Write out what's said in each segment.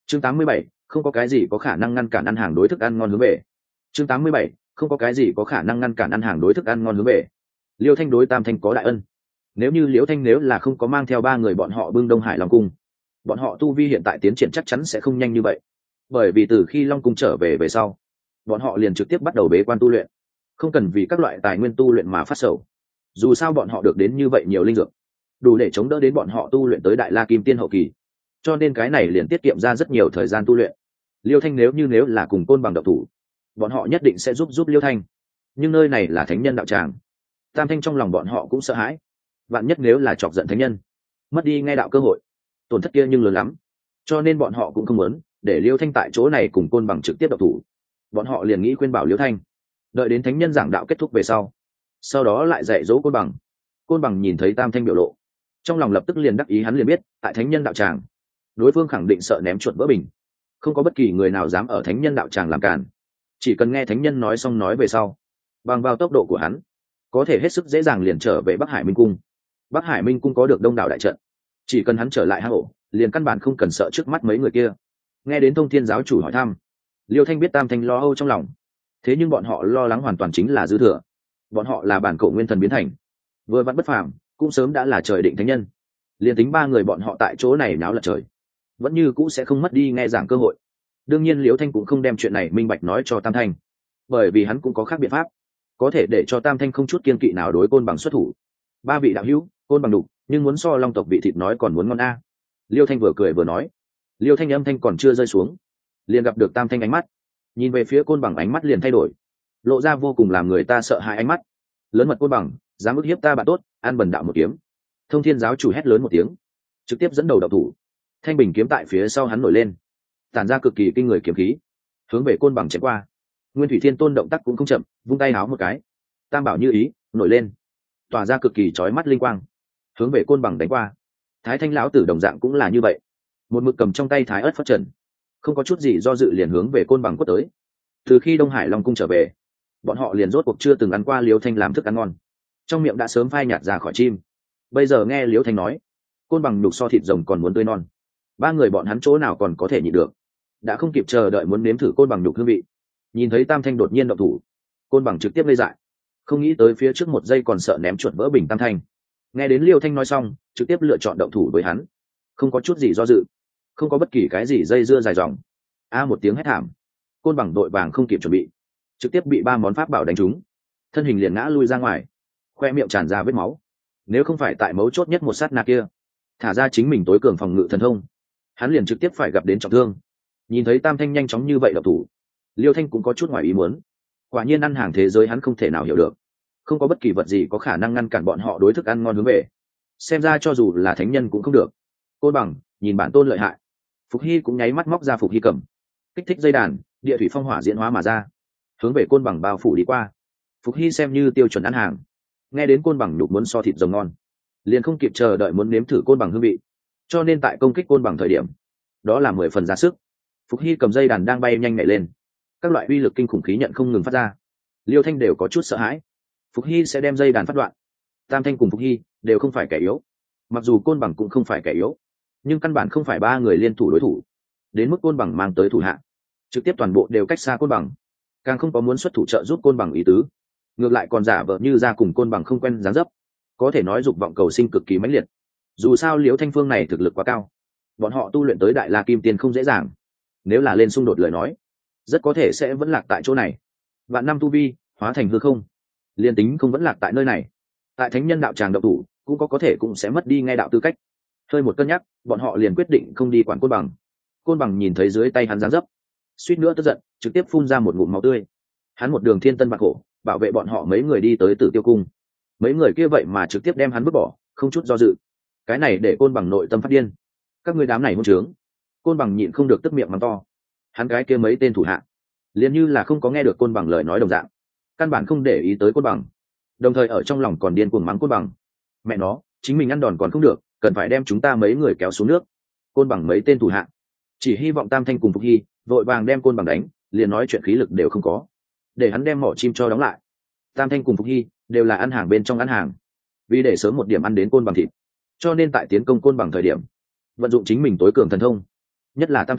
chương 87, không có cái gì có khả năng ngăn cản ăn hàng đối thức ăn ngon hướng về. chương 87, không có cái gì có khả năng ngăn cản ăn hàng đối thức ăn ngon hướng về. Liêu Thanh đối Tam Thanh có đại ân. Nếu như Liễu Thanh nếu là không có mang theo ba người bọn họ bưng Đông Hải Long Cung, bọn họ tu vi hiện tại tiến triển chắc chắn sẽ không nhanh như vậy. Bởi vì từ khi Long Cung trở về sau, bọn họ liền trực tiếp bắt đầu bế quan tu luyện, không cần vì các loại tài nguyên tu luyện mà phát sầu. Dù sao bọn họ được đến như vậy nhiều linh dược, đủ để chống đỡ đến bọn họ tu luyện tới Đại La Kim Tiên hậu kỳ, cho nên cái này liền tiết kiệm ra rất nhiều thời gian tu luyện. Liêu Thanh nếu là cùng Côn Bằng độc thủ, bọn họ nhất định sẽ giúp Liêu Thanh. Nhưng nơi này là thánh nhân đạo tràng, Tam Thanh trong lòng bọn họ cũng sợ hãi. Vạn nhất nếu là chọc giận thánh nhân, mất đi nghe đạo cơ hội, tổn thất kia nhưng lớn lắm. Cho nên bọn họ cũng không muốn để Liêu Thanh tại chỗ này cùng Côn Bằng trực tiếp độc thủ. Bọn họ liền nghĩ khuyên bảo Liêu Thanh, đợi đến thánh nhân giảng đạo kết thúc về sau đó lại dạy dỗ Côn Bằng. Côn Bằng nhìn thấy Tam Thanh biểu lộ, trong lòng lập tức liền đắc ý, hắn liền biết tại thánh nhân đạo tràng, đối phương khẳng định sợ ném chuột vỡ bình, không có bất kỳ người nào dám ở thánh nhân đạo tràng làm cản. Chỉ cần nghe thánh nhân nói xong nói về sau, bằng vào tốc độ của hắn, có thể hết sức dễ dàng liền trở về Bắc Hải Minh Cung. Bắc Hải Minh Cung có được đông đảo đại trận, chỉ cần hắn trở lại hang ổ, liền căn bản không cần sợ trước mắt mấy người kia. Nghe đến Thông Thiên giáo chủ hỏi thăm, Liêu Thanh biết Tam Thanh lo âu trong lòng, thế nhưng bọn họ lo lắng hoàn toàn chính là dư thừa. Bọn họ là bản cổ nguyên thần biến thành, vừa vặn bất phàm, cũng sớm đã là trời định thánh nhân. Liền tính ba người bọn họ tại chỗ này náo lật trời, vẫn như cũ sẽ không mất đi nghe giảng cơ hội. Đương nhiên Liêu Thanh cũng không đem chuyện này minh bạch nói cho Tam Thanh, bởi vì hắn cũng có khác biện pháp, có thể để cho Tam Thanh không chút kiên kỵ nào đối Côn Bằng xuất thủ. Ba vị đạo hữu, Côn Bằng đục, nhưng muốn so Long tộc vị thịt nói còn muốn ngon a. Liêu Thanh vừa cười vừa nói. Liêu Thanh âm thanh còn chưa rơi xuống, liền gặp được Tam Thanh ánh mắt, nhìn về phía Côn Bằng ánh mắt liền thay đổi, lộ ra vô cùng làm người ta sợ hãi ánh mắt. Lớn mật Côn Bằng, dám ức hiếp ta bạn tốt, ăn bần đạo một kiếm. Thông Thiên giáo chủ hét lớn một tiếng, trực tiếp dẫn đầu đạo thủ. Thanh bình kiếm tại phía sau hắn nổi lên, tản ra cực kỳ kinh người kiếm khí, hướng về Côn Bằng chém qua. Nguyên Thủy Thiên Tôn động tác cũng không chậm, vung tay háo một cái, tam bảo như ý nổi lên, tỏa ra cực kỳ chói mắt linh quang, hướng về Côn Bằng đánh qua. Thái Thanh lão tử đồng dạng cũng là như vậy, một mực cầm trong tay thái ớt phất trần, không có chút gì do dự liền hướng về Côn Bằng quất tới. Từ khi Đông Hải Long Cung trở về, bọn họ liền rốt cuộc chưa từng ăn qua Liêu Thanh làm thức ăn ngon, trong miệng đã sớm phai nhạt ra khỏi chim. Bây giờ nghe Liêu Thanh nói Côn Bằng nhục so thịt rồng còn muốn tươi non, ba người bọn hắn chỗ nào còn có thể nhịn được, đã không kịp chờ đợi muốn nếm thử Côn Bằng nhục hương vị. Nhìn thấy Tam Thanh đột nhiên động thủ, Côn Bằng trực tiếp lây dại, không nghĩ tới phía trước một giây còn sợ ném chuột vỡ bình Tam Thanh, nghe đến Liêu Thanh nói xong trực tiếp lựa chọn động thủ với hắn, không có chút gì do dự, không có bất kỳ cái gì dây dưa dài dòng. Một tiếng hét thảm, Côn Bằng đội vàng không kịp chuẩn bị, trực tiếp bị ba món pháp bảo đánh trúng, thân hình liền ngã lui ra ngoài, khoe miệng tràn ra vết máu. Nếu không phải tại mấu chốt nhất một sát na kia thả ra chính mình tối cường phòng ngự thần thông, hắn liền trực tiếp phải gặp đến trọng thương. Nhìn thấy Tam Thanh nhanh chóng như vậy động thủ, Liêu Thanh cũng có chút ngoài ý muốn. Quả nhiên ăn hàng thế giới hắn không thể nào hiểu được, không có bất kỳ vật gì có khả năng ngăn cản bọn họ đối thức ăn ngon hướng về. Xem ra cho dù là thánh nhân cũng không được. Côn Bằng nhìn bản tôn lợi hại. Phục Hy cũng nháy mắt móc ra Phục Hy cầm, kích thích dây đàn, địa thủy phong hỏa diễn hóa mà ra, hướng về Côn Bằng bao phủ đi qua. Phục Hy xem như tiêu chuẩn ăn hàng, nghe đến Côn Bằng nhục muốn so thịt rồng ngon, liền không kịp chờ đợi muốn nếm thử Côn Bằng hương vị, cho nên tại công kích Côn Bằng thời điểm đó là 10 phần ra sức. Phục Hy cầm dây đàn đang bay nhanh nhảy lên, các loại uy lực kinh khủng khí nhận không ngừng phát ra. Liêu Thanh đều có chút sợ hãi, Phục Hy sẽ đem dây đàn phát đoạn. Tam Thanh cùng Phục Hy đều không phải kẻ yếu, mặc dù Côn Bằng cũng không phải kẻ yếu, nhưng căn bản không phải ba người liên thủ đối thủ. Đến mức Côn Bằng mang tới thủ hạ trực tiếp toàn bộ đều cách xa Côn Bằng, càng không có muốn xuất thủ trợ giúp Côn Bằng ý tứ, ngược lại còn giả vờ như ra cùng Côn Bằng không quen dáng dấp, có thể nói dục vọng cầu sinh cực kỳ mãnh liệt. Dù sao Liễu Thanh phương này thực lực quá cao, bọn họ tu luyện tới Đại La Kim Tiên không dễ dàng, nếu là lên xung đột lời nói rất có thể sẽ vẫn lạc tại chỗ này. Vạn năm tu vi hóa thành hư không, liên tính không vẫn lạc tại nơi này, tại thánh nhân đạo tràng động thủ cũng có thể cũng sẽ mất đi nghe đạo tư cách. Hơi một cân nhắc, bọn họ liền quyết định không đi quản Côn Bằng. Côn Bằng nhìn thấy dưới tay hắn dáng dấp, suýt nữa tức giận, trực tiếp phun ra một ngụm máu tươi. Hắn một đường thiên tân bạc khổ bảo vệ bọn họ mấy người đi tới Tử Tiêu Cung, mấy người kia vậy mà trực tiếp đem hắn vứt bỏ, không chút do dự. Cái này để Côn Bằng nội tâm phát điên. Các ngươi đám này hôn trướng. Côn Bằng nhịn không được tức miệng mắng to. Hắn cái kia mấy tên thủ hạ liền như là không có nghe được Côn Bằng lời nói đồng dạng, căn bản không để ý tới Côn Bằng, đồng thời ở trong lòng còn điên cuồng mắng Côn Bằng. Mẹ nó, chính mình ăn đòn còn không được, cần phải đem chúng ta mấy người kéo xuống nước. Côn Bằng mấy tên thủ hạ chỉ hy vọng Tam Thanh cùng Phục Hy vội vàng đem Côn Bằng đánh, liền nói chuyện khí lực đều không có, để hắn đem mỏ chim cho đóng lại. Tam Thanh cùng Phục Hy đều là ăn hàng bên trong ăn hàng, vì để sớm một điểm ăn đến Côn Bằng thịt, cho nên tại tiến công Côn Bằng thời điểm vận dụng chính mình tối cường thần thông, nhất là Tam Thanh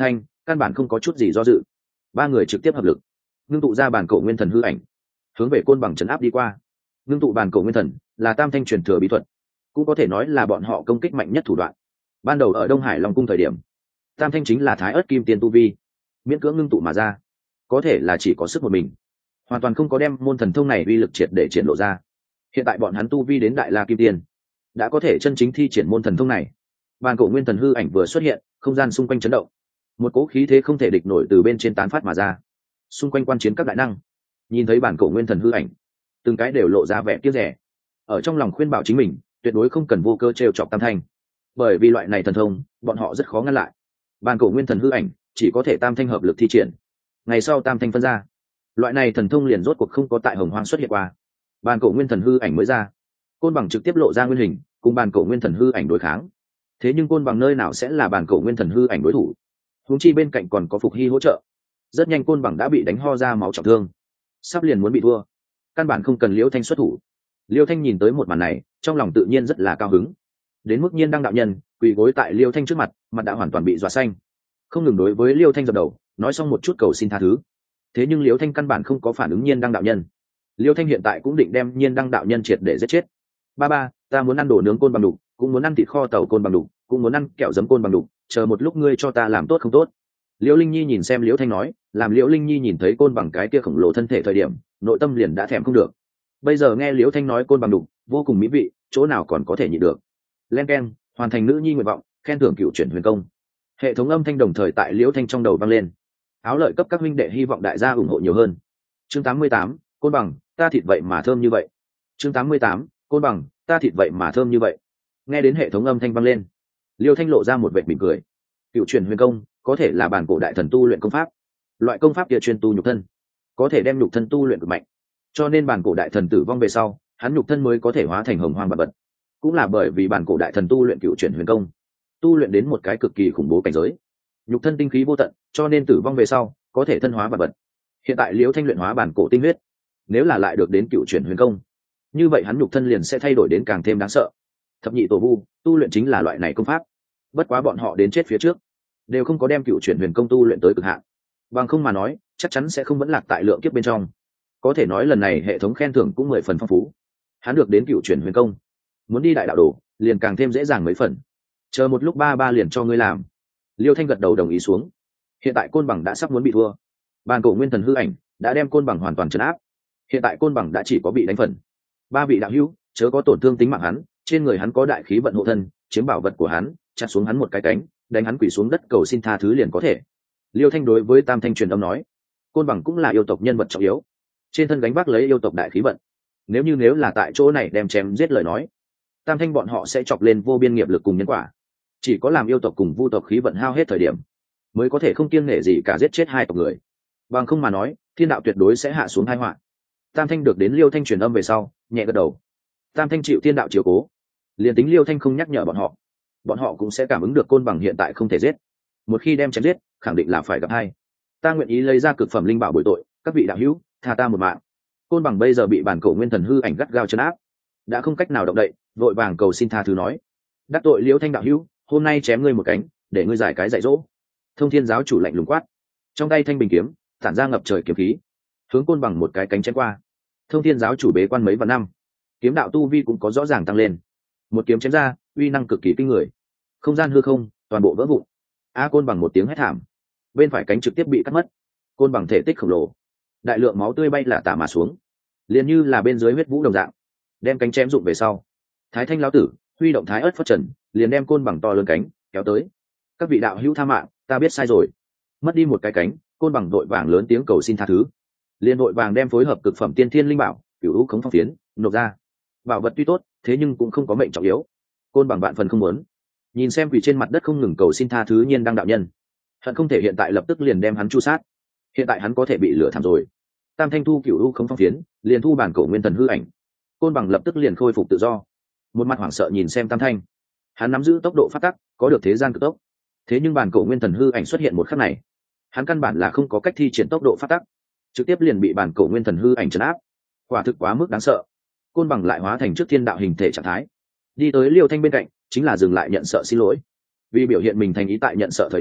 căn bản không có chút gì do dự. Ba người trực tiếp hợp lực ngưng tụ ra bản cổ nguyên thần hư ảnh, hướng về côn bằng trấn áp đi qua. Ngưng tụ bản cổ nguyên thần là tam thanh truyền thừa bí thuật, cũng có thể nói là bọn họ công kích mạnh nhất thủ đoạn. Ban đầu ở Đông Hải Long cung thời điểm, tam thanh chính là thái ớt kim tiên tu vi, miễn cưỡng ngưng tụ mà ra, có thể là chỉ có sức một mình, hoàn toàn không có đem môn thần thông này uy lực triệt để triển lộ ra. Hiện tại bọn hắn tu vi đến đại la kim tiên, đã có thể chân chính thi triển môn thần thông này. Bản cổ nguyên thần hư ảnh vừa xuất hiện, không gian xung quanh chấn động, một cỗ khí thế không thể địch nổi từ bên trên tán phát mà ra. Xung quanh quan chiến các đại năng nhìn thấy bản cổ nguyên thần hư ảnh, từng cái đều lộ ra vẻ tiếc rẻ, ở trong lòng khuyên bảo chính mình tuyệt đối không cần vô cơ trêu chọc tam thanh, bởi vì loại này thần thông bọn họ rất khó ngăn lại. Bản cổ nguyên thần hư ảnh chỉ có thể tam thanh hợp lực thi triển, ngày sau tam thanh phân ra, loại này thần thông liền rốt cuộc không có tại hồng hoang xuất hiện qua. Bản cổ nguyên thần hư ảnh mới ra, côn bằng trực tiếp lộ ra nguyên hình cùng bản cổ nguyên thần hư ảnh đối kháng. Thế nhưng côn bằng nơi nào sẽ là bản cổ nguyên thần hư ảnh đối thủ, huống chi bên cạnh còn có Phục Hy hỗ trợ. Rất nhanh côn bằng đã bị đánh ho ra máu trọng thương, sắp liền muốn bị thua. Căn bản không cần Liễu Thanh xuất thủ. Liễu Thanh nhìn tới một màn này, trong lòng tự nhiên rất là cao hứng, đến mức Nhiên Đăng đạo nhân quỳ gối tại Liễu Thanh trước mặt, mặt đã hoàn toàn bị dọa xanh, không ngừng đối với Liễu Thanh dập đầu, nói xong một chút cầu xin tha thứ. Thế nhưng Liễu Thanh căn bản không có phản ứng Nhiên Đăng đạo nhân. Liễu Thanh hiện tại cũng định đem Nhiên Đăng đạo nhân triệt để giết chết. Ba, ta muốn ăn đồ nướng côn bằng đục, cũng muốn ăn thịt kho tàu côn bằng đục, cũng muốn ăn kẹo giấm côn bằng đục, chờ một lúc ngươi cho ta làm tốt không tốt? Liễu Linh Nhi nhìn xem Liễu Thanh nói, làm Liễu Linh Nhi nhìn thấy côn bằng cái kia khổng lồ thân thể thời điểm, nội tâm liền đã thèm không được. Bây giờ nghe Liễu Thanh nói côn bằng đục vô cùng mỹ vị, chỗ nào còn có thể nhịn được. Len keng, hoàn thành nữ nhi nguyện vọng, khen thưởng cựu chuyển huyền công. Hệ thống âm thanh đồng thời tại Liễu Thanh trong đầu vang lên. Áo lợi cấp các huynh đệ hy vọng đại gia ủng hộ nhiều hơn. Chương 88, côn bằng, ta thịt vậy mà thơm như vậy. Chương 88, côn bằng, ta thịt vậy mà thơm như vậy. Nghe đến hệ thống âm thanh vang lên, Liễu Thanh lộ ra một vệt mỉm cười. Cựu chuyển huyền công có thể là bản cổ đại thần tu luyện công pháp, loại công pháp kia chuyên tu nhục thân, có thể đem nhục thân tu luyện cực mạnh, cho nên bản cổ đại thần tử vong về sau, hắn nhục thân mới có thể hóa thành hồng hoang bạc bật. Cũng là bởi vì bản cổ đại thần tu luyện cựu chuyển huyền công, tu luyện đến một cái cực kỳ khủng bố cảnh giới, nhục thân tinh khí vô tận, cho nên tử vong về sau có thể thân hóa bạc bật. Hiện tại Liễu Thanh luyện hóa bản cổ tinh huyết, nếu là lại được đến cựu chuyển huyền công, như vậy hắn nhục thân liền sẽ thay đổi đến càng thêm đáng sợ. Thập nhị tổ vu tu luyện chính là loại này công pháp, bất quá bọn họ đến chết phía trước đều không có đem cựu chuyển huyền công tu luyện tới cực hạn, bằng không mà nói chắc chắn sẽ không vẫn lạc tại lượng kiếp bên trong. Có thể nói lần này hệ thống khen thưởng cũng 10 phần phong phú. Hắn được đến cựu chuyển huyền công, muốn đi đại đạo đồ liền càng thêm dễ dàng mấy phần. Chờ một lúc ba liền cho ngươi làm. Liêu Thanh gật đầu đồng ý xuống. Hiện tại côn bằng đã sắp muốn bị thua, bản cổ nguyên thần hư ảnh đã đem côn bằng hoàn toàn trấn áp. Hiện tại côn bằng đã chỉ có bị đánh phần. Ba vị đạo hữu chớ có tổn thương tính mạng hắn, trên người hắn có đại khí vận hộ thân, chiếm bảo vật của hắn, chặt xuống hắn một cái cánh, đánh hắn quỳ xuống đất cầu xin tha thứ liền có thể. Liêu Thanh đối với tam thanh truyền âm nói, côn bằng cũng là yêu tộc nhân vật trọng yếu, trên thân gánh vác lấy yêu tộc đại khí vận, nếu là tại chỗ này đem chém giết lời nói, tam thanh bọn họ sẽ chọc lên vô biên nghiệp lực cùng nhân quả. Chỉ có làm yêu tộc cùng vu tộc khí vận hao hết thời điểm, mới có thể không kiêng nể gì cả giết chết hai tộc người, bằng không mà nói thiên đạo tuyệt đối sẽ hạ xuống tai họa. Tam thanh được đến Liêu Thanh truyền âm về sau nhẹ gật đầu. Tam thanh chịu thiên đạo chiếu cố, liền tính Liêu Thanh không nhắc nhở bọn họ cũng sẽ cảm ứng được côn bằng hiện tại không thể giết, một khi đem chém giết khẳng định là phải gặp hai. Ta nguyện ý lấy ra cực phẩm linh bảo bồi tội các vị đạo hữu, tha ta một mạng. Côn bằng bây giờ bị bản cổ nguyên thần hư ảnh gắt gao trấn áp, đã không cách nào động đậy, vội vàng cầu xin tha thứ nói, đắc tội Liễu Thanh đạo hữu, hôm nay chém ngươi một cánh để ngươi giải cái dạy dỗ. Thông Thiên giáo chủ lạnh lùng quát, trong tay thanh bình kiếm tản ra ngập trời kiếm khí, hướng côn bằng một cái cánh chém qua. Thông Thiên giáo chủ bế quan mấy vạn năm, kiếm đạo tu vi cũng có rõ ràng tăng lên, một kiếm chém ra uy năng cực kỳ kinh người, không gian hư không toàn bộ vỡ vụn. Côn bằng một tiếng hét thảm, bên phải cánh trực tiếp bị cắt mất. Côn bằng thể tích khổng lồ, đại lượng máu tươi bay là tả mà xuống, liền như là bên dưới huyết vũ đồng dạng, đem cánh chém rụng về sau. Thái Thanh lão tử huy động Thái Ức Phất Trần, liền đem côn bằng to lớn cánh kéo tới. Các vị đạo hữu tha mạng, ta biết sai rồi. Mất đi một cái cánh, côn bằng vội vàng lớn tiếng cầu xin tha thứ, liền vội vàng đem phối hợp cực phẩm tiên thiên linh bảo Cửu Hữu Khống Phong Phiến nộp ra. Bảo vật tuy tốt, thế nhưng cũng không có mệnh trọng yếu. Côn bằng vạn phần không muốn. Nhìn xem quỳ trên mặt đất không ngừng cầu xin tha thứ Nhiên Đăng đạo nhân, hận không thể hiện tại lập tức liền đem hắn chu sát. Hiện tại hắn có thể bị lửa thảm rồi. Tam thanh thu Cửu Hữu Khống Phong Phiến, liền thu bản cổ nguyên thần hư ảnh. Côn bằng lập tức liền khôi phục tự do, một mặt hoảng sợ nhìn xem tam thanh. Hắn nắm giữ tốc độ phát tắc, có được thế gian cực tốc, thế nhưng bản cổ nguyên thần hư ảnh xuất hiện một khắc này, hắn căn bản là không có cách thi triển tốc độ phát tắc, trực tiếp liền bị bản cổ nguyên thần hư ảnh trấn áp. Quả thực quá mức đáng sợ. Côn bằng lại hóa thành trước thiên đạo hình thể trạng thái, đi tới Liêu Thanh bên cạnh, chính là dừng lại nhận sợ xin lỗi. Vì biểu hiện mình thành ý tại nhận sợ thời điểm,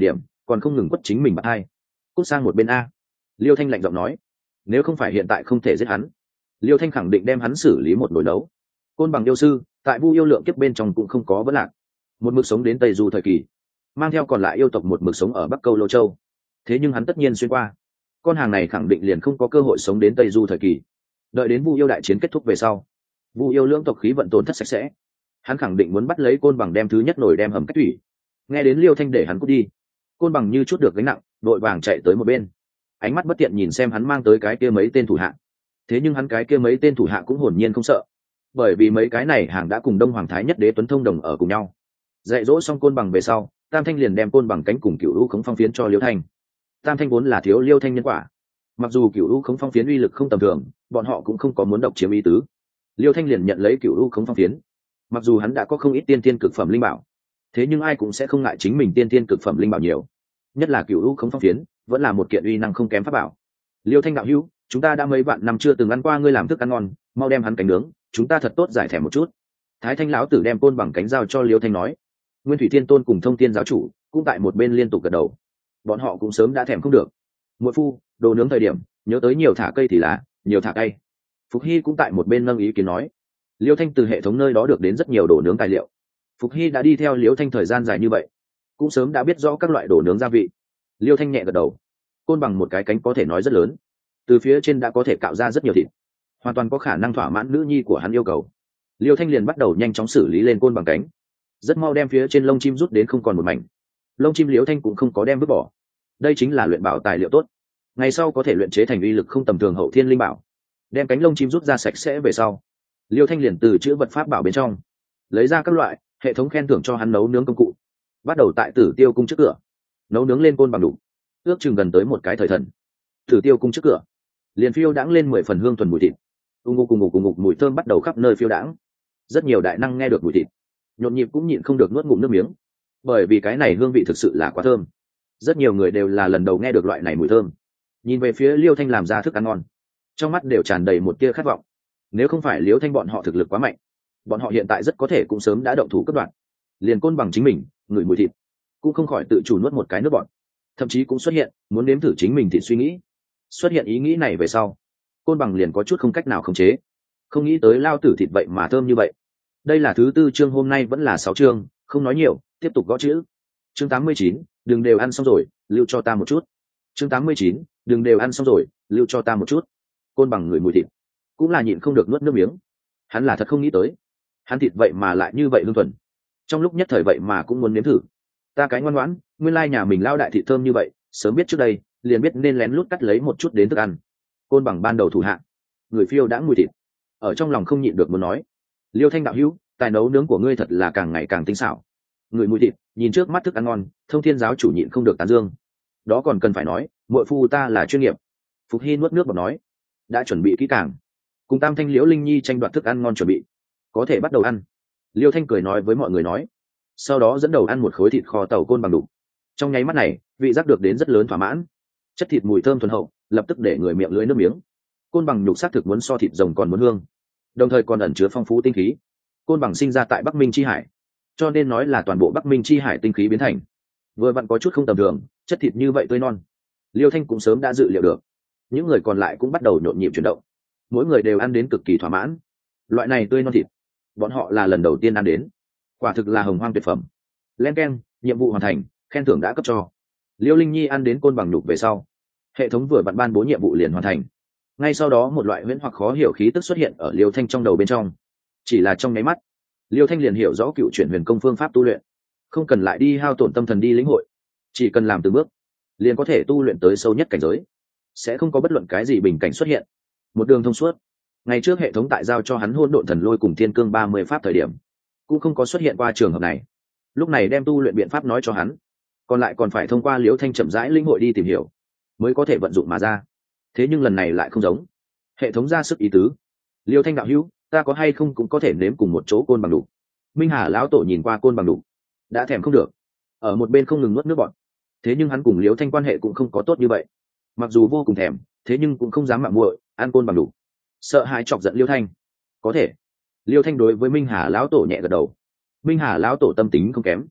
còn không ngừng quất chính mình bạt hai. Cút sang một bên a. Liêu Thanh lạnh giọng nói, nếu không phải hiện tại không thể giết hắn, Liêu Thanh khẳng định đem hắn xử lý một nồi nấu. Côn bằng yêu sư tại Vu yêu lượng kiếp bên trong cũng không có vấn lạc, một mực sống đến Tây Du thời kỳ, mang theo còn lại yêu tộc một mực sống ở Bắc Câu Lô Châu. Thế nhưng hắn tất nhiên xuyên qua, con hàng này khẳng định liền không có cơ hội sống đến Tây Du thời kỳ. Đợi đến Vu yêu đại chiến kết thúc về sau, Vu yêu lưỡng tộc khí vận tổn thất sạch sẽ, hắn khẳng định muốn bắt lấy Côn bằng đem thứ nhất nổi đem hầm cách thủy. Nghe đến Liêu Thanh để hắn cút đi, Côn bằng như chút được gánh nặng, đội vàng chạy tới một bên, ánh mắt bất tiện nhìn xem hắn mang tới cái kia mấy tên thủ hạ. Thế nhưng hắn cái kia mấy tên thủ hạ cũng hồn nhiên không sợ, bởi vì mấy cái này hàng đã cùng Đông Hoàng Thái Nhất Đế Tuấn thông đồng ở cùng nhau. Dạy dỗ xong Côn bằng về sau, Tam Thanh liền đem Côn bằng cánh cùng Cửu U Khống Phong Phiến cho Liêu Thanh. Tam Thanh vốn là thiếu Liêu Thanh nhân quả, mặc dù Cửu U Khống Phong Phiến uy lực không tầm thường, bọn họ cũng không có muốn độc chiếm ý tứ. Liêu Thanh liền nhận lấy Cửu U Khống Phong Phiến. Mặc dù hắn đã có không ít tiên tiên cực phẩm linh bảo, thế nhưng ai cũng sẽ không ngại chính mình tiên tiên cực phẩm linh bảo nhiều, nhất là Cửu U Khống Phong Phiến vẫn là một kiện uy năng không kém pháp bảo. Liêu Thanh đạo hữu, chúng ta đã mấy vạn năm chưa từng ăn qua ngươi làm thức ăn ngon, mau đem hắn cánh nướng, chúng ta thật tốt giải thèm một chút. Thái Thanh lão tử đem Côn bằng cánh giao cho Liêu Thanh nói. Nguyên Thủy Thiên Tôn cùng Thông Thiên giáo chủ cũng tại một bên liên tục gật đầu, bọn họ cũng sớm đã thèm không được. Muội phu, đồ nướng thời điểm nhớ tới nhiều thả cây thì là nhiều thả cây. Phục Hy cũng tại một bên nâng ý kiến nói. Liêu Thanh từ hệ thống nơi đó được đến rất nhiều đồ nướng tài liệu. Phục Hy đã đi theo Liêu Thanh thời gian dài như vậy, cũng sớm đã biết rõ các loại đồ nướng gia vị. Liêu Thanh nhẹ gật đầu. Côn bằng một cái cánh có thể nói rất lớn, từ phía trên đã có thể cạo ra rất nhiều thịt, hoàn toàn có khả năng thỏa mãn nữ nhi của hắn yêu cầu. Liêu Thanh liền bắt đầu nhanh chóng xử lý lên côn bằng cánh, rất mau đem phía trên lông chim rút đến không còn một mảnh. Lông chim Liêu Thanh cũng không có đem vứt bỏ, đây chính là luyện bảo tài liệu tốt, ngày sau có thể luyện chế thành uy lực không tầm thường hậu thiên linh bảo. Đem cánh lông chim rút ra sạch sẽ về sau, Liêu Thanh liền từ chữ vật pháp bảo bên trong lấy ra các loại hệ thống khen thưởng cho hắn nấu nướng công cụ, bắt đầu tại Tử Tiêu cung trước cửa nấu nướng lên côn bằng đủ, ước chừng gần tới một cái thời thần. Tử Tiêu cung trước cửa liền phiêu đãng lên 10 phần hương thuần mùi thịt, cùng ngục mùi thơm bắt đầu khắp nơi phiêu đãng. Rất nhiều đại năng nghe được mùi thịt, nhộn nhịp cũng nhịn không được nuốt ngụm nước miếng, bởi vì cái này hương vị thực sự là quá thơm. Rất nhiều người đều là lần đầu nghe được loại này mùi thơm, nhìn về phía Liêu Thanh làm ra thức ăn ngon, trong mắt đều tràn đầy một tia khát vọng. Nếu không phải Liêu Thanh bọn họ thực lực quá mạnh, bọn họ hiện tại rất có thể cũng sớm đã động thủ cướp đoạt. Liền côn bằng chính mình ngửi mùi thịt cũng không khỏi tự chủ nuốt một cái nước bọt, thậm chí cũng xuất hiện muốn nếm thử chính mình thịt suy nghĩ. Xuất hiện ý nghĩ này về sau, côn bằng liền có chút không cách nào khống chế, không nghĩ tới lao tử thịt vậy mà thơm như vậy. Đây là thứ 4 chương, hôm nay vẫn là 6 chương, không nói nhiều, tiếp tục gõ chữ. Chương 89, đừng đều ăn xong rồi, lưu cho ta một chút. Chương 89, đừng đều ăn xong rồi, lưu cho ta một chút. Côn bằng người mùi thịt cũng là nhịn không được nuốt nước miếng. Hắn là thật không nghĩ tới, hắn thịt vậy mà lại như vậy hương thuần, trong lúc nhất thời vậy mà cũng muốn nếm thử. Ta cái ngoan ngoãn, nguyên lai nhà mình lao đại thịt thơm như vậy, sớm biết trước đây liền biết nên lén lút cắt lấy một chút đến thức ăn. Côn bằng ban đầu thủ hạ người phiêu đã mùi thịt, ở trong lòng không nhịn được muốn nói, Liêu Thanh đạo hữu, tài nấu nướng của ngươi thật là càng ngày càng tinh xảo. Người mùi thịt, nhìn trước mắt thức ăn ngon, Thông Thiên giáo chủ nhịn không được tán dương. Đó còn cần phải nói, muội phu ta là chuyên nghiệp. Phục Hy nuốt nước bọt nói, đã chuẩn bị kỹ càng, cùng Tam Thanh Liễu Linh Nhi tranh đoạt thức ăn ngon chuẩn bị, có thể bắt đầu ăn. Liêu Thanh cười nói với mọi người nói, sau đó dẫn đầu ăn một khối thịt kho tàu côn bằng đủ. Trong nháy mắt này, vị giác được đến rất lớn thỏa mãn, chất thịt mùi thơm thuần hậu, lập tức để người miệng lưỡi nước miếng. Côn bằng nhục xác thực muốn so thịt rồng còn muốn hương, đồng thời còn ẩn chứa phong phú tinh khí. Côn bằng sinh ra tại Bắc Minh chi hải, cho nên nói là toàn bộ Bắc Minh chi hải tinh khí biến thành, vừa vặn có chút không tầm thường, chất thịt như vậy tươi non. Liêu Thanh cũng sớm đã dự liệu được, những người còn lại cũng bắt đầu nhộn nhịp chuyển động, mỗi người đều ăn đến cực kỳ thỏa mãn. Loại này tươi non thịt, bọn họ là lần đầu tiên ăn đến, quả thực là hồng hoang tuyệt phẩm. Len keng, nhiệm vụ hoàn thành, khen thưởng đã cấp cho. Liêu Linh Nhi ăn đến côn bằng nhục về sau, hệ thống vừa vặn ban bố nhiệm vụ liền hoàn thành. Ngay sau đó một loại huyễn hoặc khó hiểu khí tức xuất hiện ở Liêu Thanh trong đầu bên trong. Chỉ là trong nháy mắt, Liêu Thanh liền hiểu rõ cựu chuyển huyền công phương pháp tu luyện, không cần lại đi hao tổn tâm thần đi lĩnh hội, chỉ cần làm từng bước, liền có thể tu luyện tới sâu nhất cảnh giới, sẽ không có bất luận cái gì bình cảnh xuất hiện, một đường thông suốt. Ngày trước hệ thống tại giao cho hắn hôn độn thần lôi cùng thiên cương 30 pháp thời điểm, cũng không có xuất hiện qua trường hợp này. Lúc này đem tu luyện biện pháp nói cho hắn, còn lại còn phải thông qua Liễu Thanh chậm rãi lĩnh hội đi tìm hiểu, mới có thể vận dụng mà ra. Thế nhưng lần này lại không giống, hệ thống ra sức ý tứ. Liêu Thanh đạo hữu, ta có hay không cũng có thể nếm cùng một chỗ côn bằng đủ. Minh Hà lão tổ nhìn qua côn bằng đủ, đã thèm không được, ở một bên không ngừng nuốt nước bọt. Thế nhưng hắn cùng Liêu Thanh quan hệ cũng không có tốt như vậy, mặc dù vô cùng thèm, thế nhưng cũng không dám mạo muội ăn côn bằng đủ, sợ hãi chọc giận Liêu Thanh. Có thể. Liêu Thanh đối với Minh Hà lão tổ nhẹ gật đầu. Minh Hà lão tổ tâm tính không kém,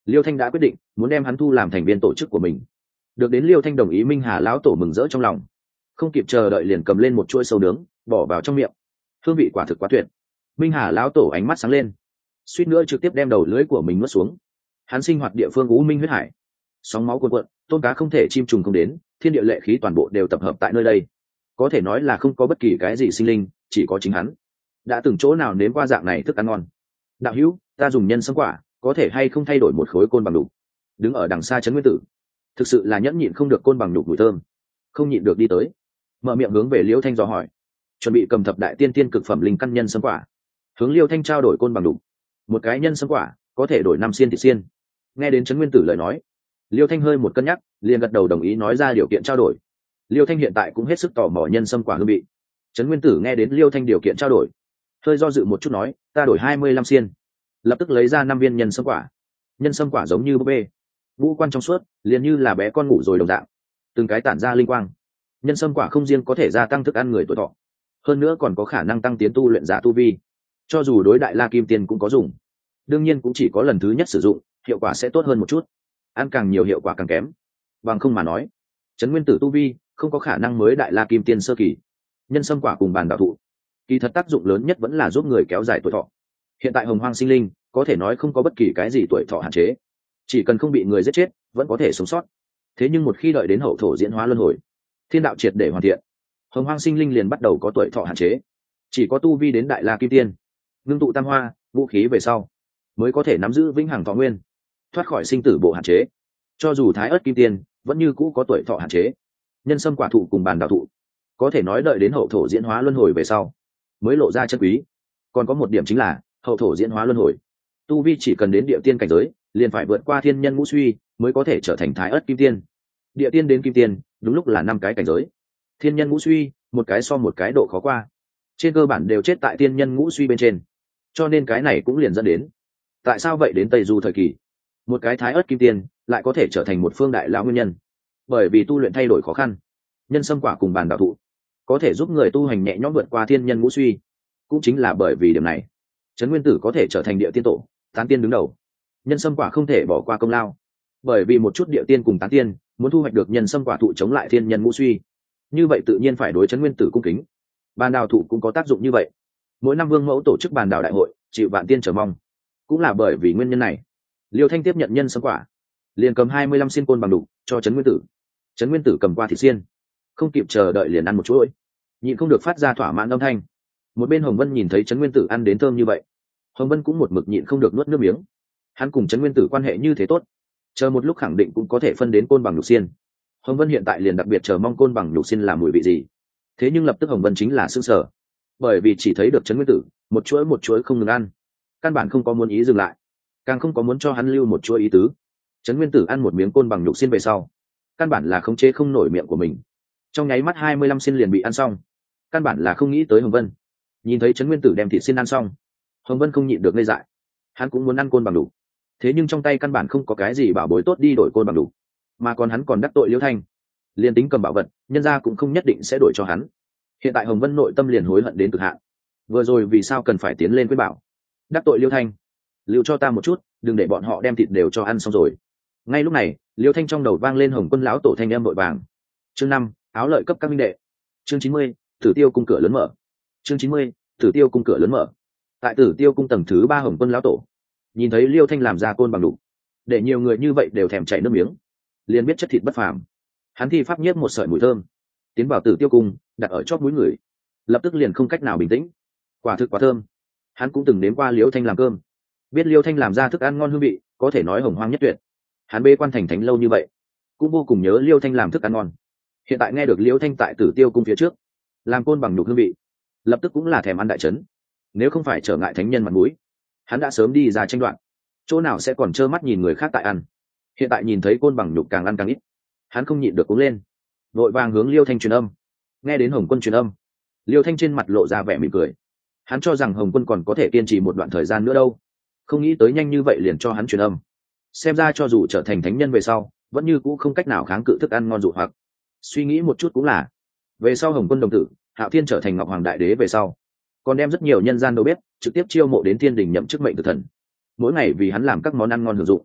Liêu Thanh đã quyết định muốn đem hắn thu làm thành viên tổ chức của mình. Được đến Liêu Thanh đồng ý, Minh Hà lão tổ mừng rỡ trong lòng, không kịp chờ đợi liền cầm lên một chuỗi sâu nướng bỏ vào trong miệng. Hương vị quả thực quá tuyệt. Minh Hà lão tổ ánh mắt sáng lên, suýt nữa trực tiếp đem đầu lưỡi của mình nuốt xuống. Hắn sinh hoạt địa phương U Minh huyết hải, sóng máu cuồn cuộn, tôm cá không thể, chim trùng không đến, thiên địa lệ khí toàn bộ đều tập hợp tại nơi đây. Có thể nói là không có bất kỳ cái gì sinh linh, chỉ có chính hắn đã từng chỗ nào nếm qua dạng này thức ăn ngon. Đạo hữu, ta dùng nhân sâm quả, có thể hay không thay đổi một khối côn bằng đục? Đứng ở đằng xa Trấn Nguyên Tử thực sự là nhẫn nhịn không được côn bằng đục mùi thơm, không nhịn được đi tới, mở miệng hướng về Liêu Thanh dò hỏi, chuẩn bị cầm thập đại tiên tiên cực phẩm linh căn nhân sâm quả, hướng Liêu Thanh trao đổi côn bằng đục. Một cái nhân sâm quả có thể đổi 5 xiên thịt xiên. Nghe đến Trấn Nguyên Tử lời nói, Liêu Thanh hơi một cân nhắc, liền gật đầu đồng ý nói ra điều kiện trao đổi. Liêu Thanh hiện tại cũng hết sức tò mò nhân sâm quả hương vị. Trấn Nguyên Tử nghe đến Liêu Thanh điều kiện trao đổi, hơi do dự một chút nói, ta đổi 25 xiên. Lập tức lấy ra 5 viên nhân sâm quả. Nhân sâm quả giống như búp bê, ngũ quan trong suốt, liền như là bé con ngủ rồi đồng dạng, từng cái tản ra linh quang. Nhân sâm quả không riêng có thể gia tăng thức ăn người tuổi thọ, hơn nữa còn có khả năng tăng tiến tu luyện giả tu vi, cho dù đối đại la kim tiên cũng có dùng. Đương nhiên cũng chỉ có lần thứ nhất sử dụng, hiệu quả sẽ tốt hơn một chút, ăn càng nhiều hiệu quả càng kém. Bằng không mà nói, Trấn Nguyên Tử tu vi không có khả năng mới đại la kim tiên sơ kỳ. Nhân sâm quả cùng bàn đạo thụ, kỳ thật tác dụng lớn nhất vẫn là giúp người kéo dài tuổi thọ. Hiện tại hồng hoang sinh linh có thể nói không có bất kỳ cái gì tuổi thọ hạn chế, chỉ cần không bị người giết chết vẫn có thể sống sót. Thế nhưng một khi đợi đến hậu thổ diễn hóa luân hồi, thiên đạo triệt để hoàn thiện, hồng hoang sinh linh liền bắt đầu có tuổi thọ hạn chế. Chỉ có tu vi đến đại la kim tiên, ngưng tụ tam hoa vũ khí về sau, mới có thể nắm giữ vĩnh hằng thọ nguyên, thoát khỏi sinh tử bộ hạn chế. Cho dù thái ớt kim tiên vẫn như cũ có tuổi thọ hạn chế. Nhân sâm quả thụ cùng bàn đạo thụ có thể nói đợi đến hậu thổ diễn hóa luân hồi về sau mới lộ ra chân quý. Còn có một điểm chính là hậu thổ diễn hóa luân hồi, tu vi chỉ cần đến địa tiên cảnh giới liền phải vượt qua thiên nhân ngũ suy mới có thể trở thành thái ớt kim tiên. Địa tiên đến kim tiên đúng lúc là 5 cái cảnh giới, thiên nhân ngũ suy một cái so một cái độ khó qua, trên cơ bản đều chết tại thiên nhân ngũ suy bên trên. Cho nên cái này cũng liền dẫn đến tại sao vậy đến Tây Du thời kỳ, một cái thái ớt kim tiên lại có thể trở thành một phương đại lão nguyên nhân, bởi vì tu luyện thay đổi khó khăn. Nhân sâm quả cùng bàn đạo thụ có thể giúp người tu hành nhẹ nhõm vượt qua thiên nhân ngũ suy, cũng chính là bởi vì điểm này, Trấn Nguyên Tử có thể trở thành địa tiên tổ, tán tiên đứng đầu. Nhân sâm quả không thể bỏ qua công lao, bởi vì một chút địa tiên cùng tán tiên muốn thu hoạch được nhân sâm quả thụ chống lại thiên nhân ngũ suy, như vậy tự nhiên phải đối Trấn Nguyên Tử cung kính. Bàn đào thụ cũng có tác dụng như vậy, mỗi năm vương mẫu tổ chức bàn đào đại hội, chịu vạn tiên chờ mong. Cũng là bởi vì nguyên nhân này, Liêu Thanh tiếp nhận nhân sâm quả, liền cầm 25 xiên côn bằng đục cho Trấn Nguyên Tử. Trấn Nguyên Tử cầm qua thịt xiên, không kịp chờ đợi liền ăn một chuỗi, nhịn không được phát ra thỏa mãn âm thanh. Một bên Hồng Vân nhìn thấy Trấn Nguyên Tử ăn đến thơm như vậy, Hồng Vân cũng một mực nhịn không được nuốt nước miếng. Hắn cùng Trấn Nguyên Tử quan hệ như thế tốt, chờ một lúc khẳng định cũng có thể phân đến côn bằng nhục xiên. Hồng Vân hiện tại liền đặc biệt chờ mong côn bằng nhục xiên là mùi vị gì. Thế nhưng lập tức Hồng Vân chính là sững sờ, bởi vì chỉ thấy được Trấn Nguyên Tử một chuỗi không ngừng ăn, căn bản không có muốn ý dừng lại, càng không có muốn cho hắn lưu một chuỗi ý tứ. Trấn Nguyên Tử ăn một miếng côn bằng nhục xiên về sau, căn bản là khống chế không nổi miệng của mình, trong nháy mắt 25 xiên liền bị ăn xong. Căn bản là không nghĩ tới Hồng Vân. Nhìn thấy Trấn Nguyên Tử đem thịt xiên ăn xong, Hồng Vân không nhịn được ngây dại. Hắn cũng muốn ăn côn bằng đục, thế nhưng trong tay căn bản không có cái gì bảo bối tốt đi đổi côn bằng đục, mà còn hắn còn đắc tội Liêu Thanh, liền tính cầm bảo vật nhân ra cũng không nhất định sẽ đổi cho hắn. Hiện tại Hồng Vân nội tâm liền hối hận đến cực hạn. Vừa rồi vì sao cần phải tiến lên quyết bảo, đắc tội Liêu Thanh, lưu cho ta một chút, đừng để bọn họ đem thịt đều cho ăn xong rồi. Ngay lúc này, Liêu Thanh trong đầu vang lên Hồng Quân lão tổ thanh âm vội vàng. Chương 5, áo lợi cấp các minh đệ. Chương 90, Tử Tiêu cung cửa lớn mở. Chương 90, Tử Tiêu cung cửa lớn mở. Tại Tử Tiêu cung tầng thứ 3, Hồng Quân lão tổ nhìn thấy Liêu Thanh làm ra côn bằng đục, để nhiều người như vậy đều thèm chảy nước miếng, liền biết chất thịt bất phàm. Hắn thi pháp nhiếp một sợi mùi thơm, tiến vào Tử Tiêu cung, đặt ở chóp mũi người, lập tức liền không cách nào bình tĩnh. Quả thực quá thơm. Hắn cũng từng nếm qua Liêu Thanh làm cơm, biết Liêu Thanh làm ra thức ăn ngon hương vị, có thể nói hồng hoang nhất tuyệt. Hắn bê quan thành thánh lâu như vậy, cũng vô cùng nhớ Liêu Thanh làm thức ăn ngon. Hiện tại nghe được Liêu Thanh tại Tử Tiêu cung phía trước làm côn bằng nhục hương vị, lập tức cũng là thèm ăn đại trấn. Nếu không phải trở ngại thánh nhân mặt mũi, hắn đã sớm đi ra tranh đoạn, chỗ nào sẽ còn trơ mắt nhìn người khác tại ăn. Hiện tại nhìn thấy côn bằng nhục càng ăn càng ít, hắn không nhịn được cuống lên, vội vàng hướng Liêu Thanh truyền âm. Nghe đến Hồng Quân truyền âm, Liêu Thanh trên mặt lộ ra vẻ mỉm cười. Hắn cho rằng Hồng Quân còn có thể kiên trì một đoạn thời gian nữa đâu, không nghĩ tới nhanh như vậy liền cho hắn truyền âm. Xem ra cho dù trở thành thánh nhân về sau, vẫn như cũ không cách nào kháng cự thức ăn ngon dụ hoặc. Suy nghĩ một chút cũng là, về sau Hồng Quân đồng tử Hạo Thiên trở thành Ngọc Hoàng Đại Đế về sau, còn đem rất nhiều nhân gian đâu biết trực tiếp chiêu mộ đến thiên đình nhậm chức mệnh tử thần, mỗi ngày vì hắn làm các món ăn ngon hưởng dụng.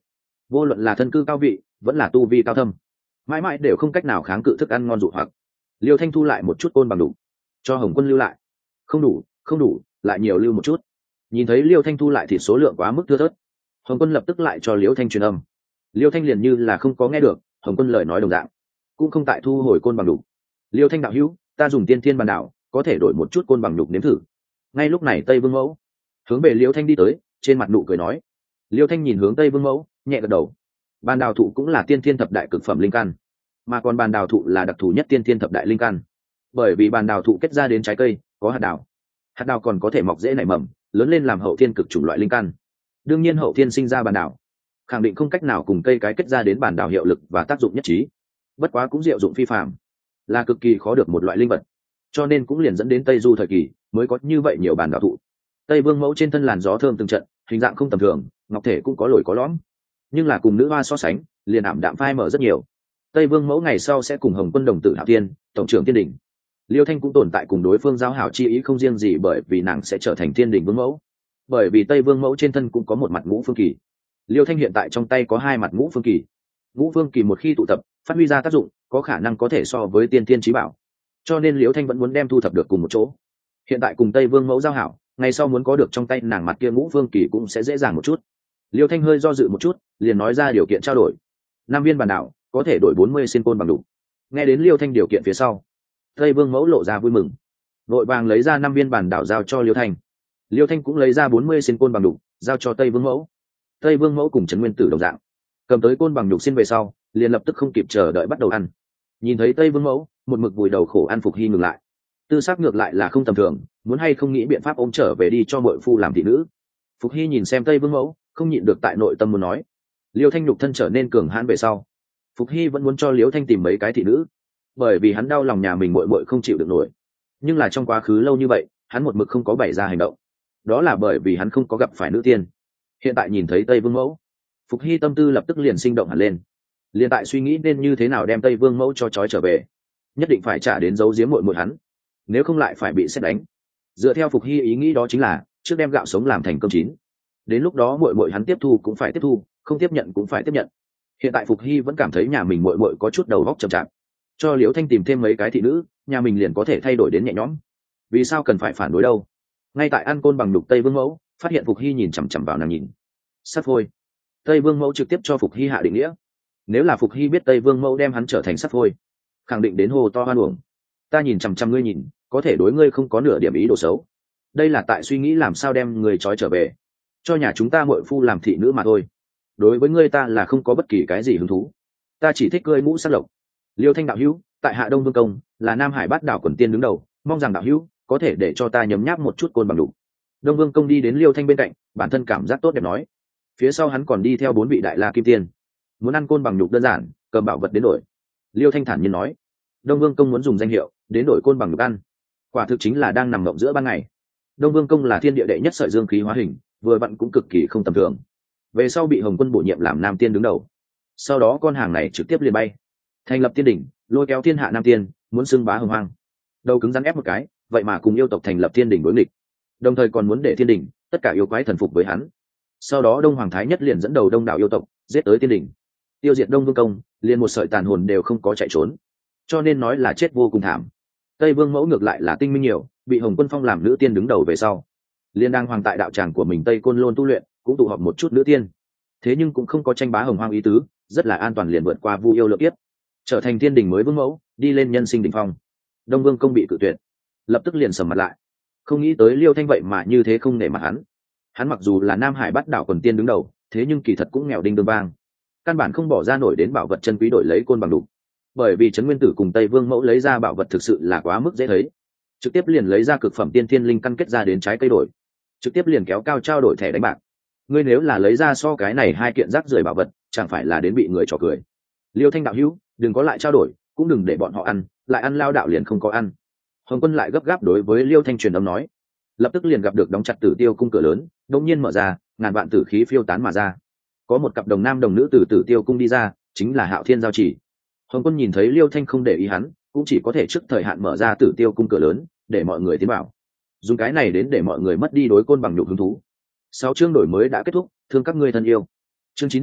vô luận là thân cư cao vị vẫn là tu vi cao thâm, mãi mãi đều không cách nào kháng cự thức ăn ngon dụ hoặc. Liêu Thanh thu lại một chút côn bằng đủ, cho Hồng Quân lưu lại. Không đủ, không đủ, lại nhiều lưu một chút. Nhìn thấy Liêu Thanh thu lại thì số lượng quá mức thưa thớt, Hồng Quân lập tức lại cho Liêu Thanh truyền âm. Liêu Thanh liền như là không có nghe được Hồng Quân lời nói đồng dạng, cũng không tại thu hồi côn bằng đủ. Liêu Thanh đạo hữu, ta dùng tiên thiên bàn đảo có thể đổi một chút côn bằng đục nếm thử. Ngay lúc này Tây Vương Mẫu hướng về Liêu Thanh đi tới, trên mặt nụ cười nói. Liêu Thanh nhìn hướng Tây Vương Mẫu, nhẹ gật đầu. Bàn đào thụ cũng là tiên thiên thập đại cực phẩm linh căn, mà còn bàn đào thụ là đặc thù nhất tiên thiên thập đại linh căn, bởi vì bàn đào thụ kết ra đến trái cây có hạt đào còn có thể mọc dễ nảy mầm, lớn lên làm hậu thiên cực chủng loại linh căn. Đương nhiên hậu thiên sinh ra bàn đào khẳng định không cách nào cùng cây cái kết ra đến bàn đào hiệu lực và tác dụng nhất trí, bất quá cũng diệu dụng phi phàm, là cực kỳ khó được một loại linh vật, cho nên cũng liền dẫn đến Tây Du thời kỳ mới có như vậy nhiều bàn đào thụ. Tây Vương Mẫu trên thân làn gió thơm từng trận, hình dạng không tầm thường, ngọc thể cũng có lồi có lõm, nhưng là cùng nữ hoa so sánh liền ảm đạm phai mở rất nhiều. Tây Vương Mẫu ngày sau sẽ cùng Hồng Quân đồng tử Hạo Thiên, tổng trưởng Thiên Đình. Liêu Thanh cũng tồn tại cùng đối phương giao hảo chi ý không riêng gì bởi vì nàng sẽ trở thành Thiên Đình Vương Mẫu, bởi vì Tây Vương Mẫu trên thân cũng có một mặt ngũ phương kỳ. Liêu Thanh hiện tại trong tay có hai mặt ngũ phương kỳ. Ngũ phương kỳ một khi tụ tập, phát huy ra tác dụng, có khả năng có thể so với tiên thiên chí bảo. Cho nên Liêu Thanh vẫn muốn đem thu thập được cùng một chỗ. Hiện tại cùng Tây Vương Mẫu giao hảo, ngày sau muốn có được trong tay nàng mặt kia ngũ phương kỳ cũng sẽ dễ dàng một chút. Liêu Thanh hơi do dự một chút, liền nói ra điều kiện trao đổi. 5 viên bản đảo có thể đổi 40 xin côn bằng đủ. Nghe đến Liêu Thanh điều kiện phía sau, Tây Vương Mẫu lộ ra vui mừng, vội vàng lấy ra 5 viên bản đảo giao cho Liêu Thanh. Liêu Thanh cũng lấy ra 40 xin côn bằng đủ, giao cho Tây Vương Mẫu. Tây Vương Mẫu cùng Trấn Nguyên Tử đồng dạng, cầm tới côn bằng nhục xin về sau, liền lập tức không kịp chờ đợi bắt đầu ăn. Nhìn thấy Tây Vương Mẫu một mực vùi đầu khổ ăn, Phục Hy ngừng lại. Tư sắc ngược lại là không tầm thường, muốn hay không nghĩ biện pháp ôm trở về đi cho muội phu làm thị nữ. Phục Hy nhìn xem Tây Vương Mẫu, không nhịn được tại nội tâm muốn nói. Liêu Thanh nhục thân trở nên cường hãn về sau, Phục Hy vẫn muốn cho Liêu Thanh tìm mấy cái thị nữ, bởi vì hắn đau lòng nhà mình muội muội không chịu được nổi. Nhưng là trong quá khứ lâu như vậy, hắn một mực không có bày ra hành động. Đó là bởi vì hắn không có gặp phải nữ tiên. Hiện tại nhìn thấy Tây Vương Mẫu, Phục Hy tâm tư lập tức liền sinh động hẳn lên. Liền tại suy nghĩ nên như thế nào đem Tây Vương Mẫu cho trói trở về, nhất định phải trả đến giấu giếm muội muội hắn, nếu không lại phải bị sét đánh. Dựa theo Phục Hy ý nghĩ đó chính là trước đem gạo sống làm thành cơm chín, đến lúc đó muội muội hắn tiếp thu cũng phải tiếp thu, không tiếp nhận cũng phải tiếp nhận. Hiện tại Phục Hy vẫn cảm thấy nhà mình muội muội có chút đầu óc chậm chạp, cho Liễu Thanh tìm thêm mấy cái thị nữ, nhà mình liền có thể thay đổi đến nhẹ nhõm. Vì sao cần phải phản đối đâu? Ngay tại ăn côn bằng đục Tây Vương Mẫu phát hiện Phục Hy nhìn chằm chằm vào nàng nhìn, sắt phôi. Tây Vương Mẫu trực tiếp cho Phục Hy hạ định nghĩa, nếu là Phục Hy biết Tây Vương Mẫu đem hắn trở thành sắt phôi, khẳng định đến hồ to hoan uổng. Ta nhìn chằm chằm ngươi nhìn, có thể đối ngươi không có nửa điểm ý đồ xấu. Đây là tại suy nghĩ làm sao đem người trói trở về, cho nhà chúng ta muội phu làm thị nữ mà thôi. Đối với ngươi ta là không có bất kỳ cái gì hứng thú, ta chỉ thích ngươi mũ sắc lộc. Liêu Thanh đạo hữu, tại Hạ Đông Vương Công là Nam Hải Bát Đảo quần tiên đứng đầu, mong rằng đạo hữu có thể để cho ta nhấm nháp một chút côn bằng đủ. Đông Vương Công đi đến Liêu Thanh bên cạnh, bản thân cảm giác tốt đẹp nói. Phía sau hắn còn đi theo 4 vị đại la kim tiên, muốn ăn côn bằng nhục đơn giản, cầm bảo vật đến đổi. Liêu Thanh thản nhiên nói, Đông Vương Công muốn dùng danh hiệu đến đổi côn bằng nhục ăn, quả thực chính là đang nằm mộng giữa ban ngày. Đông Vương Công là thiên địa đệ nhất sợi dương khí hóa hình, vừa vặn cũng cực kỳ không tầm thường. Về sau bị Hồng Quân bổ nhiệm làm Nam Tiên đứng đầu, sau đó con hàng này trực tiếp liền bay, thành lập tiên đỉnh, lôi kéo thiên hạ Nam Tiên, muốn xưng bá hồng hoang. Đầu cứng rắn ép một cái, vậy mà cùng yêu tộc thành lập tiên đỉnh đối nghịch, đồng thời còn muốn để thiên đỉnh tất cả yêu quái thần phục với hắn. Sau đó Đông Hoàng Thái Nhất liền dẫn đầu đông đảo yêu tộc giết tới tiên đỉnh, tiêu diệt Đông Vương Công, liền một sợi tàn hồn đều không có chạy trốn, cho nên nói là chết vô cùng thảm. Tây Vương Mẫu ngược lại là tinh minh nhiều, bị Hồng Quân phong làm nữ tiên đứng đầu về sau, liên đang hoàng tại đạo tràng của mình Tây Côn Lôn tu luyện, cũng tụ họp một chút nữ tiên, thế nhưng cũng không có tranh bá hồng hoang ý tứ, rất là an toàn liền vượt qua vu yêu lượng kiếp, trở thành thiên đình mới vương mẫu, đi lên nhân sinh đỉnh phong. Đông Vương Công bị cự tuyệt, lập tức liền sầm mặt lại, không nghĩ tới Liêu Thanh vậy mà như thế không nể mặt hắn. Hắn mặc dù là Nam Hải Bát Đảo quần tiên đứng đầu, thế nhưng kỳ thật cũng nghèo đinh đương vang, căn bản không bỏ ra nổi đến bảo vật chân quý đổi lấy côn bằng đủ. Bởi vì Trấn Nguyên Tử cùng Tây Vương Mẫu lấy ra bảo vật thực sự là quá mức dễ thấy, trực tiếp liền lấy ra cực phẩm tiên thiên linh căn kết ra đến trái cây đổi, trực tiếp liền kéo cao trao đổi thẻ đánh bạc. Ngươi nếu là lấy ra so cái này 2 kiện rác rưởi bảo vật, chẳng phải là đến bị người trò cười. Liêu Thanh đạo hữu, đừng có lại trao đổi, cũng đừng để bọn họ ăn, lại ăn lao đạo liền không có ăn. Hồng Quân lại gấp gáp đối với Liêu Thanh truyền âm nói, lập tức liền gặp được đóng chặt Tử Tiêu cung cửa lớn, đột nhiên mở ra, ngàn vạn tử khí phiêu tán mà ra. Có một cặp đồng nam đồng nữ từ Tử Tiêu cung đi ra, chính là Hạo Thiên giao chỉ. Hồng Quân nhìn thấy Liêu Thanh không để ý hắn, cũng chỉ có thể trước thời hạn mở ra Tử Tiêu cung cửa lớn, để mọi người tiến vào. Dùng cái này đến để mọi người mất đi đối côn bằng nhục hứng thú. 6 chương đổi mới đã kết thúc, thương các ngươi thân yêu. Chương 91,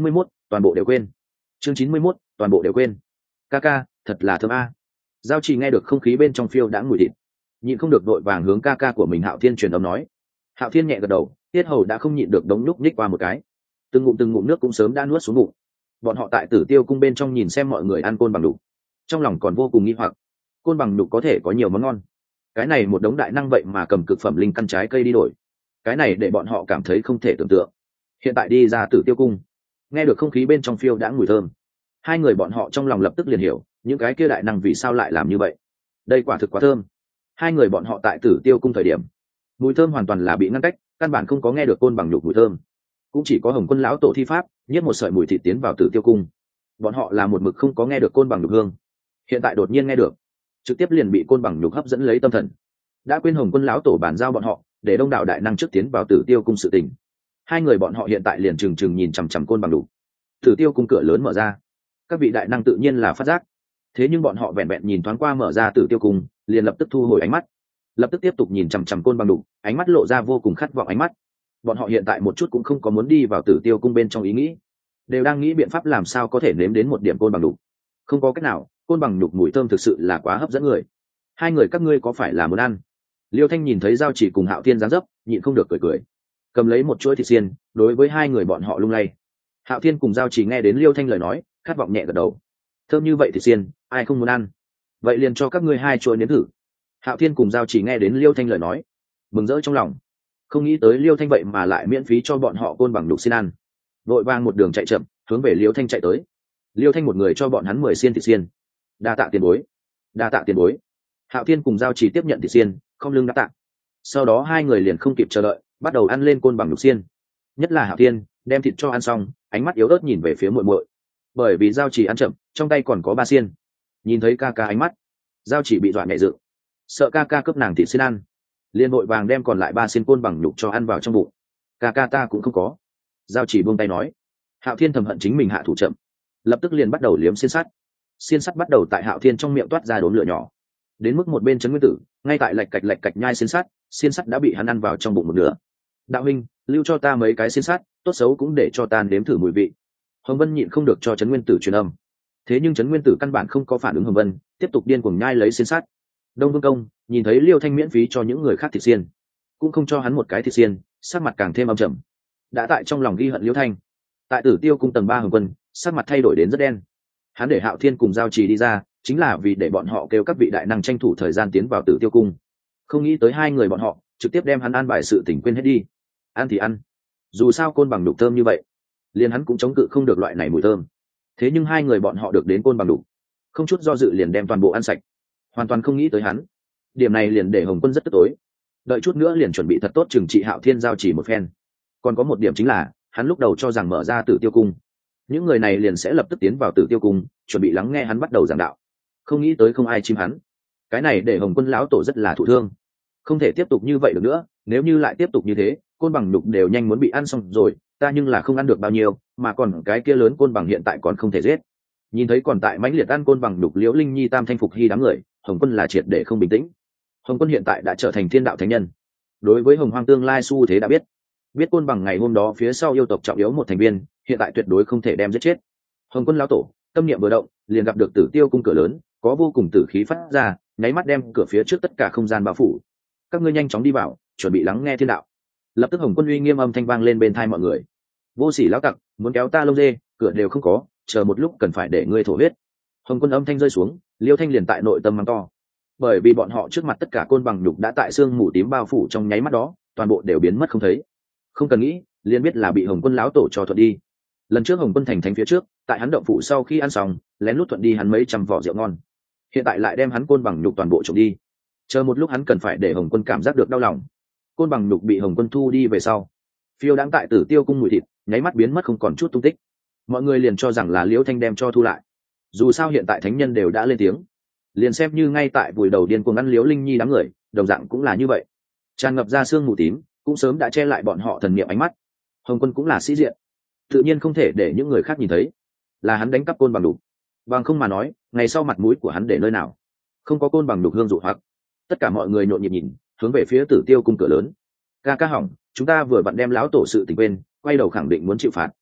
toàn bộ đều quên. Chương 91, toàn bộ đều quên. Ca ca, thật là thơm a. Giao Chỉ nghe được không khí bên trong phiêu đã mùi thịt, nhịn không được đội vàng hướng ca ca của mình Hạo Thiên truyền âm nói. Hạo Thiên nhẹ gật đầu, tiết hầu đã không nhịn được đống lúc nhích qua một cái, từng ngụm nước cũng sớm đã nuốt xuống bụng. Bọn họ tại Tử Tiêu cung bên trong nhìn xem mọi người ăn côn bằng đục, trong lòng còn vô cùng nghi hoặc, côn bằng đục có thể có nhiều món ngon, cái này một đống đại năng vậy mà cầm cực phẩm linh căn trái cây đi đổi, cái này để bọn họ cảm thấy không thể tưởng tượng. Hiện tại đi ra Tử Tiêu cung, nghe được không khí bên trong phiêu đã mùi thơm, hai người bọn họ trong lòng lập tức liền hiểu những cái kia đại năng vì sao lại làm như vậy. Đây quả thực quá thơm. Hai người bọn họ tại Tử Tiêu cung thời điểm, mùi thơm hoàn toàn là bị ngăn cách, căn bản không có nghe được côn bằng nhục mùi thơm. Cũng chỉ có Hồng Quân lão tổ thi pháp nhét một sợi mùi thịt tiến vào Tử Tiêu cung, bọn họ là một mực không có nghe được côn bằng nhục hương. Hiện tại đột nhiên nghe được, trực tiếp liền bị côn bằng nhục hấp dẫn lấy tâm thần, đã quên Hồng Quân lão tổ bàn giao bọn họ để đông đảo đại năng trước tiến vào Tử Tiêu cung sự tình. Hai người bọn họ hiện tại liền trừng trừng nhìn chằm chằm côn bằng nhục. Tử Tiêu cung cửa lớn mở ra, các vị đại năng tự nhiên là phát giác, thế nhưng bọn họ vẹn vẹn nhìn thoáng qua mở ra Tử Tiêu cung, liền lập tức thu hồi ánh mắt, lập tức tiếp tục nhìn chằm chằm côn bằng đục, ánh mắt lộ ra vô cùng khát vọng ánh mắt. Bọn họ hiện tại một chút cũng không có muốn đi vào Tử Tiêu cung bên trong ý nghĩ, đều đang nghĩ biện pháp làm sao có thể nếm đến một điểm côn bằng đục. Không có cách nào, côn bằng đục mùi thơm thực sự là quá hấp dẫn người. Hai người các ngươi có phải là muốn ăn? Liêu Thanh nhìn thấy Giao Chỉ cùng Hạo Thiên dáng dấp, nhịn không được cười cười, cầm lấy một chuỗi thịt xiên đối với hai người bọn họ lung lay. Hạo Thiên cùng Giao Chỉ nghe đến Liêu Thanh lời nói, khát vọng nhẹ gật đầu. Thơm như vậy thịt xiên, ai không muốn ăn? Vậy liền cho các ngươi hai chuỗi nếm thử. Hạo Thiên cùng Giao Chỉ nghe đến Liêu Thanh lời nói, mừng rỡ trong lòng, không nghĩ tới Liêu Thanh vậy mà lại miễn phí cho bọn họ côn bằng đục xiên ăn. Vội vàng một đường chạy chậm hướng về Liêu Thanh chạy tới. Liêu Thanh một người cho bọn hắn 10 xiên thịt xiên. Đa tạ tiền bối, đa tạ tiền bối. Hạo Thiên cùng Giao Chỉ tiếp nhận thịt xiên, không lưng đáp tạ. Sau đó hai người liền không kịp chờ đợi, bắt đầu ăn lên côn bằng đục xiên. Nhất là Hạo Thiên, đem thịt cho ăn xong, ánh mắt yếu ớt nhìn về phía muội muội, bởi vì Giao Chỉ ăn chậm, trong tay còn có 3 xiên. Nhìn thấy ca ca ánh mắt, Giao Chỉ bị dọa nhẹ dựng, sợ ca ca cướp nàng thịt xiên ăn, liền vội vàng đem còn lại 3 xiên côn bằng nhục cho ăn vào trong bụng. Ca ca ta cũng không có. Giao Chỉ buông tay nói. Hạo Thiên thầm hận chính mình hạ thủ chậm, lập tức liền bắt đầu liếm xiên sắt bắt đầu tại Hạo Thiên trong miệng toát ra đốm lửa nhỏ, đến mức một bên Trấn Nguyên Tử ngay tại lạch cạch nhai xiên sắt đã bị hắn ăn vào trong bụng một nửa. Đạo huynh, lưu cho ta mấy cái xiên sắt, tốt xấu cũng để cho ta nếm thử mùi vị. Hồng Vân nhịn không được cho Trấn Nguyên Tử truyền âm, thế nhưng Trấn Nguyên Tử căn bản không có phản ứng Hồng Vân, tiếp tục điên cuồng nhai lấy xiên sắt. Đông Vương Công nhìn thấy Liêu Thanh miễn phí cho những người khác thịt xiên, cũng không cho hắn một cái thịt xiên, sắc mặt càng thêm âm trầm, đã tại trong lòng ghi hận Liêu Thanh. Tại Tử Tiêu cung tầng 3 Hồng Vân sắc mặt thay đổi đến rất đen, hắn để Hạo Thiên cùng Giao Trì đi ra chính là vì để bọn họ kêu các vị đại năng tranh thủ thời gian tiến vào Tử Tiêu cung, không nghĩ tới hai người bọn họ trực tiếp đem hắn an bài sự tình quên hết đi. Ăn thì ăn, dù sao côn bằng đục thơm như vậy, liền hắn cũng chống cự không được loại này mùi thơm. Thế nhưng hai người bọn họ được đến côn bằng đục, không chút do dự liền đem toàn bộ ăn sạch, hoàn toàn không nghĩ tới hắn. Điểm này liền để Hồng Quân rất tức tối, đợi chút nữa liền chuẩn bị thật tốt trừng trị Hạo Thiên Giao Chỉ một phen. Còn có một điểm chính là, hắn lúc đầu cho rằng mở ra Tử Tiêu cung, những người này liền sẽ lập tức tiến vào Tử Tiêu cung, chuẩn bị lắng nghe hắn bắt đầu giảng đạo. Không nghĩ tới không ai chim hắn. Cái này để Hồng Quân lão tổ rất là thụ thương. Không thể tiếp tục như vậy được nữa, nếu như lại tiếp tục như thế, côn bằng nhục đều nhanh muốn bị ăn xong rồi, ta nhưng là không ăn được bao nhiêu, mà còn cái kia lớn côn bằng hiện tại còn không thể giết. Nhìn thấy còn tại mãnh liệt ăn côn bằng nhục Liễu Linh Nhi Tam Thanh Phục Hy đám người, Hồng Quân là triệt để không bình tĩnh. Hồng Quân hiện tại đã trở thành thiên đạo thánh nhân, đối với Hồng Hoang tương lai xu thế đã biết côn bằng ngày hôm đó phía sau yêu tộc trọng yếu một thành viên, hiện tại tuyệt đối không thể đem giết chết. Hồng Quân lão tổ tâm niệm vừa động, liền gặp được Tử Tiêu cung cửa lớn có vô cùng tử khí phát ra, nháy mắt đem cửa phía trước tất cả không gian bao phủ. Các ngươi nhanh chóng đi vào, chuẩn bị lắng nghe thiên đạo. Lập tức Hồng Quân uy nghiêm âm thanh vang lên bên tai mọi người. Vô sỉ lão tặc, muốn kéo ta lông dê, cửa đều không có, chờ một lúc cần phải để ngươi thổ huyết. Hồng Quân âm thanh rơi xuống, Liêu Thanh liền tại nội tâm mắng to, bởi vì bọn họ trước mặt tất cả côn bằng nhục đã tại xương mù tím bao phủ, trong nháy mắt đó toàn bộ đều biến mất không thấy. Không cần nghĩ, liền biết là bị Hồng Quân lão tổ cho thuận đi. Lần trước Hồng Quân thành thánh phía trước, tại hắn động phủ sau khi ăn xong, lén lút thuận đi hắn mấy trăm vỏ rượu ngon, hiện tại lại đem hắn côn bằng nhục toàn bộ trộm đi. Chờ một lúc hắn cần phải để Hồng Quân cảm giác được đau lòng. Côn bằng nhục bị Hồng Quân thu đi về sau, phiêu đáng tại Tử Tiêu cung mùi thịt nháy mắt biến mất không còn chút tung tích. Mọi người liền cho rằng là Liễu Thanh đem cho thu lại, dù sao hiện tại thánh nhân đều đã lên tiếng, liền xem như ngay tại buổi đầu điên cuồng ăn Liễu Linh Nhi đám người, đồng dạng cũng là như vậy. Tràn ngập ra xương mù tím cũng sớm đã che lại bọn họ thần niệm ánh mắt. Hồng Quân cũng là sĩ diện, tự nhiên không thể để những người khác nhìn thấy là hắn đánh cắp côn bằng đục, bằng không mà nói ngày sau mặt mũi của hắn để nơi nào. Không có côn bằng đục hương dụ hoặc, tất cả mọi người nhộn nhịp nhìn hướng về phía Tử Tiêu cung cửa lớn. Ca ca hỏng, chúng ta vừa vặn đem lão tổ sự tình quên, quay đầu khẳng định muốn chịu phạt.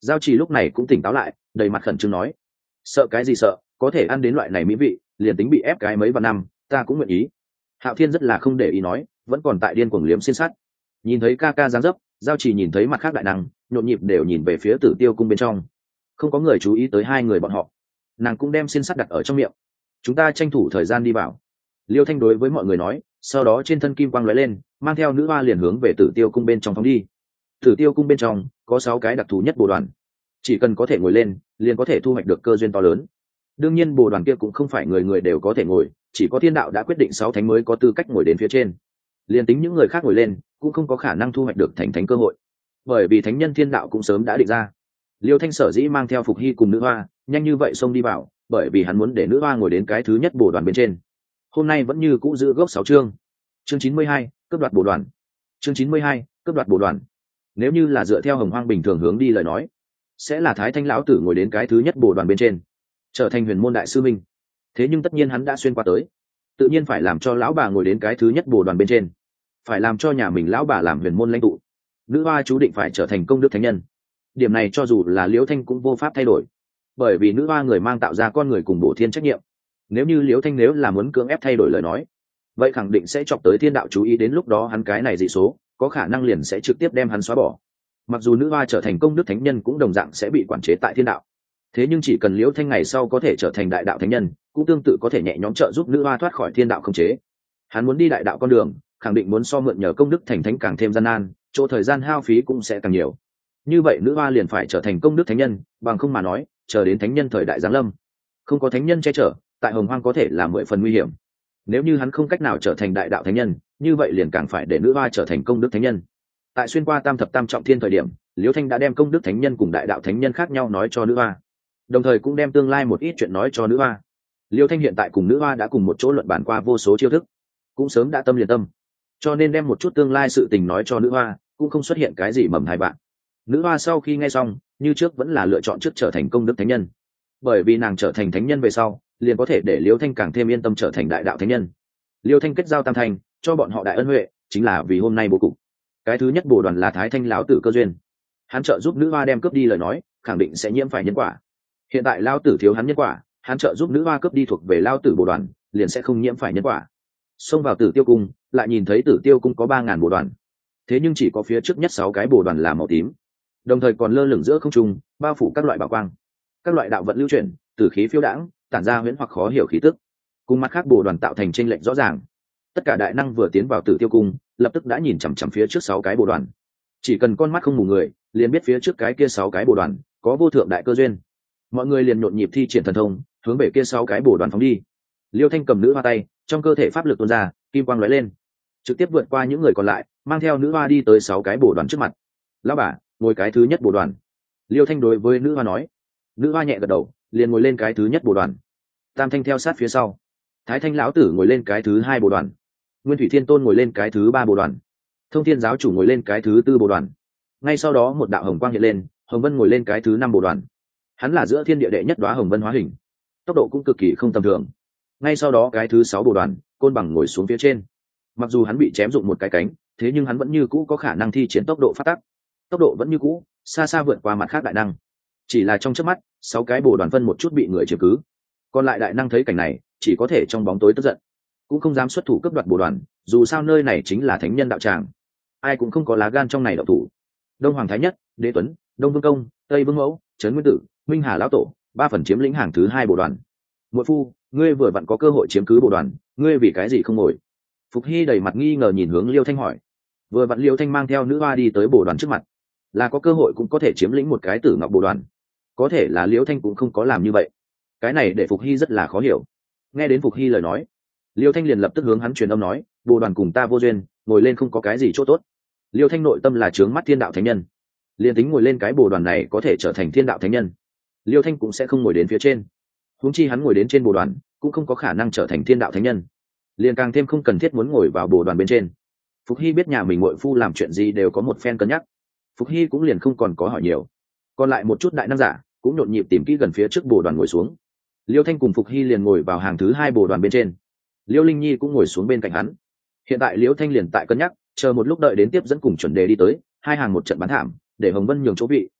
Giao Chỉ lúc này cũng tỉnh táo lại, đầy mặt khẩn trương nói: sợ cái gì sợ, có thể ăn đến loại này mỹ vị, liền tính bị ép cái mấy vạn năm ta cũng nguyện ý. Hạo Thiên rất là không để ý nói, vẫn còn tại điên cuồng liếm xiên sắt. Nhìn thấy ca ca giáng dấp, Giao Chỉ nhìn thấy mặt khác đại năng nhộn nhịp đều nhìn về phía Tử Tiêu cung bên trong, không có người chú ý tới hai người bọn họ. Nàng cũng đem xiên sắt đặt ở trong miệng. Chúng ta tranh thủ thời gian đi vào. Liêu Thanh đối với mọi người nói, sau đó trên thân kim quang lóe lên, mang theo nữ hoa liền hướng về Tử Tiêu cung bên trong phóng đi. Tử Tiêu cung bên trong có 6 cái đặc thù nhất bồ đoàn, chỉ cần có thể ngồi lên liền có thể thu hoạch được cơ duyên to lớn. Đương nhiên bồ đoàn kia cũng không phải người người đều có thể ngồi, chỉ có thiên đạo đã quyết định 6 thánh mới có tư cách ngồi đến phía trên. Liền tính những người khác ngồi lên cũng không có khả năng thu hoạch được thành thánh cơ hội, bởi vì thánh nhân thiên đạo cũng sớm đã định ra. Liêu Thanh sở dĩ mang theo Phục Hy cùng nữ hoa nhanh như vậy xông đi vào, bởi vì hắn muốn để nữ hoa ngồi đến cái thứ nhất bồ đoàn bên trên. Hôm nay vẫn như cũ giữ gốc 6 chương. Chương 92, cướp đoạt bồ đoàn. Chương 92, cướp đoạt bồ đoàn. Nếu như là dựa theo Hồng Hoang bình thường hướng đi lời nói, sẽ là Thái Thanh lão tử ngồi đến cái thứ nhất bồ đoàn bên trên, trở thành huyền môn đại sư minh. Thế nhưng tất nhiên hắn đã xuyên qua tới, tự nhiên phải làm cho lão bà ngồi đến cái thứ nhất bồ đoàn bên trên, phải làm cho nhà mình lão bà làm huyền môn lãnh tụ. Nữ hoa chú định phải trở thành công đức thánh nhân. Điểm này cho dù là Liễu Thanh cũng vô pháp thay đổi, bởi vì nữ hoa người mang tạo ra con người cùng bổ thiên trách nhiệm. Nếu như Liễu Thanh nếu là muốn cưỡng ép thay đổi lời nói, vậy khẳng định sẽ chọc tới thiên đạo chú ý, đến lúc đó hắn cái này dị số có khả năng liền sẽ trực tiếp đem hắn xóa bỏ. Mặc dù nữ hoa trở thành công đức thánh nhân cũng đồng dạng sẽ bị quản chế tại thiên đạo, thế nhưng chỉ cần Liễu Thanh ngày sau có thể trở thành đại đạo thánh nhân, cũng tương tự có thể nhẹ nhõm trợ giúp nữ hoa thoát khỏi thiên đạo khống chế. Hắn muốn đi đại đạo con đường, khẳng định muốn so mượn nhờ công đức thành thánh càng thêm gian nan, chỗ thời gian hao phí cũng sẽ càng nhiều. Như vậy nữ hoa liền phải trở thành công đức thánh nhân, bằng không mà nói, chờ đến thánh nhân thời đại giáng lâm, không có thánh nhân che chở, tại Hồng Hoang có thể là 10 phần nguy hiểm. Nếu như hắn không cách nào trở thành đại đạo thánh nhân, như vậy liền càng phải để nữ hoa trở thành công đức thánh nhân. Tại xuyên qua tam thập tam trọng thiên thời điểm, Liễu Thanh đã đem công đức thánh nhân cùng đại đạo thánh nhân khác nhau nói cho nữ hoa, đồng thời cũng đem tương lai một ít chuyện nói cho nữ hoa. Liễu Thanh hiện tại cùng nữ hoa đã cùng một chỗ luận bàn qua vô số chiêu thức, cũng sớm đã tâm liền tâm, cho nên đem một chút tương lai sự tình nói cho nữ hoa, cũng không xuất hiện cái gì mầm thai bạn. Nữ hoa sau khi nghe xong, như trước vẫn là lựa chọn trước trở thành công đức thánh nhân, bởi vì nàng trở thành thánh nhân về sau, liền có thể để Liễu Thanh càng thêm yên tâm trở thành đại đạo thánh nhân. Liễu Thanh kết giao tam thành, cho bọn họ đại ân huệ, chính là vì hôm nay bố cục. Cái thứ nhất bồ đoàn là Thái Thanh lão tử cơ duyên, hắn trợ giúp nữ hoa đem cướp đi lời nói, khẳng định sẽ nhiễm phải nhân quả. Hiện tại lão tử thiếu hắn nhân quả, hắn trợ giúp nữ hoa cướp đi thuộc về lão tử bồ đoàn, liền sẽ không nhiễm phải nhân quả. Xông vào Tử Tiêu cung, lại nhìn thấy Tử Tiêu cung có 3000 bồ đoàn, thế nhưng chỉ có phía trước nhất 6 cái bồ đoàn là màu tím, đồng thời còn lơ lửng giữa không trung, bao phủ các loại bảo quang, các loại đạo vận lưu chuyển, tử khí phiêu đãng, tản ra huyễn hoặc khó hiểu khí tức, cùng mặt khác bồ đoàn tạo thành chênh lệch rõ ràng. Tất cả đại năng vừa tiến vào Tử Tiêu cung, lập tức đã nhìn chằm chằm phía trước 6 cái bồ đoàn, chỉ cần con mắt không mù người, liền biết phía trước cái kia 6 cái bồ đoàn có vô thượng đại cơ duyên. Mọi người liền nhộn nhịp thi triển thần thông, hướng về kia 6 cái bồ đoàn phóng đi. Liêu Thanh cầm nữ hoa tay, trong cơ thể pháp lực tuôn ra, kim quang lóe lên, trực tiếp vượt qua những người còn lại, mang theo nữ hoa đi tới 6 cái bồ đoàn trước mặt. Lão bà, ngồi cái thứ nhất bồ đoàn. Liêu Thanh đối với nữ hoa nói. Nữ hoa nhẹ gật đầu, liền ngồi lên cái thứ nhất bồ đoàn. Tam Thanh theo sát phía sau. Thái Thanh lão tử ngồi lên cái thứ 2 bồ đoàn. Nguyên Thủy Thiên Tôn ngồi lên cái thứ 3 bồ đoàn. Thông Thiên giáo chủ ngồi lên cái thứ 4 bồ đoàn. Ngay sau đó một đạo hồng quang hiện lên, Hồng Vân ngồi lên cái thứ 5 bồ đoàn. Hắn là giữa thiên địa đệ nhất đóa hồng vân hóa hình, tốc độ cũng cực kỳ không tầm thường. Ngay sau đó cái thứ 6 bồ đoàn, Côn Bằng ngồi xuống phía trên. Mặc dù hắn bị chém dụng một cái cánh, thế nhưng hắn vẫn như cũ có khả năng thi triển tốc độ phát tắc, tốc độ vẫn như cũ xa xa vượt qua mặt khác đại năng. Chỉ là trong chớp mắt, 6 cái bồ đoàn phân một chút bị người chiếm cứ, còn lại đại năng thấy cảnh này, chỉ có thể trong bóng tối tức giận, cũng không dám xuất thủ cướp đoạt bồ đoàn, dù sao nơi này chính là thánh nhân đạo tràng, ai cũng không có lá gan trong này động thủ. Đông Hoàng Thái Nhất, Đế Tuấn, Đông Vương Công, Tây Vương Mẫu, Trấn Nguyên Tử, Minh Hà lão tổ, 3 phần chiếm lĩnh hàng thứ 2 bồ đoàn. Muội phu, ngươi vừa vặn có cơ hội chiếm cứ bồ đoàn, ngươi vì cái gì không ngồi? Phục Hy đầy mặt nghi ngờ nhìn hướng Liêu Thanh hỏi. Vừa vặn Liêu Thanh mang theo nữ hoa đi tới bồ đoàn trước mặt, là có cơ hội cũng có thể chiếm lĩnh một cái Tử Ngọc bồ đoàn, có thể là Liêu Thanh cũng không có làm như vậy. Cái này để Phục Hy rất là khó hiểu. Nghe đến Phục Hy lời nói, Liêu Thanh liền lập tức hướng hắn truyền âm nói, bồ đoàn cùng ta vô duyên, ngồi lên không có cái gì chỗ tốt. Liêu Thanh nội tâm là trướng mắt thiên đạo thánh nhân, liền tính ngồi lên cái bồ đoàn này có thể trở thành thiên đạo thánh nhân, Liêu Thanh cũng sẽ không ngồi đến phía trên. Huống chi hắn ngồi đến trên bồ đoàn cũng không có khả năng trở thành thiên đạo thánh nhân, liền càng thêm không cần thiết muốn ngồi vào bồ đoàn bên trên. Phục Hy biết nhà mình muội phu làm chuyện gì đều có một phen cân nhắc, Phục Hy cũng liền không còn có hỏi nhiều. Còn lại một chút đại năng giả cũng nhộn nhịp tìm kỹ gần phía trước bồ đoàn ngồi xuống. Liêu Thanh cùng Phục Hy liền ngồi vào hàng thứ 2 bồ đoàn bên trên, Liêu Linh Nhi cũng ngồi xuống bên cạnh hắn. Hiện tại Liêu Thanh liền tại cân nhắc, chờ một lúc đợi đến tiếp dẫn cùng chuẩn đề đi tới, hai hàng một trận bán thảm, để Hồng Vân nhường chỗ vị,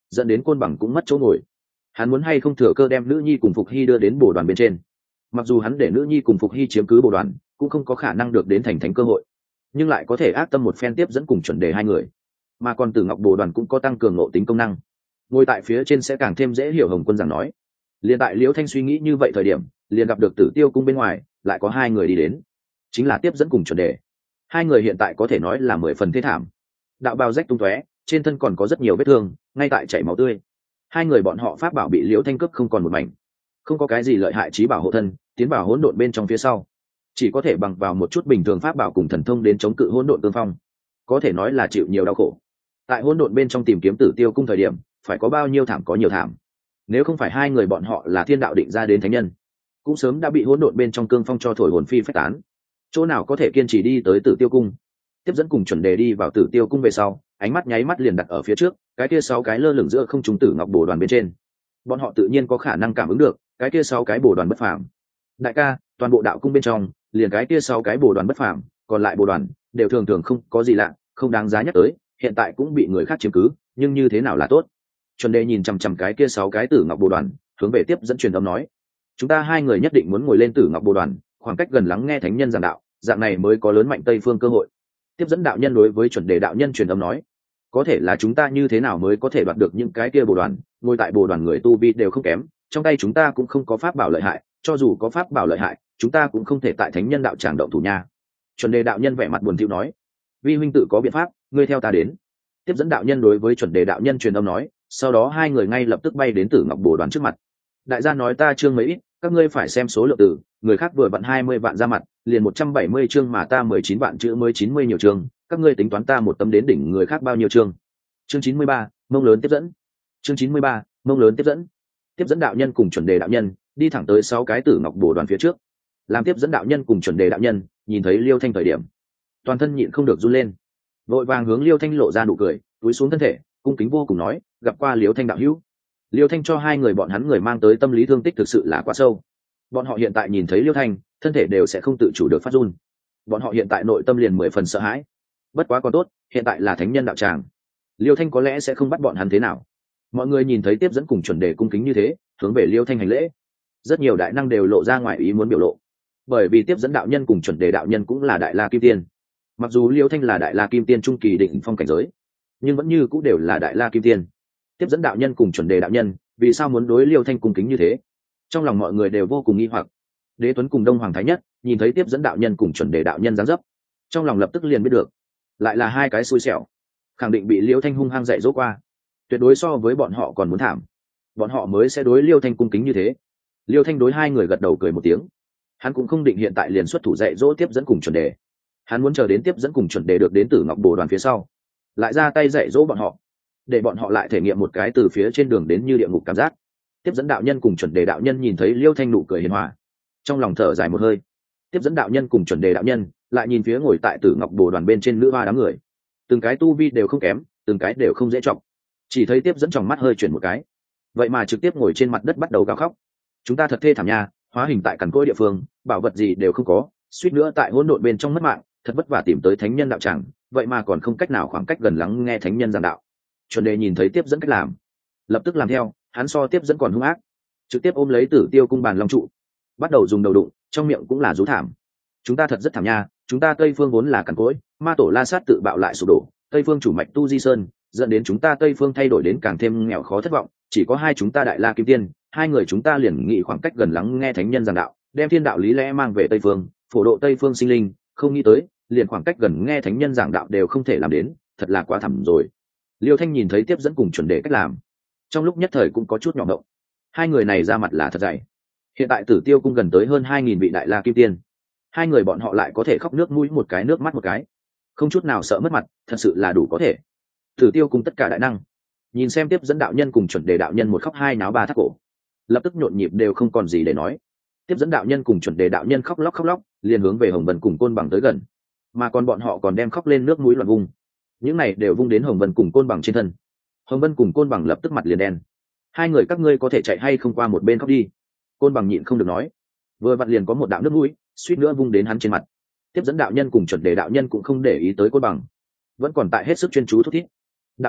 dẫn đến côn bằng cũng mất chỗ ngồi. Hắn muốn hay không thừa cơ đem nữ nhi cùng Phục Hy đưa đến bồ đoàn bên trên. Mặc dù hắn để nữ nhi cùng Phục Hy chiếm cứ bồ đoàn cũng không có khả năng được đến thành thánh cơ hội, nhưng lại có thể ác tâm một phen tiếp dẫn cùng chuẩn đề hai người. Mà còn Tử Ngọc bồ đoàn cũng có tăng cường ngộ tính công năng, ngồi tại phía trên sẽ càng thêm dễ hiểu. Hồng Quân giảng nói. Liền tại Liễu Thanh suy nghĩ như vậy thời điểm, liền gặp được Tử Tiêu cung bên ngoài lại có hai người đi đến, chính là tiếp dẫn cùng chuẩn đề. Hai người hiện tại có thể nói là 10 phần thê thảm, đạo bào rách tung tóe, trên thân còn có rất nhiều vết thương, ngay tại chảy máu tươi. Hai người bọn họ pháp bảo bị Liễu Thanh cướp không còn một mảnh, không có cái gì lợi hại trí bảo hộ thân, tiến vào hỗn độn bên trong phía sau, chỉ có thể bằng vào một chút bình thường pháp bảo cùng thần thông đến chống cự hỗn độn tương phong, có thể nói là chịu nhiều đau khổ. Tại hỗn độn bên trong tìm kiếm Tử Tiêu cung thời điểm, phải có bao nhiêu thảm có nhiều thảm. Nếu không phải hai người bọn họ là thiên đạo định ra đến thánh nhân, cũng sớm đã bị hỗn độn bên trong cương phong cho thổi hồn phi phách tán. Chỗ nào có thể kiên trì đi tới Tử Tiêu cung. Tiếp dẫn cùng chuẩn đề đi vào Tử Tiêu cung về sau, ánh mắt nháy mắt liền đặt ở phía trước cái kia 6 cái lơ lửng giữa không trung Tử Ngọc bồ đoàn bên trên. Bọn họ tự nhiên có khả năng cảm ứng được cái kia 6 cái bồ đoàn bất phàm. Đại ca, toàn bộ đạo cung bên trong liền cái kia 6 cái bồ đoàn bất phàm, còn lại bồ đoàn đều thường thường không có gì lạ, không đáng giá nhắc tới, hiện tại cũng bị người khác chiếm cứ, nhưng như thế nào là tốt. Chuẩn đề nhìn chằm chằm cái kia 6 cái Tử Ngọc bồ đoàn, hướng về tiếp dẫn truyền âm nói: chúng ta hai người nhất định muốn ngồi lên Tử Ngọc bồ đoàn, khoảng cách gần lắng nghe thánh nhân giảng đạo, dạng này mới có lớn mạnh Tây phương cơ hội. Tiếp dẫn đạo nhân đối với chuẩn đề đạo nhân truyền âm nói: có thể là chúng ta như thế nào mới có thể đoạt được những cái kia bồ đoàn, ngồi tại bồ đoàn người tu vi đều không kém, trong tay chúng ta cũng không có pháp bảo lợi hại, cho dù có pháp bảo lợi hại, chúng ta cũng không thể tại thánh nhân đạo tràng động thủ nha. Chuẩn đề đạo nhân vẻ mặt buồn thiu nói: vi huynh tự có biện pháp, ngươi theo ta đến. Tiếp dẫn đạo nhân đối với chuẩn đề đạo nhân truyền âm nói, sau đó hai người ngay lập tức bay đến Tử Ngọc bồ đoàn trước mặt. Đại gia nói ta chương mấy ít, các ngươi phải xem số lượng từ, người khác vừa vặn 20 vạn ra mặt, liền 170 chương mà ta 19 vạn chữ mới 90 nhiều chương, các ngươi tính toán ta một tấm đến đỉnh người khác bao nhiêu chương. Chương 93, mông lớn tiếp dẫn. Chương 93, mông lớn tiếp dẫn. Tiếp dẫn đạo nhân cùng chuẩn đề đạo nhân đi thẳng tới 6 cái Tử Ngọc bồ đoàn phía trước. Làm tiếp dẫn đạo nhân cùng chuẩn đề đạo nhân nhìn thấy Liêu Thanh thời điểm, toàn thân nhịn không được run lên, vội vàng hướng Liêu Thanh lộ ra nụ cười, cúi xuống thân thể, cung kính vô cùng nói: gặp qua Liêu Thanh đạo hữu. Liêu Thanh cho hai người bọn hắn người mang tới tâm lý thương tích thực sự là quá sâu. Bọn họ hiện tại nhìn thấy Liêu Thanh, thân thể đều sẽ không tự chủ được phát run. Bọn họ hiện tại nội tâm liền 10 phần sợ hãi. Bất quá còn tốt, hiện tại là thánh nhân đạo tràng, Liêu Thanh có lẽ sẽ không bắt bọn hắn thế nào. Mọi người nhìn thấy tiếp dẫn cùng chuẩn đề cung kính như thế, hướng về Liêu Thanh hành lễ. Rất nhiều đại năng đều lộ ra ngoài ý muốn biểu lộ, bởi vì tiếp dẫn đạo nhân cùng chuẩn đề đạo nhân cũng là đại la kim tiên. Mặc dù Liêu Thanh là đại la kim tiên trung kỳ đỉnh phong cảnh giới, nhưng vẫn như cũng đều là đại la kim tiên. Tiếp dẫn đạo nhân cùng chuẩn đề đạo nhân vì sao muốn đối Liêu Thanh cung kính như thế? Trong lòng mọi người đều vô cùng nghi hoặc. Đế Tuấn cùng Đông Hoàng Thái Nhất nhìn thấy tiếp dẫn đạo nhân cùng chuẩn đề đạo nhân dáng dấp, trong lòng lập tức liền biết được, lại là hai cái xui xẻo, khẳng định bị Liêu Thanh hung hăng dạy dỗ qua, tuyệt đối so với bọn họ còn muốn thảm. Bọn họ mới sẽ đối Liêu Thanh cung kính như thế. Liêu Thanh đối hai người gật đầu cười một tiếng. Hắn cũng không định hiện tại liền xuất thủ dạy dỗ tiếp dẫn cùng chuẩn đề, hắn muốn chờ đến tiếp dẫn cùng chuẩn đề được đến Tử Ngọc bồ đoàn phía sau, lại ra tay dạy dỗ bọn họ, để bọn họ lại thể nghiệm một cái từ phía trên đường đến như địa ngục cảm giác. Tiếp dẫn đạo nhân cùng chuẩn đề đạo nhân nhìn thấy Liêu Thanh nụ cười hiền hòa, trong lòng thở dài một hơi. Tiếp dẫn đạo nhân cùng chuẩn đề đạo nhân lại nhìn phía ngồi tại Tử Ngọc bồ đoàn bên trên nữ hoa đám người, từng cái tu vi đều không kém, từng cái đều không dễ trọng. Chỉ thấy tiếp dẫn trong mắt hơi chuyển một cái, vậy mà trực tiếp ngồi trên mặt đất bắt đầu gào khóc: chúng ta thật thê thảm nha, hóa hình tại cằn cỗi địa phương, bảo vật gì đều không có, suýt nữa tại hỗn độn bên trong mất mạng, thật vất vả tìm tới thánh nhân đạo tràng, vậy mà còn không cách nào khoảng cách gần lắng nghe thánh nhân giảng đạo. Chuẩn đề nhìn thấy tiếp dẫn cách làm, lập tức làm theo. Hắn so tiếp dẫn còn hung ác, trực tiếp ôm lấy Tử Tiêu cung bàn long trụ, bắt đầu dùng đầu đụng, trong miệng cũng là rú thảm: chúng ta thật rất thảm nha, chúng ta Tây phương vốn là cằn cỗi, ma tổ La Sát tự bạo lại sụp đổ, Tây phương chủ mạch Tu Di Sơn dẫn đến chúng ta Tây phương thay đổi đến càng thêm nghèo khó thất vọng, chỉ có hai chúng ta đại la kim tiên, hai người chúng ta liền nghị khoảng cách gần lắng nghe thánh nhân giảng đạo, đem thiên đạo lý lẽ mang về Tây phương, phổ độ Tây phương sinh linh, không nghĩ tới liền khoảng cách gần nghe thánh nhân giảng đạo đều không thể làm đến, thật là quá thảm rồi. Liêu Thanh nhìn thấy tiếp dẫn cùng chuẩn đề cách làm, trong lúc nhất thời cũng có chút nhỏ động. Hai người này ra mặt là thật dày. Hiện tại Tử Tiêu cung gần tới hơn 2000 vị đại la kim tiên, hai người bọn họ lại có thể khóc nước mũi một cái nước mắt một cái, không chút nào sợ mất mặt, thật sự là đủ có thể. Tử Tiêu cung tất cả đại năng nhìn xem tiếp dẫn đạo nhân cùng chuẩn đề đạo nhân một khóc hai náo ba thắt cổ, lập tức nhộn nhịp đều không còn gì để nói. Tiếp dẫn đạo nhân cùng chuẩn đề đạo nhân khóc lóc liền hướng về Hồng Vân cùng Côn Bằng tới gần, mà còn bọn họ còn đem khóc lên nước mũi loạn vung, những này đều vung đến Hồng Vân cùng Côn Bằng trên thân. Hồng Vân cùng Côn Bằng lập tức mặt liền đen: hai người các ngươi có thể chạy hay không qua một bên khóc đi. Côn Bằng nhịn không được nói, vừa vặn liền có một đạo nước mũi suýt nữa vung đến hắn trên mặt. Tiếp dẫn đạo nhân cùng chuẩn đề đạo nhân cũng không để ý tới Côn Bằng, vẫn còn tại hết sức chuyên chú thúc thiết: đạo hữu,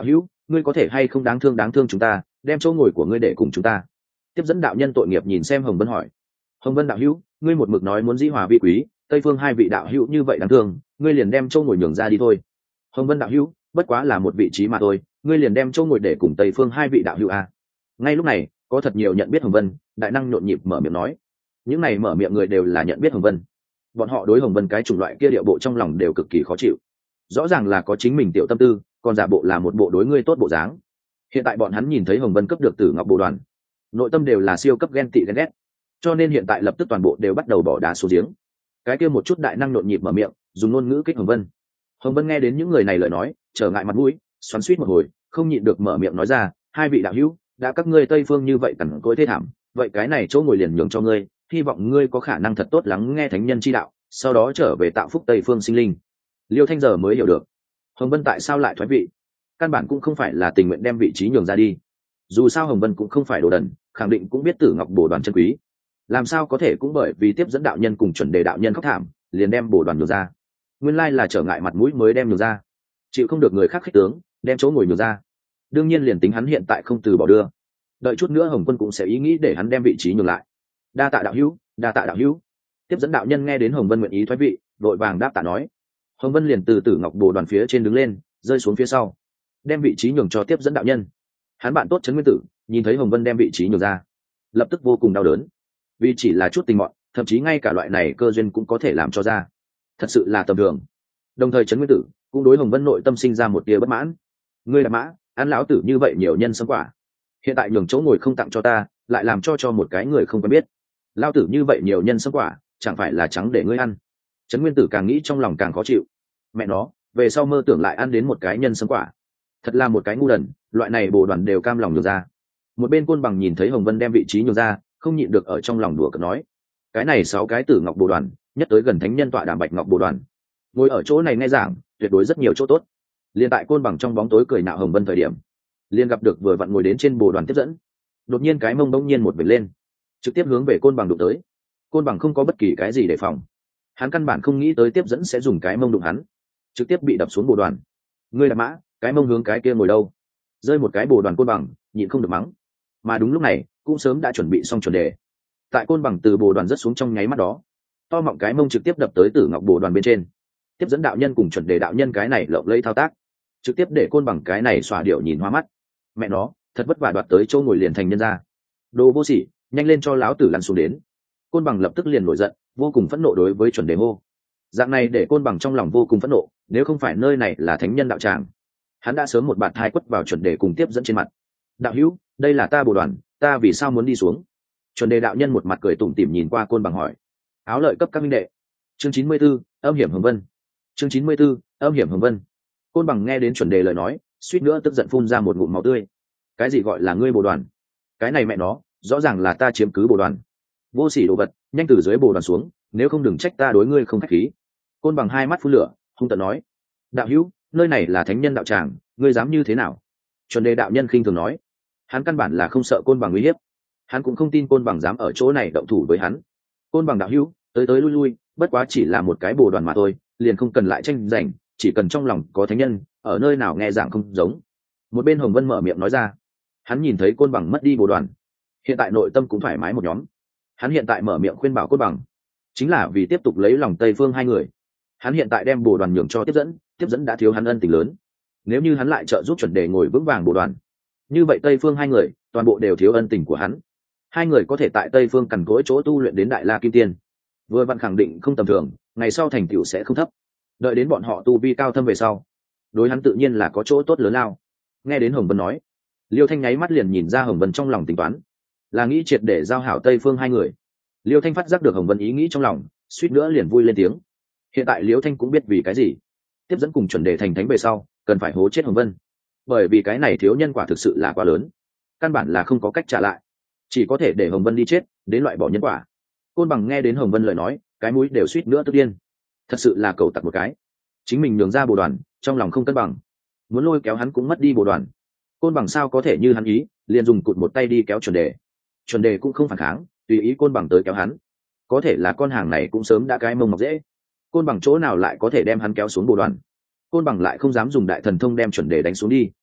ngươi có thể hay không đáng thương chúng ta, đem chỗ ngồi của ngươi để cùng chúng ta. Tiếp dẫn đạo nhân tội nghiệp nhìn xem Hồng Vân hỏi. Hồng Vân đạo hữu, ngươi một mực nói muốn dĩ hòa vi quý, Tây Phương hai vị đạo hữu như vậy đáng thương, ngươi liền đem chỗ ngồi nhường ra đi thôi. Hồng Vân đạo hữu, bất quá là một vị trí mà thôi, ngươi liền đem chỗ ngồi để cùng Tây Phương hai vị đạo hữu à. Ngay lúc này, có thật nhiều nhận biết Hồng Vân, đại năng nhộn nhịp mở miệng nói. Những này mở miệng người đều là nhận biết Hồng Vân. Bọn họ đối Hồng Vân cái chủng loại kia điệu bộ trong lòng đều cực kỳ khó chịu. Rõ ràng là có chính mình tiểu tâm tư, còn giả bộ là một bộ đối ngươi tốt bộ dáng. Hiện tại bọn hắn nhìn thấy Hồng Vân cấp được Tử Ngọc Bồ Đoàn, nội tâm đều là siêu cấp ghen tị ghen ghét, cho nên hiện tại lập tức toàn bộ đều bắt đầu bỏ đá xuống giếng. Cái kia một chút đại năng nhộn nhịp mở miệng, dùng ngôn ngữ kích Hồng Vân. Hồng Vân nghe đến những người này lời nói, trở ngại mặt mũi, xoắn xuýt một hồi, không nhịn được mở miệng nói ra, hai vị đạo hữu, đã các ngươi Tây Phương như vậy cằn cỗi thê thảm, vậy cái này chỗ ngồi liền nhường cho ngươi, hy vọng ngươi có khả năng thật tốt lắng nghe thánh nhân chi đạo, sau đó trở về tạo phúc Tây Phương sinh linh. Liêu Thanh giờ mới hiểu được, Hồng Vân tại sao lại thoái vị, căn bản cũng không phải là tình nguyện đem vị trí nhường ra đi. Dù sao Hồng Vân cũng không phải đồ đần, khẳng định cũng biết Tử Ngọc Bồ Đoàn chân quý, làm sao có thể cũng bởi vì tiếp dẫn đạo nhân cùng chuẩn đề đạo nhân khóc thảm liền đem Bồ Đoàn nhường ra. Nguyên lai là trở ngại mặt mũi mới đem nhường ra, chịu không được người khác khích tướng, đem chỗ ngồi nhường ra. Đương nhiên liền tính hắn hiện tại không từ bỏ đưa, đợi chút nữa Hồng Quân cũng sẽ ý nghĩ để hắn đem vị trí nhường lại. Đa tạ đạo hữu, đa tạ đạo hữu. Tiếp dẫn đạo nhân nghe đến Hồng Vân nguyện ý thoái vị, vội vàng đáp tạ nói. Hồng Vân liền từ Tử Ngọc Bồ Đoàn phía trên đứng lên, rơi xuống phía sau, đem vị trí nhường cho tiếp dẫn đạo nhân. Hắn bạn tốt Trấn Nguyên Tử nhìn thấy Hồng Vân đem vị trí nhường ra, lập tức vô cùng đau đớn, vì chỉ là chút tình mọn, thậm chí ngay cả loại này cơ duyên cũng có thể làm cho ra, thật sự là tầm thường. Đồng thời Trấn Nguyên Tử cũng đối Hồng Vân nội tâm sinh ra một tia bất mãn. Ngươi là mã, ăn lão tử như vậy nhiều nhân sâm quả, hiện tại nhường chỗ ngồi không tặng cho ta, lại làm cho một cái người không quen biết. Lão tử như vậy nhiều nhân sâm quả, chẳng phải là trắng để ngươi ăn. Trấn Nguyên Tử càng nghĩ trong lòng càng khó chịu. Mẹ nó, về sau mơ tưởng lại ăn đến một cái nhân sâm quả, thật là một cái ngu đần, loại này Bồ Đoàn đều cam lòng nhường ra. Một bên Côn Bằng nhìn thấy Hồng Vân đem vị trí nhường ra, không nhịn được ở trong lòng đùa cợt nói, cái này 6 cái Tử Ngọc Bồ Đoàn, nhất tới gần thánh nhân tọa đàm Bạch Ngọc Bồ Đoàn, ngồi ở chỗ này nghe giảng, tuyệt đối rất nhiều chỗ tốt. Liên tại Côn Bằng trong bóng tối cười nạo Hồng Vân thời điểm, liền gặp được vừa vặn ngồi đến trên Bồ Đoàn tiếp dẫn, đột nhiên cái mông bỗng nhiên một vệt lên, trực tiếp hướng về Côn Bằng đụng tới. Côn Bằng không có bất kỳ cái gì đề phòng, hắn căn bản không nghĩ tới tiếp dẫn sẽ dùng cái mông đụng hắn, trực tiếp bị đập xuống Bồ Đoàn. Ngươi là mã, cái mông hướng cái kia ngồi đâu? Rơi một cái Bồ Đoàn Côn Bằng nhịn không được mắng. Mà đúng lúc này cũng sớm đã chuẩn bị xong chuẩn đề, tại Côn Bằng từ Bồ Đoàn rất xuống trong nháy mắt đó, to mọng cái mông trực tiếp đập tới Tử Ngọc Bồ Đoàn bên trên. Tiếp dẫn đạo nhân cùng chuẩn đề đạo nhân cái này lộng lẫy thao tác, trực tiếp để Côn Bằng cái này xòa điệu nhìn hoa mắt. Mẹ nó, thật vất vả đoạt tới chỗ ngồi liền thành nhân ra, đồ vô sỉ, nhanh lên cho lão tử lăn xuống đến. Côn Bằng lập tức liền nổi giận, vô cùng phẫn nộ đối với chuẩn đề hô. Dạng này để Côn Bằng trong lòng vô cùng phẫn nộ, nếu không phải nơi này là thánh nhân đạo tràng, hắn đã sớm một bạt thai quất vào chuẩn đề cùng tiếp dẫn trên mặt. Đạo hữu, đây là ta Bồ Đoàn, ta vì sao muốn đi xuống? Chuẩn đề đạo nhân một mặt cười tủm tỉm nhìn qua Côn Bằng hỏi. Áo lợi cấp các minh đệ. Chương 94, âm hiểm Hồng Vân. Chương 94, âm hiểm Hồng Vân. Côn Bằng nghe đến chuẩn đề lời nói, suýt nữa tức giận phun ra một ngụm máu tươi. Cái gì gọi là ngươi Bồ Đoàn? Cái này mẹ nó, rõ ràng là ta chiếm cứ Bồ Đoàn. Vô sỉ đồ vật, nhanh từ dưới Bồ Đoàn xuống, nếu không đừng trách ta đối ngươi không khách khí. Côn Bằng hai mắt phun lửa, hung tợn nói. Đạo hữu, nơi này là thánh nhân đạo tràng, ngươi dám như thế nào? Chuẩn đề đạo nhân khinh thường nói. Hắn căn bản là không sợ Côn Bằng uy hiếp, hắn cũng không tin Côn Bằng dám ở chỗ này động thủ với hắn. Côn Bằng đạo hữu, tới tới lui lui, bất quá chỉ là một cái Bồ Đoàn mà thôi, liền không cần lại tranh giành, chỉ cần trong lòng có thánh nhân, ở nơi nào nghe giảng không giống. Một bên Hồng Vân mở miệng nói ra. Hắn nhìn thấy Côn Bằng mất đi Bồ Đoàn, hiện tại nội tâm cũng thoải mái một nhóm. Hắn hiện tại mở miệng khuyên bảo Côn Bằng, chính là vì tiếp tục lấy lòng Tây Phương hai người. Hắn hiện tại đem Bồ Đoàn nhường cho tiếp dẫn đã thiếu hắn ân tình lớn. Nếu như hắn lại trợ giúp chuẩn đề ngồi vững vàng Bồ Đoàn, như vậy Tây Phương hai người toàn bộ đều thiếu ân tình của hắn. Hai người có thể tại Tây Phương cằn cỗi chỗ tu luyện đến Đại La Kim Tiên, vừa vặn khẳng định không tầm thường, ngày sau thành tựu sẽ không thấp. Đợi đến bọn họ tu vi cao thâm về sau, đối hắn tự nhiên là có chỗ tốt lớn lao. Nghe đến Hồng Vân nói, Liêu Thanh nháy mắt liền nhìn ra Hồng Vân trong lòng tính toán, là nghĩ triệt để giao hảo Tây Phương hai người. Liêu Thanh phát giác được Hồng Vân ý nghĩ trong lòng, suýt nữa liền vui lên tiếng. Hiện tại Liêu Thanh cũng biết vì cái gì tiếp dẫn cùng chuẩn đề thành thánh về sau cần phải hố chết Hồng Vân, bởi vì cái này thiếu nhân quả thực sự là quá lớn, căn bản là không có cách trả lại, chỉ có thể để Hồng Vân đi chết, đến loại bỏ nhân quả. Côn Bằng nghe đến Hồng Vân lời nói, cái mũi đều suýt nữa tức điên. Thật sự là cầu tặc một cái, chính mình nhường ra Bồ Đoàn, trong lòng không cân bằng, muốn lôi kéo hắn cũng mất đi Bồ Đoàn. Côn Bằng sao có thể như hắn ý, liền dùng cụt một tay đi kéo chuẩn đề. Chuẩn đề cũng không phản kháng, tùy ý Côn Bằng tới kéo hắn. Có thể là con hàng này cũng sớm đã cái mông mọc dễ, Côn Bằng chỗ nào lại có thể đem hắn kéo xuống Bồ Đoàn. Côn Bằng lại không dám dùng đại thần thông đem chuẩn đề đánh xuống đi,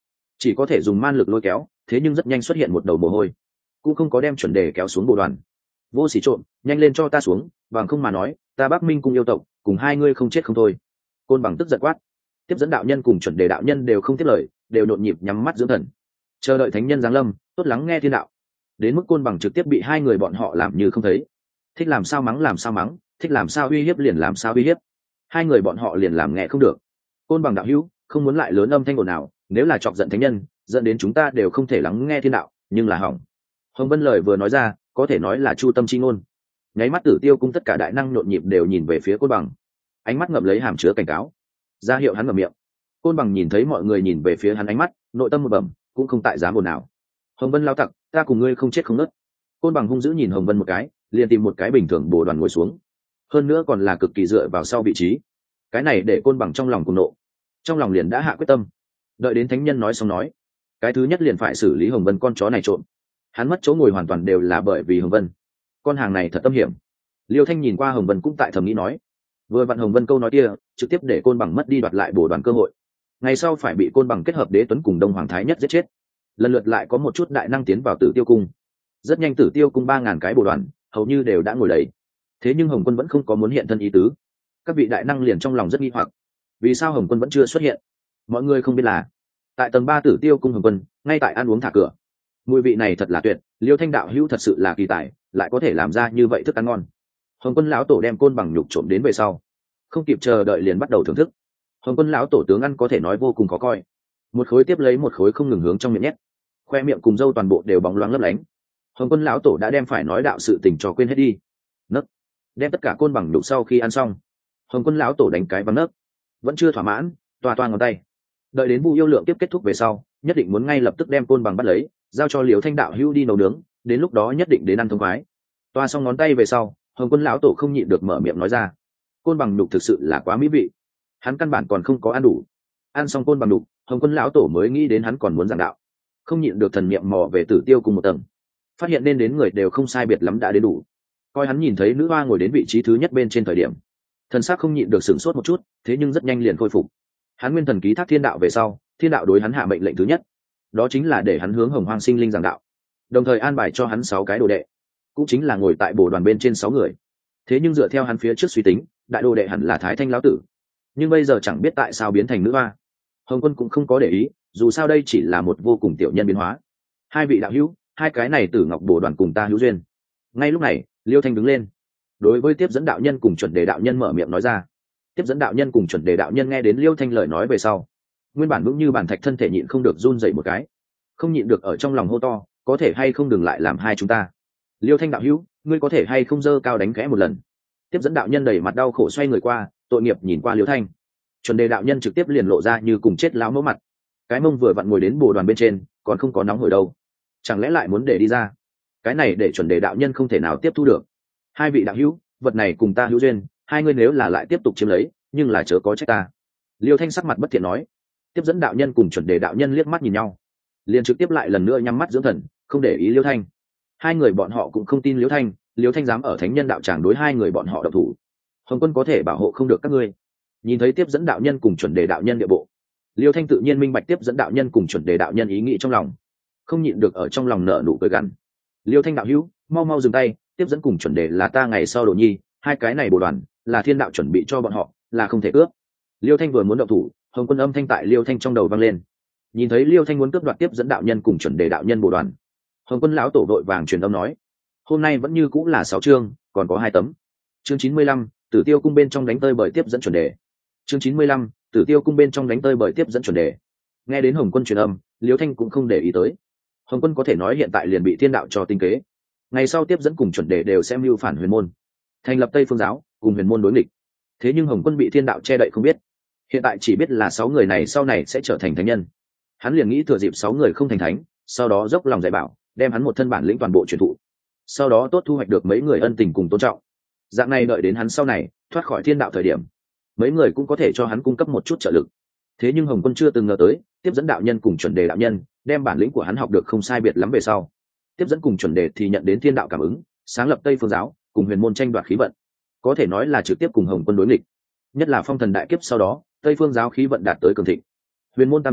chỉ có thể dùng man lực lôi kéo, thế nhưng rất nhanh xuất hiện một đầu mồ hôi, cũng không có đem chuẩn đề kéo xuống bộ đoàn. Vô Sỉ trộm, nhanh lên cho ta xuống, bằng không mà nói ta Bắc Minh cung yêu tộc cùng hai ngươi không chết không thôi. Côn Bằng tức giận quát. Tiếp dẫn đạo nhân cùng chuẩn đề đạo nhân đều không tiếp lời, đều nhộn nhịp nhắm mắt dưỡng thần, chờ đợi thánh nhân giáng lâm, tốt lắng nghe thiên đạo. Đến mức Côn Bằng trực tiếp bị hai người bọn họ làm như không thấy, thích làm sao mắng làm sao mắng, thích làm sao uy hiếp liền làm sao uy hiếp, hai người bọn họ liền làm nghe không được. Côn Bằng đạo hữu, không muốn lại lớn âm thanh ồn nào, nếu là chọc giận thánh nhân, dẫn đến chúng ta đều không thể lắng nghe thiên đạo, nhưng là hỏng. Hồng Vân lời vừa nói ra, có thể nói là chu tâm chi ngôn. Nháy mắt Tử Tiêu cung tất cả đại năng nhộn nhịp đều nhìn về phía Côn Bằng, ánh mắt ngậm lấy hàm chứa cảnh cáo, ra hiệu hắn ngậm miệng. Côn Bằng nhìn thấy mọi người nhìn về phía hắn ánh mắt, nội tâm một bẩm, cũng không tại dám ồn nào. Hồng Vân lao tặc, ta cùng ngươi không chết không nứt. Côn Bằng hung dữ nhìn Hồng Vân một cái, liền tìm một cái bình thường bồ đoàn ngồi xuống, hơn nữa còn là cực kỳ dựa vào sau vị trí. Cái này để Côn Bằng trong lòng cuồng nộ, trong lòng liền đã hạ quyết tâm, đợi đến thánh nhân nói xong nói, cái thứ nhất liền phải xử lý Hồng Vân con chó này trộm. Hắn mất chỗ ngồi hoàn toàn đều là bởi vì Hồng Vân, con hàng này thật tâm hiểm. Liêu Thanh nhìn qua Hồng Vân cũng tại thầm nghĩ nói, vừa vặn Hồng Vân câu nói kia trực tiếp để Côn Bằng mất đi đoạt lại bồ đoàn cơ hội, ngày sau phải bị Côn Bằng kết hợp Đế Tuấn cùng Đông Hoàng Thái Nhất giết chết. Lần lượt lại có một chút đại năng tiến vào Tử Tiêu cung, rất nhanh Tử Tiêu cung 3000 cái bồ đoàn hầu như đều đã ngồi đầy. Thế nhưng Hồng Quân vẫn không có muốn hiện thân ý tứ. Các vị đại năng liền trong lòng rất nghi hoặc, vì sao Hồng Quân vẫn chưa xuất hiện. Mọi người không biết là tại tầng 3 Tử Tiêu cung Hồng Quân ngay tại ăn uống thả cửa. Mùi vị này thật là tuyệt, Liêu Thanh đạo hữu thật sự là kỳ tài, lại có thể làm ra như vậy thức ăn ngon. Hồng Quân lão tổ đem Côn Bằng nhục trộm đến về sau, không kịp chờ đợi liền bắt đầu thưởng thức. Hồng Quân lão tổ tướng ăn có thể nói vô cùng khó coi, một khối tiếp lấy một khối không ngừng hướng trong miệng nhét, khoe miệng cùng râu toàn bộ đều bóng loáng lấp lánh. Hồng Quân lão tổ đã đem phải nói đạo sự tình cho quên hết đi. Nấc, đem tất cả Côn Bằng nhục sau khi ăn xong, Hồng Quân lão tổ đánh cái bằng nấc, vẫn chưa thỏa mãn, toa toa ngón tay, đợi đến Vu Yêu Lượng tiếp kết thúc về sau, nhất định muốn ngay lập tức đem Côn Bằng bắt lấy, giao cho Liễu Thanh đạo hữu đi nấu nướng, đến lúc đó nhất định đến ăn thông khoái. Toa xong ngón tay về sau, Hồng Quân lão tổ không nhịn được mở miệng nói ra, Côn Bằng nhục thực sự là quá mỹ vị, hắn căn bản còn không có ăn đủ. Ăn xong Côn Bằng nhục, Hồng Quân lão tổ mới nghĩ đến hắn còn muốn giảng đạo, không nhịn được thần niệm mò về Tử Tiêu cùng một tầng, phát hiện nên đến người đều không sai biệt lắm đã đến đủ. Coi hắn nhìn thấy nữ hoa ngồi đến vị trí thứ nhất bên trên thời điểm, thần sắc không nhịn được sửng sốt một chút, thế nhưng rất nhanh liền khôi phục. Hắn nguyên thần ký thác thiên đạo về sau, thiên đạo đối hắn hạ mệnh lệnh thứ nhất, đó chính là để hắn hướng Hồng Hoang sinh linh giảng đạo, đồng thời an bài cho hắn 6 cái đồ đệ, cũng chính là ngồi tại bồ đoàn bên trên 6 người. Thế nhưng dựa theo hắn phía trước suy tính, đại đồ đệ hẳn là Thái Thanh lão tử, nhưng bây giờ chẳng biết tại sao biến thành nữ hoa. Hồng Quân cũng không có để ý, dù sao đây chỉ là một vô cùng tiểu nhân biến hóa. Hai vị đạo hữu, hai cái này Tử Ngọc bồ đoàn cùng ta hữu duyên. Ngay lúc này, Liêu Thanh đứng lên, đối với Tiếp dẫn đạo nhân cùng Chuẩn Đề đạo nhân mở miệng nói ra. Tiếp dẫn đạo nhân cùng Chuẩn Đề đạo nhân nghe đến Liêu Thanh lời nói về sau, nguyên bản vững như bản thạch thân thể nhịn không được run dậy một cái, không nhịn được ở trong lòng hô to, có thể hay không đừng lại làm hai chúng ta. Liêu Thanh đạo hữu, ngươi có thể hay không dơ cao đánh khẽ một lần. Tiếp dẫn đạo nhân đầy mặt đau khổ xoay người qua, tội nghiệp nhìn qua Liêu Thanh. Chuẩn Đề đạo nhân trực tiếp liền lộ ra như cùng chết láo mẫu mặt, cái mông vừa vặn ngồi đến bồ đoàn bên trên, còn không có nóng hổi đâu, chẳng lẽ lại muốn để đi ra. Cái này để Chuẩn Đề đạo nhân không thể nào tiếp thu được. Hai vị đạo hữu, vật này cùng ta hữu duyên, hai ngươi nếu là lại tiếp tục chiếm lấy, nhưng là chớ có trách ta. Liêu Thanh sắc mặt bất thiện nói. Tiếp dẫn đạo nhân cùng Chuẩn Đề đạo nhân liếc mắt nhìn nhau, liền trực tiếp lại lần nữa nhắm mắt dưỡng thần, không để ý Liêu Thanh. Hai người bọn họ cũng không tin Liêu Thanh dám ở Thánh Nhân đạo tràng đối hai người bọn họ động thủ. Hồng Quân có thể bảo hộ không được các ngươi. Nhìn thấy Tiếp dẫn đạo nhân cùng Chuẩn Đề đạo nhân địa bộ, Liêu Thanh tự nhiên minh bạch Tiếp dẫn đạo nhân cùng Chuẩn Đề đạo nhân ý nghĩ trong lòng, không nhịn được ở trong lòng nở nụ cười gằn. Liêu Thanh đạo hữu, mau mau dừng tay, Tiếp dẫn cùng Chuẩn Đề là ta ngày sau đồ nhi, hai cái này bồ đoàn là thiên đạo chuẩn bị cho bọn họ, là không thể cướp. Liêu Thanh vừa muốn động thủ, Hồng Quân âm thanh tại Liêu Thanh trong đầu vang lên. Nhìn thấy Liêu Thanh muốn cướp đoạt Tiếp dẫn đạo nhân cùng Chuẩn Đề đạo nhân bồ đoàn, Hồng Quân lão tổ vội vàng truyền âm nói, hôm nay vẫn như cũng là 6 chương, còn có 2 tấm. Chương 95, Tử Tiêu cung bên trong đánh tơi bởi Tiếp dẫn Chuẩn Đề. Chương 95, Tử Tiêu cung bên trong đánh tơi bởi Tiếp dẫn Chuẩn Đề. Nghe đến Hồng Quân truyền âm, Liêu Thanh cũng không để ý tới. Hồng Quân có thể nói hiện tại liền bị thiên đạo cho tinh kế, ngày sau Tiếp dẫn cùng Chuẩn Đề đều sẽ mưu phản huyền môn, thành lập Tây Phương giáo, cùng huyền môn đối nghịch. Thế nhưng Hồng Quân bị thiên đạo che đậy không biết, hiện tại chỉ biết là 6 người này sau này sẽ trở thành thánh nhân. Hắn liền nghĩ thừa dịp 6 người không thành thánh, sau đó dốc lòng dạy bảo, đem hắn một thân bản lĩnh toàn bộ truyền thụ, sau đó tốt thu hoạch được mấy người ân tình cùng tôn trọng. Dạng này đợi đến hắn sau này thoát khỏi thiên đạo thời điểm, mấy người cũng có thể cho hắn cung cấp một chút trợ lực. Thế nhưng Hồng Quân chưa từng ngờ tới, Tiếp dẫn đạo nhân cùng Chuẩn Đề đạo nhân đem bản lĩnh của hắn học được không sai biệt lắm về sau, Tiếp dẫn cùng Chuẩn Đề thì nhận đến thiên đạo cảm ứng, sáng lập Tây Phương giáo, cùng huyền môn tranh đoạt khí vận, có thể nói là trực tiếp cùng Hồng Quân đối nghịch. Nhất là phong thần đại kiếp sau đó, Tây Phương giáo khí vận đạt tới cường thịnh, huyền môn tam giáo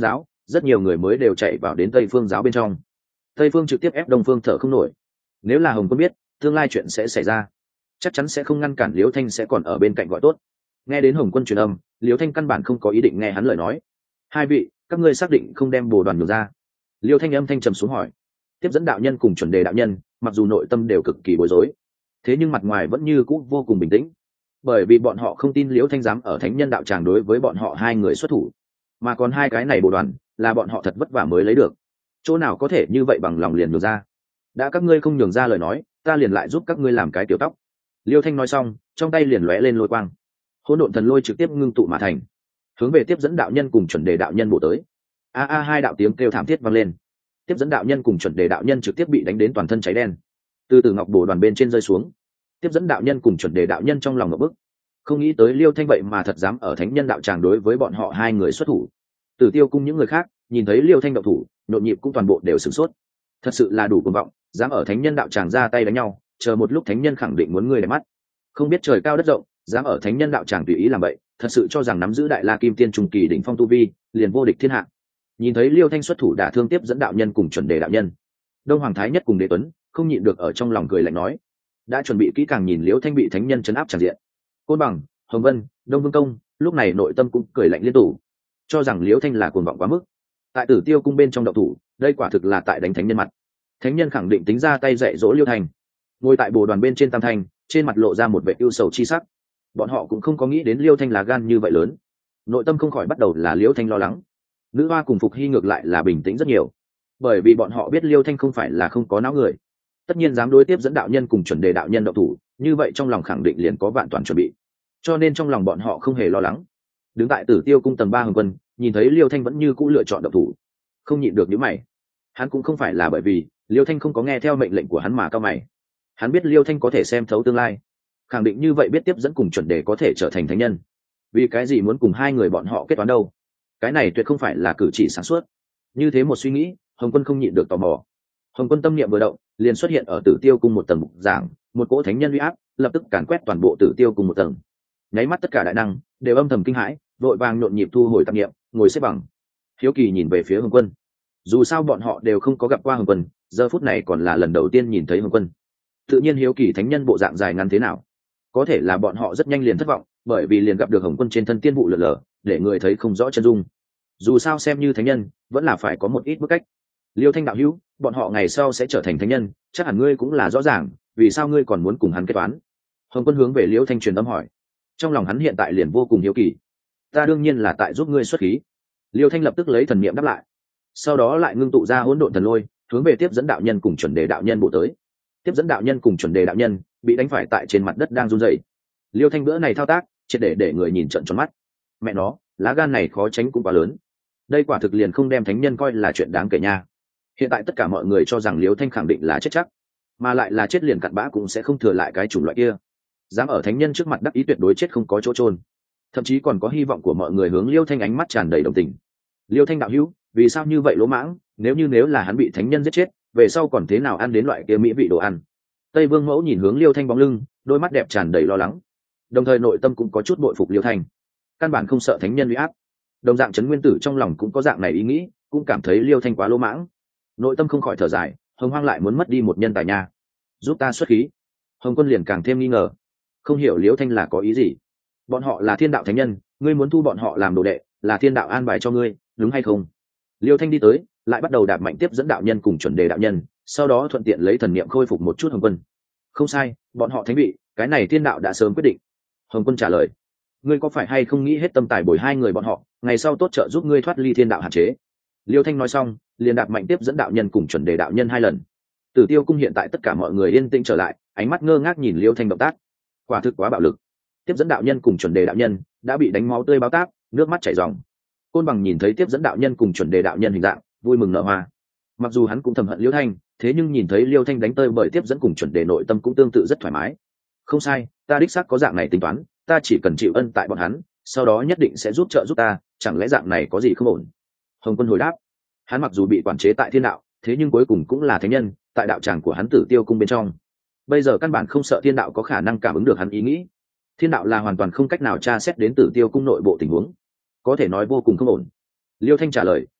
rất nhiều người mới đều chạy vào đến Tây Phương giáo bên trong. Tây Phương trực tiếp ép Đông Phương thở không nổi. Nếu là Hồng Quân biết tương lai chuyện sẽ xảy ra, chắc chắn sẽ không ngăn cản Liễu Thanh, sẽ còn ở bên cạnh gọi tốt. Nghe đến Hồng Quân truyền âm, Liễu Thanh căn bản không có ý định nghe hắn lời nói. Hai vị, các ngươi xác định không đem Bồ Đoàn nhường ra? Liễu Thanh âm thanh trầm xuống hỏi. Tiếp dẫn đạo nhân cùng chuẩn đề đạo nhân mặc dù nội tâm đều cực kỳ bối rối, thế nhưng mặt ngoài vẫn như cũ vô cùng bình tĩnh, bởi vì bọn họ không tin Liễu Thanh dám ở thánh nhân đạo tràng đối với bọn họ hai người xuất thủ, mà còn hai cái này Bồ Đoàn là bọn họ thật vất vả mới lấy được, chỗ nào có thể như vậy bằng lòng liền nhường ra. Đã các ngươi không nhường ra lời nói, ta liền lại giúp các ngươi làm cái tiểu tóc. Liêu Thanh nói xong, trong tay liền lóe lên lôi quang, hỗn độn thần lôi trực tiếp ngưng tụ mà thành, hướng về tiếp dẫn đạo nhân cùng chuẩn đề đạo nhân bổ tới. Hai đạo tiếng kêu thảm thiết vang lên, tiếp dẫn đạo nhân cùng chuẩn đề đạo nhân trực tiếp bị đánh đến toàn thân cháy đen, từ từ ngọc bổ đoàn bên trên rơi xuống. Tiếp dẫn đạo nhân cùng chuẩn đề đạo nhân trong lòng ngộp bức, không nghĩ tới Liêu Thanh vậy mà thật dám ở thánh nhân đạo tràng đối với bọn họ hai người xuất thủ. Tử Tiêu cung những người khác nhìn thấy Liêu Thanh động thủ, nhộn nhịp cũng toàn bộ đều sửng sốt. Thật sự là đủ cuồng vọng, dám ở thánh nhân đạo tràng ra tay đánh nhau, chờ một lúc thánh nhân khẳng định muốn người để mắt. Không biết trời cao đất rộng, dám ở thánh nhân đạo tràng tùy ý làm vậy, thật sự cho rằng nắm giữ đại la kim tiên trung kỳ đỉnh phong tu vi, liền vô địch thiên hạ. Nhìn thấy Liêu Thanh xuất thủ đả thương tiếp dẫn đạo nhân cùng chuẩn đề đạo nhân, Đông Hoàng Thái Nhất cùng Đế Tuấn không nhịn được ở trong lòng cười lạnh nói, đã chuẩn bị kỹ càng nhìn Liêu Thanh bị thánh nhân trấn áp tràn diện. Côn Bằng, Hồng Vân, Đông Vương Công lúc này nội tâm cũng cười lạnh liên tục, cho rằng Liêu Thanh là cuồng vọng quá mức. Tại Tử Tiêu cung bên trong động thủ, đây quả thực là tại đánh thánh nhân mặt. Thánh nhân khẳng định tính ra tay dạy dỗ Liêu Thanh. Ngồi tại Bồ Đoàn bên trên Tam Thanh, trên mặt lộ ra một vẻ ưu sầu chi sắc. Bọn họ cũng không có nghĩ đến Liêu Thanh là gan như vậy lớn, nội tâm không khỏi bắt đầu là Liêu Thanh lo lắng. Nữ hoa cùng Phục Hy ngược lại là bình tĩnh rất nhiều, bởi vì bọn họ biết Liêu Thanh không phải là không có não người, tất nhiên dám đối tiếp dẫn đạo nhân cùng chuẩn đề đạo nhân động thủ, như vậy trong lòng khẳng định liền có vạn toàn chuẩn bị, cho nên trong lòng bọn họ không hề lo lắng. Đứng tại Tử Tiêu cung tầng 3 Hồng Quân nhìn thấy Liêu Thanh vẫn như cũ lựa chọn động thủ, không nhịn được nhíu mày. Hắn cũng không phải là bởi vì Liêu Thanh không có nghe theo mệnh lệnh của hắn mà cao mày, hắn biết Liêu Thanh có thể xem thấu tương lai, khẳng định như vậy biết tiếp dẫn cùng chuẩn đề có thể trở thành thánh nhân, vì cái gì muốn cùng hai người bọn họ kết toán đâu? Cái này tuyệt không phải là cử chỉ sáng suốt. Như thế một suy nghĩ, Hồng Quân không nhịn được tò mò. Hồng Quân tâm niệm vừa động, liền xuất hiện ở Tử Tiêu cung một tầng mục giảng, một cỗ thánh nhân uy áp lập tức càn quét toàn bộ Tử Tiêu cung một tầng. Nháy mắt tất cả đại năng đều âm thầm kinh hãi, vội vàng nhộn nhịp thu hồi tạp niệm, ngồi xếp bằng. Hiếu kỳ nhìn về phía Hồng Quân. Dù sao bọn họ đều không có gặp qua Hồng Quân, giờ phút này còn là lần đầu tiên nhìn thấy Hồng Quân. Tự nhiên hiếu kỳ thánh nhân bộ dạng dài ngắn thế nào. Có thể là bọn họ rất nhanh liền thất vọng, bởi vì liền gặp được Hồng Quân trên thân tiên vụ lượn lờ, để người thấy không rõ chân dung. Dù sao xem như thánh nhân, vẫn là phải có một ít bức cách. Liêu Thanh đạo hữu, bọn họ ngày sau sẽ trở thành thánh nhân, chắc hẳn ngươi cũng là rõ ràng, vì sao ngươi còn muốn cùng hắn kết toán? Hồng Quân hướng về Liêu Thanh truyền âm hỏi. Trong lòng hắn hiện tại liền vô cùng hiếu kỳ. Ta đương nhiên là tại giúp ngươi xuất khí. Liêu Thanh lập tức lấy thần niệm đáp lại, sau đó lại ngưng tụ ra hỗn độn thần lôi, hướng về tiếp dẫn đạo nhân cùng chuẩn đề đạo nhân bổ tới. Tiếp dẫn đạo nhân cùng chuẩn đề đạo nhân bị đánh phải tại trên mặt đất đang run rẩy. Liêu Thanh bữa này thao tác triệt để người nhìn trợn tròn mắt. Mẹ nó, lá gan này khó tránh cũng quá lớn. Đây quả thực liền không đem thánh nhân coi là chuyện đáng kể nha. Hiện tại tất cả mọi người cho rằng Liêu Thanh khẳng định là chết chắc, mà lại là chết liền cặn bã cũng sẽ không thừa lại cái chủng loại kia. Dám ở thánh nhân trước mặt đắc ý tuyệt đối chết không có chỗ trôn. Thậm chí còn có hy vọng của mọi người hướng Liêu Thanh ánh mắt tràn đầy đồng tình. Liêu Thanh đạo hữu, vì sao như vậy lỗ mãng? Nếu là hắn bị thánh nhân giết chết, về sau còn thế nào ăn đến loại kia mỹ vị đồ ăn? Tây Vương Mẫu nhìn hướng Liêu Thanh bóng lưng, đôi mắt đẹp tràn đầy lo lắng, đồng thời nội tâm cũng có chút bội phục Liêu Thanh, căn bản không sợ thánh nhân uy áp. Đồng dạng Trấn Nguyên Tử trong lòng cũng có dạng này ý nghĩ, cũng cảm thấy Liêu Thanh quá lỗ mãng, nội tâm không khỏi thở dài. Hồng Hoang lại muốn mất đi một nhân tài nha, giúp ta xuất khí. Hồng Quân liền càng thêm nghi ngờ, không hiểu Liêu Thanh là có ý gì. Bọn họ là thiên đạo thánh nhân, ngươi muốn thu bọn họ làm đồ đệ, là thiên đạo an bài cho ngươi, đúng hay không? Liêu Thanh đi tới, lại bắt đầu đạp mạnh tiếp dẫn đạo nhân cùng chuẩn đề đạo nhân, sau đó thuận tiện lấy thần niệm khôi phục một chút Hồng Quân. Không sai, bọn họ thánh vị, cái này thiên đạo đã sớm quyết định. Hồng Quân trả lời, ngươi có phải hay không nghĩ hết tâm tài bồi hai người bọn họ, ngày sau tốt trợ giúp ngươi thoát ly thiên đạo hạn chế? Liêu Thanh nói xong, liền đạp mạnh tiếp dẫn đạo nhân cùng chuẩn đề đạo nhân 2 lần. Tử Tiêu cung hiện tại tất cả mọi người yên tĩnh trở lại, ánh mắt ngơ ngác nhìn Liêu Thanh động tác, quả thực quá bạo lực. Tiếp dẫn đạo nhân cùng chuẩn đề đạo nhân đã bị đánh máu tươi báo táp, nước mắt chảy ròng. Côn Bằng nhìn thấy tiếp dẫn đạo nhân cùng chuẩn đề đạo nhân hình dạng, vui mừng nở hoa. Mặc dù hắn cũng thầm hận Liêu Thanh, thế nhưng nhìn thấy Liêu Thanh đánh tơi bởi tiếp dẫn cùng chuẩn đề, nội tâm cũng tương tự rất thoải mái. Không sai, ta đích xác có dạng này tính toán, ta chỉ cần chịu ân tại bọn hắn, sau đó nhất định sẽ giúp trợ giúp ta, chẳng lẽ dạng này có gì không ổn? Hồng Quân hồi đáp. Hắn mặc dù bị quản chế tại thiên đạo, thế nhưng cuối cùng cũng là thánh nhân, tại đạo tràng của hắn Tử Tiêu cung bên trong, bây giờ căn bản không sợ thiên đạo có khả năng cảm ứng được hắn ý nghĩ. Thiên đạo là hoàn toàn không cách nào tra xét đến Tử Tiêu cung nội bộ tình huống, có thể nói vô cùng không ổn. Liêu Thanh trả lời,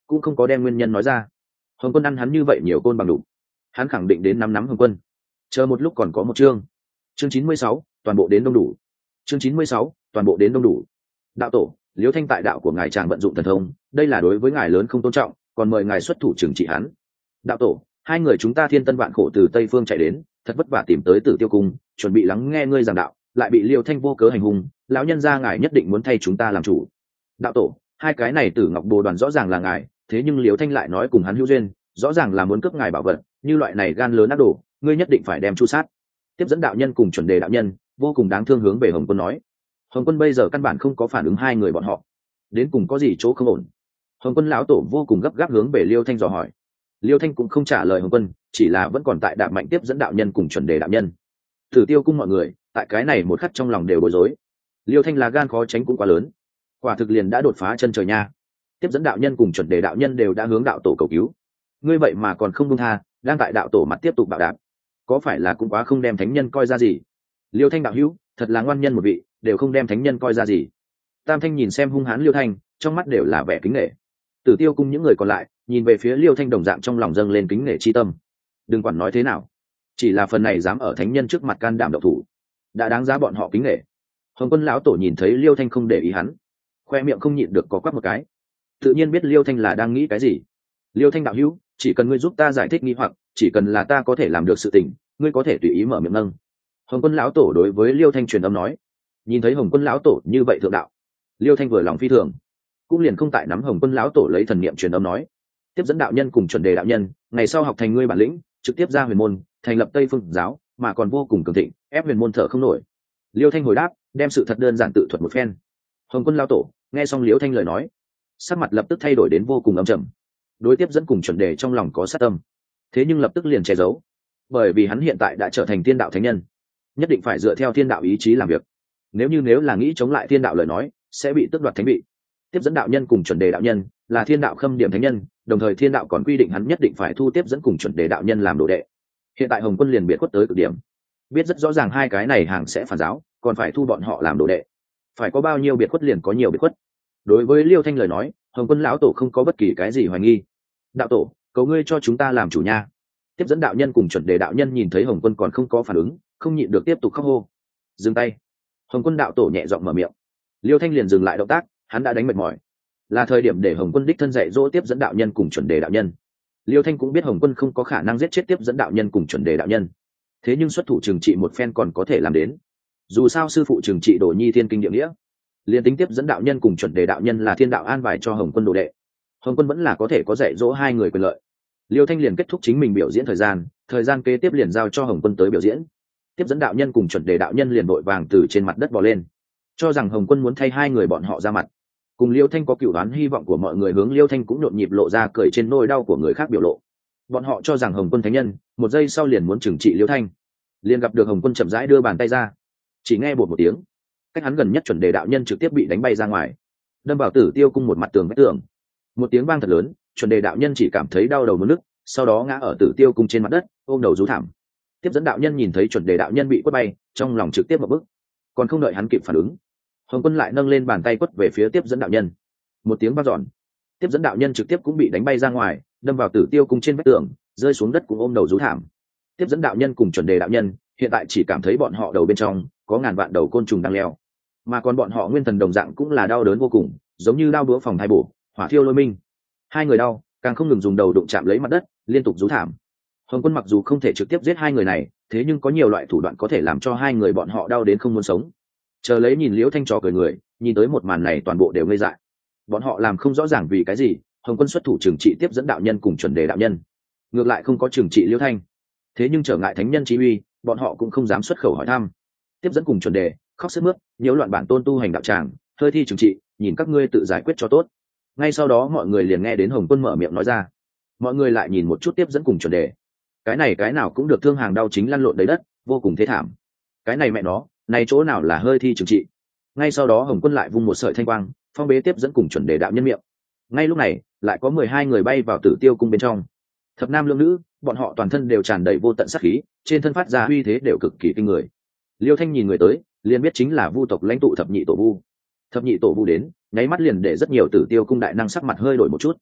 cũng không có đem nguyên nhân nói ra. Hồng Quân ăn hắn như vậy nhiều côn bằng đủ, hắn khẳng định đến nắm Hồng Quân. Chờ một lúc còn có một chương 96, toàn bộ đến đông đủ. Chương 96, toàn bộ đến đông đủ. Đạo tổ, Liễu Thanh tại đạo của ngài chàng vận dụng thần thông, đây là đối với ngài lớn không tôn trọng, còn mời ngài xuất thủ trừng trị hắn. Đạo tổ, hai người chúng ta thiên tân vạn khổ từ Tây phương chạy đến, thật vất vả tìm tới Tử Tiêu cung, chuẩn bị lắng nghe ngươi giảng đạo, lại bị Liễu Thanh vô cớ hành hung, lão nhân gia ngài nhất định muốn thay chúng ta làm chủ. Đạo tổ, hai cái này Tử Ngọc Bồ đoàn rõ ràng là ngài, thế nhưng Liễu Thanh lại nói cùng hắn hữu duyên, rõ ràng là muốn cướp ngài bảo vật, như loại này gan lớn ác đồ, ngươi nhất định phải đem chu sát. Tiếp dẫn đạo nhân cùng chuẩn đề đạo nhân vô cùng đáng thương hướng về Hồng Quân nói. Hồng Quân bây giờ căn bản không có phản ứng hai người bọn họ, đến cùng có gì chỗ không ổn. Hồng Quân lão tổ vô cùng gấp gáp hướng về Liêu Thanh dò hỏi. Liêu Thanh cũng không trả lời Hồng Quân, chỉ là vẫn còn tại đạp mạnh tiếp dẫn đạo nhân cùng chuẩn đề đạo nhân. Tử Tiêu cung mọi người tại cái này một khắc trong lòng đều bối rối. Liêu Thanh là gan khó tránh cũng quá lớn, quả thực liền đã đột phá chân trời nha. Tiếp dẫn đạo nhân cùng chuẩn đề đạo nhân đều đã hướng đạo tổ cầu cứu, ngươi vậy mà còn không buông tha, đang tại đạo tổ mặt tiếp tục bạo đạp, có phải là cũng quá không đem thánh nhân coi ra gì? Liêu Thanh đạo hữu thật là ngoan nhân một vị, đều không đem thánh nhân coi ra gì. Tam Thanh nhìn xem hung hãn Liêu Thanh, trong mắt đều là vẻ kính nể. Tử Tiêu cung những người còn lại nhìn về phía Liêu Thanh đồng dạng trong lòng dâng lên kính nể chi tâm. Đừng quản nói thế nào, chỉ là phần này dám ở thánh nhân trước mặt can đảm độc thủ, đã đáng giá bọn họ kính nể. Hồng Quân lão tổ nhìn thấy Liêu Thanh không để ý hắn, khoe miệng không nhịn được có quắc một cái, tự nhiên biết Liêu Thanh là đang nghĩ cái gì. Liêu Thanh đạo hữu, chỉ cần ngươi giúp ta giải thích nghi hoặc, chỉ cần là ta có thể làm được sự tình, ngươi có thể tùy ý mở miệng nâng. Hồng Quân lão tổ đối với Liêu Thanh truyền âm nói. Nhìn thấy Hồng Quân lão tổ như vậy thượng đạo, Liêu Thanh vừa lòng phi thường, cũng liền không tại nắm Hồng Quân lão tổ lấy thần niệm truyền âm nói. Tiếp dẫn đạo nhân cùng chuẩn đề đạo nhân ngày sau học thành ngươi bản lĩnh, trực tiếp ra huyền môn, thành lập Tây Phương giáo, mà còn vô cùng cường thịnh, ép huyền môn thở không nổi. Liêu Thanh hồi đáp, đem sự thật đơn giản tự thuật một phen. Hồng Quân lão tổ nghe xong Liêu Thanh lời nói, sắc mặt lập tức thay đổi đến vô cùng âm trầm. Đối tiếp dẫn cùng chuẩn đề trong lòng có sát tâm, thế nhưng lập tức liền che giấu, bởi vì hắn hiện tại đã trở thành thiên đạo thánh nhân, nhất định phải dựa theo thiên đạo ý chí làm việc. Nếu là nghĩ chống lại thiên đạo lời nói, sẽ bị tước đoạt thánh vị. Tiếp dẫn đạo nhân cùng chuẩn đề đạo nhân là thiên đạo khâm điểm thánh nhân, đồng thời thiên đạo còn quy định hắn nhất định phải thu tiếp dẫn cùng chuẩn đề đạo nhân làm đồ đệ. Hiện tại Hồng Quân liền biệt khuất tới cực điểm, biết rất rõ ràng hai cái này hàng sẽ phản giáo, còn phải thu bọn họ làm đồ đệ, phải có bao nhiêu biệt khuất liền có nhiều biệt khuất. Đối với Liêu Thanh lời nói, Hồng Quân lão tổ không có bất kỳ cái gì hoài nghi. Đạo tổ, cầu ngươi cho chúng ta làm chủ nha. Tiếp dẫn đạo nhân cùng chuẩn đề đạo nhân nhìn thấy Hồng Quân còn không có phản ứng, không nhịn được tiếp tục khóc hô. Dừng tay. Hồng Quân đạo tổ nhẹ giọng mở miệng. Liêu Thanh liền dừng lại động tác, hắn đã đánh mệt mỏi, là thời điểm để Hồng Quân đích thân dạy dỗ tiếp dẫn đạo nhân cùng chuẩn đề đạo nhân. Liêu Thanh cũng biết Hồng Quân không có khả năng giết chết tiếp dẫn đạo nhân cùng chuẩn đề đạo nhân, thế nhưng xuất thủ trừng trị một phen còn có thể làm đến. Dù sao sư phụ trừng trị Đồ Nhi thiên kinh địa nghĩa, liền tính tiếp dẫn đạo nhân cùng chuẩn đề đạo nhân là thiên đạo an bài cho Hồng Quân đồ đệ, Hồng Quân vẫn là có thể có dạy dỗ hai người quyền lợi. Liêu Thanh liền kết thúc chính mình biểu diễn thời gian kế tiếp liền giao cho Hồng Quân tới biểu diễn. Tiếp dẫn đạo nhân cùng chuẩn đề đạo nhân liền vội vàng từ trên mặt đất bò lên, cho rằng Hồng Quân muốn thay hai người bọn họ ra mặt. Cùng Liêu Thanh có cựu đoán, hy vọng của mọi người hướng Liêu Thanh cũng nhộn nhịp lộ ra cười trên nỗi đau của người khác biểu lộ. Bọn họ cho rằng Hồng Quân thánh nhân, một giây sau liền muốn trừng trị Liêu Thanh, liền gặp được Hồng Quân chậm rãi đưa bàn tay ra, chỉ nghe bột một tiếng, cách hắn gần nhất chuẩn đề đạo nhân trực tiếp bị đánh bay ra ngoài, đâm vào Tử Tiêu cung một mặt tường vách tường. Một tiếng vang thật lớn, chuẩn đề đạo nhân chỉ cảm thấy đau đầu muốn nức, sau đó ngã ở Tử Tiêu cung trên mặt đất, ôm đầu rú thảm. Tiếp dẫn đạo nhân nhìn thấy chuẩn đề đạo nhân bị quất bay, trong lòng trực tiếp một bức, còn không đợi hắn kịp phản ứng, Hồng Quân lại nâng lên bàn tay quất về phía tiếp dẫn đạo nhân. Một tiếng vang dọn, tiếp dẫn đạo nhân trực tiếp cũng bị đánh bay ra ngoài, đâm vào Tử Tiêu cung trên vách tường, rơi xuống đất cũng ôm đầu rú thảm. Tiếp dẫn đạo nhân cùng chuẩn đề đạo nhân hiện tại chỉ cảm thấy bọn họ đầu bên trong có ngàn vạn đầu côn trùng đang leo, mà còn bọn họ nguyên thần đồng dạng cũng là đau đớn vô cùng, giống như đao đũa phòng thai bổ, hỏa thiêu lôi minh. Hai người đau, càng không ngừng dùng đầu đụng chạm lấy mặt đất, liên tục rú thảm. Hồng Quân mặc dù không thể trực tiếp giết hai người này, thế nhưng có nhiều loại thủ đoạn có thể làm cho hai người bọn họ đau đến không muốn sống. Chờ lấy nhìn Liễu Thanh trò cười người, nhìn tới một màn này toàn bộ đều ngây dại. Bọn họ làm không rõ ràng vì cái gì Hồng Quân xuất thủ trừng trị tiếp dẫn đạo nhân cùng chuẩn đề đạo nhân, ngược lại không có trừng trị Liễu Thanh. Thế nhưng trở ngại thánh nhân chí uy, bọn họ cũng không dám xuất khẩu hỏi thăm. Tiếp dẫn cùng chuẩn đề khóc sướt mướt, nhiễu loạn bản tôn tu hành đạo tràng, hơi thi trừng trị, nhìn các ngươi tự giải quyết cho tốt. Ngay sau đó mọi người liền nghe đến Hồng Quân mở miệng nói ra. Mọi người lại nhìn một chút tiếp dẫn cùng chuẩn đề, cái này cái nào cũng được thương hàng đau chính lăn lộn đầy đất, vô cùng thế thảm. Cái này mẹ nó, này chỗ nào là hơi thi trừng trị. Ngay sau đó Hồng Quân lại vung một sợi thanh quang, phong bế tiếp dẫn cùng chuẩn đề đạo nhân miệng. Ngay lúc này lại có 12 người bay vào Tử Tiêu cung bên trong, thập nam lương nữ, bọn họ toàn thân đều tràn đầy vô tận sát khí, trên thân phát ra uy thế đều cực kỳ kinh người. Liêu Thanh nhìn người tới, liền biết chính là Vu tộc lãnh tụ thập nhị tổ Vu. Thập nhị tổ Vu đến, nháy mắt liền để rất nhiều Tử Tiêu cung đại năng sắc mặt hơi đổi một chút.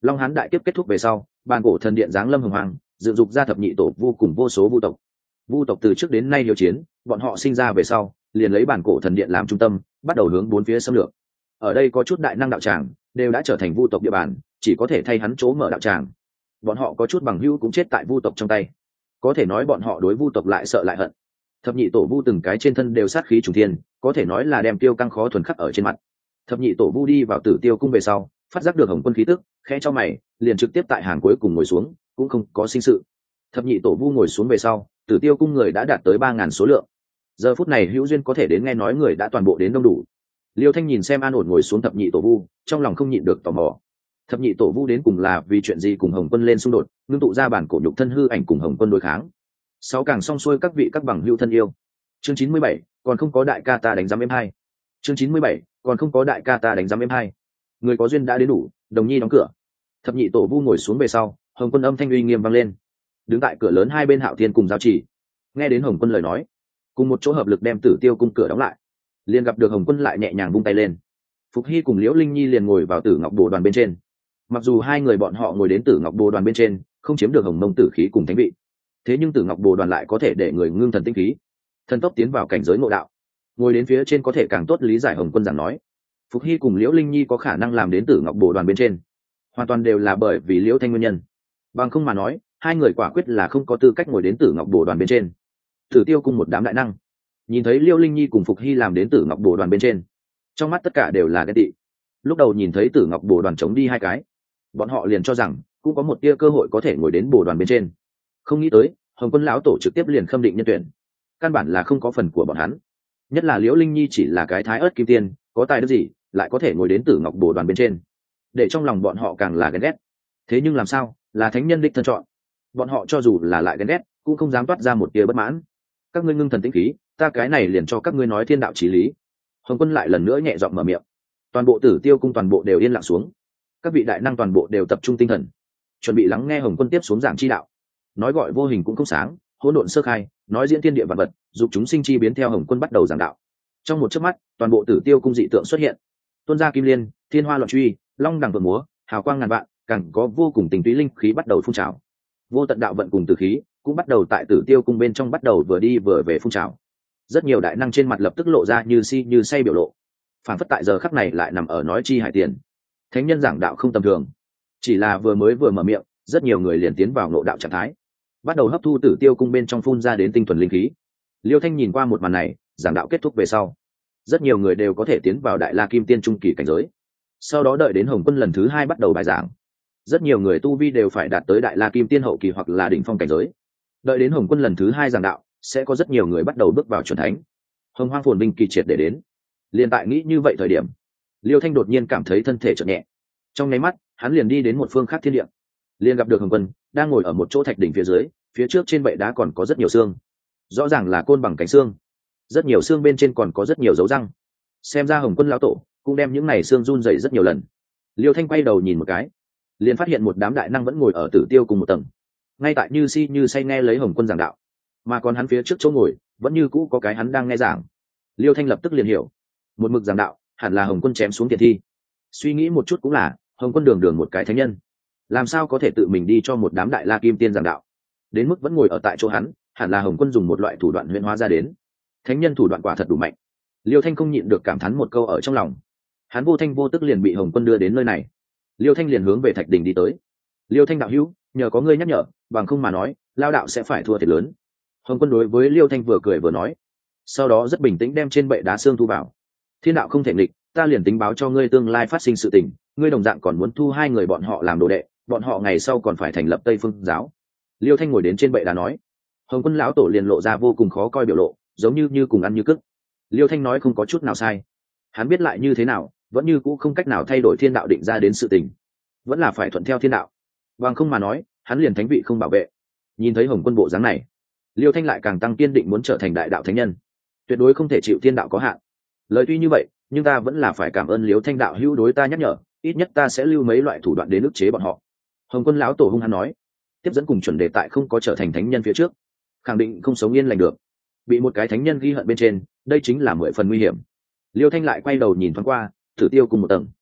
Long Hán đại kiếp kết thúc về sau, bàn cổ thần điện giáng lâm hồng hoàng, dựng dục ra thập nhị tổ vu cùng vô số vu tộc. Vu tộc từ trước đến nay liều chiến, bọn họ sinh ra về sau, liền lấy bản cổ thần điện làm trung tâm, bắt đầu hướng bốn phía xâm lược. Ở đây có chút đại năng đạo tràng, đều đã trở thành vu tộc địa bàn, chỉ có thể thay hắn chỗ mở đạo tràng. Bọn họ có chút bằng hữu cũng chết tại vu tộc trong tay, có thể nói bọn họ đối vu tộc lại sợ lại hận. Thập nhị tổ vu từng cái trên thân đều sát khí trùng thiên, có thể nói là đem tiêu căng khó thuần khắc ở trên mặt. Thập nhị tổ vu đi vào Tử Tiêu cung về sau, phát giác được Hồng Quân khí tức, khẽ cho mày, liền trực tiếp tại hàng cuối cùng ngồi xuống, cũng không có sinh sự. Thập nhị tổ vu ngồi xuống về sau, Tử Tiêu cung người đã đạt tới 3000 số lượng. Giờ phút này hữu duyên có thể đến nghe nói người đã toàn bộ đến đông đủ. Liêu Thanh nhìn xem an ổn ngồi xuống thập nhị tổ vu, trong lòng không nhịn được tò mò. Thập nhị tổ vu đến cùng là vì chuyện gì cùng Hồng Quân lên xung đột, ngưng tụ ra bản cổ nhục thân hư ảnh cùng Hồng Quân đối kháng. Sáu càng xong xuôi các vị các bằng hữu thân yêu. Chương 97, còn không có đại ca ta đánh giám em hai. Chương 97, còn không có đại ca ta đánh giám em hai. Người có duyên đã đến đủ, đồng nhi đóng cửa. Thập nhị tổ vu ngồi xuống về sau, Hồng Quân âm thanh uy nghiêm vang lên. Đứng tại cửa lớn hai bên Hạo Thiên cùng Giao Chỉ, nghe đến Hồng Quân lời nói, cùng một chỗ hợp lực đem Tử Tiêu cung cửa đóng lại. Liền gặp được Hồng Quân lại nhẹ nhàng vung tay lên. Phục Hy cùng Liễu Linh Nhi liền ngồi vào Tử Ngọc Bồ đoàn bên trên. Mặc dù hai người bọn họ ngồi đến Tử Ngọc Bồ đoàn bên trên, không chiếm được Hồng Mông tử khí cùng thánh vị, thế nhưng Tử Ngọc Bồ đoàn lại có thể để người ngưng thần tinh khí, thần tốc tiến vào cảnh giới ngộ đạo. Ngồi đến phía trên có thể càng tốt lý giải Hồng Quân giảng nói. Phục Hy cùng Liễu Linh Nhi có khả năng làm đến Tử Ngọc Bồ đoàn bên trên, hoàn toàn đều là bởi vì Liễu Thanh nguyên nhân. Bằng không mà nói, hai người quả quyết là không có tư cách ngồi đến Tử Ngọc Bồ đoàn bên trên. Tử Tiêu cung một đám đại năng, nhìn thấy Liễu Linh Nhi cùng Phục Hy làm đến Tử Ngọc Bồ đoàn bên trên, trong mắt tất cả đều là ghen tị. Lúc đầu nhìn thấy Tử Ngọc Bồ đoàn chống đi hai cái, bọn họ liền cho rằng cũng có một tia cơ hội có thể ngồi đến Bồ đoàn bên trên. Không nghĩ tới, Hồng Quân lão tổ trực tiếp liền khâm định nhân tuyển, căn bản là không có phần của bọn hắn. Nhất là Liễu Linh Nhi chỉ là cái thái ớt kim tiên, có tài đức gì lại có thể ngồi đến Tử Ngọc Bồ đoàn bên trên, để trong lòng bọn họ càng là ghen ghét. Thế nhưng làm sao, là thánh nhân đích thân chọn, bọn họ cho dù là lại ghen ghét cũng không dám toát ra một tia bất mãn. Các ngươi ngưng thần tĩnh khí, ta cái này liền cho các ngươi nói thiên đạo chí lý. Hồng Quân lại lần nữa nhẹ giọng mở miệng. Toàn bộ Tử Tiêu cung toàn bộ đều yên lặng xuống, các vị đại năng toàn bộ đều tập trung tinh thần, chuẩn bị lắng nghe Hồng Quân tiếp xuống giảng chi đạo. Nói gọi vô hình cũng không sáng, hỗn độn sơ khai, nói diễn thiên địa vạn vật, dục chúng sinh chi biến theo Hồng Quân bắt đầu giảng đạo. Trong một chớp mắt, toàn bộ Tử Tiêu cung dị tượng xuất hiện, tuôn ra kim liên, thiên hoa loạn truy, long đằng vượt múa, hào quang ngàn vạn, càng có vô cùng tình túy linh khí bắt đầu phun trào. Vô tận đạo vận cùng tử khí cũng bắt đầu tại Tử Tiêu cung bên trong bắt đầu vừa đi vừa về phun trào. Rất nhiều đại năng trên mặt lập tức lộ ra như si như say biểu lộ, phản phất tại giờ khắc này lại nằm ở nói chi hải tiền. Thánh nhân giảng đạo không tầm thường, chỉ là vừa mở miệng, rất nhiều người liền tiến vào ngộ đạo trạng thái, bắt đầu hấp thu Tử Tiêu cung bên trong phun ra đến tinh thuần linh khí. Liêu Thanh nhìn qua một màn này, giảng đạo kết thúc về sau, rất nhiều người đều có thể tiến vào Đại La Kim Tiên trung kỳ cảnh giới. Sau đó đợi đến Hồng Quân lần thứ 2 bắt đầu bài giảng, rất nhiều người tu vi đều phải đạt tới Đại La Kim Tiên hậu kỳ hoặc là đỉnh phong cảnh giới. Đợi đến Hồng Quân lần thứ 2 giảng đạo, sẽ có rất nhiều người bắt đầu bước vào chuẩn thánh. Hồng Hoang phồn vinh kỳ triệt để đến. Liên tại nghĩ như vậy thời điểm, Liêu Thanh đột nhiên cảm thấy thân thể chợt nhẹ. Trong nháy mắt, hắn liền đi đến một phương khác thiên địa, liền gặp được Hồng Quân đang ngồi ở một chỗ thạch đỉnh phía dưới, phía trước trên bệ đá còn có rất nhiều xương, rõ ràng là côn bằng cánh xương, rất nhiều xương bên trên còn có rất nhiều dấu răng. Xem ra Hồng Quân lão tổ cũng đem những này xương run rẩy rất nhiều lần. Liêu Thanh quay đầu nhìn một cái, liền phát hiện một đám đại năng vẫn ngồi ở Tử Tiêu cùng một tầng, ngay tại như si như say nghe lấy Hồng Quân giảng đạo, mà còn hắn phía trước chỗ ngồi vẫn như cũ có cái hắn đang nghe giảng. Liêu Thanh lập tức liền hiểu, một mực giảng đạo hẳn là Hồng Quân chém xuống tiền thi. Suy nghĩ một chút cũng là, Hồng Quân đường đường một cái thánh nhân, làm sao có thể tự mình đi cho một đám Đại La Kim Tiên giảng đạo, đến mức vẫn ngồi ở tại chỗ hắn, hẳn là Hồng Quân dùng một loại thủ đoạn huyễn hóa ra đến. Thánh nhân thủ đoạn quả thật đủ mạnh. Liêu Thanh không nhịn được cảm thán một câu ở trong lòng. Hắn vô thanh vô tức liền bị Hồng Quân đưa đến nơi này. Liêu Thanh liền hướng về thạch đỉnh đi tới. Liêu Thanh đạo hữu, nhờ có ngươi nhắc nhở, bằng không mà nói lao đạo sẽ phải thua thiệt lớn. Hồng Quân đối với Liêu Thanh vừa cười vừa nói, sau đó rất bình tĩnh đem trên bệ đá xương thu vào. Thiên đạo không thể nghịch, ta liền tính báo cho ngươi tương lai phát sinh sự tình, ngươi đồng dạng còn muốn thu hai người bọn họ làm đồ đệ, bọn họ ngày sau còn phải thành lập Tây Phương giáo. Liêu Thanh ngồi đến trên bệ đá nói. Hồng Quân lão tổ liền lộ ra vô cùng khó coi biểu lộ, giống như cùng ăn như cức. Liêu Thanh nói không có chút nào sai, hắn biết lại như thế nào vẫn như cũ không cách nào thay đổi thiên đạo định ra đến sự tình, vẫn là phải thuận theo thiên đạo, bằng không mà nói hắn liền thánh vị không bảo vệ. Nhìn thấy Hồng Quân bộ dáng này, Liêu Thanh lại càng tăng kiên định muốn trở thành đại đạo thánh nhân, tuyệt đối không thể chịu thiên đạo có hạn. Lời tuy như vậy, nhưng ta vẫn là phải cảm ơn Liêu Thanh đạo hữu đối ta nhắc nhở, ít nhất ta sẽ lưu mấy loại thủ đoạn đến ức chế bọn họ. Hồng Quân lão tổ hung hăng nói, tiếp dẫn cùng chuẩn đề tại không có trở thành thánh nhân phía trước, khẳng định không sống yên lành được, bị một cái thánh nhân ghi hận bên trên, đây chính là 10 phần nguy hiểm. Liêu Thanh lại quay đầu nhìn thoáng qua Tử Tiêu cùng một tầng,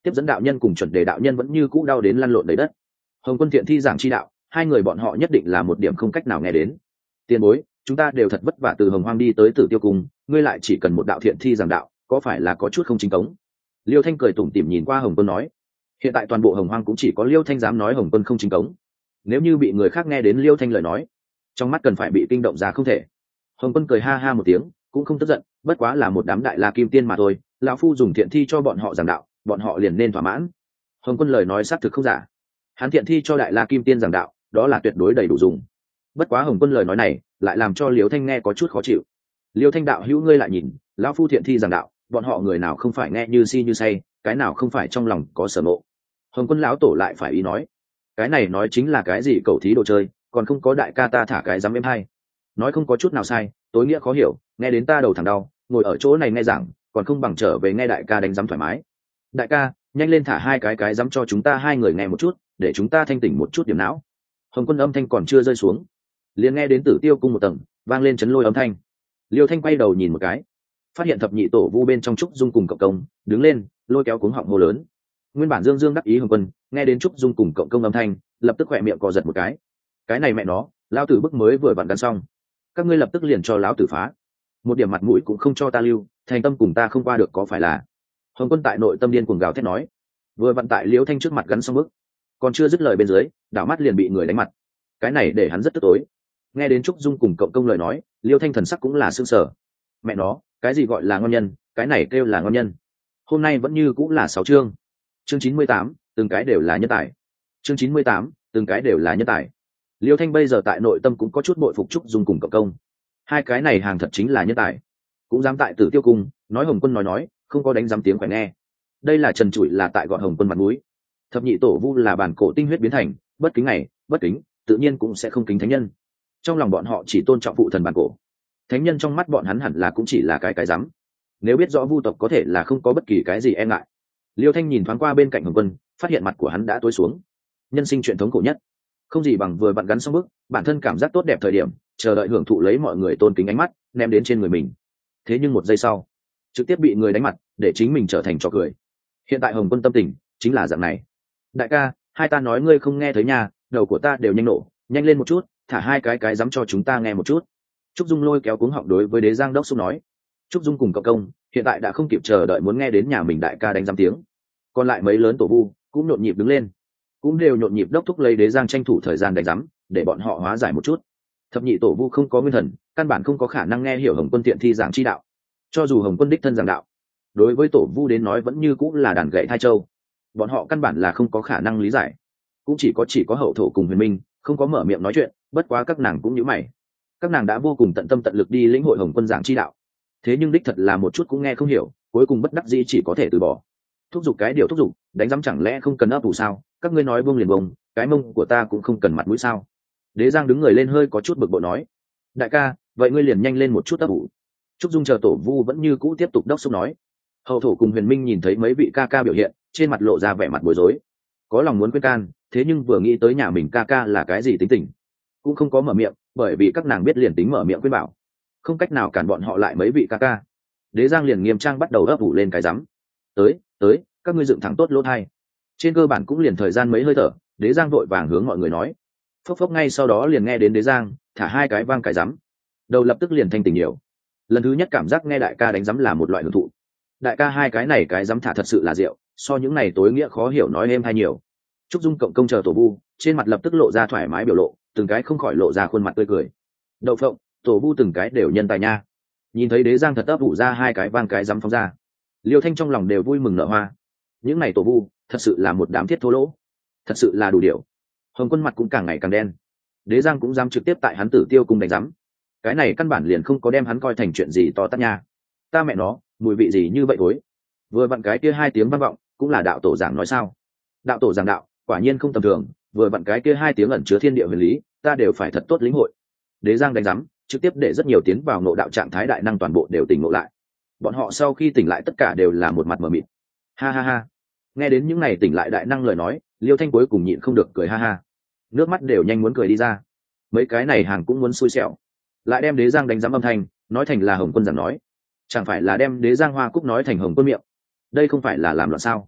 tiếp dẫn đạo nhân cùng chuẩn đề đạo nhân vẫn như cũ đau đến lăn lộn đầy đất. Hồng Quân thiện thi giảng chi đạo, hai người bọn họ nhất định là một điểm không cách nào nghe đến. Tiền bối, chúng ta đều thật vất vả từ Hồng Hoang đi tới Tử Tiêu Cung, ngươi lại chỉ cần một đạo thiện thi giảng đạo, có phải là có chút không chính cống? Liêu Thanh cười tủm tỉm nhìn qua Hồng Quân nói, hiện tại toàn bộ Hồng Hoang cũng chỉ có Liêu Thanh dám nói Hồng Quân không chính cống. Nếu như bị người khác nghe đến Liêu Thanh lời nói, trong mắt cần phải bị kinh động ra không thể. Hồng Quân cười ha ha một tiếng, cũng không tức giận, bất quá là một đám đại la kim tiên mà thôi, lão phu dùng thiện thi cho bọn họ giảng đạo, bọn họ liền nên thỏa mãn. Hồng Quân lời nói xác thực không giả, hắn thiện thi cho đại la kim tiên giảng đạo, đó là tuyệt đối đầy đủ dùng. Bất quá Hồng Quân lời nói này lại làm cho Liêu Thanh nghe có chút khó chịu. Liêu Thanh đạo hữu, ngươi lại nhìn, lão phu thiện thi giảng đạo, bọn họ người nào không phải nghe như si như say, cái nào không phải trong lòng có sở nộ. Hồng Quân lão tổ lại phải ý nói, cái này nói chính là cái gì cầu thí đồ chơi, còn không có đại ca ta thả cái dám em hay. Nói không có chút nào sai, tối nghĩa khó hiểu, nghe đến ta đầu thẳng đau, ngồi ở chỗ này nghe giảng, còn không bằng trở về nghe đại ca đánh giám thoải mái. Đại ca, nhanh lên thả hai cái giám cho chúng ta hai người nghe một chút, để chúng ta thanh tỉnh một chút điểm não. Hồng Quân âm thanh còn chưa rơi xuống, liền nghe đến Tử Tiêu Cung một tầng vang lên chấn lôi âm thanh. Liêu Thanh quay đầu nhìn một cái, phát hiện thập nhị tổ vu bên trong Trúc Dung cùng Cộng Công đứng lên, lôi kéo cuống họng hô lớn. Nguyên bản dương dương đắc ý Hồng Quân nghe đến Trúc Dung cùng Cộng Công âm thanh, lập tức khỏe miệng cò giật một cái này mẹ nó, lão tử bức mới vừa vặn gắn xong, các ngươi lập tức liền cho lão tử phá, một điểm mặt mũi cũng không cho ta lưu, thành tâm cùng ta không qua được có phải là? Hồng Quân tại nội tâm điên cuồng gào thét nói, vừa vặn tại Liêu Thanh trước mặt gắn xong bức, còn chưa dứt lời bên dưới, đảo mắt liền bị người đánh mặt, cái này để hắn rất tức tối. Nghe đến Trúc Dung cùng Cộng Công lời nói, Liêu Thanh thần sắc cũng là sương sở. Mẹ nó, cái gì gọi là ngon nhân, cái này kêu là ngon nhân. Hôm nay vẫn như cũng là 6 chương. Chương 98, từng cái đều là nhân tài. Chương 98, từng cái đều là nhân tài. Liêu Thanh bây giờ tại nội tâm cũng có chút bội phục Trúc Dung cùng Cộng Công. Hai cái này hàng thật chính là nhân tài. Cũng dám tại Tử Tiêu Cung nói Hồng Quân nói, không có đánh giám tiếng phải nghe. Đây là trần trụi là tại gọn Hồng Quân mặt mũi. Thập nhị tổ vu là bản cổ tinh huyết biến thành, bất kính này, bất kính, tự nhiên cũng sẽ không kính thánh nhân. Trong lòng bọn họ chỉ tôn trọng phụ thần bản cổ, thánh nhân trong mắt bọn hắn hẳn là cũng chỉ là cái rắm. Nếu biết rõ vu tộc có thể là không có bất kỳ cái gì e ngại. Liêu Thanh nhìn thoáng qua bên cạnh Hồng Quân, phát hiện mặt của hắn đã tối xuống. Nhân sinh truyền thống cổ nhất, không gì bằng vừa vặn gắn xong bước, bản thân cảm giác tốt đẹp thời điểm, chờ đợi hưởng thụ lấy mọi người tôn kính ánh mắt ném đến trên người mình. Thế nhưng một giây sau, trực tiếp bị người đánh mặt, để chính mình trở thành trò cười. Hiện tại Hồng Quân tâm tình chính là dạng này. Đại ca, hai ta nói ngươi không nghe thấy nhà, đầu của ta đều nhanh nổ, nhanh lên một chút, thả hai cái dám cho chúng ta nghe một chút. Trúc Dung lôi kéo cuống họng đối với Đế Giang Đốc Xúc nói. Trúc Dung cùng Cộng Công hiện tại đã không kịp chờ đợi muốn nghe đến nhà mình đại ca đánh giám tiếng. Còn lại mấy lớn tổ vu cũng nhộn nhịp đứng lên, cũng đều nhộn nhịp đốc thúc lấy Đế Giang tranh thủ thời gian đánh giám, để bọn họ hóa giải một chút. Thập nhị tổ vu không có nguyên thần, căn bản không có khả năng nghe hiểu Hồng Quân tiện thi giảng chi đạo. Cho dù Hồng Quân đích thân giảng đạo, đối với tổ vu đến nói vẫn như cũng là đàn gậy thai châu, bọn họ căn bản là không có khả năng lý giải. Cũng chỉ có Hậu Thổ cùng Huyền Minh không có mở miệng nói chuyện, bất quá các nàng cũng nhíu mày. Các nàng đã vô cùng tận tâm tận lực đi lĩnh hội Hồng Quân giảng chi đạo, thế nhưng đích thật là một chút cũng nghe không hiểu, cuối cùng bất đắc dĩ chỉ có thể từ bỏ. Thúc giục cái điều thúc giục, đánh giám chẳng lẽ không cần ấp ủ sao? Các ngươi nói buông liền buông, cái mông của ta cũng không cần mặt mũi sao? Đế Giang đứng người lên hơi có chút bực bội nói, đại ca, vậy ngươi liền nhanh lên một chút ấp ủ. Trúc Dung chờ tổ vu vẫn như cũ tiếp tục đốc xúc nói. Hậu Thổ cùng Huyền Minh nhìn thấy mấy vị ca ca biểu hiện, trên mặt lộ ra vẻ mặt bối rối, có lòng muốn khuyên can, thế nhưng vừa nghĩ tới nhà mình ca ca là cái gì tính tình, cũng không có mở miệng, bởi vì các nàng biết liền tính mở miệng khuyên bảo, không cách nào cản bọn họ lại mấy vị ca ca. Đế Giang liền nghiêm trang bắt đầu ấp ủ lên cái rắm. Tới, các ngươi dựng thẳng tốt lỗ thai. Trên cơ bản cũng liền thời gian mấy hơi thở, Đế Giang vội vàng hướng mọi người nói. Phốc phốc ngay sau đó liền nghe đến Đế Giang thả hai cái vang cái rắm, đầu lập tức liền thanh tỉnh nhiều. Lần thứ nhất cảm giác nghe đại ca đánh rắm là một loại hưởng thụ. Đại ca hai cái này cái rắm thả thật sự là rượu, so những này tối nghĩa khó hiểu nói êm hay nhiều. Trúc Dung Cộng Công chờ tổ vu trên mặt lập tức lộ ra thoải mái biểu lộ, từng cái không khỏi lộ ra khuôn mặt tươi cười. Đậu phộng, tổ vu từng cái đều nhân tài nha. Nhìn thấy Đế Giang thật ấp ủ ra hai cái vang cái rắm phóng ra, Liêu Thanh trong lòng đều vui mừng nở hoa. Những này tổ vu thật sự là một đám thiết thô lỗ, thật sự là đủ điều. Hồng Quân mặt cũng càng ngày càng đen. Đế Giang cũng dám trực tiếp tại hắn Tử Tiêu Cung đánh rắm, cái này căn bản liền không có đem hắn coi thành chuyện gì to tát nha. Ta mẹ nó, mùi vị gì như vậy thối. Vừa vặn cái kia hai tiếng vang vọng, cũng là đạo tổ giảng nói sao? Đạo tổ giảng đạo, quả nhiên không tầm thường, vừa vặn cái kia hai tiếng ẩn chứa thiên địa huyền lý, ta đều phải thật tốt lĩnh hội. Đế Giang đánh rắm, trực tiếp để rất nhiều tiến vào ngộ đạo trạng thái đại năng toàn bộ đều tỉnh ngộ lại. Bọn họ sau khi tỉnh lại tất cả đều là một mặt mờ mịt. Ha ha ha. Nghe đến những này tỉnh lại đại năng lời nói, Liêu Thanh cuối cùng nhịn không được cười ha ha. Nước mắt đều nhanh muốn cười đi ra. Mấy cái này hàng cũng muốn xui xẻo. Lại đem Đế Giang đánh rắm âm thanh, nói thành là Hồng Quân giảng nói. Chẳng phải là đem Đế Giang Hoa Cúc nói thành Hồng Quân miệng. Đây không phải là làm loạn sao?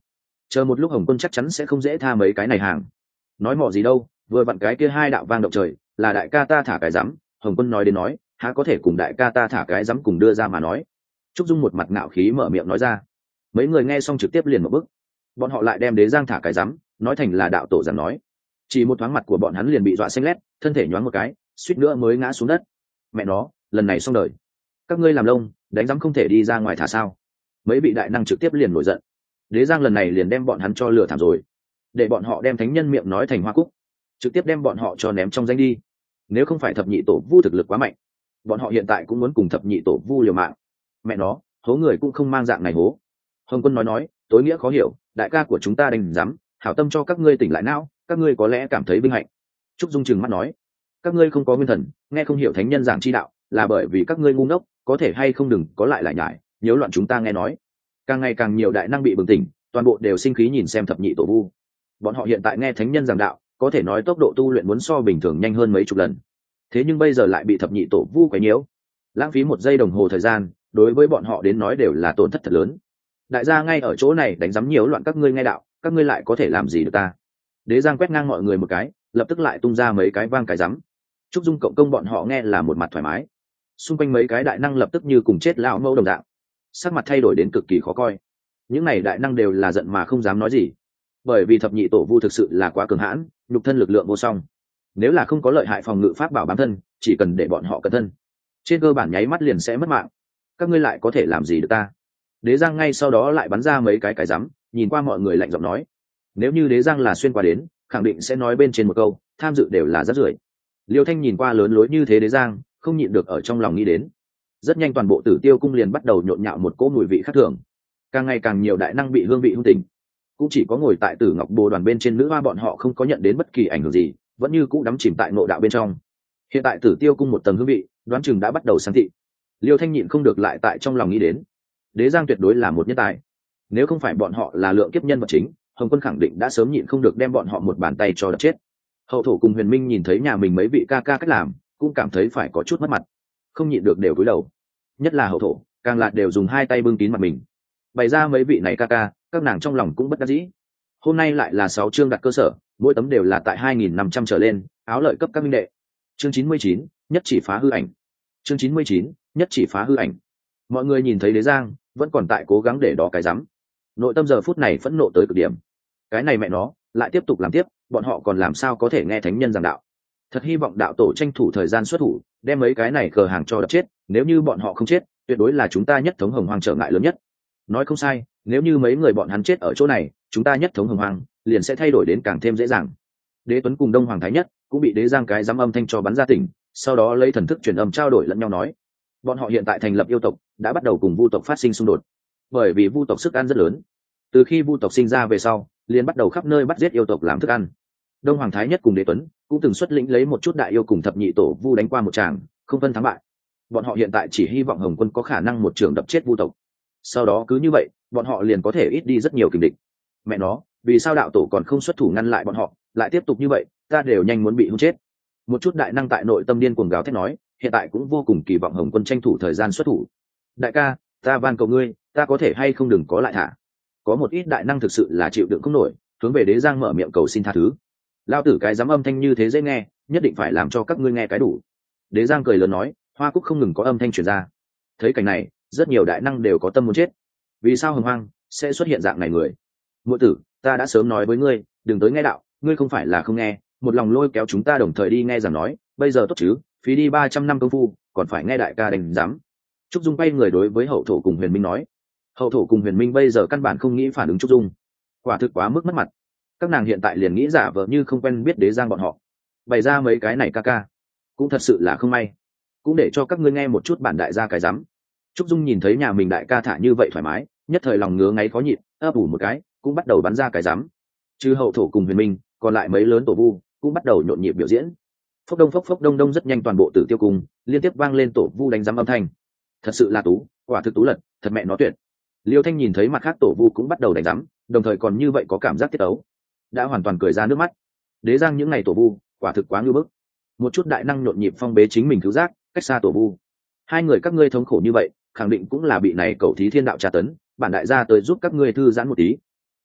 chờ một lúc Hồng Quân chắc chắn sẽ không dễ tha mấy cái này hàng. Nói mò gì đâu, vừa vặn cái kia hai đạo vang động trời, là đại ca ta thả cái rắm. Hồng Quân nói đến nói, há có thể cùng đại ca ta thả cái rắm cùng đưa ra mà nói. Trúc Dung một mặt ngạo khí mở miệng nói ra. Mấy người nghe xong trực tiếp liền một bức. Bọn họ lại đem Đế Giang thả cái rắm nói thành là đạo tổ giảng nói. Chỉ một thoáng mặt của bọn hắn liền bị dọa xanh lét, thân thể nhoáng một cái, suýt nữa mới ngã xuống đất. Mẹ nó, lần này xong đời. Các ngươi làm lông, đánh rắm không thể đi ra ngoài thả sao? Mấy vị đại năng trực tiếp liền nổi giận. Đế Giang lần này liền đem bọn hắn cho lừa thảm rồi, để bọn họ đem thánh nhân miệng nói thành hoa cúc, trực tiếp đem bọn họ cho ném trong danh đi. Nếu không phải thập nhị tổ vu thực lực quá mạnh, bọn họ hiện tại cũng muốn cùng thập nhị tổ vu liều mạng. Mẹ nó, hố người cũng không mang dạng này hố. Hồng Quân nói, tối nghĩa khó hiểu, đại ca của chúng ta đành dám, hảo tâm cho các ngươi tỉnh lại não, các ngươi có lẽ cảm thấy vinh hạnh. Trúc Dung trừng mắt nói, các ngươi không có nguyên thần, nghe không hiểu thánh nhân giảng chi đạo, là bởi vì các ngươi ngu ngốc, có thể hay không đừng có lại nhải, nhiễu loạn chúng ta nghe nói. Càng ngày càng nhiều đại năng bị bừng tỉnh, toàn bộ đều sinh khí nhìn xem thập nhị tổ vu. Bọn họ hiện tại nghe thánh nhân giảng đạo, có thể nói tốc độ tu luyện muốn so bình thường nhanh hơn mấy chục lần. Thế nhưng bây giờ lại bị thập nhị tổ vu quấy nhiễu, lãng phí 1 giây đồng hồ thời gian, đối với bọn họ đến nói đều là tổn thất thật lớn. Đại gia ngay ở chỗ này đánh giám nhiễu loạn các ngươi nghe đạo, các ngươi lại có thể làm gì được ta? Đế Giang quét ngang mọi người một cái, lập tức lại tung ra mấy cái vang cái giám. Trúc Dung cộng công bọn họ nghe là một mặt thoải mái. Xung quanh mấy cái đại năng lập tức như cùng chết lão mâu đồng dạng, sắc mặt thay đổi đến cực kỳ khó coi. Những này đại năng đều là giận mà không dám nói gì, bởi vì thập nhị tổ vu thực sự là quá cường hãn, nhục thân lực lượng vô song. Nếu là không có lợi hại phòng ngự pháp bảo bám thân, chỉ cần để bọn họ cẩn thân, trên cơ bản nháy mắt liền sẽ mất mạng. Các ngươi lại có thể làm gì được ta? Đế Giang ngay sau đó lại bắn ra mấy cái rắm, nhìn qua mọi người lạnh giọng nói, nếu như Đế Giang là xuyên qua đến, khẳng định sẽ nói bên trên một câu, tham dự đều là rác rưởi. Liêu Thanh nhìn qua lớn lối như thế Đế Giang, không nhịn được ở trong lòng nghĩ đến. Rất nhanh toàn bộ Tử Tiêu cung liền bắt đầu nhộn nhạo một cỗ mùi vị khác thường, càng ngày càng nhiều đại năng bị hương vị hung tình. Cũng chỉ có ngồi tại Tử Ngọc Bồ đoàn bên trên nữ hoa bọn họ không có nhận đến bất kỳ ảnh hưởng gì, vẫn như cũ đắm chìm tại nội đạo bên trong. Hiện tại Tử Tiêu cung một tầng hương vị, đoán chừng đã bắt đầu sáng thị. Liêu Thanh nhịn không được lại tại trong lòng nghĩ đến, Đế Giang tuyệt đối là một nhân tài. Nếu không phải bọn họ là lượng kiếp nhân vật chính, Hồng Quân khẳng định đã sớm nhịn không được đem bọn họ một bàn tay cho đập chết. Hậu thổ cùng Huyền Minh nhìn thấy nhà mình mấy vị ca ca cách làm, cũng cảm thấy phải có chút mất mặt, không nhịn được đều cúi đầu. Nhất là hậu thổ, càng là đều dùng 2 tay bưng kín mặt mình. Bày ra mấy vị này ca ca, các nàng trong lòng cũng bất đắc dĩ. Hôm nay lại là 6 chương đặt cơ sở, mỗi tấm đều là tại 2.500 trở lên, áo lợi cấp các minh đệ. Chương 99, nhất chỉ phá hư ảnh. Chương 99, nhất chỉ phá hư ảnh. Mọi người nhìn thấy Đế Giang vẫn còn tại cố gắng để đó cái rắm, nội tâm giờ phút này phẫn nộ tới cực điểm. Cái này mẹ nó lại tiếp tục làm tiếp, bọn họ còn làm sao có thể nghe thánh nhân giảng đạo? Thật hy vọng đạo tổ tranh thủ thời gian xuất thủ, đem mấy cái này cờ hàng cho đập chết. Nếu như bọn họ không chết, tuyệt đối là chúng ta nhất thống hồng hoang trở ngại lớn nhất. Nói không sai, nếu như mấy người bọn hắn chết ở chỗ này, chúng ta nhất thống hồng hoang liền sẽ thay đổi đến càng thêm dễ dàng. Đế Tuấn cùng Đông Hoàng Thái Nhất cũng bị Đế Giang cái dám âm thanh cho bắn ra tỉnh, sau đó lấy thần thức truyền âm trao đổi lẫn nhau nói, bọn họ hiện tại thành lập yêu tộc, đã bắt đầu cùng vu tộc phát sinh xung đột. Bởi vì vu tộc sức ăn rất lớn, từ khi vu tộc sinh ra về sau, liền bắt đầu khắp nơi bắt giết yêu tộc làm thức ăn. Đông Hoàng Thái Nhất cùng Đế Tuấn cũng từng xuất lĩnh lấy một chút đại yêu cùng thập nhị tổ vu đánh qua một tràng, không phân thắng bại. Bọn họ hiện tại chỉ hy vọng Hồng Quân có khả năng một trường đập chết vu tộc, sau đó cứ như vậy bọn họ liền có thể ít đi rất nhiều kình địch. Mẹ nó, vì sao đạo tổ còn không xuất thủ ngăn lại bọn họ, lại tiếp tục như vậy, ta đều nhanh muốn bị hung chết. Một chút đại năng tại nội tâm điên cuồng gào thét nói, hiện tại cũng vô cùng kỳ vọng Hồng Quân tranh thủ thời gian xuất thủ. Đại ca, ta van cầu ngươi, ta có thể hay không đừng có lại thả. Có một ít đại năng thực sự là chịu đựng không nổi, hướng về Đế Giang mở miệng cầu xin tha thứ. Lao tử cái dám âm thanh như thế dễ nghe, nhất định phải làm cho các ngươi nghe cái đủ. Đế Giang cười lớn nói, hoa cúc không ngừng có âm thanh truyền ra. Thấy cảnh này, rất nhiều đại năng đều có tâm muốn chết. Vì sao hồng hoang sẽ xuất hiện dạng này người? Muội tử, ta đã sớm nói với ngươi, đừng tới nghe đạo, ngươi không phải là không nghe, một lòng lôi kéo chúng ta đồng thời đi nghe giảng nói, bây giờ tốt chứ, phí đi 300 năm công phu, còn phải nghe đại ca đánh giám. Trúc Dung bay người đối với hậu thổ cùng Huyền Minh nói. Hậu thổ cùng Huyền Minh bây giờ căn bản không nghĩ phản ứng Trúc Dung, quả thực quá mức mất mặt. Các nàng hiện tại liền nghĩ giả vờ như không quen biết Đế Giang bọn họ, bày ra mấy cái này ca ca, cũng thật sự là không may. Cũng để cho các ngươi nghe một chút bản đại gia cái rắm. Trúc Dung nhìn thấy nhà mình đại ca thả như vậy thoải mái, nhất thời lòng ngứa ngáy khó nhịn, ấp ủ một cái, cũng bắt đầu bắn ra cái rắm. Chứ hậu thổ cùng Huyền Minh, còn lại mấy lớn tổ vu cũng bắt đầu nhộn nhịp biểu diễn. Phốc phốc đông rất nhanh toàn bộ Tử Tiêu cung liên tiếp vang lên tổ vu đánh rắm âm thanh. Thật sự là tú, quả thực tú lật, thật mẹ nó tuyệt. Liêu Thanh nhìn thấy mặt khác tổ vu cũng bắt đầu đánh rắm, đồng thời còn như vậy có cảm giác tiết ấu, đã hoàn toàn cười ra nước mắt. Đế Giang những ngày tổ vu quả thực quá ngưu bức. Một chút đại năng nhộn nhịp phong bế chính mình cứu giác, cách xa tổ vu. Hai người các ngươi thống khổ như vậy, khẳng định cũng là bị này cậu thí thiên đạo tra tấn, bản đại gia tới giúp các ngươi thư giãn một tí.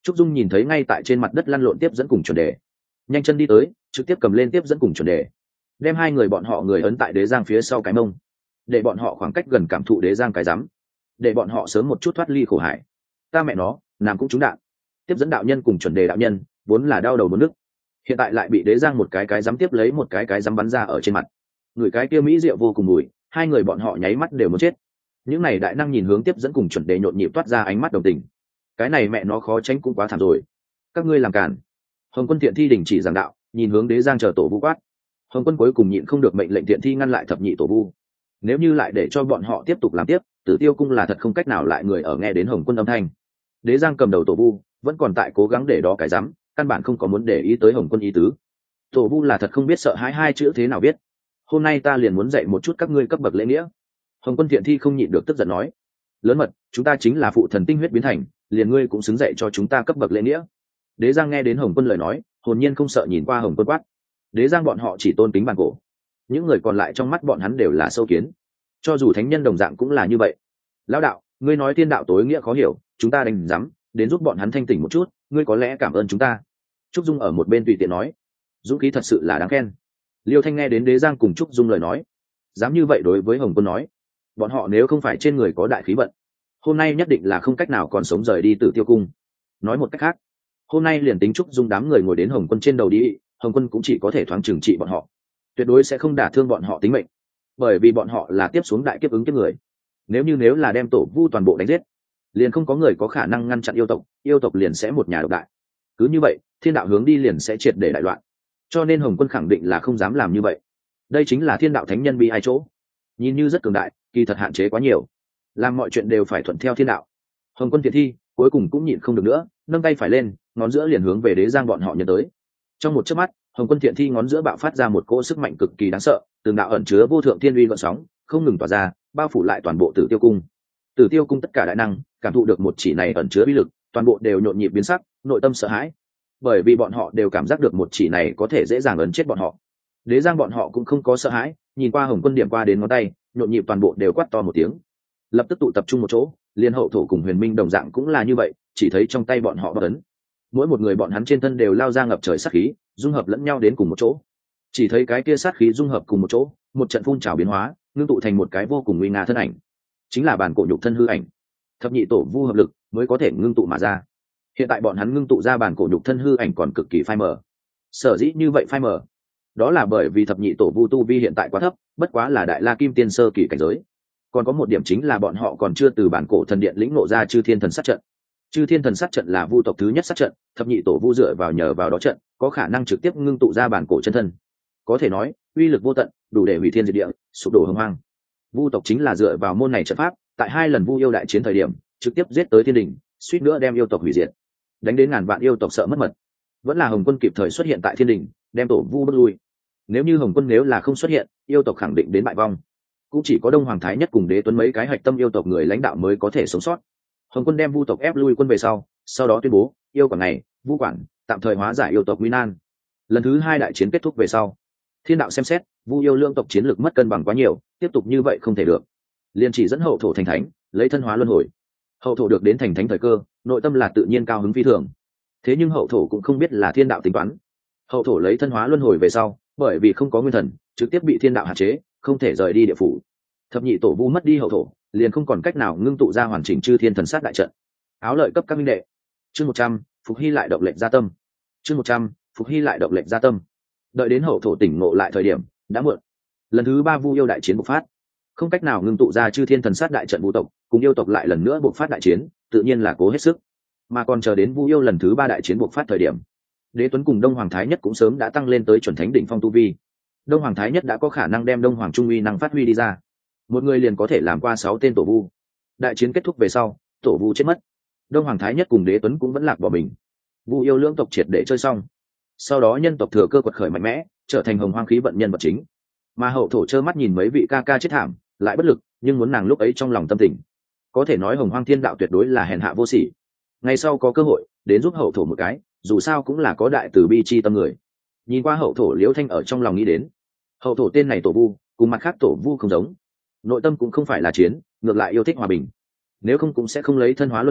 Trúc Dung nhìn thấy ngay tại trên mặt đất lăn lộn tiếp dẫn cùng chuẩn đề, nhanh chân đi tới, trực tiếp cầm lên tiếp dẫn cùng chuẩn đề, đem hai người bọn họ người ấn tại đế giang phía sau cái mông, để bọn họ khoảng cách gần cảm thụ đế giang cái rắm, để bọn họ sớm một chút thoát ly khổ hải. Ta mẹ nó, làm cũng trúng đạn. Tiếp dẫn đạo nhân cùng chuẩn đề đạo nhân vốn là đau đầu muốn nức, hiện tại lại bị đế giang một cái rắm tiếp lấy một cái rắm bắn ra ở trên mặt, người cái kia mỹ diệu vô cùng mùi, hai người bọn họ nháy mắt đều muốn chết. Những này đại năng nhìn hướng tiếp dẫn cùng chuẩn đề nhộn nhịp toát ra ánh mắt đồng tình. Cái này mẹ nó khó tránh cũng quá thảm rồi, các ngươi làm cản. Hồng Quân Thiện Thi đình chỉ giảng đạo, nhìn hướng đế giang chờ tổ vu quát. Hồng Quân cuối cùng nhịn không được mệnh lệnh Thiện Thi ngăn lại thập nhị tổ vu. Nếu như lại để cho bọn họ tiếp tục làm tiếp, Tử Tiêu cung là thật không cách nào lại người ở nghe đến Hồng Quân âm thanh. Đế giang cầm đầu tổ vu vẫn còn tại cố gắng để đó cái dám, căn bản không có muốn để ý tới Hồng Quân ý tứ. Tổ vu là thật không biết sợ hãi hai chữ thế nào biết. Hôm nay ta liền muốn dạy một chút các ngươi cấp bậc lễ nghĩa. Hồng Quân Thiện Thi không nhịn được tức giận nói, lớn mật, chúng ta chính là phụ thần tinh huyết biến thành, liền ngươi cũng xứng dạy cho chúng ta cấp bậc lễ nghĩa. Đế giang nghe đến Hồng Quân lời nói, hồn nhiên không sợ nhìn qua Hồng Quân quát. Đế giang bọn họ chỉ tôn kính bàn cổ, những người còn lại trong mắt bọn hắn đều là sâu kiến, cho dù thánh nhân đồng dạng cũng là như vậy. Lão đạo, ngươi nói thiên đạo tối nghĩa khó hiểu, chúng ta đành dám đến giúp bọn hắn thanh tỉnh một chút, ngươi có lẽ cảm ơn chúng ta. Trúc Dung ở một bên tùy tiện nói, dũng khí thật sự là đáng khen. Liêu Thanh nghe đến Đế giang cùng Trúc Dung lời nói, dám như vậy đối với Hồng Quân nói, bọn họ nếu không phải trên người có đại khí vận, hôm nay nhất định là không cách nào còn sống rời đi Tử Tiêu cung. Nói một cách khác, hôm nay liền tính Trúc Dung đám người ngồi đến Hồng Quân trên đầu đi, Hồng Quân cũng chỉ có thể thoáng trừng trị bọn họ, tuyệt đối sẽ không đả thương bọn họ tính mệnh, bởi vì bọn họ là tiếp xuống đại kiếp ứng kiếp người. Nếu là đem tổ vu toàn bộ đánh giết, liền không có người có khả năng ngăn chặn yêu tộc liền sẽ một nhà độc đại. Cứ như vậy, thiên đạo hướng đi liền sẽ triệt để đại loạn. Cho nên Hồng Quân khẳng định là không dám làm như vậy. Đây chính là thiên đạo thánh nhân bị hai chỗ, nhìn như rất cường đại, kỳ thật hạn chế quá nhiều, làm mọi chuyện đều phải thuận theo thiên đạo. Hồng Quân Thiện Thi cuối cùng cũng nhịn không được nữa, nâng tay phải lên, ngón giữa liền hướng về đế giang bọn họ nhấn tới. Trong một chớp mắt, Hồng Quân Thiện Thi ngón giữa bạo phát ra một cỗ sức mạnh cực kỳ đáng sợ, từng đạo ẩn chứa vô thượng thiên uy gợn sóng không ngừng tỏa ra, bao phủ lại toàn bộ Tử Tiêu cung. Tử Tiêu cung tất cả đại năng cảm thụ được một chỉ này ẩn chứa uy lực, toàn bộ đều nhộn nhịp biến sắc, nội tâm sợ hãi, bởi vì bọn họ đều cảm giác được một chỉ này có thể dễ dàng ấn chết bọn họ. Đế giang bọn họ cũng không có sợ hãi, nhìn qua Hồng Quân điểm qua đến ngón tay, nhộn nhịp toàn bộ đều quát to một tiếng, lập tức tụ tập trung một chỗ. Liên Hậu Thổ cùng Huyền Minh đồng dạng cũng là như vậy, chỉ thấy trong tay bọn họ bất ấn, mỗi một người bọn hắn trên thân đều lao ra ngập trời sát khí, dung hợp lẫn nhau đến cùng một chỗ. Chỉ thấy cái kia sát khí dung hợp cùng một chỗ, một trận phun trào biến hóa, ngưng tụ thành một cái vô cùng uy nga thân ảnh, chính là bản cổ nhục thân hư ảnh. Thập nhị tổ vu hợp lực mới có thể ngưng tụ mà ra. Hiện tại bọn hắn ngưng tụ ra bản cổ nhục thân hư ảnh còn cực kỳ phai mờ. Sở dĩ như vậy phai mờ, đó là bởi vì thập nhị tổ vu tu vi hiện tại quá thấp, bất quá là đại la kim tiên sơ kỳ cảnh giới. Còn có một điểm chính là bọn họ còn chưa từ bản cổ thần điện lĩnh ngộ ra chư thiên thần sát trận. Chư thiên thần sát trận là vu tộc thứ nhất sát trận, thập nhị tổ vu dựa vào nhờ vào đó trận, có khả năng trực tiếp ngưng tụ ra bản cổ chân thân. Có thể nói, uy lực vô tận, đủ để hủy thiên diệt địa, sụp đổ hưng hoang. Vu tộc chính là dựa vào môn này trận pháp, tại 2 lần vu yêu đại chiến thời điểm, trực tiếp giết tới thiên đình, suýt nữa đem yêu tộc hủy diệt, đánh đến ngàn vạn yêu tộc sợ mất mật. Vẫn là Hồng Quân kịp thời xuất hiện tại thiên đình, đem tổ vu bước lui. Nếu như Hồng Quân nếu là không xuất hiện, yêu tộc khẳng định đến bại vong. Cũng chỉ có Đông Hoàng Thái Nhất cùng Đế Tuấn mấy cái hạch tâm yêu tộc người lãnh đạo mới có thể sống sót. Hồng Quân đem vu tộc ép lui quân về sau đó tuyên bố, yêu quản này, vu quản tạm thời hóa giải yêu tộc nguy nan. Lần thứ 2 đại chiến kết thúc về sau, thiên đạo xem xét, vu yêu lượng tộc chiến lược mất cân bằng quá nhiều, tiếp tục như vậy không thể được, liền chỉ dẫn Hậu Thổ thành thánh, lấy thân hóa luân hồi. Hậu Thổ được đến thành thánh thời cơ, nội tâm là tự nhiên cao hứng phi thường. Thế nhưng Hậu Thổ cũng không biết là thiên đạo tính toán. Hậu Thổ lấy thân hóa luân hồi về sau, bởi vì không có nguyên thần, trực tiếp bị thiên đạo hạn chế, không thể rời đi địa phủ. Thập nhị tổ vu mất đi Hậu Thổ, liền không còn cách nào ngưng tụ ra hoàn chỉnh chư thiên thần sát đại trận. Áo lợi cấp các minh đệ. Chương 100, phục hy lại động lệnh gia tâm. Chương 100, phục hy lại động lệnh gia tâm. Đợi đến Hậu Thổ tỉnh ngộ lại thời điểm, đã muộn. Lần thứ 3 vu yêu đại chiến bộc phát, không cách nào ngưng tụ ra chư thiên thần sát đại trận, vu tộc cùng yêu tộc lại lần nữa bộc phát đại chiến, tự nhiên là cố hết sức. Mà còn chờ đến vu yêu lần thứ 3 đại chiến bộc phát thời điểm, Đế Tuấn cùng Đông Hoàng Thái Nhất cũng sớm đã tăng lên tới chuẩn thánh đỉnh phong tu vi. Đông Hoàng Thái Nhất đã có khả năng đem Đông Hoàng Trung uy năng phát huy đi ra, một người liền có thể làm qua 6 tên tổ vu. Đại chiến kết thúc về sau, tổ vu chết mất, Đông Hoàng Thái Nhất cùng Đế Tuấn cũng vẫn lạc bỏ mình. Vu yêu lưỡng tộc triệt để chơi xong. Sau đó nhân tộc thừa cơ quật khởi mạnh mẽ, trở thành hồng hoang khí vận nhân vật chính. Mà Hậu Thổ trơ mắt nhìn mấy vị ca ca chết thảm, lại bất lực, nhưng muốn nàng lúc ấy trong lòng tâm tình, có thể nói hồng hoang thiên đạo tuyệt đối là hèn hạ vô sỉ. Ngày sau có cơ hội đến giúp Hậu Thổ một cái, dù sao cũng là có đại từ bi chi tâm người. Nhìn qua Hậu Thổ, Liễu Thanh ở trong lòng nghĩ đến, Hậu Thổ tên này tổ vu cùng mặt khác tổ vu không giống, nội tâm cũng không phải là chiến, ngược lại yêu thích hòa bình, nếu không cũng sẽ không lấy thân hóa luân hồi,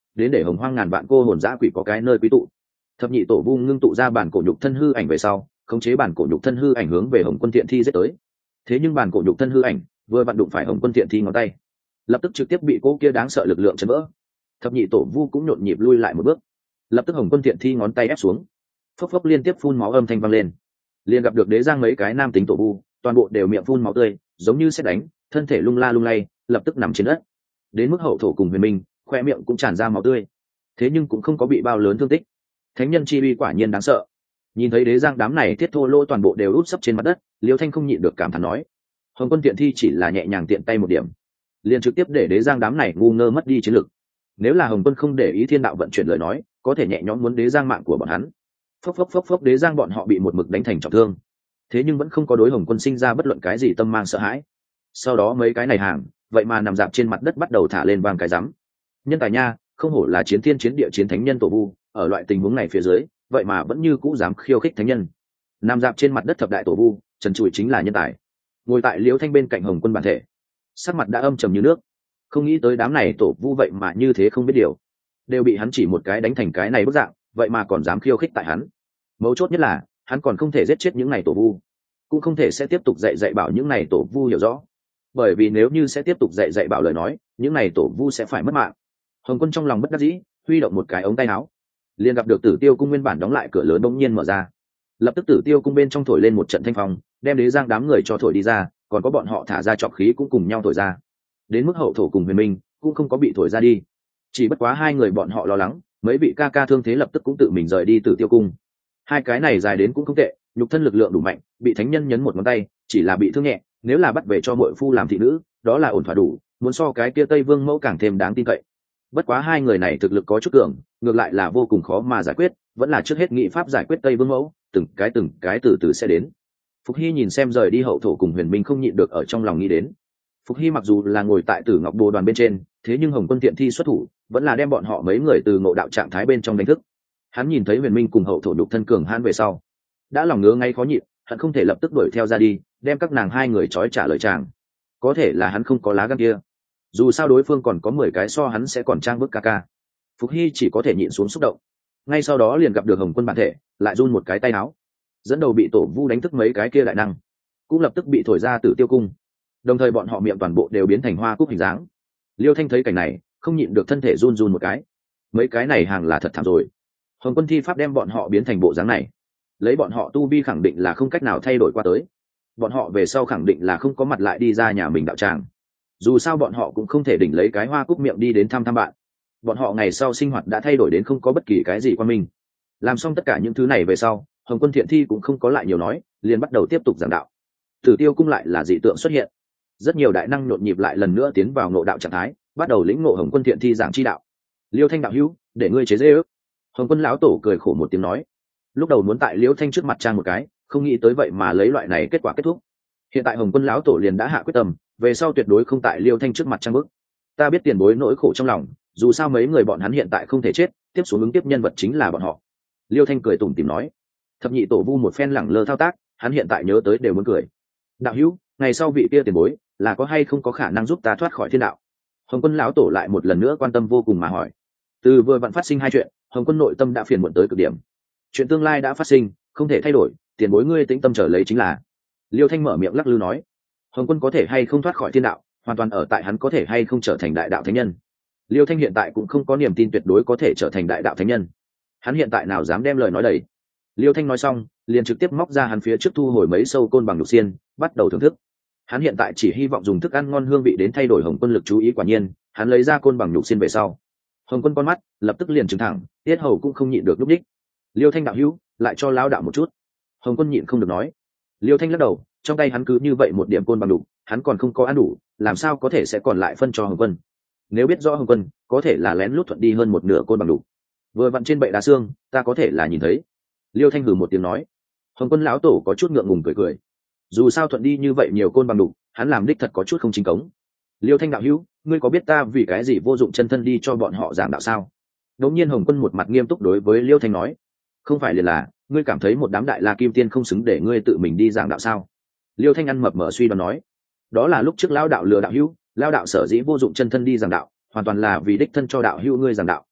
đến để hồng hoang ngàn vạn cô hồn dã quỷ có cái nơi quý tụ. Thập nhị tổ vu ngưng tụ ra bản cổ nhục thân hư ảnh về sau, khống chế bản cổ nhục thân hư ảnh hướng về Hồng Quân Tiện Thi giết tới. Thế nhưng bản cổ nhục thân hư ảnh vừa vặn đụng phải Hồng Quân Tiện Thi ngón tay, lập tức trực tiếp bị cô kia đáng sợ lực lượng chấn vỡ. Thập nhị tổ vu cũng nhộn nhịp lui lại một bước, lập tức Hồng Quân Tiện Thi ngón tay ép xuống, phốc phốc liên tiếp phun máu âm thanh vang lên. Liền gặp được Đế Giang mấy cái nam tính tổ vu, toàn bộ đều miệng phun máu tươi, giống như sét đánh, thân thể lung la lung lay, lập tức nằm trên đất. Đến mức Hậu Thổ cùng Huyền Minh, khoe miệng cũng tràn ra máu tươi, thế nhưng cũng không có bị bao lớn thương tích. Thánh nhân chi uy quả nhiên đáng sợ. Nhìn thấy Đế Giang đám này thiết thô lỗ toàn bộ đều úp sấp trên mặt đất, Liêu Thanh không nhịn được cảm thán nói: Hồng Quân Tiện Thi chỉ là nhẹ nhàng tiện tay một điểm, liền trực tiếp để Đế Giang đám này ngu ngơ mất đi chiến lực. Nếu là Hồng Quân không để ý thiên đạo vận chuyển lời nói, có thể nhẹ nhõm muốn Đế Giang mạng của bọn hắn. Phốc phốc phốc phốc, Đế Giang bọn họ bị một mực đánh thành trọng thương, thế nhưng vẫn không có đối Hồng Quân sinh ra bất luận cái gì tâm mang sợ hãi. Sau đó mấy cái này hàng, vậy mà nằm dạp trên mặt đất bắt đầu thả lên vang cái rắm. Nhân tài nha, không hổ là chiến thiên chiến địa chiến thánh nhân tổ vu, ở loại tình huống này phía dưới, vậy mà vẫn như cũ dám khiêu khích thánh nhân. Nằm dạp trên mặt đất thập đại tổ vu, trần trụi chính là nhân tài. Ngồi tại Liễu Thanh bên cạnh Hồng Quân bản thể, sắc mặt đã âm trầm như nước. Không nghĩ tới đám này tổ vu vậy mà như thế không biết điều, đều bị hắn chỉ một cái đánh thành cái này bức dạng, vậy mà còn dám khiêu khích tại hắn. Mấu chốt nhất là hắn còn không thể giết chết những này tổ vu, cũng không thể sẽ tiếp tục dạy bảo những này tổ vu hiểu rõ, bởi vì nếu như sẽ tiếp tục dạy bảo lời nói, những này tổ vu sẽ phải mất mạng. Hồng Quân trong lòng bất đắc dĩ, huy động một cái ống tay áo, liền gặp được Tử Tiêu cung nguyên bản đóng lại cửa lớn bỗng nhiên mở ra. Lập tức Tử Tiêu cung bên trong thổi lên một trận thanh phong, đem Đế Giang đám người cho thổi đi ra, còn có bọn họ thả ra trọc khí cũng cùng nhau thổi ra. Đến mức Hậu Thổ cùng Huyền Minh cũng không có bị thổi ra đi, chỉ bất quá hai người bọn họ lo lắng, mấy vị ca ca thương thế lập tức cũng tự mình rời đi Tử Tiêu cung. Hai cái này dài đến cũng không tệ, nhục thân lực lượng đủ mạnh, bị thánh nhân nhấn một ngón tay, chỉ là bị thương nhẹ, nếu là bắt về cho muội phu làm thị nữ, đó là ổn thỏa đủ, muốn so cái kia Tây Vương mẫu càng thêm đáng tin cậy. Bất quá hai người này thực lực có chút cường, ngược lại là vô cùng khó mà giải quyết, vẫn là trước hết nghị pháp giải quyết Tây Vương mẫu, từng cái từ từ sẽ đến. Phục Hy nhìn xem rời đi Hậu Thổ cùng Huyền Minh không nhịn được ở trong lòng nghĩ đến. Phục Hy mặc dù là ngồi tại Tử Ngọc Bồ đoàn bên trên, thế nhưng Hồng Quân Tiện Thi xuất thủ, vẫn là đem bọn họ mấy người từ ngộ đạo trạng thái bên trong đánh thức. Hắn nhìn thấy Huyền Minh cùng Hậu Thổ nhục thân cường hãn về sau, đã lòng ngứa ngay khó nhịn, hắn không thể lập tức đuổi theo ra đi, đem các nàng hai người trói trả lời chàng. Có thể là hắn không có lá gan kia, dù sao đối phương còn có 10 cái so hắn sẽ còn trang bức ca ca. Phục Hy chỉ có thể nhịn xuống xúc động. Ngay sau đó liền gặp được Hồng Quân bản thể, lại run một cái tay áo, dẫn đầu bị tổ vu đánh thức mấy cái kia đại năng, cũng lập tức bị thổi ra Tử Tiêu cung. Đồng thời bọn họ miệng toàn bộ đều biến thành hoa cúc hình dáng. Liêu Thanh thấy cảnh này, không nhịn được thân thể run run một cái. Mấy cái này hàng là thật thảm rồi. Hồng Quân thi pháp đem bọn họ biến thành bộ dáng này, lấy bọn họ tu vi khẳng định là không cách nào thay đổi qua tới. Bọn họ về sau khẳng định là không có mặt lại đi ra nhà mình đạo tràng. Dù sao bọn họ cũng không thể đỉnh lấy cái hoa cúc miệng đi đến thăm bạn. Bọn họ ngày sau sinh hoạt đã thay đổi đến không có bất kỳ cái gì quan minh. Làm xong tất cả những thứ này về sau, Hồng Quân Thiện Thi cũng không có lại nhiều nói, liền bắt đầu tiếp tục giảng đạo. Tử Tiêu cung lại là dị tượng xuất hiện, rất nhiều đại năng nhộn nhịp lại lần nữa tiến vào ngộ đạo trạng thái, bắt đầu lĩnh ngộ Hồng Quân Thiện Thi giảng chi đạo. Liêu Thanh đạo hữu, để ngươi chế dê ước. Hồng Quân lão tổ cười khổ một tiếng nói, lúc đầu muốn tại Liêu Thanh trước mặt trang một cái, không nghĩ tới vậy mà lấy loại này kết quả kết thúc. Hiện tại Hồng Quân lão tổ liền đã hạ quyết tâm, về sau tuyệt đối không tại Liêu Thanh trước mặt trang bức. Ta biết tiền bối nỗi khổ trong lòng, dù sao mấy người bọn hắn hiện tại không thể chết, tiếp xuống ứng tiếp nhân vật chính là bọn họ. Liêu Thanh cười tủm tỉm nói. Thập nhị tổ vu một phen lẳng lơ thao tác, hắn hiện tại nhớ tới đều muốn cười. Đạo hữu, ngày sau vị kia tiền bối là có hay không có khả năng giúp ta thoát khỏi thiên đạo? Hồng Quân lão tổ lại một lần nữa quan tâm vô cùng mà hỏi. Từ vừa vặn phát sinh hai chuyện, Hồng Quân nội tâm đã phiền muộn tới cực điểm. Chuyện tương lai đã phát sinh, không thể thay đổi, tiền bối ngươi tĩnh tâm trở lấy chính là. Liêu Thanh mở miệng lắc lư nói. Hồng Quân có thể hay không thoát khỏi thiên đạo, hoàn toàn ở tại hắn có thể hay không trở thành đại đạo thánh nhân. Liêu Thanh hiện tại cũng không có niềm tin tuyệt đối có thể trở thành đại đạo thánh nhân. Hắn hiện tại nào dám đem lời nói đầy. Liêu Thanh nói xong, liền trực tiếp móc ra hắn phía trước thu hồi mấy sâu côn bằng lục xiên, bắt đầu thưởng thức. Hắn hiện tại chỉ hy vọng dùng thức ăn ngon hương vị đến thay đổi Hồng Quân lực chú ý, quả nhiên, hắn lấy ra côn bằng nhục xiên về sau, Hồng Quân con mắt lập tức liền trừng thẳng, tiết hầu cũng không nhịn được lúc đích. Liêu Thanh đạo hữu, lại cho lão đạo một chút. Hồng Quân nhịn không được nói. Liêu Thanh lắc đầu, trong tay hắn cứ như vậy một điểm côn bằng đục, hắn còn không có ăn đủ, làm sao có thể sẽ còn lại phân cho Hồng Quân. Nếu biết rõ Hồng Quân có thể là lén lút thuận đi hơn một nửa côn bằng đục, vừa vặn trên bệ đá xương, ta có thể là nhìn thấy. Liêu Thanh hừ một tiếng nói. Hồng Quân lão tổ có chút ngượng ngùng cười cười. Dù sao thuận đi như vậy nhiều côn bằng đục, hắn làm đích thật có chút không chính cống. Liêu Thanh đạo hữu, ngươi có biết ta vì cái gì vô dụng chân thân đi cho bọn họ giảng đạo sao? Đột nhiên Hồng Quân một mặt nghiêm túc đối với Liêu Thanh nói. Không phải liền là ngươi cảm thấy một đám đại la kim tiên không xứng để ngươi tự mình đi giảng đạo sao? Liêu Thanh ăn mập mở suy đoán nói. Đó là lúc trước lão đạo lừa đạo hữu, lão đạo sở dĩ vô dụng chân thân đi giảng đạo, hoàn toàn là vì đích thân cho đạo hữu ngươi giảng đạo.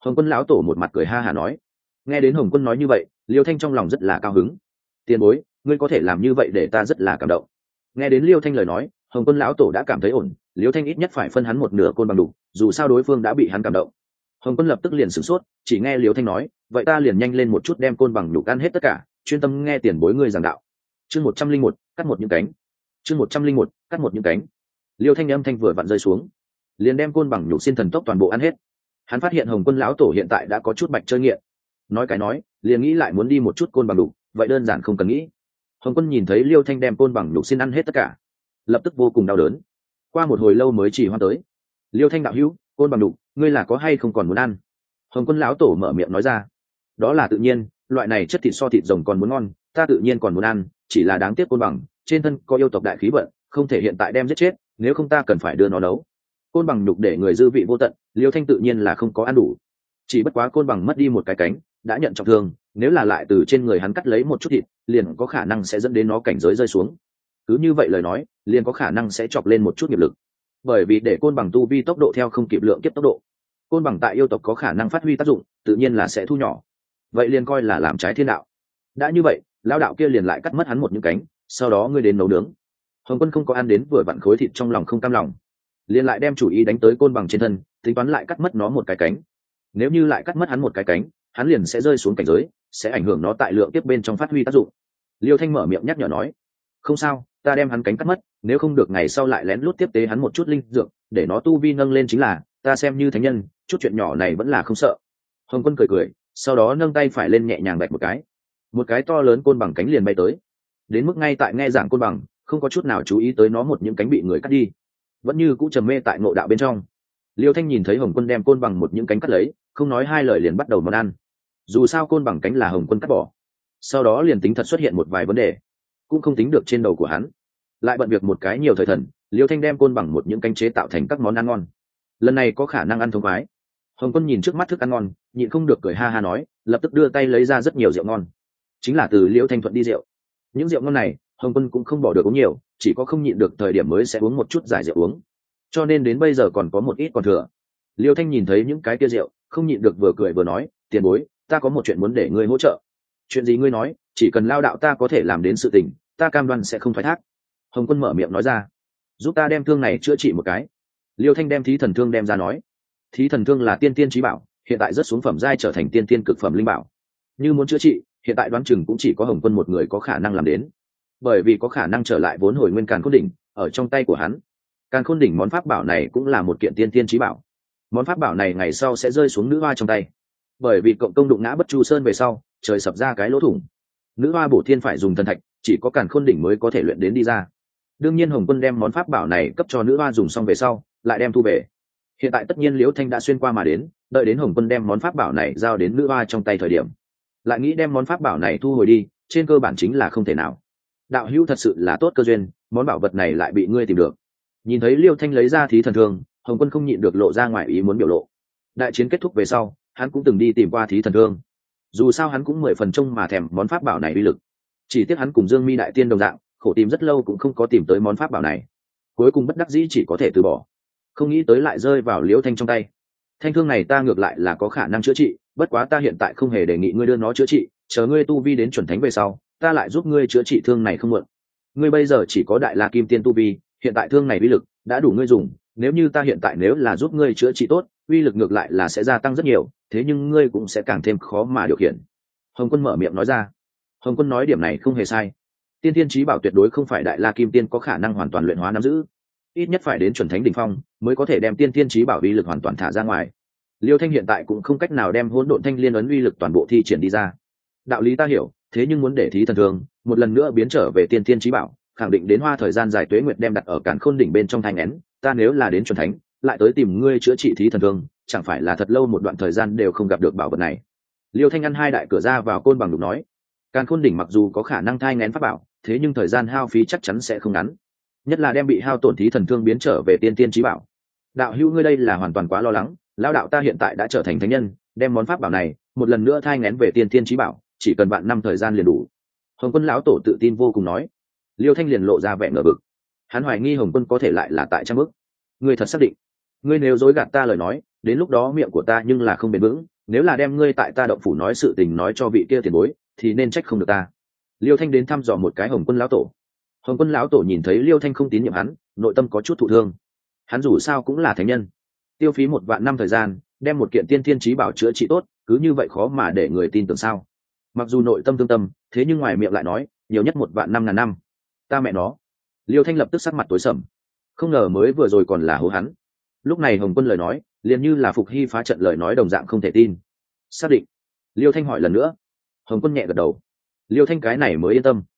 Hồng Quân lão tổ một mặt cười ha hả nói. Nghe đến Hồng Quân nói như vậy, Liêu Thanh trong lòng rất là cao hứng. Tiền bối, ngươi có thể làm như vậy để ta rất là cảm động. Nghe đến Liêu Thanh lời nói, Hồng Quân lão tổ đã cảm thấy ổn, Liêu Thanh ít nhất phải phân hắn một nửa côn bằng đủ, dù sao đối phương đã bị hắn cảm động. Hồng Quân lập tức liền sửng sốt, chỉ nghe Liêu Thanh nói, vậy ta liền nhanh lên một chút đem côn bằng đủ ăn hết tất cả, chuyên tâm nghe tiền bối ngươi giảng đạo. Chương 101, cắt một những cánh. Chương 101, cắt một những cánh. Liêu Thanh âm thanh vừa vặn rơi xuống, liền đem côn bằng nhục xin thần tốc toàn bộ ăn hết. Hắn phát hiện Hồng Quân lão tổ hiện tại đã có chút bạch chơi nghiện, nói cái nói, liền nghĩ lại muốn đi một chút côn bằng đủ, vậy đơn giản không cần nghĩ. Hồng Quân nhìn thấy Liêu Thanh đem côn bằng nhục xin ăn hết tất cả, lập tức vô cùng đau đớn. Qua một hồi lâu mới chỉ hoan tới. Liêu Thanh đạo hữu, côn bằng nhục, ngươi là có hay không còn muốn ăn? Hồng Quân lão tổ mở miệng nói ra. Đó là tự nhiên, loại này chất thịt so thịt rồng còn muốn ngon, ta tự nhiên còn muốn ăn, chỉ là đáng tiếc côn bằng trên thân có yêu tộc đại khí vận, không thể hiện tại đem giết chết, nếu không ta cần phải đưa nó nấu. Côn bằng nhục để người dư vị vô tận, Liêu Thanh tự nhiên là không có ăn đủ. Chỉ bất quá côn bằng mất đi một cái cánh, đã nhận trọng thương, nếu là lại từ trên người hắn cắt lấy một chút thịt, liền có khả năng sẽ dẫn đến nó cảnh giới rơi xuống. Cứ như vậy lời nói, liền có khả năng sẽ chọc lên một chút nghiệp lực. Bởi vì để côn bằng tu vi tốc độ theo không kịp lượng kiếp tốc độ, côn bằng tại yêu tộc có khả năng phát huy tác dụng, tự nhiên là sẽ thu nhỏ. Vậy liền coi là làm trái thiên đạo. Đã như vậy, lão đạo kia liền lại cắt mất hắn một những cánh, sau đó ngươi đến nấu nướng. Hồng Quân không có ăn đến vừa vặn khối thịt trong lòng không cam lòng, liền lại đem chủ ý đánh tới côn bằng trên thân, tính toán lại cắt mất nó một cái cánh. Nếu như lại cắt mất hắn một cái cánh, hắn liền sẽ rơi xuống cảnh giới, sẽ ảnh hưởng nó tại lượng tiếp bên trong phát huy tác dụng. Liêu Thanh mở miệng nhắc nhở nói, không sao, ta đem hắn cánh cắt mất, nếu không được ngày sau lại lén lút tiếp tế hắn một chút linh dược, để nó tu vi nâng lên chính là, ta xem như thánh nhân, chút chuyện nhỏ này vẫn là không sợ. Hồng Quân cười cười, sau đó nâng tay phải lên nhẹ nhàng đạch một cái to lớn côn bằng cánh liền bay tới. Đến mức ngay tại nghe giảng côn bằng, không có chút nào chú ý tới nó một những cánh bị người cắt đi, vẫn như cũ trầm mê tại ngộ đạo bên trong. Liêu Thanh nhìn thấy Hồng Quân đem côn bằng một những cánh cắt lấy, không nói hai lời liền bắt đầu món ăn. Dù sao côn bằng cánh là Hồng Quân cắt bỏ, sau đó liền tính thật xuất hiện một vài vấn đề, cũng không tính được trên đầu của hắn. Lại bận việc một cái nhiều thời thần, Liêu Thanh đem côn bằng một những cánh chế tạo thành các món ăn ngon. Lần này có khả năng ăn thông khoái. Hồng Quân nhìn trước mắt thức ăn ngon, nhịn không được cười ha ha nói, lập tức đưa tay lấy ra rất nhiều rượu ngon, chính là từ Liêu Thanh thuận đi rượu. Những rượu ngon này, Hồng Quân cũng không bỏ được uống nhiều, chỉ có không nhịn được thời điểm mới sẽ uống một chút giải rượu uống, cho nên đến bây giờ còn có một ít còn thừa. Liêu Thanh nhìn thấy những cái kia rượu, không nhịn được vừa cười vừa nói, tiền bối, ta có một chuyện muốn để ngươi hỗ trợ. Chuyện gì ngươi nói, chỉ cần lao đạo ta có thể làm đến sự tình, ta cam đoan sẽ không thoái thác. Hồng Quân mở miệng nói ra, giúp ta đem thương này chữa trị một cái. Liêu Thanh đem thí thần thương đem ra nói, thí thần thương là tiên tiên chí bảo, hiện tại rất xuống phẩm giai trở thành tiên tiên cực phẩm linh bảo. Như muốn chữa trị, hiện tại đoán chừng cũng chỉ có Hồng Quân một người có khả năng làm đến, bởi vì có khả năng trở lại vốn hồi nguyên càn khôn đỉnh ở trong tay của hắn. Càn khôn đỉnh món pháp bảo này cũng là một kiện tiên tiên chí bảo. Món pháp bảo này ngày sau sẽ rơi xuống nữ hoa trong tay, bởi vì cộng công đụng ngã Bất Chu Sơn về sau, trời sập ra cái lỗ thủng, nữ hoa bổ thiên phải dùng thần thạch, chỉ có càn khôn đỉnh mới có thể luyện đến đi ra. Đương nhiên Hồng Quân đem món pháp bảo này cấp cho nữ hoa dùng xong về sau, lại đem thu về. Hiện tại tất nhiên Liễu Thanh đã xuyên qua mà đến, đợi đến Hồng Quân đem món pháp bảo này giao đến nữ hoa trong tay thời điểm, lại nghĩ đem món pháp bảo này thu hồi đi, trên cơ bản chính là không thể nào. Đạo hữu thật sự là tốt cơ duyên, món bảo vật này lại bị ngươi tìm được. Nhìn thấy Liêu Thanh lấy ra thí thần thương, Hồng Quân không nhịn được lộ ra ngoài ý muốn biểu lộ. Đại chiến kết thúc về sau, hắn cũng từng đi tìm qua thí thần thương, dù sao hắn cũng 10 phần trông mà thèm món pháp bảo này uy lực. Chỉ tiếc hắn cùng Dương Mi đại tiên đồng dạng, khổ tìm rất lâu cũng không có tìm tới món pháp bảo này, cuối cùng bất đắc dĩ chỉ có thể từ bỏ. Không nghĩ tới lại rơi vào Liễu Thanh trong tay. Thanh thương này ta ngược lại là có khả năng chữa trị, bất quá ta hiện tại không hề đề nghị ngươi đưa nó chữa trị, chờ ngươi tu vi đến chuẩn thánh về sau, ta lại giúp ngươi chữa trị thương này không muộn. Ngươi bây giờ chỉ có đại la kim tiên tu vi, hiện tại thương này uy lực đã đủ ngươi dùng, nếu như ta hiện tại nếu là giúp ngươi chữa trị tốt, uy lực ngược lại là sẽ gia tăng rất nhiều, thế nhưng ngươi cũng sẽ càng thêm khó mà điều khiển. Hồng Quân mở miệng nói ra. Hồng Quân nói điểm này không hề sai. Tiên tiên chí bảo tuyệt đối không phải đại la kim tiên có khả năng hoàn toàn luyện hóa nắm giữ, ít nhất phải đến chuẩn thánh đỉnh phong mới có thể đem tiên tiên chí bảo uy lực hoàn toàn thả ra ngoài. Liêu Thanh hiện tại cũng không cách nào đem hỗn độn thanh liên ấn uy lực toàn bộ thi triển đi ra. Đạo lý ta hiểu, thế nhưng muốn để thí thần thương một lần nữa biến trở về tiên tiên chí bảo, khẳng định đến hoa thời gian dài tuế nguyệt đem đặt ở càn khôn đỉnh bên trong thanh nén. Ta nếu là đến chuẩn thánh lại tới tìm ngươi chữa trị thí thần thương, chẳng phải là thật lâu một đoạn thời gian đều không gặp được bảo vật này. Liêu Thanh ăn hai đại cửa ra vào côn bằng đục nói, càn khôn đỉnh mặc dù có khả năng thai nén pháp bảo, thế nhưng thời gian hao phí chắc chắn sẽ không ngắn, nhất là đem bị hao tổn thí thần thương biến trở về tiên tiên chí bảo. Đạo hữu ngươi đây là hoàn toàn quá lo lắng, lão đạo ta hiện tại đã trở thành thánh nhân, đem món pháp bảo này một lần nữa thai nén về tiên tiên chí bảo, chỉ cần bạn năm thời gian liền đủ. Hồng Quân lão tổ tự tin vô cùng nói. Liêu Thanh liền lộ ra vẻ ngờ vực, hắn hoài nghi Hồng Quân có thể lại là tại trang bức. Ngươi thật xác định? Ngươi nếu dối gạt ta lời nói, đến lúc đó miệng của ta nhưng là không bền vững, nếu là đem ngươi tại ta động phủ nói sự tình nói cho vị kia tiền bối thì nên trách không được ta. Liêu Thanh đến thăm dò một cái Hồng Quân lão tổ. Hồng Quân lão tổ nhìn thấy Liêu Thanh không tín nhiệm hắn, nội tâm có chút thụ thương. Hắn dù sao cũng là thánh nhân, tiêu phí 1 vạn năm thời gian đem một kiện tiên thiên chí bảo chữa trị tốt, cứ như vậy khó mà để người tin tưởng sao? Mặc dù nội tâm thương tâm, thế nhưng ngoài miệng lại nói nhiều nhất 1 vạn 5.000 năm. Ta mẹ nó! Liêu Thanh lập tức sắc mặt tối sầm, không ngờ mới vừa rồi còn là hố hắn. Lúc này Hồng Quân lời nói liền như là Phục Hy phá trận lời nói đồng dạng không thể tin. Xác định. Liêu Thanh hỏi lần nữa. Hồng Quân nhẹ gật đầu. Liêu Thanh cái này mới yên tâm.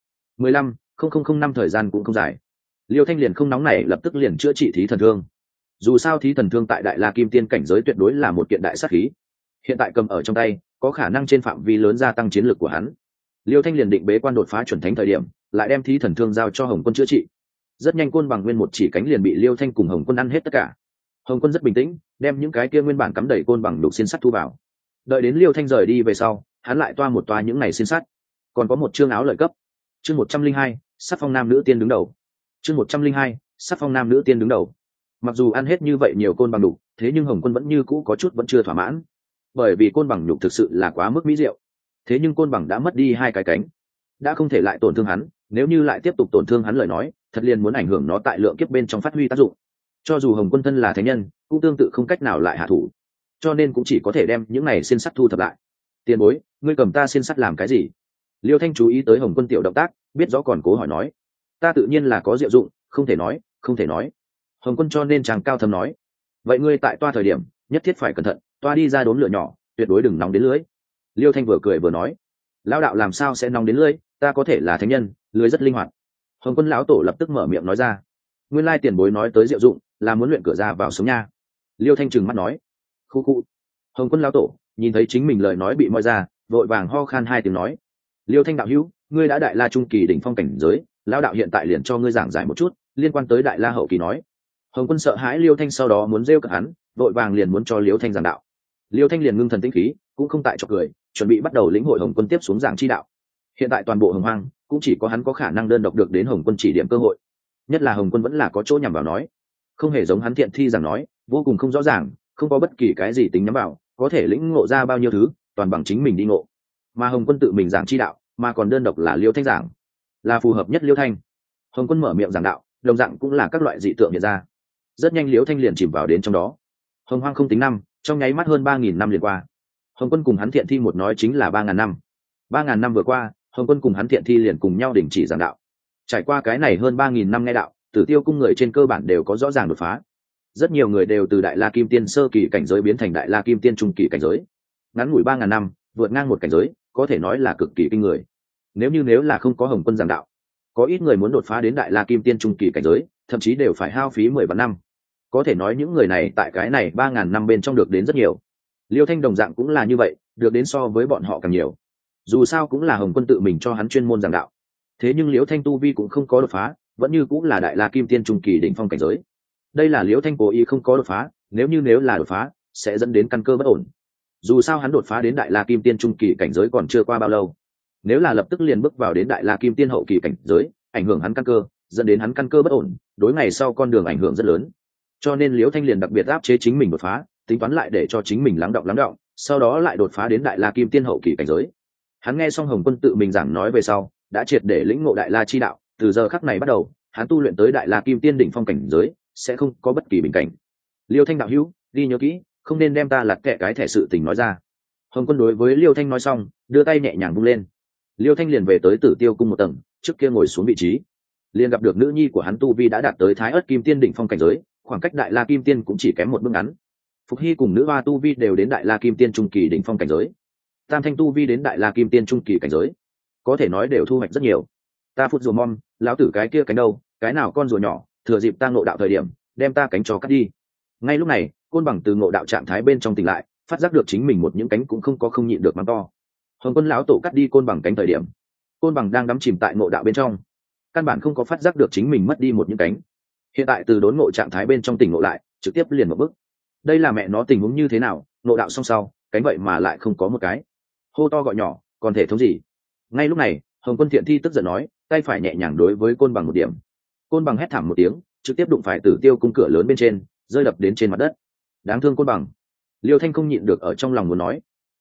15,000 năm thời gian cũng không dài. Liêu Thanh liền không nóng nảy, lập tức liền chữa trị thí thần thương. Dù sao thí thần thương tại Đại La Kim Tiên cảnh giới tuyệt đối là một kiện đại sát khí, hiện tại cầm ở trong tay có khả năng trên phạm vi lớn gia tăng chiến lược của hắn. Liêu Thanh liền định bế quan đột phá chuẩn thánh thời điểm lại đem thí thần thương giao cho Hồng Quân chữa trị. Rất nhanh Côn Bằng nguyên một chỉ cánh liền bị Liêu Thanh cùng Hồng Quân ăn hết tất cả. Hồng Quân rất bình tĩnh đem những cái kia nguyên bản cắm đầy côn bằng đục xiên sắt thu vào. Đợi đến Liêu Thanh rời đi về sau, hắn lại toa một toa những này xiên sắt. Còn có một chương áo lợi cấp. Chương 102, sắc phong nam nữ tiên đứng đầu. Chương 102, sắc phong nam nữ tiên đứng đầu. Mặc dù ăn hết như vậy nhiều côn bằng đục, thế nhưng Hồng Quân vẫn như cũ có chút vẫn chưa thỏa mãn, bởi vì côn bằng nhục thực sự là quá mức mỹ diệu. Thế nhưng côn bằng đã mất đi 2 cái cánh, đã không thể lại tổn thương hắn, nếu như lại tiếp tục tổn thương hắn lời nói, thật liền muốn ảnh hưởng nó tại lượng kiếp bên trong phát huy tác dụng. Cho dù Hồng Quân thân là thánh nhân, cũng tương tự không cách nào lại hạ thủ, cho nên cũng chỉ có thể đem những này xiên sắt thu thập lại. Tiền bối, ngươi cầm ta xiên sắt làm cái gì? Liêu Thanh chú ý tới Hồng Quân tiểu động tác, biết rõ còn cố hỏi nói. Ta tự nhiên là có diệu dụng, không thể nói, không thể nói. Hồng Quân cho nên chàng cao thâm nói. Vậy ngươi tại toa thời điểm nhất thiết phải cẩn thận, toa đi ra đốn lửa nhỏ, tuyệt đối đừng nóng đến lưới. Liêu Thanh vừa cười vừa nói. Lão đạo làm sao sẽ nóng đến lưới, ta có thể là thánh nhân, lưới rất linh hoạt. Hồng Quân lão tổ lập tức mở miệng nói ra. Nguyên lai tiền bối nói tới diệu dụng là muốn luyện cửa ra vào sống nha. Liêu Thanh trừng mắt nói. Khu khu. Hồng Quân lão tổ nhìn thấy chính mình lời nói bị moi ra, vội vàng ho khan 2 tiếng nói. Liêu Thanh đạo hữu, ngươi đã Đại La trung kỳ đỉnh phong cảnh giới, lão đạo hiện tại liền cho ngươi giảng giải một chút liên quan tới Đại La hậu kỳ nói. Hồng Quân sợ hãi Liêu Thanh sau đó muốn rêu cợt hắn, vội vàng liền muốn cho Liêu Thanh giảng đạo. Liêu Thanh liền ngưng thần tĩnh khí, cũng không tại cho cười, chuẩn bị bắt đầu lĩnh hội Hồng Quân tiếp xuống giảng chi đạo. Hiện tại toàn bộ Hồng Hoang cũng chỉ có hắn có khả năng đơn độc được đến Hồng Quân chỉ điểm cơ hội, nhất là Hồng Quân vẫn là có chỗ nhằm vào nói, không hề giống hắn Thiện Thi giảng nói vô cùng không rõ ràng, không có bất kỳ cái gì tính nhắm vào, có thể lĩnh ngộ ra bao nhiêu thứ toàn bằng chính mình đi ngộ. Mà Hồng Quân tự mình giảng chi đạo, mà còn đơn độc là Liêu Thanh giảng, là phù hợp nhất Liêu Thanh. Hồng Quân mở miệng giảng đạo, đồng dạng cũng là các loại dị tượng hiện ra. Rất nhanh Liêu Thanh liền chìm vào đến trong đó. Hồng Hoang không tính năm, trong nháy mắt hơn 3.000 năm liền qua. Hồng Quân cùng hắn Thiện Thi một nói chính là 3.000 năm. 3.000 năm vừa qua, Hồng Quân cùng hắn Thiện Thi liền cùng nhau đình chỉ giảng đạo. Trải qua cái này hơn 3.000 năm nghe đạo, Tử Tiêu cung người trên cơ bản đều có rõ ràng đột phá. Rất nhiều người đều từ Đại La Kim Tiên sơ kỳ cảnh giới biến thành Đại La Kim Tiên trung kỳ cảnh giới. Ngắn ngủi 3.000 năm, vượt ngang một cảnh giới, có thể nói là cực kỳ kinh người. Nếu là không có Hồng Quân giảng đạo, có ít người muốn đột phá đến Đại La Kim Tiên trung kỳ cảnh giới, thậm chí đều phải hao phí 10 vạn năm. Có thể nói những người này tại cái này 3.000 năm bên trong được đến rất nhiều. Liêu Thanh đồng dạng cũng là như vậy, được đến so với bọn họ càng nhiều. Dù sao cũng là Hồng Quân tự mình cho hắn chuyên môn giảng đạo. Thế nhưng Liễu Thanh tu vi cũng không có đột phá, vẫn như cũng là Đại La Kim Tiên trung kỳ đỉnh phong cảnh giới. Đây là Liễu Thanh cố ý không có đột phá, nếu là đột phá sẽ dẫn đến căn cơ bất ổn. Dù sao hắn đột phá đến Đại La Kim Tiên trung kỳ cảnh giới còn chưa qua bao lâu, nếu là lập tức liền bước vào đến Đại La Kim Tiên hậu kỳ cảnh giới, ảnh hưởng hắn căn cơ, dẫn đến hắn căn cơ bất ổn, đối ngày sau con đường ảnh hưởng rất lớn. Cho nên Liễu Thanh liền đặc biệt áp chế chính mình đột phá, tính toán lại để cho chính mình lắng động, sau đó lại đột phá đến Đại La Kim Tiên hậu kỳ cảnh giới. Hắn nghe xong Hồng Quân tự mình giảng nói về sau, đã triệt để lĩnh ngộ Đại La chi đạo, từ giờ khắc này bắt đầu, hắn tu luyện tới Đại La Kim Tiên đỉnh phong cảnh giới, sẽ không có bất kỳ bình cảnh. Liêu Thanh đạo hữu, ghi nhớ kỹ, không nên đem ta lật kẹ cái thẻ sự tình nói ra. Hồng Quân đối với Liêu Thanh nói xong, đưa tay nhẹ nhàng vung lên. Liêu Thanh liền về tới Tử Tiêu cung một tầng, trước kia ngồi xuống vị trí, liền gặp được nữ nhi của hắn tu vi đã đạt tới Thái Ức Kim Tiên đỉnh phong cảnh giới, khoảng cách Đại La Kim Tiên cũng chỉ kém một bước ngắn. Phục Hy cùng nữ hoa tu vi đều đến Đại La Kim Tiên trung kỳ đỉnh phong cảnh giới. Tam Thanh tu vi đến Đại La Kim Tiên trung kỳ cảnh giới, có thể nói đều thu hoạch rất nhiều. Ta phút rùa mom, lão tử cái kia cánh đâu, cái nào con rùa nhỏ, thừa dịp ta ngộ đạo thời điểm, đem ta cánh cho cắt đi. Ngay lúc này, Côn Bằng từ ngộ đạo trạng thái bên trong tỉnh lại, phát giác được chính mình một những cánh cũng không nhịn được mắng to. Hồng Quân lão tổ cắt đi Côn Bằng cánh thời điểm, Côn Bằng đang đắm chìm tại ngộ đạo bên trong, căn bản không có phát giác được chính mình mất đi một những cánh. Hiện tại từ đốn ngộ trạng thái bên trong tỉnh ngộ lại, trực tiếp liền một bước. Đây là mẹ nó tình huống như thế nào, ngộ đạo xong sau, cánh vậy mà lại không có một cái. Hô to gọi nhỏ, còn thể thống gì? Ngay lúc này, Hồng Quân Thiện Thi tức giận nói, tay phải nhẹ nhàng đối với Côn Bằng một điểm. Côn Bằng hét thảm một tiếng, trực tiếp đụng phải Tử Tiêu cung cửa lớn bên trên, rơi đập đến trên mặt đất. Đáng thương Côn Bằng. Liêu Thanh không nhịn được ở trong lòng muốn nói,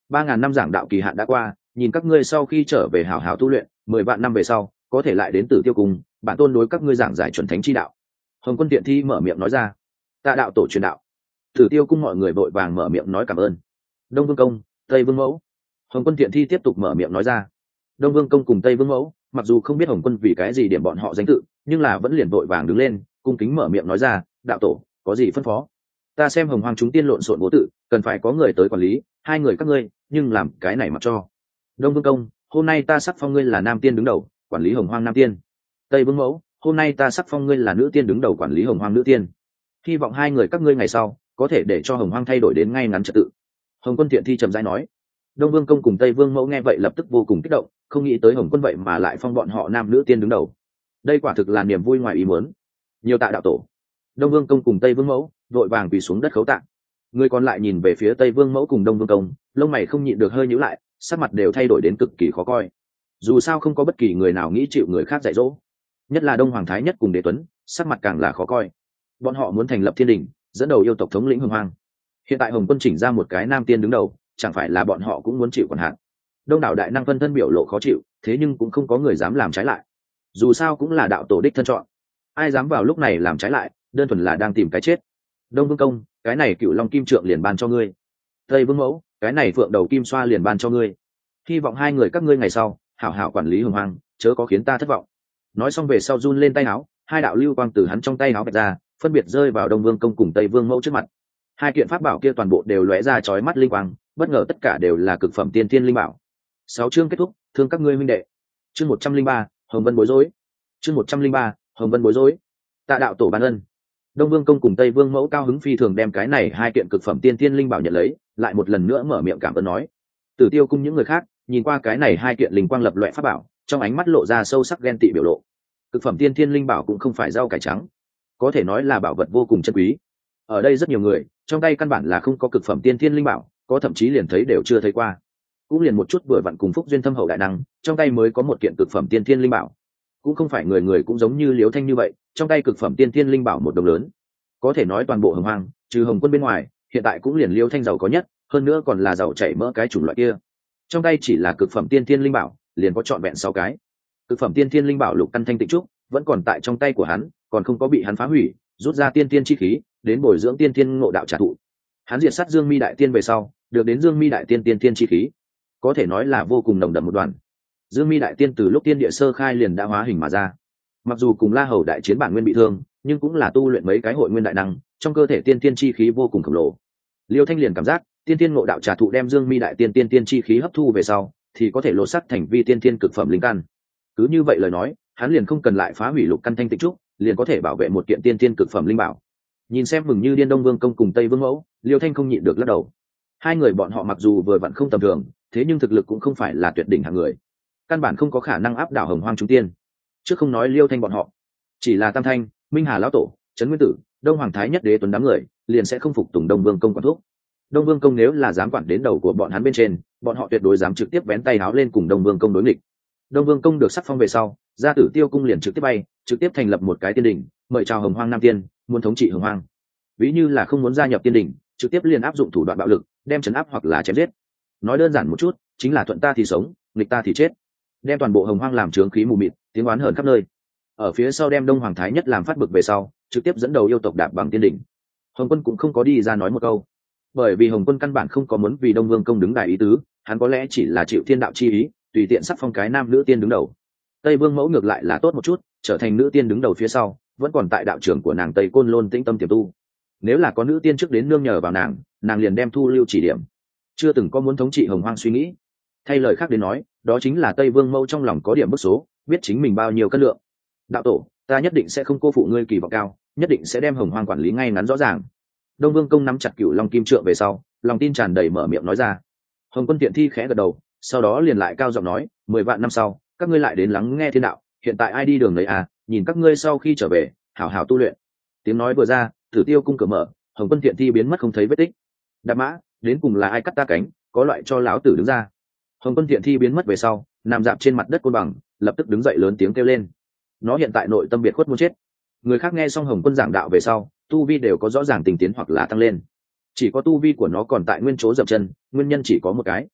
3.000 năm giảng đạo kỳ hạn đã qua, nhìn các ngươi sau khi trở về hảo hảo tu luyện, 10 vạn năm về sau có thể lại đến Tử Tiêu Cung, bản tôn đối các ngươi giảng giải chuẩn thánh chi đạo. Hồng Quân Tiện Thi mở miệng nói ra. Tạ đạo tổ truyền đạo. Tử Tiêu Cung mọi người vội vàng mở miệng nói cảm ơn. Đông Vương Công, Tây Vương Mẫu. Hồng Quân Tiện Thi tiếp tục mở miệng nói ra. Đông Vương Công cùng Tây Vương Mẫu mặc dù không biết Hồng Quân vì cái gì điểm bọn họ danh tự, nhưng là vẫn liền vội vàng đứng lên cung kính mở miệng nói ra, đạo tổ có gì phân phó. Ta xem Hồng Hoang chúng tiên lộn xộn vô tự, cần phải có người tới quản lý, hai người các ngươi nhưng làm cái này mặc cho. Đông Vương Công, hôm nay ta sắc phong ngươi là nam tiên đứng đầu, quản lý Hồng Hoang nam tiên. Tây Vương Mẫu, hôm nay ta sắc phong ngươi là nữ tiên đứng đầu, quản lý Hồng Hoang nữ tiên. Hy vọng hai người các ngươi ngày sau có thể để cho Hồng Hoang thay đổi đến ngay ngắn trật tự. Hồng Quân Tiện Thi trầm rãi nói. Đông Vương Công cùng Tây Vương Mẫu nghe vậy lập tức vô cùng kích động, không nghĩ tới Hồng Quân vậy mà lại phong bọn họ nam nữ tiên đứng đầu. Đây quả thực là niềm vui ngoài ý muốn. Nhiều tạ đạo tổ. Đông Vương Công cùng Tây Vương Mẫu vội vàng quỳ xuống đất khấu tạ. Người còn lại nhìn về phía Tây Vương Mẫu cùng Đông Vương Công, lông mày không nhịn được hơi nhíu lại, sắc mặt đều thay đổi đến cực kỳ khó coi. Dù sao không có bất kỳ người nào nghĩ chịu người khác dạy dỗ, nhất là Đông Hoàng Thái Nhất cùng Đế Tuấn, sắc mặt càng là khó coi. Bọn họ muốn thành lập thiên đình, dẫn đầu yêu tộc thống lĩnh Hồng Hoang. Hiện tại Hồng Quân chỉnh ra một cái nam tiên đứng đầu, chẳng phải là bọn họ cũng muốn chịu quản hạn. Đông đảo đại năng phân thân biểu lộ khó chịu, thế nhưng cũng không có người dám làm trái lại. Dù sao cũng là đạo tổ đích thân chọn, ai dám vào lúc này làm trái lại, đơn thuần là đang tìm cái chết. Đông Vương Công, cái này Cựu Long Kim Trượng liền ban cho ngươi. Tây Vương Mẫu, cái này Phượng Đầu Kim Xoa liền ban cho ngươi. Hy vọng hai người các ngươi ngày sau hảo hảo quản lý Hồng Hoang, chớ có khiến ta thất vọng. Nói xong về sau run lên tay áo, hai đạo lưu quang từ hắn trong tay áo bật ra, phân biệt rơi vào Đông Vương Công cùng Tây Vương Mẫu trước mặt. Hai kiện pháp bảo kia toàn bộ đều lóe ra chói mắt linh quang, bất ngờ tất cả đều là cực phẩm tiên thiên linh bảo. 6 chương kết thúc, thương các ngươi huynh đệ. Chương 103, Hồng Vân bối rối. Chương 103, Hồng Vân bối rối. Tạ đạo tổ ban ân. Đông Vương Công cùng Tây Vương Mẫu cao hứng phi thường đem cái này hai kiện cực phẩm tiên thiên linh bảo nhận lấy, lại một lần nữa mở miệng cảm ơn nói. Tử Tiêu Cung những người khác nhìn qua cái này hai kiện linh quang lập loè pháp bảo, trong ánh mắt lộ ra sâu sắc ghen tị biểu lộ. Cực phẩm tiên thiên linh bảo cũng không phải rau cải trắng, có thể nói là bảo vật vô cùng chân quý. Ở đây rất nhiều người trong tay căn bản là không có cực phẩm tiên thiên linh bảo, có thậm chí liền thấy đều chưa thấy qua. Cũng liền một chút vừa vặn cùng phúc duyên thâm hậu đại năng, trong tay mới có một kiện cực phẩm tiên thiên linh bảo. Cũng không phải người người cũng giống như Liễu Thanh như vậy, trong tay cực phẩm tiên thiên linh bảo một đồng lớn. Có thể nói toàn bộ Hồng Hoang, trừ Hồng Quân bên ngoài, hiện tại cũng liền Liễu Thanh giàu có nhất, hơn nữa còn là giàu chảy mỡ cái chủng loại kia. Trong tay chỉ là cực phẩm tiên thiên linh bảo, liền có trọn vẹn 6 cái. Cực phẩm tiên thiên linh bảo lục căn thanh tịnh trúc, vẫn còn tại trong tay của hắn, còn không có bị hắn phá hủy, rút ra tiên tiên chi khí, đến bồi dưỡng tiên tiên ngộ đạo trả thụ. Hắn diệt sát Dương Mi đại tiên về sau, được đến Dương Mi đại tiên tiên tiên chi khí, có thể nói là vô cùng nồng đậm một đoàn. Dương Mi đại tiên từ lúc tiên địa sơ khai liền đã hóa hình mà ra, mặc dù cùng La Hầu đại chiến bản nguyên bị thương, nhưng cũng là tu luyện mấy cái hội nguyên đại năng, trong cơ thể tiên tiên chi khí vô cùng khổng lồ. Liêu Thanh liền cảm giác tiên tiên ngộ đạo trà thụ đem Dương Mi đại tiên tiên tiên chi khí hấp thu về sau, thì có thể lột sắc thành vi tiên tiên cực phẩm linh căn. Cứ như vậy lời nói, hắn liền không cần lại phá hủy lục căn thanh tịnh trúc, liền có thể bảo vệ một kiện tiên tiên cực phẩm linh bảo. Nhìn xem mừng như điên Đông Vương Công cùng Tây Vương Mẫu, Liêu Thanh không nhịn được lắc đầu. Hai người bọn họ mặc dù vừa vặn không tầm thường, thế nhưng thực lực cũng không phải là tuyệt đỉnh hạng người, căn bản không có khả năng áp đảo Hồng Hoang chúng tiên. Chứ không nói Liêu Thanh bọn họ, chỉ là Tam Thanh, Minh Hà lão tổ, Trấn Nguyên Tử, Đông Hoàng Thái Nhất Đế Tuấn đám người, liền sẽ không phục tùng Đông Vương Công quản thúc. Đông Vương Công nếu là dám quản đến đầu của bọn hắn bên trên, bọn họ tuyệt đối dám trực tiếp vén tay áo lên cùng Đông Vương Công đối nghịch. Đông Vương Công được sắc phong về sau, ra Tử Tiêu Cung liền trực tiếp bay, trực tiếp thành lập một cái tiên đỉnh, mời chào Hồng Hoang Nam Tiên, muốn thống trị Hồng Hoang. Ví như là không muốn gia nhập tiên đỉnh, trực tiếp liền áp dụng thủ đoạn bạo lực, đem trấn áp hoặc là chém giết. Nói đơn giản một chút, chính là thuận ta thì sống, nghịch ta thì chết. Đem toàn bộ Hồng Hoang làm chướng khí mù mịt, tiếng oán hờn khắp nơi. Ở phía sau đem Đông Hoàng Thái Nhất làm phát bực về sau, trực tiếp dẫn đầu yêu tộc đạp bằng tiên đỉnh. Hồng Quân cũng không có đi ra nói một câu, bởi vì Hồng Quân căn bản không có muốn vì Đông Vương Công đứng đài ý tứ, hắn có lẽ chỉ là chịu thiên đạo chi ý, tùy tiện sắc phong cái nam nữ tiên đứng đầu. Tây Vương Mẫu ngược lại là tốt một chút, trở thành nữ tiên đứng đầu phía sau, vẫn còn tại đạo trưởng của nàng Tây Côn Lôn tĩnh tâm tiềm tu. Nếu là có nữ tiên trước đến nương nhờ vào nàng, nàng liền đem thu lưu chỉ điểm, chưa từng có muốn thống trị Hồng Hoang suy nghĩ. Thay lời khác đến nói, đó chính là Tây Vương Mẫu trong lòng có điểm bức số, biết chính mình bao nhiêu cân lượng. Đạo tổ, ta nhất định sẽ không cô phụ ngươi kỳ vọng cao, nhất định sẽ đem Hồng Hoang quản lý ngay ngắn rõ ràng. Đông Vương Công nắm chặt Cửu Long Kim Trượng về sau, lòng tin tràn đầy mở miệng nói ra. Hồng Quân Tiện Thi khẽ gật đầu, sau đó liền lại cao giọng nói, 10 vạn năm sau, các ngươi lại đến lắng nghe thiên đạo, hiện tại ai đi đường đấy à, nhìn các ngươi sau khi trở về, hảo hảo tu luyện. Tiếng nói vừa ra, Tử Tiêu Cung cửa mở, Hồng Quân Tiện Thi biến mất không thấy vết tích. Đạp mã, đến cùng là ai cắt ta cánh, có loại cho lão tử đứng ra. Hồng Quân Tiện Thi biến mất về sau, nằm dạp trên mặt đất côn bằng, lập tức đứng dậy lớn tiếng kêu lên. Nó hiện tại nội tâm biệt khuất muốn chết. Người khác nghe xong Hồng Quân giảng đạo về sau, tu vi đều có rõ ràng tình tiến hoặc là tăng lên. Chỉ có tu vi của nó còn tại nguyên chỗ dậm chân, nguyên nhân chỉ có một cái.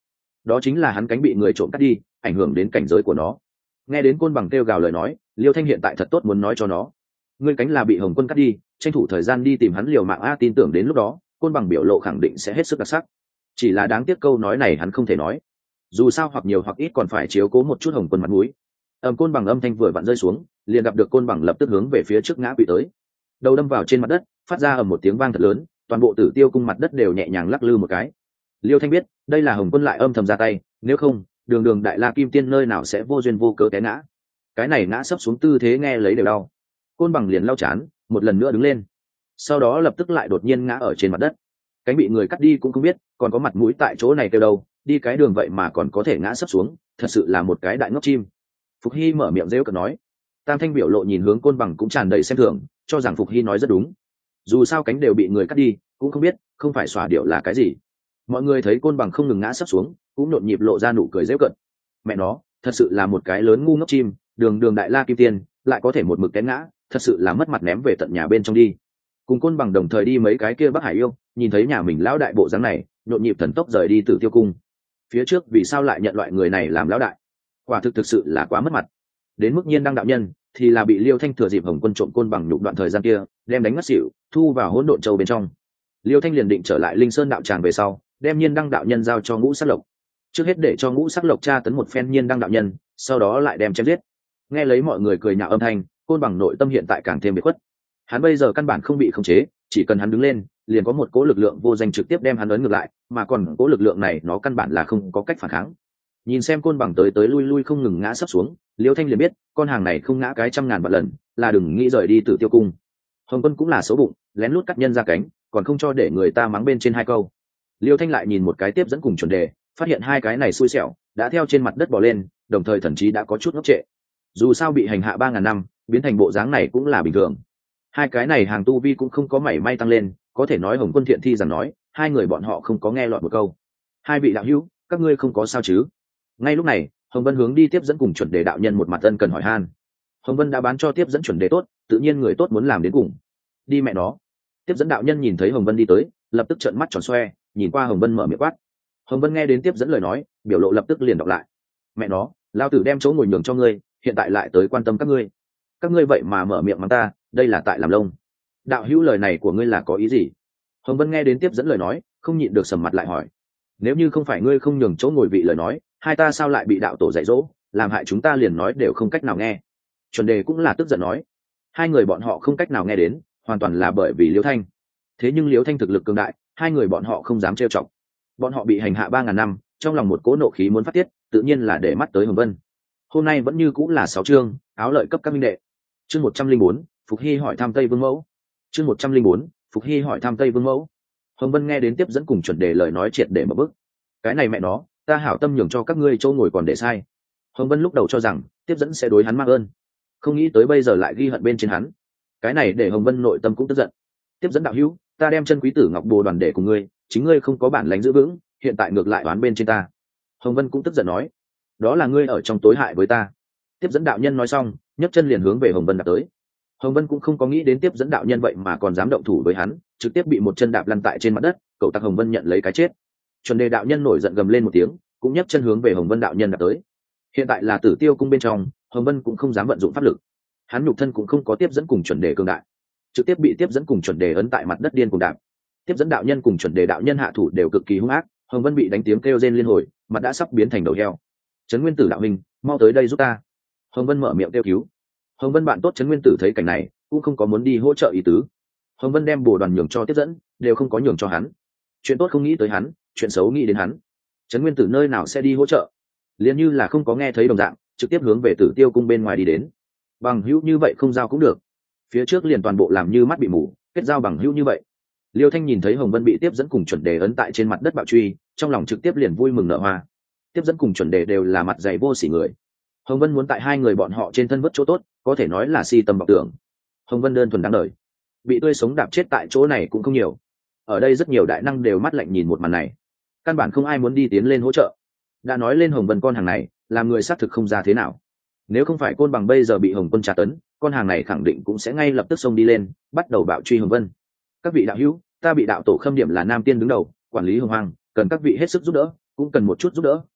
đó chính là hắn cánh bị người trộm cắt đi, ảnh hưởng đến cảnh giới của nó. Nghe đến côn bằng kêu gào lời nói, Liêu Thanh hiện tại thật tốt muốn nói cho nó, ngươi cánh là bị Hồng Quân cắt đi, tranh thủ thời gian đi tìm hắn liều mạng a. Tin tưởng đến lúc đó côn bằng biểu lộ khẳng định sẽ hết sức đặc sắc. Chỉ là đáng tiếc câu nói này hắn không thể nói, dù sao hoặc nhiều hoặc ít còn phải chiếu cố một chút Hồng Quân mặt mũi. Côn bằng âm thanh vừa vặn rơi xuống, liền gặp được côn bằng lập tức hướng về phía trước ngã quỵ tới, đầu đâm vào trên mặt đất, phát ra một tiếng vang thật lớn, toàn bộ Tử Tiêu cung mặt đất đều nhẹ nhàng lắc lư một cái. Liêu Thanh biết đây là Hồng Quân lại âm thầm ra tay, nếu không đường đường đại la kim tiên nơi nào sẽ vô duyên vô cớ té ngã. Cái này ngã sấp xuống tư thế nghe lấy đều đau. Côn bằng liền lau chán, một lần nữa đứng lên, sau đó lập tức lại đột nhiên ngã ở trên mặt đất. Cánh bị người cắt đi cũng không biết, còn có mặt mũi tại chỗ này kêu đâu, đi cái đường vậy mà còn có thể ngã sấp xuống, thật sự là một cái đại ngốc chim. Phục Hy mở miệng rêu cợt nói. Tam Thanh biểu lộ nhìn hướng côn bằng cũng tràn đầy xem thường, cho rằng Phục Hy nói rất đúng. Dù sao cánh đều bị người cắt đi, cũng không biết không phải xòa điệu là cái gì. Mọi người thấy côn bằng không ngừng ngã sấp xuống, cũng nhộn nhịp lộ ra nụ cười rêu cợt. Mẹ nó, thật sự là một cái lớn ngu ngốc chim, đường đường đại la kim tiên lại có thể một mực té ngã, thật sự là mất mặt ném về tận nhà bên trong đi. Cùng côn bằng đồng thời đi mấy cái kia Bắc Hải yêu, nhìn thấy nhà mình lão đại bộ dáng này, nhộn nhịp thần tốc rời đi Tử Tiêu cung. Phía trước vì sao lại nhận loại người này làm lão đại? Quả thực sự là quá mất mặt. Đến mức Nhiên Đăng đạo nhân thì là bị Liêu Thanh thừa dịp Hồng Quân trộm côn bằng nhục đoạn thời gian kia, đem đánh ngất xỉu, thu vào Hỗn Độn Châu bên trong. Liêu Thanh liền định trở lại Linh Sơn đạo tràng về sau, đem Nhiên Đăng đạo nhân giao cho Ngũ Sắc Lộc. Trước hết để cho Ngũ Sắc Lộc tra tấn một phen Nhiên Đăng đạo nhân, sau đó lại đem chém giết. Nghe lấy mọi người cười nhạo âm thanh, côn bằng nội tâm hiện tại càng thêm biệt khuất. Hắn bây giờ căn bản không bị khống chế, chỉ cần hắn đứng lên, liền có một cỗ lực lượng vô danh trực tiếp đem hắn ấn ngược lại, mà còn cỗ lực lượng này nó căn bản là không có cách phản kháng. Nhìn xem côn bằng tới tới lui lui không ngừng ngã sấp xuống, Liêu Thanh liền biết con hàng này không ngã cái 100.000 vạn lần là đừng nghĩ rời đi Tử Tiêu cung. Hồng Quân cũng là xấu bụng, lén lút cắt nhân ra cánh, còn không cho để người ta mắng bên trên hai câu. Liêu Thanh lại nhìn một cái tiếp dẫn cùng chuẩn đề, phát hiện hai cái này xui xẻo đã theo trên mặt đất bò lên, đồng thời thậm chí đã có chút ngốc trệ. Dù sao bị hành hạ 3.000 năm, biến thành bộ dáng này cũng là bình thường. Hai cái này hàng tu vi cũng không có mảy may tăng lên, có thể nói Hồng Quân thiện thi rằng nói hai người bọn họ không có nghe lọt một câu. Hai vị đạo hữu, các ngươi không có sao chứ? Ngay lúc này Hồng Vân hướng đi tiếp dẫn cùng chuẩn đề đạo nhân một mặt ân cần hỏi han. Hồng Vân đã bán cho tiếp dẫn chuẩn đề tốt, tự nhiên người tốt muốn làm đến cùng. Đi mẹ nó. Tiếp dẫn đạo nhân nhìn thấy Hồng Vân đi tới, lập tức trợn mắt tròn xoe, nhìn qua Hồng Vân mở miệng quát. Hồng Vân nghe đến tiếp dẫn lời nói, biểu lộ lập tức liền đọc lại. Mẹ nó, lao tử đem chỗ ngồi nhường cho ngươi, hiện tại lại tới quan tâm các ngươi vậy mà mở miệng mắng ta, đây là tại làm lông. Đạo hữu lời này của ngươi là có ý gì? Hồng Vân nghe đến tiếp dẫn lời nói, không nhịn được sầm mặt lại hỏi. Nếu như không phải ngươi không nhường chỗ ngồi vị lời nói, hai ta sao lại bị đạo tổ dạy dỗ, làm hại chúng ta liền nói đều không cách nào nghe. Chuẩn đề cũng là tức giận nói, hai người bọn họ không cách nào nghe đến, hoàn toàn là bởi vì Liêu Thanh. Thế nhưng Liêu Thanh thực lực cường đại, hai người bọn họ không dám trêu chọc. Bọn họ bị hành hạ 3.000 năm, trong lòng một cỗ nộ khí muốn phát tiết, tự nhiên là để mắt tới Hồng Vân. Hôm nay vẫn như cũng là 6 chương, áo lợi cấp các minh đệ. Chương 104, Phục Hy hỏi thăm Tây Vương Mẫu. Chương 104, Phục Hy hỏi thăm Tây Vương Mẫu. Hồng Vân nghe đến tiếp dẫn cùng chuẩn đề lời nói triệt để mở bức. Cái này mẹ nó, ta hảo tâm nhường cho các ngươi chỗ ngồi còn để sai. Hồng Vân lúc đầu cho rằng tiếp dẫn sẽ đối hắn mang ơn, không nghĩ tới bây giờ lại ghi hận bên trên hắn. Cái này để Hồng Vân nội tâm cũng tức giận. Tiếp dẫn đạo hữu, ta đem chân quý tử ngọc bồ đoàn để cùng ngươi, chính ngươi không có bản lãnh giữ vững, hiện tại ngược lại oán bên trên ta. Hồng Vân cũng tức giận nói, đó là ngươi ở trong tối hại với ta. Tiếp dẫn đạo nhân nói xong, nhấc chân liền hướng về Hồng Vân đạp tới. Hồng Vân cũng không có nghĩ đến tiếp dẫn đạo nhân vậy mà còn dám động thủ với hắn, trực tiếp bị một chân đạp lăn tại trên mặt đất, cậu tặc Hồng Vân nhận lấy cái chết. Chuẩn đề đạo nhân nổi giận gầm lên một tiếng, cũng nhấc chân hướng về Hồng Vân đạo nhân đạp tới. Hiện tại là Tử Tiêu cung bên trong, Hồng Vân cũng không dám vận dụng pháp lực, hắn nhục thân cũng không có tiếp dẫn cùng chuẩn đề cường đại, trực tiếp bị tiếp dẫn cùng chuẩn đề ấn tại mặt đất điên cùng đạp. Tiếp dẫn đạo nhân cùng chuẩn đề đạo nhân hạ thủ đều cực kỳ hung ác, Hồng Vân bị đánh tiếng kêu rên liên hồi, mặt đã sắp biến thành đầu heo. Trấn Nguyên Tử đạo huynh, mau tới đây giúp ta. Hồng Vân mở miệng kêu cứu. Hồng Vân bạn tốt Trấn Nguyên Tử thấy cảnh này, cũng không có muốn đi hỗ trợ ý tứ. Hồng Vân đem bồ đoàn nhường cho tiếp dẫn, đều không có nhường cho hắn. Chuyện tốt không nghĩ tới hắn, chuyện xấu nghĩ đến hắn. Trấn Nguyên Tử nơi nào sẽ đi hỗ trợ, liền như là không có nghe thấy đồng dạng, trực tiếp hướng về Tử Tiêu cung bên ngoài đi đến. Bằng hữu như vậy không giao cũng được, phía trước liền toàn bộ làm như mắt bị mù, kết giao bằng hữu như vậy. Liêu Thanh nhìn thấy Hồng Vân bị tiếp dẫn cùng chuẩn đề ấn tại trên mặt đất bạo truy, trong lòng trực tiếp liền vui mừng nở hoa. Tiếp dẫn cùng chuẩn đề đều là mặt dày vô sỉ người, Hồng Vân muốn tại hai người bọn họ trên thân vất chỗ tốt, có thể nói là si tâm vọng tưởng. Hồng Vân đơn thuần đáng đời, bị tươi sống đạp chết tại chỗ này cũng không nhiều. Ở đây rất nhiều đại năng đều mắt lạnh nhìn một màn này, căn bản không ai muốn đi tiến lên hỗ trợ. Đã nói lên Hồng Vân con hàng này làm người xác thực không ra thế nào, nếu không phải Côn Bằng bây giờ bị Hồng Quân tra tấn, con hàng này khẳng định cũng sẽ ngay lập tức xông đi lên, bắt đầu bạo truy Hồng Vân. Các vị đạo hữu, ta bị đạo tổ khâm điểm là Nam Tiên đứng đầu, quản lý Hồng Hoang, cần các vị hết sức giúp đỡ, cũng cần một chút giúp đỡ,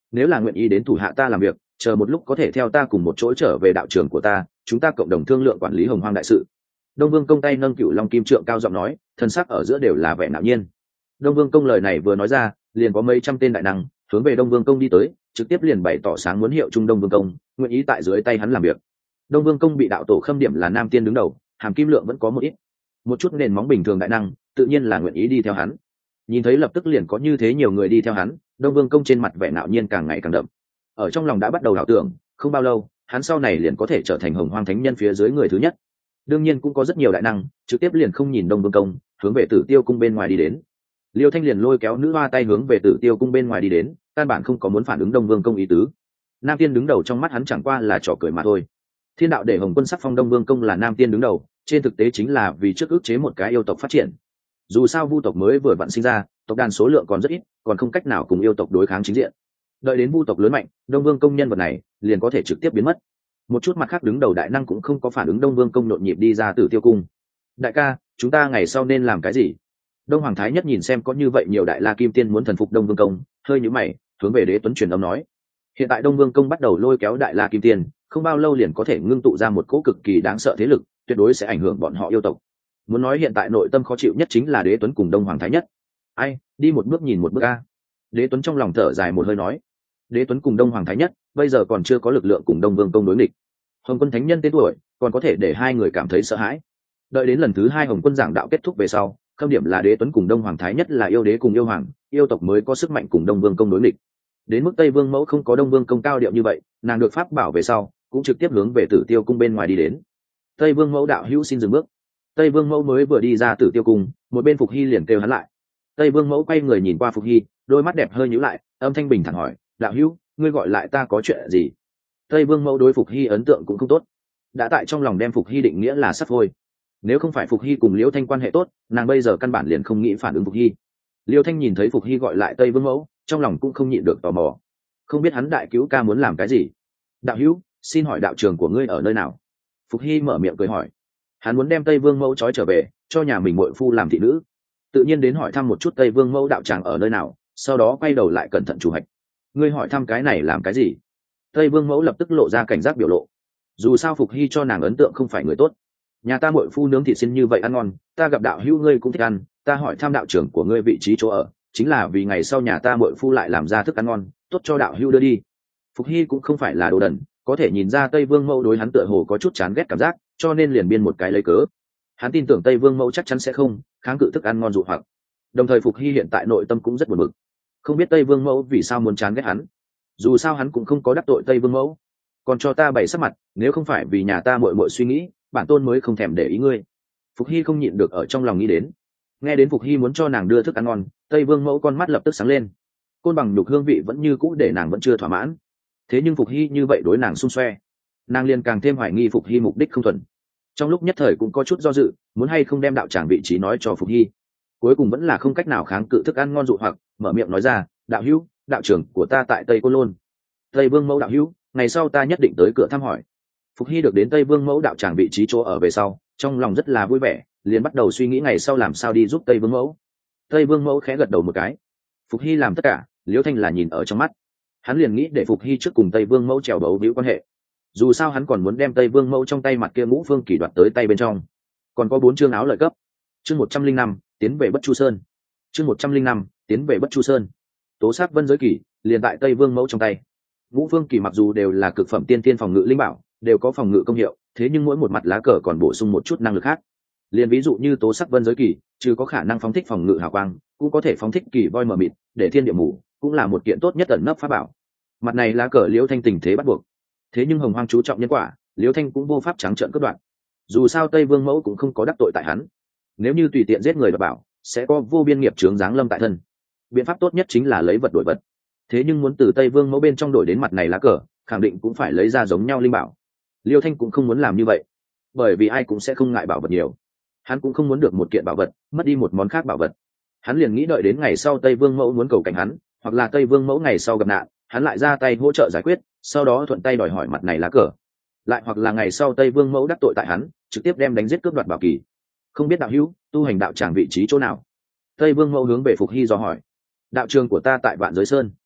nếu là nguyện ý đến thủ hạ ta làm việc, chờ một lúc có thể theo ta cùng một chỗ trở về đạo trường của ta, chúng ta cộng đồng thương lượng quản lý hồng hoang đại sự. Đông Vương Công tay nâng cựu long kim trượng cao giọng nói, thân sắc ở giữa đều là vẻ ngạo nhiên. Đông Vương Công lời này vừa nói ra, liền có mấy trăm tên đại năng hướng về Đông Vương Công đi tới, trực tiếp liền bày tỏ sáng muốn hiệu trung Đông Vương Công nguyện ý tại dưới tay hắn làm việc. Đông Vương Công bị đạo tổ khâm điểm là nam tiên đứng đầu, hàm kim lượng vẫn có một ít, một chút nền móng bình thường đại năng tự nhiên là nguyện ý đi theo hắn. Nhìn thấy lập tức liền có như thế nhiều người đi theo hắn, Đông Vương Công trên mặt vẻ ngạo nhiên càng ngày càng đậm, ở trong lòng đã bắt đầu đảo tưởng, không bao lâu hắn sau này liền có thể trở thành hồng hoang thánh nhân phía dưới người thứ nhất. Đương nhiên cũng có rất nhiều đại năng trực tiếp liền không nhìn Đông Vương Công, hướng về Tử Tiêu cung bên ngoài đi đến. Liêu Thanh liền lôi kéo nữ hoa tay hướng về Tử Tiêu cung bên ngoài đi đến, căn bản không có muốn phản ứng Đông Vương Công ý tứ. Nam tiên đứng đầu trong mắt hắn chẳng qua là trò cười mà thôi. Thiên đạo để Hồng Quân sắc phong Đông Vương Công là nam tiên đứng đầu, trên thực tế chính là vì trước ức chế một cái yêu tộc phát triển. Dù sao vu tộc mới vừa vặn sinh ra, tộc đàn số lượng còn rất ít, còn không cách nào cùng yêu tộc đối kháng chính diện. Đợi đến vu tộc lớn mạnh, Đông Vương Công nhân vật này liền có thể trực tiếp biến mất. Một chút mặt khác đứng đầu đại năng cũng không có phản ứng Đông Vương Công nhộn nhịp đi ra Tử Tiêu cung. Đại ca, chúng ta ngày sau nên làm cái gì? Đông Hoàng Thái Nhất nhìn xem có như vậy nhiều đại la kim tiên muốn thần phục Đông Vương Công, hơi nhíu mày, hướng về Đế Tuấn truyền âm nói. Hiện tại Đông Vương Công bắt đầu lôi kéo đại la kim tiên, không bao lâu liền có thể ngưng tụ ra một cỗ cực kỳ đáng sợ thế lực, tuyệt đối sẽ ảnh hưởng bọn họ yêu tộc. Muốn nói hiện tại nội tâm khó chịu nhất chính là Đế Tuấn cùng Đông Hoàng Thái Nhất. Ai, đi một bước nhìn một bước a. Đế Tuấn trong lòng thở dài một hơi nói. Đế Tuấn cùng Đông Hoàng Thái Nhất bây giờ còn chưa có lực lượng cùng Đông Vương Công đối nghịch. Hồng Quân Thánh Nhân tên tuổi còn có thể để hai người cảm thấy sợ hãi. Đợi đến lần thứ hai Hồng Quân giảng đạo kết thúc về sau, khâm điểm là Đế Tuấn cùng Đông Hoàng Thái Nhất là yêu đế cùng yêu hoàng, yêu tộc mới có sức mạnh cùng Đông Vương Công đối nghịch. Đến mức Tây Vương Mẫu không có Đông Vương Công cao điệu như vậy, nàng được pháp bảo về sau, cũng trực tiếp hướng về Tử Tiêu cung bên ngoài đi đến. Tây Vương Mẫu đạo hữu xin dừng bước. Tây Vương Mẫu mới vừa đi ra Tử Tiêu cung, một bên Phục Hy liền kêu hắn lại. Tây Vương Mẫu quay người nhìn qua Phục Hy, đôi mắt đẹp hơi nhíu lại, âm thanh bình thản hỏi, đạo hữu, ngươi gọi lại ta có chuyện gì? Tây Vương Mẫu đối Phục Hy ấn tượng cũng không tốt, đã tại trong lòng đem Phục Hy định nghĩa là sắt vôi. Nếu không phải Phục Hy cùng Liễu Thanh quan hệ tốt, nàng bây giờ căn bản liền không nghĩ phản ứng Phục Hy. Liễu Thanh nhìn thấy Phục Hy gọi lại Tây Vương Mẫu, trong lòng cũng không nhịn được tò mò, không biết hắn đại cứu ca muốn làm cái gì. Đạo hữu, xin hỏi đạo trường của ngươi ở nơi nào? Phục Hy mở miệng cười hỏi. Hắn muốn đem Tây Vương Mẫu trói trở về, cho nhà mình muội phu làm thị nữ, tự nhiên đến hỏi thăm một chút Tây Vương Mẫu đạo tràng ở nơi nào, sau đó quay đầu lại cẩn thận chủ hạch. Ngươi hỏi thăm cái này làm cái gì? Tây Vương Mẫu lập tức lộ ra cảnh giác biểu lộ. Dù sao Phục Hy cho nàng ấn tượng không phải người tốt. Nhà ta muội phu nướng thịt xin như vậy ăn ngon, ta gặp đạo hữu ngươi cũng thích ăn, ta hỏi thăm đạo trưởng của ngươi vị trí chỗ ở, chính là vì ngày sau nhà ta muội phu lại làm ra thức ăn ngon, tốt cho đạo hữu đưa đi. Phục Hy cũng không phải là đồ đần, có thể nhìn ra Tây Vương Mẫu đối hắn tựa hồ có chút chán ghét cảm giác, cho nên liền biên một cái lấy cớ. Hắn tin tưởng Tây Vương Mẫu chắc chắn sẽ không kháng cự thức ăn ngon dụ hoặc. Đồng thời Phục Hy hiện tại nội tâm cũng rất buồn bực, không biết Tây Vương Mẫu vì sao muốn chán ghét hắn. Dù sao hắn cũng không có đắc tội Tây Vương Mẫu, còn cho ta bày sắc mặt, nếu không phải vì nhà ta muội muội suy nghĩ, bản tôn mới không thèm để ý ngươi. Phục Hy không nhịn được ở trong lòng nghĩ đến. Nghe đến Phục Hy muốn cho nàng đưa thức ăn ngon, Tây Vương Mẫu con mắt lập tức sáng lên. Côn bằng nhục hương vị vẫn như cũ để nàng vẫn chưa thỏa mãn, thế nhưng Phục Hy như vậy đối nàng xung xoe, nàng liền càng thêm hoài nghi Phục Hy mục đích không thuần. Trong lúc nhất thời cũng có chút do dự, muốn hay không đem đạo tràng vị trí nói cho Phục Hy. Cuối cùng vẫn là không cách nào kháng cự thức ăn ngon dụ hoặc, mở miệng nói ra, đạo hữu, đạo trưởng của ta tại Tây Côn Lôn. Tây Vương Mẫu đạo hữu, ngày sau ta nhất định tới cửa thăm hỏi. Phục Hy được đến Tây Vương Mẫu đạo tràng vị trí chỗ ở về sau, trong lòng rất là vui vẻ, liền bắt đầu suy nghĩ ngày sau làm sao đi giúp Tây Vương Mẫu. Tây Vương Mẫu khẽ gật đầu một cái. Phục Hy làm tất cả, Liễu Thanh là nhìn ở trong mắt. Hắn liền nghĩ để Phục Hy trước cùng Tây Vương Mẫu trèo bấu víu quan hệ. Dù sao hắn còn muốn đem Tây Vương Mẫu trong tay mặt kia Ngũ Phương Kỳ đoạt tới tay bên trong. Còn có 4 chương áo lợi cấp. Chương 105, tiến về Bất Chu Sơn. Chương 105, tiến về Bất Chu Sơn. Tố Sắc Vân Giới Kỳ liền tại Tây Vương Mẫu trong tay. Ngũ Phương Kỳ mặc dù đều là cực phẩm tiên tiên phòng ngự linh bảo, đều có phòng ngự công hiệu, thế nhưng mỗi một mặt lá cờ còn bổ sung một chút năng lực khác. Liền ví dụ như Tố Sắc Vân Giới Kỳ, trừ có khả năng phóng thích phòng ngự hào quang, cũng có thể phóng thích kỳ voi mờ mịt, để thiên địa mù, cũng là một kiện tốt nhất ẩn nấp pháp bảo. Mặt này lá cờ Liễu Thanh tình thế bắt buộc. Thế nhưng Hồng Hoang chú trọng nhân quả, Liễu Thanh cũng vô pháp trắng trợn cướp đoạt. Dù sao Tây Vương Mẫu cũng không có đắc tội tại hắn, nếu như tùy tiện giết người đoạt bảo, sẽ có vô biên nghiệp chướng giáng lâm tại thân. Biện pháp tốt nhất chính là lấy vật đổi vật. Thế nhưng muốn từ Tây Vương Mẫu bên trong đổi đến mặt này lá cờ, khẳng định cũng phải lấy ra giống nhau linh bảo. Liêu Thanh cũng không muốn làm như vậy, bởi vì ai cũng sẽ không ngại bảo vật nhiều. Hắn cũng không muốn được một kiện bảo vật, mất đi một món khác bảo vật. Hắn liền nghĩ đợi đến ngày sau Tây Vương Mẫu muốn cầu cảnh hắn, hoặc là Tây Vương Mẫu ngày sau gặp nạn, hắn lại ra tay hỗ trợ giải quyết, sau đó thuận tay đòi hỏi mặt này lá cờ. Lại hoặc là ngày sau Tây Vương Mẫu đắc tội tại hắn, trực tiếp đem đánh giết cướp đoạt bảo kỳ. Không biết đạo hữu tu hành đạo tràng vị trí chỗ nào? Tây Vương Mẫu hướng về Phục Hy dò hỏi. Đạo trường của ta tại Vạn Giới Sơn.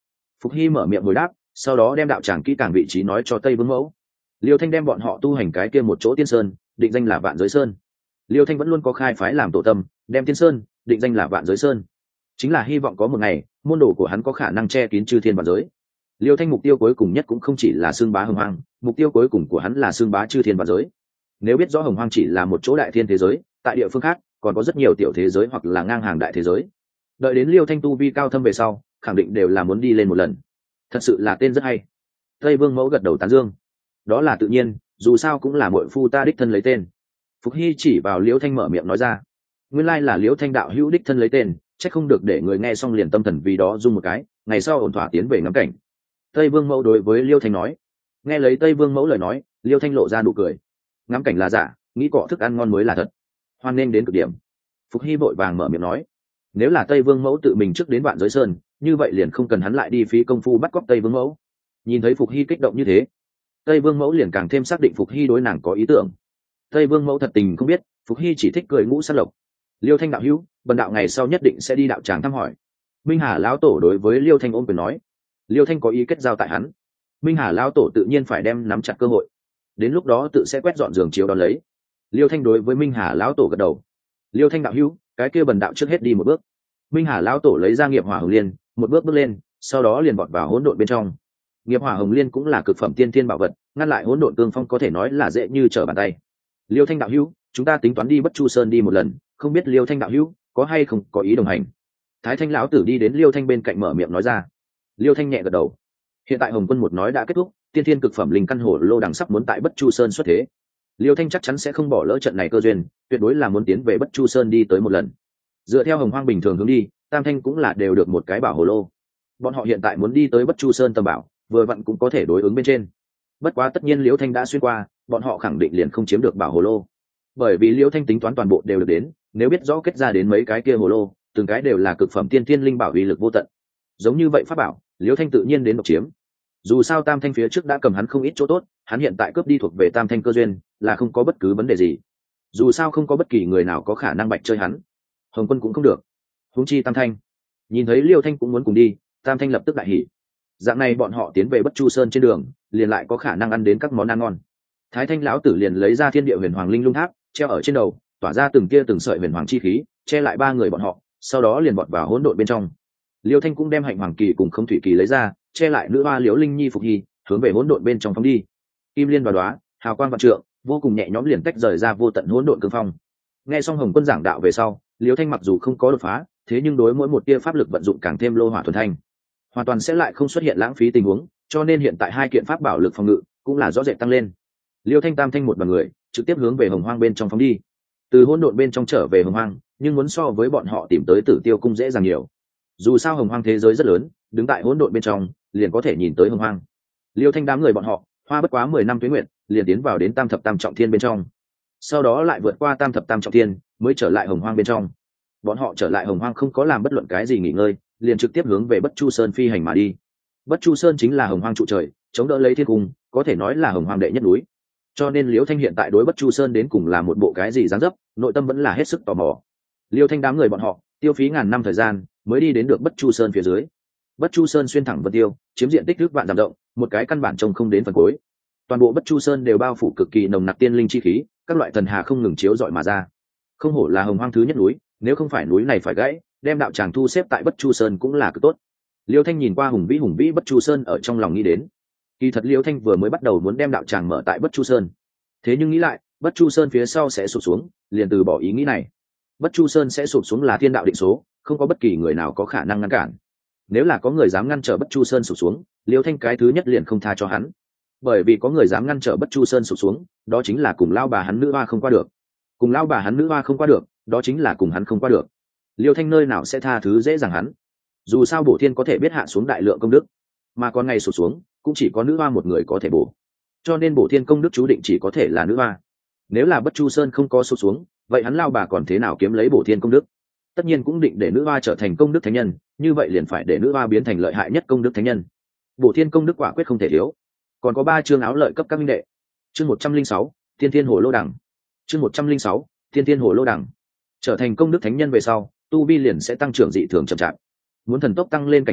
Phục Hy mở miệng hồi đáp, sau đó đem đạo tràng kỹ càng vị trí nói cho Tây Vương Mẫu. Liêu Thanh đem bọn họ tu hành cái kia một chỗ tiên sơn, định danh là Vạn Giới Sơn. Liêu Thanh vẫn luôn có khai phái làm tổ tâm, đem tiên sơn định danh là Vạn Giới Sơn, chính là hy vọng có một ngày môn đồ của hắn có khả năng che kín chư thiên vạn giới. Liêu Thanh mục tiêu cuối cùng nhất cũng không chỉ là xương bá hồng hoang, mục tiêu cuối cùng của hắn là xương bá chư thiên vạn giới. Nếu biết rõ hồng hoang chỉ là một chỗ đại thiên thế giới, tại địa phương khác còn có rất nhiều tiểu thế giới hoặc là ngang hàng đại thế giới. Đợi đến Liêu Thanh tu vi cao thâm về sau, khẳng định đều là muốn đi lên một lần. Thật sự là tên rất hay. Tây Vương Mẫu gật đầu tán dương. Đó là tự nhiên, dù sao cũng là muội phu ta đích thân lấy tên. Phục Hy chỉ vào Liêu Thanh mở miệng nói ra. Nguyên lai là Liêu Thanh đạo hữu đích thân lấy tên, chắc không được để người nghe xong liền tâm thần vì đó rung một cái, ngày sau ổn thỏa tiến về ngắm cảnh. Tây Vương Mẫu đối với Liêu Thanh nói. Nghe lấy Tây Vương Mẫu lời nói, Liêu Thanh lộ ra nụ cười. Ngắm cảnh là giả, nghĩ cọ thức ăn ngon mới là thật. Hoan nghênh đến cực điểm. Phục Hy vội vàng mở miệng nói. Nếu là Tây Vương Mẫu tự mình trước đến Vạn Giới Sơn, như vậy liền không cần hắn lại đi phí công phu bắt cóc Tây Vương Mẫu. Nhìn thấy Phục Hy kích động như thế, Tây Vương Mẫu liền càng thêm xác định Phục Hy đối nàng có ý tưởng. Tây Vương Mẫu thật tình không biết, Phục Hy chỉ thích cười ngũ sát lộc. Liêu Thanh đạo hữu, bần đạo ngày sau nhất định sẽ đi đạo tràng thăm hỏi. Minh Hà lão tổ đối với Liêu Thanh ôm quyền nói. Liêu Thanh có ý kết giao tại hắn, Minh Hà lão tổ tự nhiên phải đem nắm chặt cơ hội, đến lúc đó tự sẽ quét dọn giường chiếu đón lấy. Liêu Thanh đối với Minh Hà lão tổ gật đầu. Liêu Thanh đạo hữu, cái kia bần đạo trước hết đi một bước. Minh Hà lão tổ lấy ra nghiệp hỏa hồng liên, một bước bước lên, sau đó liền vọt vào hỗn độn bên trong. Nghiệp hỏa hồng liên cũng là cực phẩm tiên thiên bảo vật, ngăn lại hỗn độn cương phong có thể nói là dễ như trở bàn tay. Liêu Thanh đạo hữu, chúng ta tính toán đi Bất Chu Sơn đi một lần, không biết Liêu Thanh đạo hữu có hay không có ý đồng hành. Thái Thanh lão tử đi đến Liêu Thanh bên cạnh mở miệng nói ra. Liêu Thanh nhẹ gật đầu. Hiện tại Hồng Quân một nói đã kết thúc, tiên thiên cực phẩm linh căn hổ lô đằng sắp muốn tại Bất Chu Sơn xuất thế. Liêu Thanh chắc chắn sẽ không bỏ lỡ trận này cơ duyên, tuyệt đối là muốn tiến về Bất Chu Sơn đi tới một lần. Dựa theo Hồng Hoang bình thường hướng đi, Tam Thanh cũng là đều được một cái bảo hồ lô. Bọn họ hiện tại muốn đi tới Bất Chu Sơn tầm bảo, vừa vặn cũng có thể đối ứng bên trên. Bất quá tất nhiên Liêu Thanh đã xuyên qua, bọn họ khẳng định liền không chiếm được bảo hồ lô. Bởi vì Liêu Thanh tính toán toàn bộ đều được đến, nếu biết rõ kết ra đến mấy cái kia hồ lô, từng cái đều là cực phẩm tiên thiên linh bảo uy lực vô tận. Giống như vậy pháp bảo, Liêu Thanh tự nhiên đến độc chiếm. Dù sao Tam Thanh phía trước đã cầm hắn không ít chỗ tốt, hắn hiện tại cướp đi thuộc về Tam Thanh cơ duyên, là không có bất cứ vấn đề gì. Dù sao không có bất kỳ người nào có khả năng bạch chơi hắn. Hồng Quân cũng không được. Huống chi Tam Thanh. Nhìn thấy Liêu Thanh cũng muốn cùng đi, Tam Thanh lập tức đại hỉ. Dạng này bọn họ tiến về Bất Chu Sơn trên đường, liền lại có khả năng ăn đến các món ăn ngon. Thái Thanh lão tử liền lấy ra Thiên Địa Huyền Hoàng Linh Lung Tháp, treo ở trên đầu, tỏa ra từng tia từng sợi huyền hoàng chi khí, che lại ba người bọn họ, sau đó liền vọt vào hỗn độn bên trong. Liêu Thanh cũng đem Hạnh Hoàng Kỳ cùng Không Thủy Kỳ lấy ra, che lại nữ hoa Liễu Linh Nhi Phục Hy, hướng về hỗn độn bên trong phóng đi. Kim liên và đóa, hào quang vạn trượng, vô cùng nhẹ nhõm liền tách rời ra vô tận hỗn độn cương phong. Nghe xong Hồng Quân giảng đạo về sau, Liêu Thanh mặc dù không có đột phá, thế nhưng đối mỗi một tia pháp lực vận dụng càng thêm lô hỏa thuần thanh, hoàn toàn sẽ lại không xuất hiện lãng phí tình huống, cho nên hiện tại hai kiện pháp bảo lực phòng ngự cũng là rõ rệt tăng lên. Liêu Thanh Tam Thanh một đoàn người trực tiếp hướng về Hồng Hoang bên trong phóng đi. Từ hỗn độn bên trong trở về Hồng Hoang, nhưng muốn so với bọn họ tìm tới Tử Tiêu cung dễ dàng nhiều. Dù sao Hồng Hoang thế giới rất lớn, đứng tại hỗn độn bên trong, liền có thể nhìn tới Hồng Hoang. Liêu Thanh đám người bọn họ, hoa bất quá 10 năm tuế nguyệt, liền tiến vào đến Tam Thập Tam Trọng Thiên bên trong. Sau đó lại vượt qua Tam Thập Tam Trọng Thiên, mới trở lại Hồng Hoang bên trong. Bọn họ trở lại Hồng Hoang không có làm bất luận cái gì nghỉ ngơi, liền trực tiếp hướng về Bất Chu Sơn phi hành mà đi. Bất Chu Sơn chính là Hồng Hoang trụ trời, chống đỡ lấy thiên cung, có thể nói là Hồng Hoang đệ nhất núi. Cho nên Liêu Thanh hiện tại đối Bất Chu Sơn đến cùng là một bộ cái gì dáng dấp, nội tâm vẫn là hết sức tò mò. Liêu Thanh đám người bọn họ tiêu phí ngàn năm thời gian mới đi đến được Bất Chu Sơn phía dưới. Bất Chu Sơn xuyên thẳng vân tiêu, chiếm diện tích ước vạn dặm rộng, một cái căn bản trông không đến phần cuối. Toàn bộ Bất Chu Sơn đều bao phủ cực kỳ nồng nặc tiên linh chi khí, các loại thần hà không ngừng chiếu rọi mà ra. Không hổ là Hồng Hoang thứ nhất núi, nếu không phải núi này phải gãy, đem đạo tràng thu xếp tại Bất Chu Sơn cũng là cực tốt. Liêu Thanh nhìn qua hùng vĩ Bất Chu Sơn ở trong lòng nghĩ đến. Kỳ thật Liêu Thanh vừa mới bắt đầu muốn đem đạo tràng mở tại Bất Chu Sơn, thế nhưng nghĩ lại, Bất Chu Sơn phía sau sẽ sụp xuống, liền từ bỏ ý nghĩ này. Bất Chu Sơn sẽ sụp xuống là thiên đạo định số, không có bất kỳ người nào có khả năng ngăn cản. Nếu là có người dám ngăn trở Bất Chu Sơn sụp xuống, Liêu Thanh cái thứ nhất liền không tha cho hắn. Bởi vì có người dám ngăn trở Bất Chu Sơn sụp xuống, đó chính là cùng lao bà hắn nữ hoa không qua được. Cùng lao bà hắn nữ hoa không qua được, đó chính là cùng hắn không qua được. Liêu Thanh nơi nào sẽ tha thứ dễ dàng hắn. Dù sao bổ thiên có thể biết hạ xuống đại lượng công đức, mà còn ngày sụp xuống cũng chỉ có nữ hoa một người có thể bổ, cho nên bổ thiên công đức chú định chỉ có thể là nữ hoa. Nếu là Bất Chu Sơn không có sụp xuống, vậy hắn lao bà còn thế nào kiếm lấy bổ thiên công đức? Tất nhiên cũng định để nữ hoa trở thành công đức thánh nhân, như vậy liền phải để nữ hoa biến thành lợi hại nhất công đức thánh nhân. Bổ thiên công đức quả quyết không thể thiếu. Còn có 3 chương áo lợi cấp các minh đệ. Chương 106, Tiên Thiên Hồ Lô Đằng. Chương 106, Tiên Thiên Hồ Lô Đằng. Trở thành công đức thánh nhân về sau, tu vi liền sẽ tăng trưởng dị thường chậm chạp. Muốn thần tốc tăng lên cảnh giới,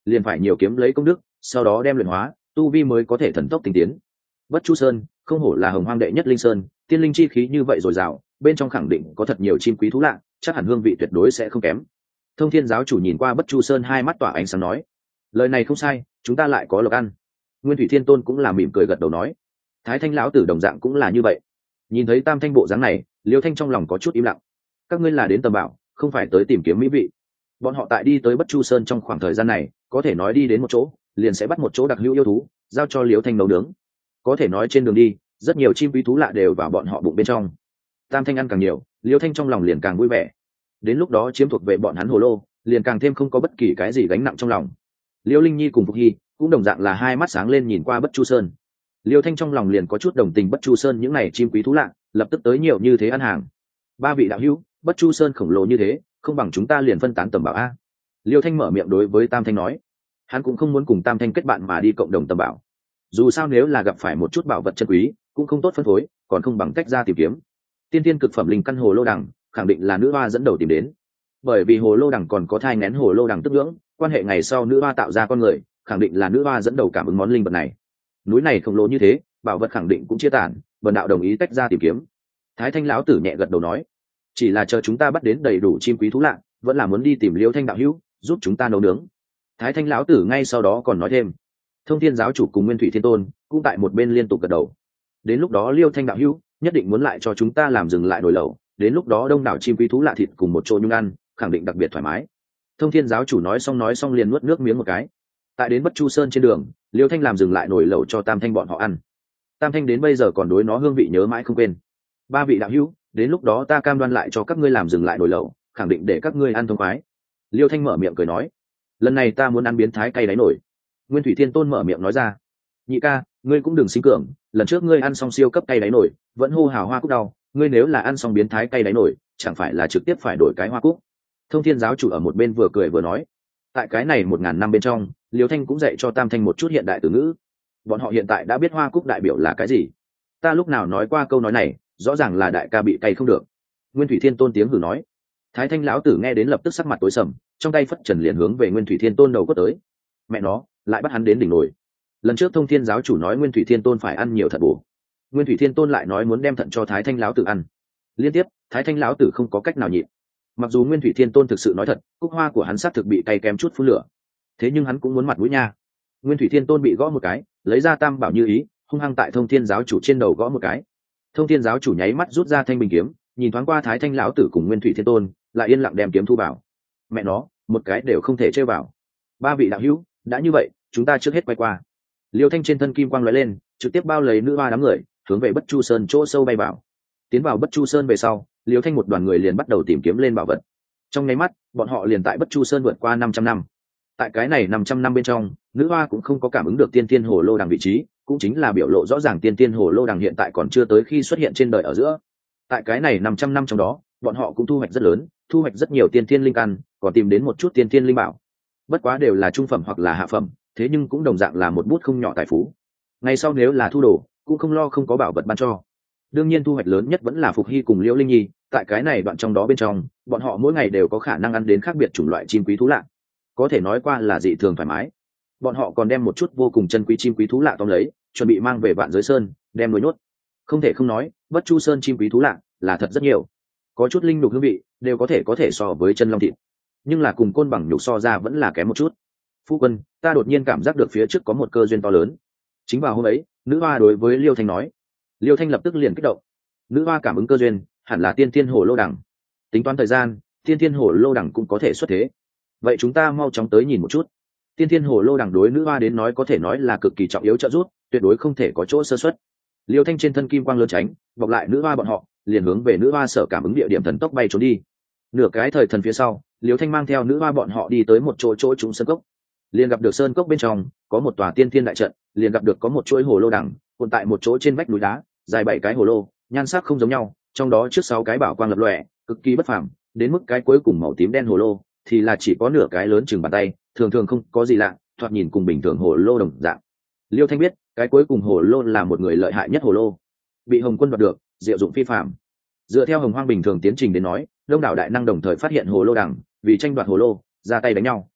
liền phải nhiều kiếm lấy công đức, sau đó đem luyện hóa, tu vi mới có thể thần tốc tinh tiến. Bất Chu Sơn không hổ là hồng hoang đệ nhất linh sơn, tiên linh chi khí như vậy dồi dào, bên trong khẳng định có thật nhiều chim quý thú lạ, chắc hẳn hương vị tuyệt đối sẽ không kém. Thông Thiên giáo chủ nhìn qua Bất Chu Sơn, hai mắt tỏa ánh sáng nói, lời này không sai, chúng ta lại có lộc ăn. Nguyên Thủy Thiên Tôn cũng là mỉm cười gật đầu nói, Thái Thanh lão tử đồng dạng cũng là như vậy. Nhìn thấy Tam Thanh bộ dáng này, Liêu Thanh trong lòng có chút im lặng. Các ngươi là đến tầm bảo, không phải tới tìm kiếm mỹ vị. Bọn họ tại đi tới Bất Chu Sơn trong khoảng thời gian này, có thể nói đi đến một chỗ liền sẽ bắt một chỗ đặc hữu yêu thú, giao cho Liêu Thanh nấu nướng. Có thể nói trên đường đi, rất nhiều chim quý thú lạ đều vào bọn họ bụng bên trong. Tam Thanh ăn càng nhiều, Liêu Thanh trong lòng liền càng vui vẻ. Đến lúc đó chiếm thuộc về bọn hắn hồ lô, liền càng thêm không có bất kỳ cái gì gánh nặng trong lòng. Liêu Linh Nhi cùng Phục Hy cũng đồng dạng là hai mắt sáng lên nhìn qua Bất Chu Sơn. Liêu Thanh trong lòng liền có chút đồng tình Bất Chu Sơn những này chim quý thú lạ, lập tức tới nhiều như thế ăn hàng. Ba vị đạo hữu, Bất Chu Sơn khổng lồ như thế, không bằng chúng ta liền phân tán tầm bảo a. Liêu Thanh mở miệng đối với Tam Thanh nói, hắn cũng không muốn cùng Tam Thanh kết bạn mà đi cộng đồng tầm bảo. Dù sao nếu là gặp phải một chút bảo vật chân quý, cũng không tốt phân phối, còn không bằng cách ra tìm kiếm. Tiên tiên cực phẩm linh căn hồ lô đằng, khẳng định là nữ hoa dẫn đầu tìm đến. Bởi vì hồ lô đằng còn có thai nghén hồ lô đằng tức ngưỡng, quan hệ ngày sau nữ hoa tạo ra con người, khẳng định là nữ hoa dẫn đầu cảm ứng món linh vật này. Núi này khổng lồ như thế, bảo vật khẳng định cũng chia tản, bần đạo đồng ý tách ra tìm kiếm. Thái Thanh lão tử nhẹ gật đầu nói, chỉ là chờ chúng ta bắt đến đầy đủ chim quý thú lạ, vẫn là muốn đi tìm Liêu Thanh đạo hữu, giúp chúng ta nấu nướng. Thái Thanh lão tử ngay sau đó còn nói thêm, Thông Thiên giáo chủ cùng Nguyên Thủy Thiên Tôn cũng tại một bên liên tục gật đầu. Đến lúc đó Liêu Thanh đạo hữu nhất định muốn lại cho chúng ta làm dừng lại nồi lẩu, đến lúc đó đông đảo chim quý thú lạ thịt cùng một chỗ nhung ăn, khẳng định đặc biệt thoải mái. Thông Thiên giáo chủ nói xong liền nuốt nước miếng một cái. Tại đến Bất Chu Sơn trên đường, Liêu Thanh làm dừng lại nồi lẩu cho Tam Thanh bọn họ ăn. Tam Thanh đến bây giờ còn đối nó hương vị nhớ mãi không quên. Ba vị đạo hữu, đến lúc đó ta cam đoan lại cho các ngươi làm dừng lại nồi lẩu, khẳng định để các ngươi ăn thông khoái. Liêu Thanh mở miệng cười nói, lần này ta muốn ăn biến thái cay đáy nổi. Nguyên Thủy Thiên Tôn mở miệng nói ra, nhị ca, ngươi cũng đừng sinh cường, lần trước ngươi ăn xong siêu cấp cay đáy nổi, vẫn hô hào hoa cúc đau, ngươi nếu là ăn xong biến thái cay đáy nổi, chẳng phải là trực tiếp phải đổi cái hoa cúc. Thông Thiên giáo chủ ở một bên vừa cười vừa nói, tại cái này 1000 năm bên trong, Liêu Thanh cũng dạy cho Tam Thanh một chút hiện đại từ ngữ. Bọn họ hiện tại đã biết hoa cúc đại biểu là cái gì. Ta lúc nào nói qua câu nói này, rõ ràng là đại ca bị cay không được. Nguyên Thủy Thiên Tôn tiếng hử nói. Thái Thanh lão tử nghe đến lập tức sắc mặt tối sầm, trong tay phất trần liền hướng về Nguyên Thủy Thiên Tôn đầu quất tới. Mẹ nó, lại bắt hắn đến đỉnh nổi. Lần trước Thông Thiên giáo chủ nói Nguyên Thủy Thiên Tôn phải ăn nhiều thận bổ, Nguyên Thủy Thiên Tôn lại nói muốn đem thận cho Thái Thanh lão tử ăn. Liên tiếp, Thái Thanh lão tử không có cách nào nhịn. Mặc dù Nguyên Thủy Thiên Tôn thực sự nói thật, cúc hoa của hắn sát thực bị cay kém chút phun lửa, thế nhưng hắn cũng muốn mặt mũi nha. Nguyên Thủy Thiên Tôn bị gõ một cái, lấy ra Tam Bảo Như Ý, hung hăng tại Thông Thiên giáo chủ trên đầu gõ một cái. Thông Thiên giáo chủ nháy mắt rút ra thanh bình kiếm, nhìn thoáng qua Thái Thanh lão tử cùng Nguyên Thủy Thiên Tôn, lại yên lặng đem kiếm thu vào. Mẹ nó, một cái đều không thể chơi vào. Ba vị đạo hữu, đã như vậy, chúng ta trước hết quay qua. Liêu Thanh trên thân kim quang lóe lên, trực tiếp bao lấy nữ hoa đám người, hướng về Bất Chu Sơn chỗ sâu bay vào. Tiến vào Bất Chu Sơn về sau, Liêu Thanh một đoàn người liền bắt đầu tìm kiếm lên bảo vật. Trong nháy mắt, bọn họ liền tại Bất Chu Sơn vượt qua 500 năm. Tại cái này 500 năm bên trong, nữ hoa cũng không có cảm ứng được tiên tiên hồ lô đằng vị trí, cũng chính là biểu lộ rõ ràng tiên tiên hồ lô đằng hiện tại còn chưa tới khi xuất hiện trên đời ở giữa. Tại cái này 500 năm trong đó, bọn họ cũng thu hoạch rất lớn, thu hoạch rất nhiều tiên tiên linh căn, còn tìm đến một chút tiên tiên linh bảo. Bất quá đều là trung phẩm hoặc là hạ phẩm, thế nhưng cũng đồng dạng là một bút không nhỏ tài phú. Ngày sau nếu là thu đồ, cũng không lo không có bảo vật ban cho. Đương nhiên thu hoạch lớn nhất vẫn là Phục Hy cùng Liễu Linh Nhi, tại cái này đoạn trong đó bên trong, bọn họ mỗi ngày đều có khả năng ăn đến khác biệt chủng loại chim quý thú lạ, có thể nói qua là dị thường thoải mái. Bọn họ còn đem một chút vô cùng chân quý chim quý thú lạ tóm lấy, chuẩn bị mang về Vạn Giới Sơn, đem nuôi nhốt. Không thể không nói, Bất Chu Sơn chim quý thú lạ là thật rất nhiều, có chút linh nhục hương vị, đều có thể so với chân long thịt, nhưng là cùng côn bằng nhục so ra vẫn là kém một chút. Phu quân, ta đột nhiên cảm giác được phía trước có một cơ duyên to lớn. Chính vào hôm ấy, nữ hoa đối với Liêu Thanh nói. Liêu Thanh lập tức liền kích động. Nữ hoa cảm ứng cơ duyên, hẳn là tiên tiên hồ lô đằng. Tính toán thời gian, tiên tiên hồ lô đằng cũng có thể xuất thế. Vậy chúng ta mau chóng tới nhìn một chút. Tiên tiên hồ lô đằng đối nữ hoa đến nói có thể nói là cực kỳ trọng yếu trợ giúp, tuyệt đối không thể có chỗ sơ suất. Liêu Thanh trên thân kim quang lớn tránh, bọc lại nữ hoa bọn họ, liền hướng về nữ hoa sở cảm ứng địa điểm thần tốc bay trốn đi. Nửa cái thời thần phía sau, Liêu Thanh mang theo nữ hoa bọn họ đi tới một chỗ trũng sơn cốc. Liền gặp được sơn cốc bên trong có một tòa tiên thiên đại trận, liền gặp được có một chuỗi hồ lô đằng cuộn tại một chỗ trên vách núi đá, dài 7 cái hồ lô, nhan sắc không giống nhau, trong đó trước 6 cái bảo quang lập lòe, cực kỳ bất phàm, đến mức cái cuối cùng màu tím đen hồ lô thì là chỉ có nửa cái lớn chừng bàn tay, thường thường không có gì lạ, thoạt nhìn cùng bình thường hồ lô đồng dạng. Liêu Thanh biết, cái cuối cùng hồ lô là một người lợi hại nhất hồ lô, bị Hồng Quân đoạt được, diệu dụng phi phàm. Dựa theo Hồng Hoang bình thường tiến trình đến nói, đông đảo đại năng đồng thời phát hiện hồ lô đằng, vì tranh đoạt hồ lô, ra tay đánh nhau.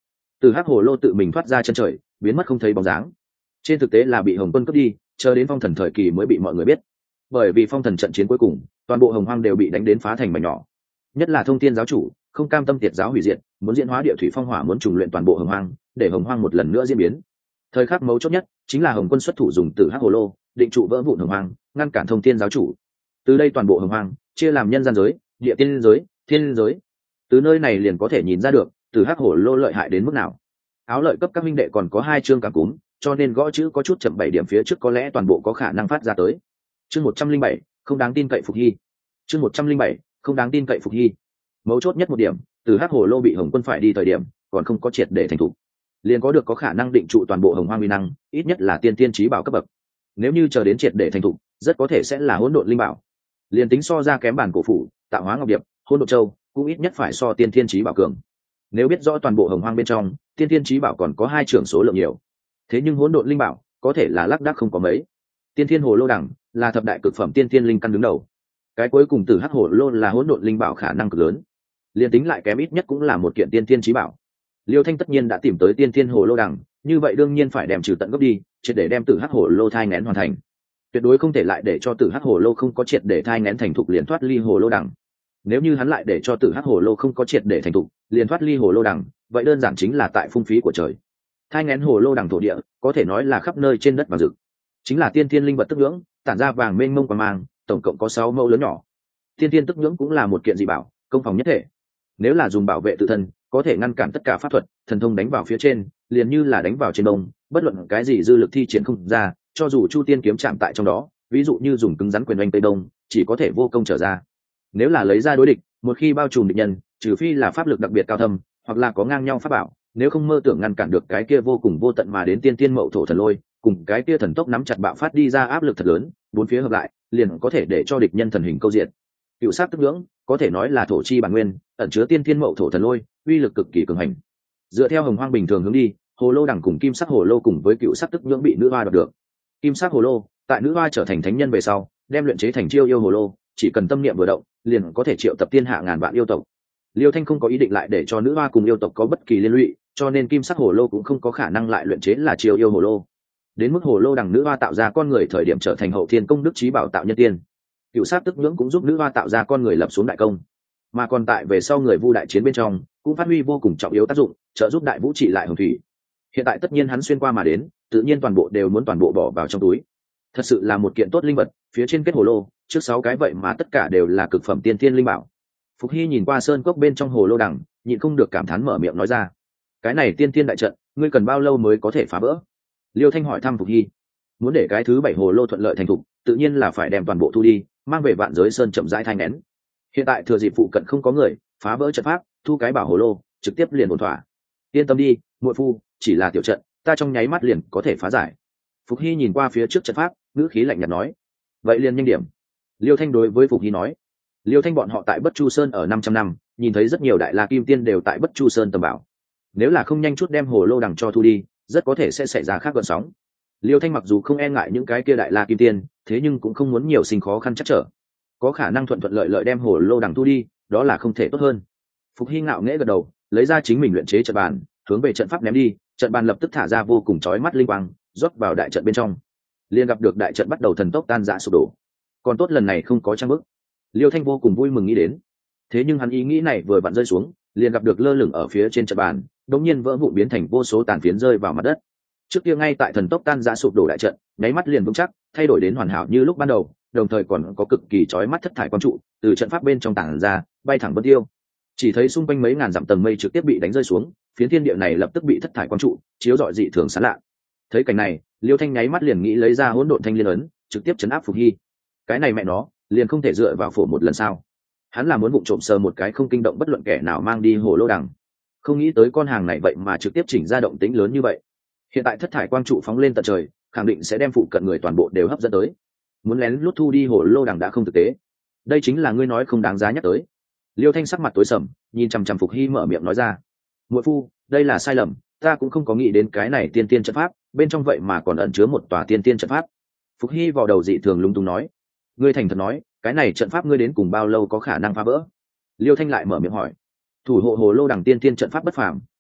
từ hắc hồ lô tự mình thoát ra chân trời, biến mất không thấy bóng dáng. Trên thực tế là bị Hồng Quân cướp đi, chờ đến phong thần thời kỳ mới bị mọi người biết. Bởi vì phong thần trận chiến cuối cùng, toàn bộ Hồng Hoang đều bị đánh đến phá thành mảnh nhỏ. Nhất là Thông Thiên giáo chủ, không cam tâm tiệt giáo hủy diệt, muốn diễn hóa địa thủy phong hỏa, muốn trùng luyện toàn bộ Hồng Hoang, để Hồng Hoang một lần nữa diễn biến. Thời khắc mấu chốt nhất chính là Hồng Quân xuất thủ dùng Tử Hắc Hồ Lô, định trụ vỡ vụn Hồng Hoang, ngăn cản Thông Thiên giáo chủ. Từ đây toàn bộ Hồng Hoang chia làm nhân gian giới, địa tiên giới, thiên giới. Từ nơi này liền có thể nhìn ra được Tử Hắc Hồ Lô lợi hại đến mức nào. Áo lợi cấp các minh đệ còn có 2 chương cảm cúm, cho nên gõ chữ có chút chậm 7 điểm phía trước có lẽ toàn bộ có khả năng phát ra tới. Chương 107, không đáng tin cậy Phục Hy. Chương 107, không đáng tin cậy Phục Hy. Mấu chốt nhất một điểm, Tử Hắc Hồ Lô bị Hồng Quân phải đi thời điểm, còn không có triệt để thành thủ, liền có khả năng định trụ toàn bộ Hồng Hoang uy năng, ít nhất là tiên tiên chí bảo cấp bậc. Nếu như chờ đến triệt để thành thủ, rất có thể sẽ là hỗn độn linh bảo. Liền tính so ra kém bản cổ phủ, tạo hóa ngọc điệp, hỗn độn châu, cũng ít nhất phải so tiên tiên chí bảo cường. Nếu biết rõ toàn bộ Hồng Hoang bên trong, tiên tiên chí bảo còn có 2 trưởng số lượng nhiều. Thế nhưng hỗn độn linh bảo có thể là lác đác không có mấy. Tiên Thiên Hồ Lô Đằng là thập đại cực phẩm tiên tiên linh căn đứng đầu. Cái cuối cùng Tử Hắc Hồ Lô là hỗn độn linh bảo khả năng cực lớn. Liên tính lại kém ít nhất cũng là một kiện tiên tiên chí bảo. Liêu Thanh tất nhiên đã tìm tới Tiên Thiên Hồ Lô Đằng, như vậy đương nhiên phải đem trừ tận gốc đi, triệt để đem Tử Hắc Hồ Lô thai nghén hoàn thành. Tuyệt đối không thể lại để cho Tử Hắc Hồ Lô không có triệt để thai nghén thành thục liền thoát ly Hồ Lô Đằng. Nếu như hắn lại để cho Tử Hắc Hồ Lô không có triệt để thành thục, liền thoát ly Hồ Lô Đằng, vậy đơn giản chính là tại phung phí của trời. Thai nghén Hồ Lô Đằng thổ địa, có thể nói là khắp nơi trên đất vàng rực. Chính là tiên thiên linh vật tức nhưỡng, tản ra vàng mênh mông quang mang, tổng cộng có 6 mẫu lớn nhỏ. Tiên thiên tức nhưỡng cũng là một kiện dị bảo, công phòng nhất thể. Nếu là dùng bảo vệ tự thân, có thể ngăn cản tất cả pháp thuật, thần thông đánh vào phía trên, liền như là đánh vào trên đông, bất luận cái gì dư lực thi triển không ra, cho dù Chu Tiên kiếm chạm tại trong đó, ví dụ như dùng cứng rắn quyền oanh tây đông, chỉ có thể vô công trở ra. Nếu là lấy ra đối địch, một khi bao trùm địch nhân, trừ phi là pháp lực đặc biệt cao thâm, hoặc là có ngang nhau pháp bảo, nếu không mơ tưởng ngăn cản được cái kia vô cùng vô tận mà đến tiên tiên mậu thổ thần lôi, cùng cái kia thần tốc nắm chặt bạo phát đi ra áp lực thật lớn, bốn phía hợp lại, liền có thể để cho địch nhân thần hình câu diện. Cựu sát tức nhưỡng có thể nói là thổ chi bản nguyên, ẩn chứa tiên tiên mậu thổ thần lôi, uy lực cực kỳ cường hành. Dựa theo Hồng Hoang bình thường hướng đi, Hồ Lô Đằng cùng Kim Sắc Hồ Lô cùng với Cựu Sắc tức nhưỡng bị nữ hoa đoạt được. Kim Sắc Hồ Lô, tại nữ hoa trở thành thánh nhân về sau, đem luyện chế thành chiêu yêu hồ lô, chỉ cần tâm niệm vừa động, liền có thể triệu tập thiên hạ ngàn vạn yêu tộc. Liêu Thanh không có ý định lại để cho nữ hoa cùng yêu tộc có bất kỳ liên lụy, cho nên Kim Sắc Hồ Lô cũng không có khả năng lại luyện chế là chiêu yêu hồ lô. Đến mức Hồ Lô Đằng nữ hoa tạo ra con người thời điểm trở thành hậu thiên công đức trí bảo tạo nhân tiên. Cựu sát tức nhưỡng cũng giúp nữ hoa tạo ra con người lập xuống đại công, mà còn tại về sau người vu đại chiến bên trong cũng phát huy vô cùng trọng yếu tác dụng, trợ giúp đại vũ trị lại hồng thủy. Hiện tại tất nhiên hắn xuyên qua mà đến, tự nhiên toàn bộ đều muốn toàn bộ bỏ vào trong túi. Thật sự là một kiện tốt linh vật, phía trên kết hồ lô, trước 6 cái vậy mà tất cả đều là cực phẩm tiên thiên linh bảo. Phục Hy nhìn qua sơn cốc bên trong hồ lô đằng, nhịn không được cảm thán mở miệng nói ra: cái này tiên thiên đại trận, ngươi cần bao lâu mới có thể phá vỡ? Liêu Thanh hỏi thăm Phục Hy. Muốn để cái thứ 7 hồ lô thuận lợi thành thục, tự nhiên là phải đem toàn bộ thu đi, mang về Vạn Giới Sơn chậm rãi thai nén. Hiện tại thừa dịp phụ cận không có người, phá vỡ trận pháp, thu cái bảo hồ lô, trực tiếp liền ổn thỏa. Yên tâm đi, muội phu, chỉ là tiểu trận, ta trong nháy mắt liền có thể phá giải. Phục Hy nhìn qua phía trước trận pháp, ngữ khí lạnh nhạt nói: vậy liền nhanh điểm. Liêu Thanh đối với Phục Hy nói. Liêu Thanh bọn họ tại Bất Chu Sơn ở 500 năm, nhìn thấy rất nhiều đại la kim tiên đều tại Bất Chu Sơn tầm bảo. Nếu là không nhanh chút đem hồ lô đằng cho thu đi, rất có thể sẽ xảy ra khác gợn sóng. Liêu Thanh mặc dù không e ngại những cái kia đại la kim tiên, thế nhưng cũng không muốn nhiều sinh khó khăn chắc trở. Có khả năng thuận thuận lợi lợi đem hồ lô đằng thu đi, đó là không thể tốt hơn. Phục Hy ngạo nghễ gật đầu, lấy ra chính mình luyện chế trận bàn, hướng về trận pháp ném đi, trận bàn lập tức thả ra vô cùng chói mắt linh quang, rót vào đại trận bên trong. Liền gặp được đại trận bắt đầu thần tốc tan rã sụp đổ. Còn tốt lần này không có trang bức. Liêu Thanh vô cùng vui mừng nghĩ đến. Thế nhưng hắn ý nghĩ này vừa vặn rơi xuống, liền gặp được lơ lửng ở phía trên trận bàn, đột nhiên vỡ vụn biến thành vô số tàn phiến rơi vào mặt đất. Trước kia ngay tại thần tốc tan rã sụp đổ đại trận, nháy mắt liền vững chắc, thay đổi đến hoàn hảo như lúc ban đầu, đồng thời còn có cực kỳ chói mắt thất thải quang trụ từ trận pháp bên trong tản ra, bay thẳng vân tiêu. Chỉ thấy xung quanh mấy ngàn dặm tầng mây trực tiếp bị đánh rơi xuống, phiến thiên địa này lập tức bị thất thải quang trụ chiếu rọi dị thường sáng lạ. Thấy cảnh này, Liêu Thanh nháy mắt liền nghĩ lấy ra hỗn độn thanh liên ấn, trực tiếp chấn áp Phục Hy. Cái này mẹ nó, liền không thể dựa vào phổ một lần sao? Hắn là muốn vụng trộm sờ một cái không kinh động bất luận kẻ nào mang đi hồ lô đằng. Không nghĩ tới con hàng này vậy mà trực tiếp chỉnh ra động tĩnh lớn như vậy. Hiện tại thất thải quang trụ phóng lên tận trời, khẳng định sẽ đem phụ cận người toàn bộ đều hấp dẫn tới. Muốn lén lút thu đi hồ lô đằng đã không thực tế. Đây chính là ngươi nói không đáng giá nhắc tới. Liêu Thanh sắc mặt tối sầm, nhìn chằm chằm Phục Hy mở miệng nói ra: muội phu, đây là sai lầm, ta cũng không có nghĩ đến cái này tiên tiên trận pháp, bên trong vậy mà còn ẩn chứa một tòa tiên tiên trận pháp. Phục Hy vào đầu dị thường lung tung nói: ngươi thành thật nói, cái này trận pháp ngươi đến cùng bao lâu có khả năng phá vỡ? Liêu Thanh lại mở miệng hỏi. Thủ hộ hồ lô đằng tiên tiên trận pháp bất phàm,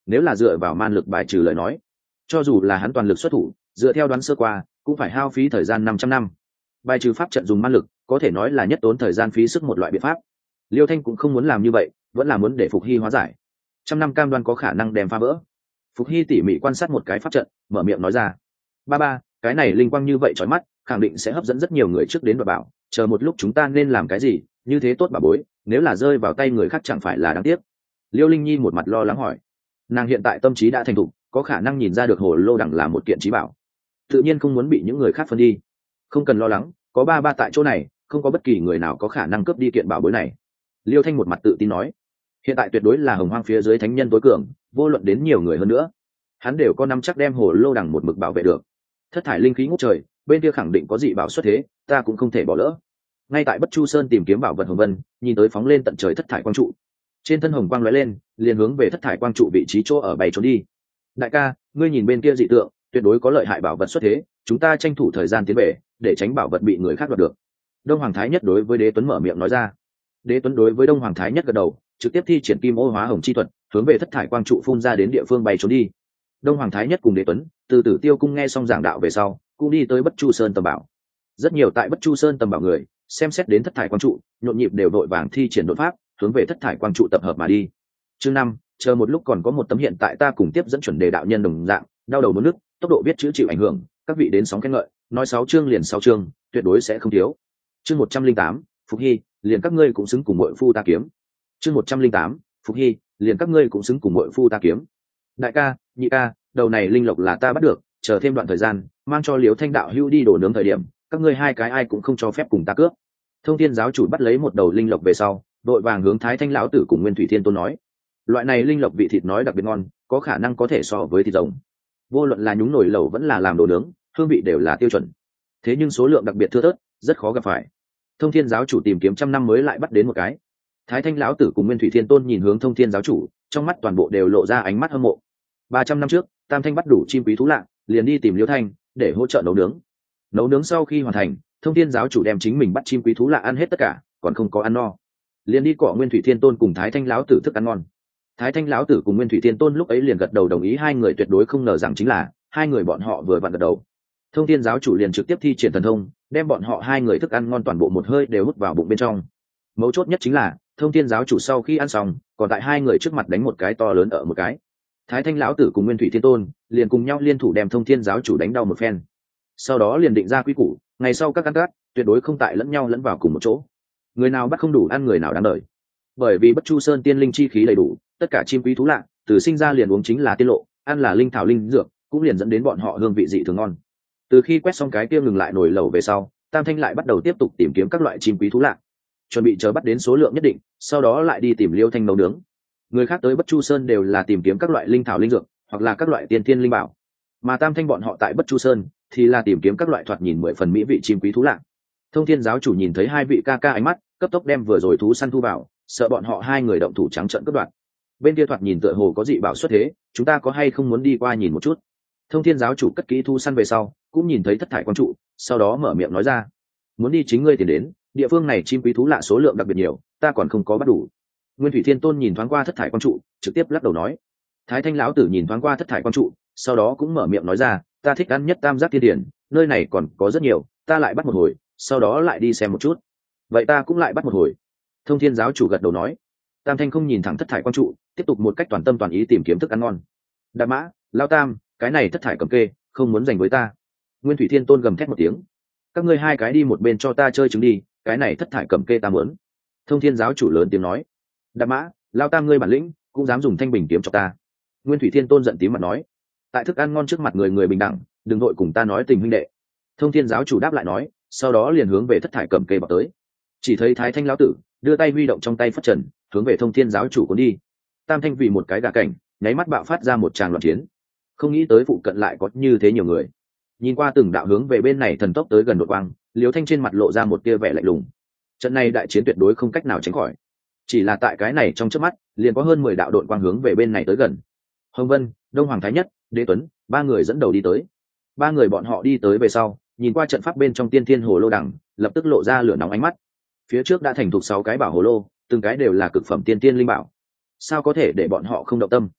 nếu là dựa vào man lực bài trừ lời nói, cho dù là hắn toàn lực xuất thủ, dựa theo đoán sơ qua cũng phải hao phí thời gian 500 năm. Bài trừ pháp trận dùng man lực có thể nói là nhất tốn thời gian phí sức một loại biện pháp. Liêu Thanh cũng không muốn làm như vậy, vẫn là muốn để Phục Hy hóa giải. 100 năm cam đoan có khả năng đem phá vỡ. Phục Hy tỉ mỉ quan sát một cái pháp trận, mở miệng nói ra: ba, cái này linh quang như vậy chói mắt, khẳng định sẽ hấp dẫn rất nhiều người trước đến đoạt bảo, chờ một lúc chúng ta nên làm cái gì, như thế tốt bà bối, nếu là rơi vào tay người khác chẳng phải là đáng tiếc. Liêu Linh Nhi một mặt lo lắng hỏi. Nàng hiện tại tâm trí đã thành thục, có khả năng nhìn ra được hồ lô đằng là một kiện trí bảo, tự nhiên không muốn bị những người khác phân đi. Không cần lo lắng, có ba tại chỗ này, không có bất kỳ người nào có khả năng cướp đi kiện bảo bối này. Liêu Thanh một mặt tự tin nói. Hiện tại tuyệt đối là hồng hoang phía dưới thánh nhân tối cường, vô luận đến nhiều người hơn nữa, hắn đều có nắm chắc đem hồ lô đằng một mực bảo vệ được. Thất thải linh khí ngút trời, bên kia khẳng định có dị bảo xuất thế, ta cũng không thể bỏ lỡ. Ngay tại Bất Chu Sơn tìm kiếm bảo vật hồng vân, nhìn tới phóng lên tận trời thất thải quang trụ, trên thân hồng quang lóe lên, liền hướng về thất thải quang trụ vị trí chỗ ở bay trốn đi. Đại ca, ngươi nhìn bên kia dị tượng, tuyệt đối có lợi hại bảo vật xuất thế, chúng ta tranh thủ thời gian tiến về, để tránh bảo vật bị người khác đoạt được. Đông Hoàng Thái Nhất đối với Đế Tuấn mở miệng nói ra. Đế Tuấn đối với Đông Hoàng Thái Nhất gật đầu, trực tiếp thi triển kim ô hóa hồng chi thuật, hướng về thất thải quang trụ phun ra đến địa phương bay trốn đi. Đông Hoàng Thái Nhất cùng Đế Tuấn từ Tử Tiêu cung nghe xong giảng đạo về sau, cũng đi tới Bất Chu Sơn tầm bảo. Rất nhiều tại Bất Chu Sơn tầm bảo người xem xét đến thất thải quang trụ, nhộn nhịp đều đội vàng thi triển đột pháp, hướng về thất thải quang trụ tập hợp mà đi. Chương 5, chờ một lúc còn có một tấm hiện tại ta cùng tiếp dẫn chuẩn đề đạo nhân đồng dạng, đau đầu muốn nước, tốc độ viết chữ chịu ảnh hưởng, các vị đến sóng khen ngợi, nói 6 chương liền 6 chương, tuyệt đối sẽ không thiếu. Chương 108, Phục Hy, liền các ngươi cũng xứng cùng muội phu ta kiếm. Chương 108, Phục Hy, liền các ngươi cũng xứng cùng muội phu ta kiếm. Đại ca, nhị ca, đầu này linh lộc là ta bắt được, chờ thêm đoạn thời gian, mang cho Liễu Thanh đạo hữu đi đổ nướng thời điểm, các ngươi hai cái ai cũng không cho phép cùng ta cướp. Thông Thiên giáo chủ bắt lấy một đầu linh lộc về sau, đội vàng hướng Thái Thanh lão tử cùng Nguyên Thủy Thiên Tôn nói: loại này linh lộc vị thịt nói đặc biệt ngon, có khả năng có thể so với thịt rồng, vô luận là nhúng nồi lẩu vẫn là làm đồ nướng, hương vị đều là tiêu chuẩn. Thế nhưng số lượng đặc biệt thưa thớt, rất khó gặp phải. Thông Thiên giáo chủ tìm kiếm 100 năm mới lại bắt đến một cái. Thái Thanh lão tử cùng Nguyên Thủy Thiên Tôn nhìn hướng Thông Thiên giáo chủ, trong mắt toàn bộ đều lộ ra ánh mắt hâm mộ. 300 năm trước, Tam Thanh bắt đủ chim quý thú lạ, liền đi tìm Liễu Thanh để hỗ trợ nấu nướng. Nấu nướng sau khi hoàn thành, Thông Thiên giáo chủ đem chính mình bắt chim quý thú lạ ăn hết tất cả, còn không có ăn no, liền đi cọ Nguyên Thủy Thiên Tôn cùng Thái Thanh lão tử thức ăn ngon. Thái Thanh lão tử cùng Nguyên Thủy Thiên Tôn lúc ấy liền gật đầu đồng ý, hai người tuyệt đối không ngờ rằng chính là hai người bọn họ vừa vặn gật đầu, Thông Thiên giáo chủ liền trực tiếp thi triển thần thông, đem bọn họ hai người thức ăn ngon toàn bộ một hơi đều hút vào bụng bên trong. Mấu chốt nhất chính là Thông Thiên giáo chủ sau khi ăn xong, còn tại hai người trước mặt đánh một cái to lớn ở một cái. Thái Thanh lão tử cùng Nguyên Thủy Thiên Tôn liền cùng nhau liên thủ đem Thông Thiên giáo chủ đánh đau một phen. Sau đó liền định ra quy củ, ngày sau các ăn cát tuyệt đối không tại lẫn nhau lẫn vào cùng một chỗ, người nào bắt không đủ ăn người nào đáng đợi. Bởi vì Bất Chu Sơn tiên linh chi khí đầy đủ, tất cả chim quý thú lạ từ sinh ra liền uống chính là tiên lộ, ăn là linh thảo linh dược, cũng liền dẫn đến bọn họ hương vị dị thường ngon. Từ khi quét xong cái kia ngừng lại nồi lẩu về sau, Tam Thanh lại bắt đầu tiếp tục tìm kiếm các loại chim quý thú lạ, chuẩn bị chờ bắt đến số lượng nhất định, sau đó lại đi tìm Liêu Thanh nấu nướng. Người khác tới Bất Chu Sơn đều là tìm kiếm các loại linh thảo linh dược hoặc là các loại tiên thiên linh bảo, mà Tam Thanh bọn họ tại Bất Chu Sơn thì là tìm kiếm các loại thoạt nhìn 10 phần mỹ vị chim quý thú lạ. Thông Thiên giáo chủ nhìn thấy hai vị ca ca ánh mắt, cấp tốc đem vừa rồi thú săn thu vào, sợ bọn họ hai người động thủ trắng trợn cướp đoạt. Bên kia thoạt nhìn tựa hồ có dị bảo xuất thế, chúng ta có hay không muốn đi qua nhìn một chút? Thông Thiên giáo chủ cất kỹ thu săn về sau, cũng nhìn thấy thất thải quang trụ, sau đó mở miệng nói ra: muốn đi chính ngươi tiền đến, địa phương này chim quý thú lạ số lượng đặc biệt nhiều, ta còn không có bắt đủ. Nguyên Thủy Thiên Tôn nhìn thoáng qua thất thải quang trụ, trực tiếp lắc đầu nói. Thái Thanh lão tử nhìn thoáng qua thất thải quang trụ, sau đó cũng mở miệng nói ra: ta thích ăn nhất tam giác thiên điển, nơi này còn có rất nhiều, ta lại bắt một hồi, sau đó lại đi xem một chút. Vậy ta cũng lại bắt một hồi. Thông Thiên giáo chủ gật đầu nói. Tam Thanh không nhìn thẳng thất thải quang trụ, tiếp tục một cách toàn tâm toàn ý tìm kiếm thức ăn ngon. Đạp mã, lao tam, cái này thất thải cầm kê, không muốn giành với ta. Nguyên Thủy Thiên Tôn gầm thét một tiếng. Các ngươi hai cái đi một bên cho ta chơi trứng đi, cái này thất thải cầm kê ta muốn. Thông Thiên giáo chủ lớn tiếng nói. Đạp mã, lao tam ngươi bản lĩnh, cũng dám dùng thanh bình kiếm cho ta. Nguyên Thủy Thiên Tôn giận tím mặt nói. Tại thức ăn ngon trước mặt người người bình đẳng, đừng vội cùng ta nói tình huynh đệ. Thông Thiên giáo chủ đáp lại nói, sau đó liền hướng về thất thải cầm kê vào tới. Chỉ thấy Thái Thanh lão tử đưa tay huy động trong tay phất trần, hướng về Thông Thiên giáo chủ cuốn đi. Tam Thanh vì một cái gà cảnh, nháy mắt bạo phát ra một tràng loạn chiến. Không nghĩ tới phụ cận lại có như thế nhiều người. Nhìn qua từng đạo hướng về bên này thần tốc tới gần đột quang, Liễu Thanh trên mặt lộ ra một tia vẻ lạnh lùng. Trận này đại chiến tuyệt đối không cách nào tránh khỏi. Chỉ là tại cái này trong chớp mắt, liền có hơn 10 đạo độn quang hướng về bên này tới gần. Hồng Vân, Đông Hoàng Thái Nhất, Đế Tuấn, ba người dẫn đầu đi tới. Ba người bọn họ đi tới về sau, nhìn qua trận pháp bên trong tiên thiên hồ lô đằng, lập tức lộ ra lửa nóng ánh mắt. Phía trước đã thành thục 6 cái bảo hồ lô, từng cái đều là cực phẩm tiên thiên linh bảo. Sao có thể để bọn họ không động tâm?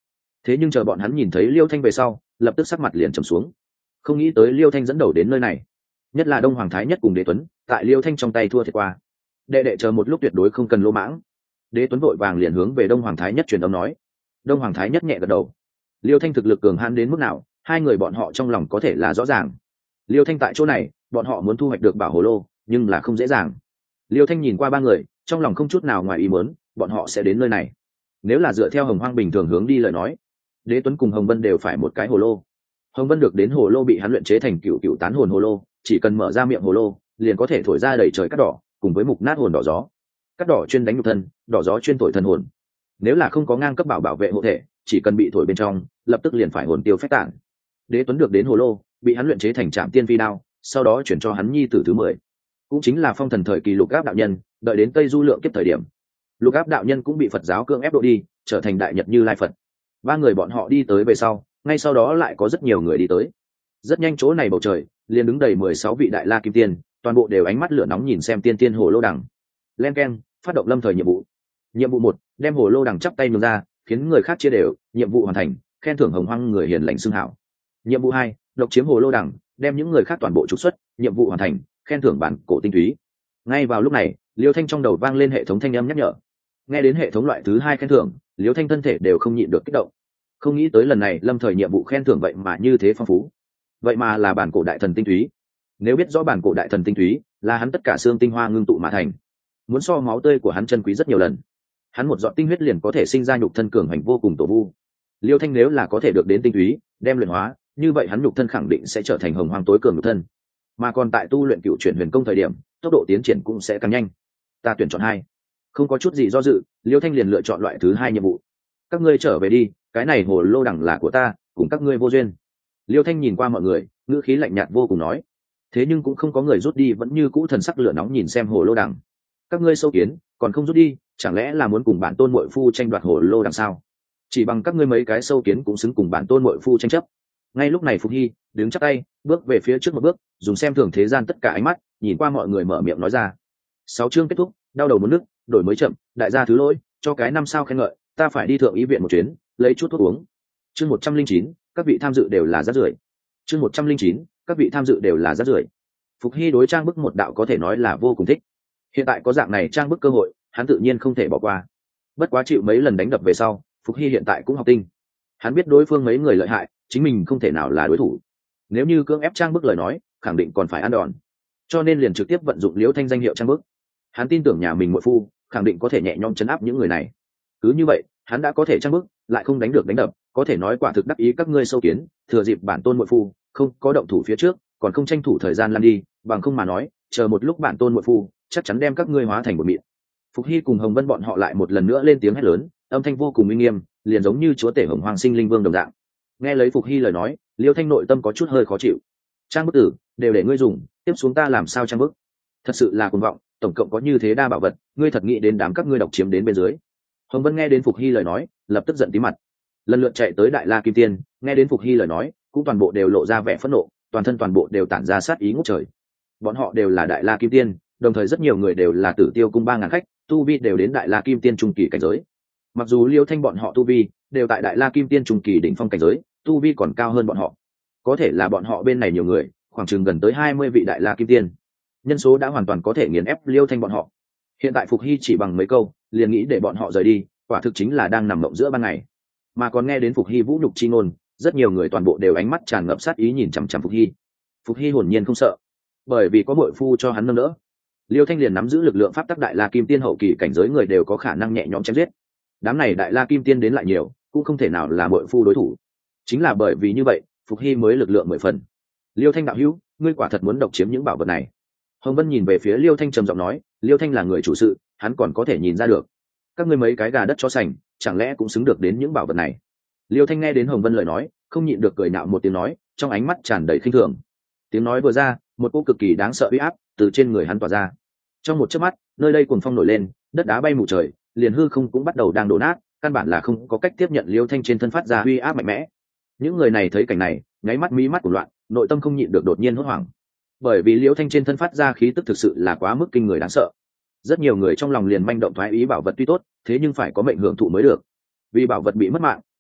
Thế nhưng chờ bọn hắn nhìn thấy Liêu Thanh về sau, lập tức sắc mặt liền trầm xuống. Không nghĩ tới Liêu Thanh dẫn đầu đến nơi này, nhất là Đông Hoàng Thái Nhất cùng Đế Tuấn, tại Liêu Thanh trong tay thua thiệt qua. Đệ đệ chờ một lúc tuyệt đối không cần lỗ mãng. Đế Tuấn vội vàng liền hướng về Đông Hoàng Thái Nhất truyền âm nói. Đông Hoàng Thái Nhất nhẹ gật đầu. Liêu Thanh thực lực cường hãn đến mức nào, hai người bọn họ trong lòng có thể là rõ ràng. Liêu Thanh tại chỗ này, bọn họ muốn thu hoạch được bảo hồ lô, nhưng là không dễ dàng. Liêu Thanh nhìn qua ba người, trong lòng không chút nào ngoài ý muốn, bọn họ sẽ đến nơi này. Nếu là dựa theo Hồng Hoang bình thường hướng đi lời nói, Đế Tuấn cùng Hồng Vân đều phải một cái hồ lô. Hồng Vân được đến hồ lô bị hắn luyện chế thành cựu cựu tán hồn hồ lô, chỉ cần mở ra miệng hồ lô, liền có thể thổi ra đầy trời cát đỏ, cùng với mục nát hồn đỏ gió. Cát đỏ chuyên đánh nhục thân, đỏ gió chuyên thổi thân hồn. Nếu là không có ngang cấp bảo vệ hộ thể, chỉ cần bị thổi bên trong, lập tức liền phải hồn tiêu phách tản. Đế Tuấn được đến hồ lô, bị hắn luyện chế thành Trảm Tiên Phi đao, sau đó chuyển cho hắn nhi tử thứ 10, cũng chính là Phong Thần thời kỳ Lục Áp đạo nhân. Đợi đến Tây Du lượng kiếp thời điểm, Lục Áp đạo nhân cũng bị Phật giáo cưỡng ép độ đi, trở thành Đại Nhật Như Lai Phật. Ba người bọn họ đi tới về sau, ngay sau đó lại có rất nhiều người đi tới. Rất nhanh chỗ này bầu trời liền đứng đầy 16 vị Đại La Kim Tiên, toàn bộ đều ánh mắt lửa nóng nhìn xem Tiên Tiên Hồ Lô Đằng. Len keng, phát động lâm thời nhiệm vụ. Nhiệm vụ 1, đem Hồ Lô Đằng chắp tay nhường ra, khiến người khác chia đều, nhiệm vụ hoàn thành, khen thưởng Hồng Hoang người hiền lành xưng hảo. Nhiệm vụ 2, độc chiếm Hồ Lô Đằng, đem những người khác toàn bộ trục xuất, nhiệm vụ hoàn thành, khen thưởng bản cổ tinh túy. Ngay vào lúc này, Liêu Thanh trong đầu vang lên hệ thống thanh âm nhắc nhở. Nghe đến hệ thống loại thứ 2 khen thưởng, Liêu Thanh thân thể đều không nhịn được kích động. Không nghĩ tới lần này lâm thời nhiệm vụ khen thưởng vậy mà như thế phong phú, vậy mà là bản cổ đại thần tinh túy. Nếu biết rõ bản cổ đại thần tinh túy là hắn tất cả xương tinh hoa ngưng tụ mà thành, muốn so máu tươi của hắn chân quý rất nhiều lần. Hắn một giọt tinh huyết liền có thể sinh ra nhục thân cường hành vô cùng tổ vu. Liêu Thanh nếu là có thể được đến tinh túy, đem luyện hóa, như vậy hắn nhục thân khẳng định sẽ trở thành Hồng Hoang tối cường nhục thân. Mà còn tại tu luyện cựu chuyển huyền công thời điểm, tốc độ tiến triển cũng sẽ càng nhanh. Ta tuyển chọn 2. Không có chút gì do dự, Liêu Thanh liền lựa chọn loại thứ 2 nhiệm vụ. Các ngươi trở về đi, cái này hồ lô đằng là của ta, cùng các ngươi vô duyên. Liêu Thanh nhìn qua mọi người, ngữ khí lạnh nhạt vô cùng nói. Thế nhưng cũng không có người rút đi, vẫn như cũ thần sắc lửa nóng nhìn xem hồ lô đằng. Các ngươi sâu kiến, còn không rút đi, chẳng lẽ là muốn cùng bản tôn muội phu tranh đoạt hồ lô đằng sao? Chỉ bằng các ngươi mấy cái sâu kiến cũng xứng cùng bản tôn muội phu tranh chấp. Ngay lúc này Phục Hy đứng chắp tay, bước về phía trước một bước, dùng xem thường thế gian tất cả ánh mắt, nhìn qua mọi người mở miệng nói ra. 6 chương kết thúc, đau đầu muốn nước, đổi mới chậm, đại gia thứ lỗi, cho cái 5 sao khen ngợi, ta phải đi thượng ý viện một chuyến, lấy chút thuốc uống. Chương 109, các vị tham dự đều là rác rưởi. Chương 109, các vị tham dự đều là rác rưởi. Phục Hy đối trang bức một đạo có thể nói là vô cùng thích. Hiện tại có dạng này trang bức cơ hội, hắn tự nhiên không thể bỏ qua. Bất quá chịu mấy lần đánh đập về sau, Phục Hy hiện tại cũng học tinh. Hắn biết đối phương mấy người lợi hại, chính mình không thể nào là đối thủ. Nếu như cưỡng ép trang bức lời nói, khẳng định còn phải ăn đòn. Cho nên liền trực tiếp vận dụng Liễu Thanh danh hiệu trang bức. Hắn tin tưởng nhà mình muội phu, khẳng định có thể nhẹ nhõm trấn áp những người này. Cứ như vậy, hắn đã có thể trang bức, lại không đánh được đánh đập, có thể nói quả thực đắc ý các ngươi sâu kiến, thừa dịp bản tôn muội phu không có động thủ phía trước, còn không tranh thủ thời gian lăn đi, bằng không mà nói, chờ một lúc bản tôn muội phu chắc chắn đem các ngươi hóa thành một mịn. Phục Hy cùng Hồng Vân bọn họ lại một lần nữa lên tiếng hét lớn, âm thanh vô cùng uy nghiêm, liền giống như chúa tể Hồng Hoàng sinh linh vương đồng dạng. Nghe lấy Phục Hy lời nói, Liêu Thanh nội tâm có chút hơi khó chịu. Trang bức tử đều để ngươi dùng, tiếp xuống ta làm sao trang bức? Thật sự là cuồng vọng, tổng cộng có như thế đa bảo vật, ngươi thật nghĩ đến đám các ngươi độc chiếm đến bên dưới. Hồng Vân nghe đến Phục Hy lời nói, lập tức giận tí mặt. Lần lượt chạy tới Đại La Kim Tiên, nghe đến Phục Hy lời nói, cũng toàn bộ đều lộ ra vẻ phẫn nộ, toàn thân toàn bộ đều tản ra sát ý ngút trời. Bọn họ đều là Đại La Kim Tiên, đồng thời rất nhiều người đều là Tử Tiêu cung 3000 khách, tu vi đều đến Đại La Kim Tiên trung kỳ cảnh giới. Mặc dù Liêu Thanh bọn họ tu vi đều tại Đại La Kim Tiên trung kỳ đỉnh phong cảnh giới, tu vi còn cao hơn bọn họ. Có thể là bọn họ bên này nhiều người, khoảng chừng gần tới 20 vị Đại La Kim Tiên. Nhân số đã hoàn toàn có thể nghiền ép Liêu Thanh bọn họ. Hiện tại Phục Hy chỉ bằng mấy câu, liền nghĩ để bọn họ rời đi, quả thực chính là đang nằm mộng giữa ban ngày. Mà còn nghe đến Phục Hy vũ nhục chi ngôn, rất nhiều người toàn bộ đều ánh mắt tràn ngập sát ý nhìn chằm chằm Phục Hy. Phục Hy hồn nhiên không sợ, bởi vì có muội phu cho hắn nâng đỡ. Liêu Thanh liền nắm giữ lực lượng pháp tắc Đại La Kim Tiên hậu kỳ cảnh giới người đều có khả năng nhẹ nhõm chém giết. Đám này Đại La Kim Tiên đến lại nhiều, cũng không thể nào là muội phu đối thủ. Chính là bởi vì như vậy, Phục Hy mới lực lượng 10 phần. Liêu Thanh đạo hữu, ngươi quả thật muốn độc chiếm những bảo vật này. Hồng Vân nhìn về phía Liêu Thanh trầm giọng nói, Liêu Thanh là người chủ sự, hắn còn có thể nhìn ra được. Các ngươi mấy cái gà đất chó sành, chẳng lẽ cũng xứng được đến những bảo vật này? Liêu Thanh nghe đến Hồng Vân lời nói, không nhịn được cười nhạo một tiếng nói, trong ánh mắt tràn đầy khinh thường. Tiếng nói vừa ra, một cỗ cực kỳ đáng sợ uy áp từ trên người hắn tỏa ra. Trong một chớp mắt, nơi đây cuồng phong nổi lên, đất đá bay mù trời, liền hư không cũng bắt đầu đang đổ nát, căn bản là không có cách tiếp nhận Liêu Thanh trên thân phát ra uy áp mạnh mẽ. Những người này thấy cảnh này, nháy mắt mí mắt của loạn, nội tâm không nhịn được đột nhiên hốt hoảng. Bởi vì Liêu Thanh trên thân phát ra khí tức thực sự là quá mức kinh người đáng sợ. Rất nhiều người trong lòng liền manh động thoái ý bảo vật tuy tốt, thế nhưng phải có mệnh hưởng thụ mới được. Vì bảo vật bị mất mạng,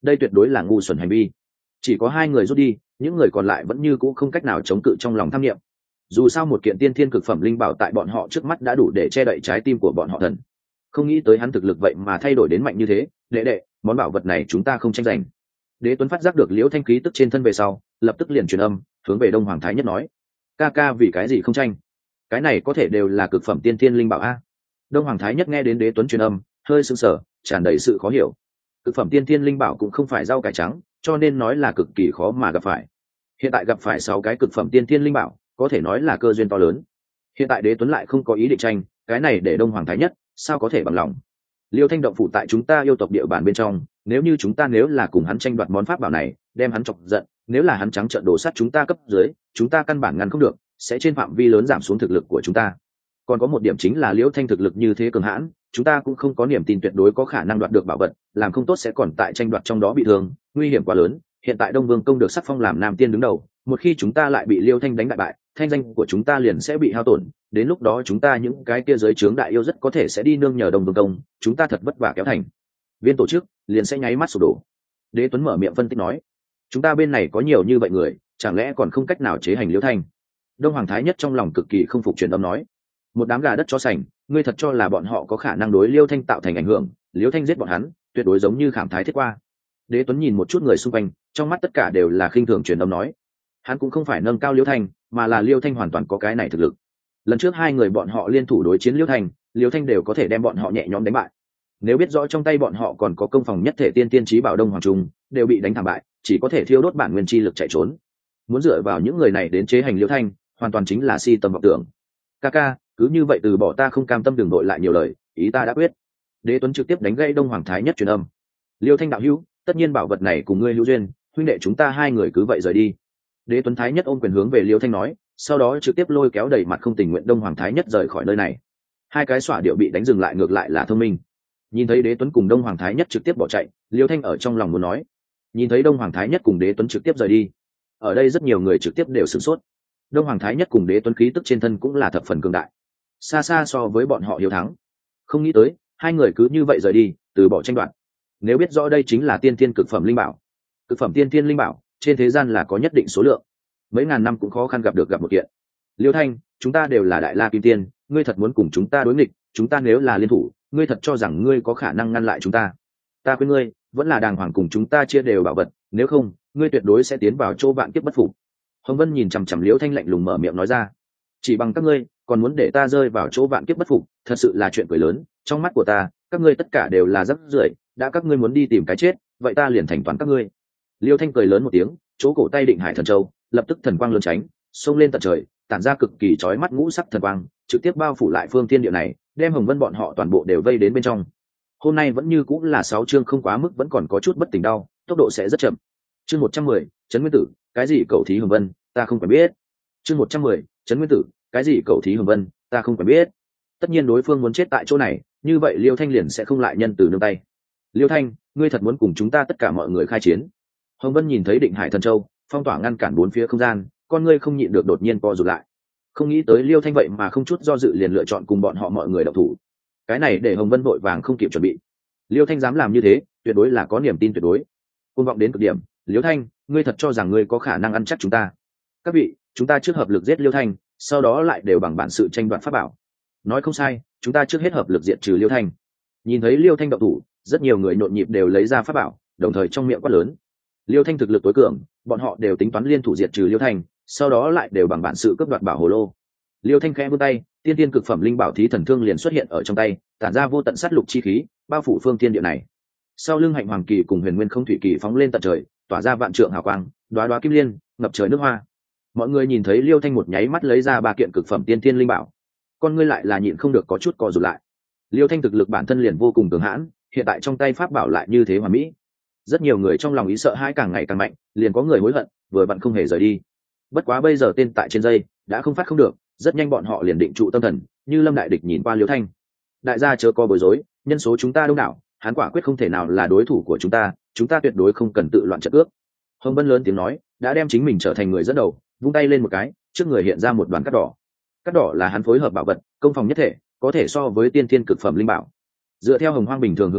đây tuyệt đối là ngu xuẩn hành vi. Chỉ có hai người rút đi, những người còn lại vẫn như cũ không cách nào chống cự trong lòng tham niệm. Dù sao một kiện tiên thiên cực phẩm linh bảo tại bọn họ trước mắt đã đủ để che đậy trái tim của bọn họ thần. Không nghĩ tới hắn thực lực vậy mà thay đổi đến mạnh như thế. Đệ, món bảo vật này chúng ta không tranh giành. Đế Tuấn phát giác được Liễu Thanh khí tức trên thân về sau, lập tức liền truyền âm hướng về Đông Hoàng Thái Nhất nói: ca vì cái gì không tranh? Cái này có thể đều là cực phẩm tiên thiên linh bảo a. Đông Hoàng Thái Nhất nghe đến Đế Tuấn truyền âm, hơi sững sờ, tràn đầy sự khó hiểu. Cực phẩm tiên thiên linh bảo cũng không phải rau cải trắng, cho nên nói là cực kỳ khó mà gặp phải. Hiện tại gặp phải 6 cái cực phẩm tiên thiên linh bảo, có thể nói là cơ duyên to lớn. Hiện tại Đế Tuấn lại không có ý định tranh, cái này để Đông Hoàng Thái Nhất sao có thể bằng lòng? Liêu Thanh động phủ tại chúng ta yêu tộc địa bàn bên trong, nếu là cùng hắn tranh đoạt món pháp bảo này, đem hắn chọc giận, nếu là hắn trắng trợn đổ sát chúng ta cấp dưới, chúng ta căn bản ngăn không được, sẽ trên phạm vi lớn giảm xuống thực lực của chúng ta. Còn có một điểm chính là Liễu Thanh thực lực như thế cường hãn, chúng ta cũng không có niềm tin tuyệt đối có khả năng đoạt được bảo vật, làm không tốt sẽ còn tại tranh đoạt trong đó bị thương, nguy hiểm quá lớn. Hiện tại Đông Vương công được sắc phong làm nam tiên đứng đầu, một khi chúng ta lại bị Liêu Thanh đánh bại, thanh danh của chúng ta liền sẽ bị hao tổn, đến lúc đó chúng ta những cái kia giới trướng đại yêu rất có thể sẽ đi nương nhờ Đông Vương công, chúng ta thật vất vả kéo thành viên tổ chức, liền sẽ nháy mắt sụp đổ. Đế Tuấn mở miệng phân tích nói: chúng ta bên này có nhiều như vậy người, chẳng lẽ còn không cách nào chế hành Liêu Thanh? Đông Hoàng Thái Nhất trong lòng cực kỳ không phục, truyền âm nói: một đám gà đất chó sành, ngươi thật cho là bọn họ có khả năng đối Liêu Thanh tạo thành ảnh hưởng? Liêu Thanh giết bọn hắn, tuyệt đối giống như khảm thái thiết qua. Đế Tuấn nhìn một chút người xung quanh, trong mắt tất cả đều là khinh thường, truyền âm nói: hắn cũng không phải nâng cao Liêu Thanh, mà là Liêu Thanh hoàn toàn có cái này thực lực. Lần trước hai người bọn họ liên thủ đối chiến Liêu Thanh đều có thể đem bọn họ nhẹ nhõm đánh bại. Nếu biết rõ trong tay bọn họ còn có công phòng nhất thể tiên tiên chí bảo Đông Hoàng Trung, đều bị đánh thảm bại, chỉ có thể thiêu đốt bản nguyên chi lực chạy trốn. Muốn dựa vào những người này đến chế hành Liêu Thanh, hoàn toàn chính là si tầm vọng tưởng. Ca, cứ như vậy từ bỏ ta không cam tâm, đừng đội lại nhiều lời, ý ta đã quyết. Đế Tuấn trực tiếp đánh gây Đông Hoàng Thái Nhất truyền âm: Liêu Thanh đạo hữu, tất nhiên bảo vật này cùng ngươi hữu duyên, huynh đệ chúng ta hai người cứ vậy rời đi. Đế Tuấn Thái Nhất ôm quyền hướng về Liêu Thanh nói, sau đó trực tiếp lôi kéo đầy mặt không tình nguyện Đông Hoàng Thái Nhất rời khỏi nơi này. Hai cái xỏa điệu bị đánh dừng lại ngược lại là thông minh. Nhìn thấy Đế Tuấn cùng Đông Hoàng Thái Nhất trực tiếp bỏ chạy, Liêu Thanh ở trong lòng muốn nói. Nhìn thấy Đông Hoàng Thái Nhất cùng Đế Tuấn trực tiếp rời đi, ở đây rất nhiều người trực tiếp đều sửng sốt. Đông Hoàng Thái Nhất cùng Đế Tuấn khí tức trên thân cũng là thập phần cường đại, xa xa so với bọn họ hiếu thắng. Không nghĩ tới hai người cứ như vậy rời đi, từ bỏ tranh đoạt. Nếu biết rõ đây chính là tiên thiên cực phẩm linh bảo, cực phẩm tiên thiên linh bảo trên thế gian là có nhất định số lượng, mấy ngàn năm cũng khó khăn gặp một kiện. Liêu Thanh, chúng ta đều là đại la kim tiên, ngươi thật muốn cùng chúng ta đối nghịch? Chúng ta nếu là liên thủ, ngươi thật cho rằng ngươi có khả năng ngăn lại chúng ta? Ta khuyên ngươi vẫn là đàng hoàng cùng chúng ta chia đều bảo vật, nếu không ngươi tuyệt đối sẽ tiến vào chỗ vạn kiếp bất phục. Hồng Vân nhìn chằm chằm Liêu Thanh lạnh lùng mở miệng nói ra: chỉ bằng các ngươi còn muốn để ta rơi vào chỗ vạn kiếp bất phục, thật sự là chuyện cười lớn. Trong mắt của ta, các ngươi tất cả đều là rác rưởi, đã các ngươi muốn đi tìm cái chết, vậy ta liền thành toán các ngươi. Liêu Thanh cười lớn một tiếng, chỗ cổ tay định Hải Thần Châu, lập tức thần quang lớn tránh, xông lên tận trời, tản ra cực kỳ chói mắt ngũ sắc thần quang, trực tiếp bao phủ lại phương thiên địa này, đem Hồng Vân bọn họ toàn bộ đều vây đến bên trong. Hôm nay vẫn như cũng là 6 chương, không quá mức vẫn còn có chút bất tỉnh đau, tốc độ sẽ rất chậm. Chương 110, Trấn Nguyên Tử, cái gì cậu thí Hồng Vân, ta không phải biết. Chương 110, Trấn Nguyên Tử, cái gì cậu thí Hồng Vân, ta không phải biết. Tất nhiên đối phương muốn chết tại chỗ này, như vậy Liêu Thanh liền sẽ không lại nhân từ nương tay. Liêu Thanh, ngươi thật muốn cùng chúng ta tất cả mọi người khai chiến? Hồng Vân nhìn thấy định Hải Thần Châu phong tỏa ngăn cản bốn phía không gian, con ngươi không nhịn được đột nhiên co rụt lại. Không nghĩ tới Liêu Thanh vậy mà không chút do dự liền lựa chọn cùng bọn họ mọi người động thủ. Cái này để Hồng Vân vội vàng không kịp chuẩn bị. Liêu Thanh dám làm như thế, tuyệt đối là có niềm tin tuyệt đối. Côn vọng đến cực điểm. Liêu Thanh, ngươi thật cho rằng ngươi có khả năng ăn chắc chúng ta? Các vị, chúng ta trước hợp lực giết Liêu Thanh, sau đó lại đều bằng bản sự tranh đoạt pháp bảo. Nói không sai, chúng ta trước hết hợp lực diệt trừ Liêu Thanh. Nhìn thấy Liêu Thanh động thủ, rất nhiều người nhộn nhịp đều lấy ra pháp bảo, đồng thời trong miệng quát lớn. Liêu Thanh thực lực tối cường, bọn họ đều tính toán liên thủ diệt trừ Liêu Thanh, sau đó lại đều bằng bản sự cướp đoạt bảo hồ lô. Liêu Thanh khẽ vươn tay, tiên tiên cực phẩm linh bảo thí thần thương liền xuất hiện ở trong tay, tản ra vô tận sát lục chi khí, bao phủ phương thiên địa này. Sau lưng Hạnh Hoàng Kỳ cùng Huyền Nguyên Không Thủy Kỳ phóng lên tận trời, tỏa ra vạn trượng hào quang, đóa đóa kim liên, ngập trời nước hoa. Mọi người nhìn thấy Liêu Thanh một nháy mắt lấy ra 3 kiện cực phẩm tiên tiên linh bảo, con ngươi lại là nhịn không được có chút co rụt lại. Liêu Thanh thực lực bản thân liền vô cùng cường hãn, hiện tại trong tay pháp bảo lại như thế hoàn mỹ. Rất nhiều người trong lòng ý sợ hãi càng ngày càng mạnh, liền có người hối hận, vừa vặn không hề rời đi. Bất quá bây giờ tên tại trên dây đã không phát không được, rất nhanh bọn họ liền định trụ tâm thần, như lâm đại địch nhìn qua Liêu Thanh. Đại gia chớ có bối rối, nhân số chúng ta đông đảo, hắn quả quyết không thể nào là đối thủ của chúng ta tuyệt đối không cần tự loạn trận ước. Hồng Vân lớn tiếng nói, đã đem chính mình trở thành người dẫn đầu, vung tay lên một cái, trước người hiện ra một đoàn cát đỏ. Cát đỏ là hắn phối hợp bảo vật, công phòng nhất thể, có thể so với tiên thiên cực phẩm linh bảo. Dựa theo Hồng Hoang bình thường hướng đi,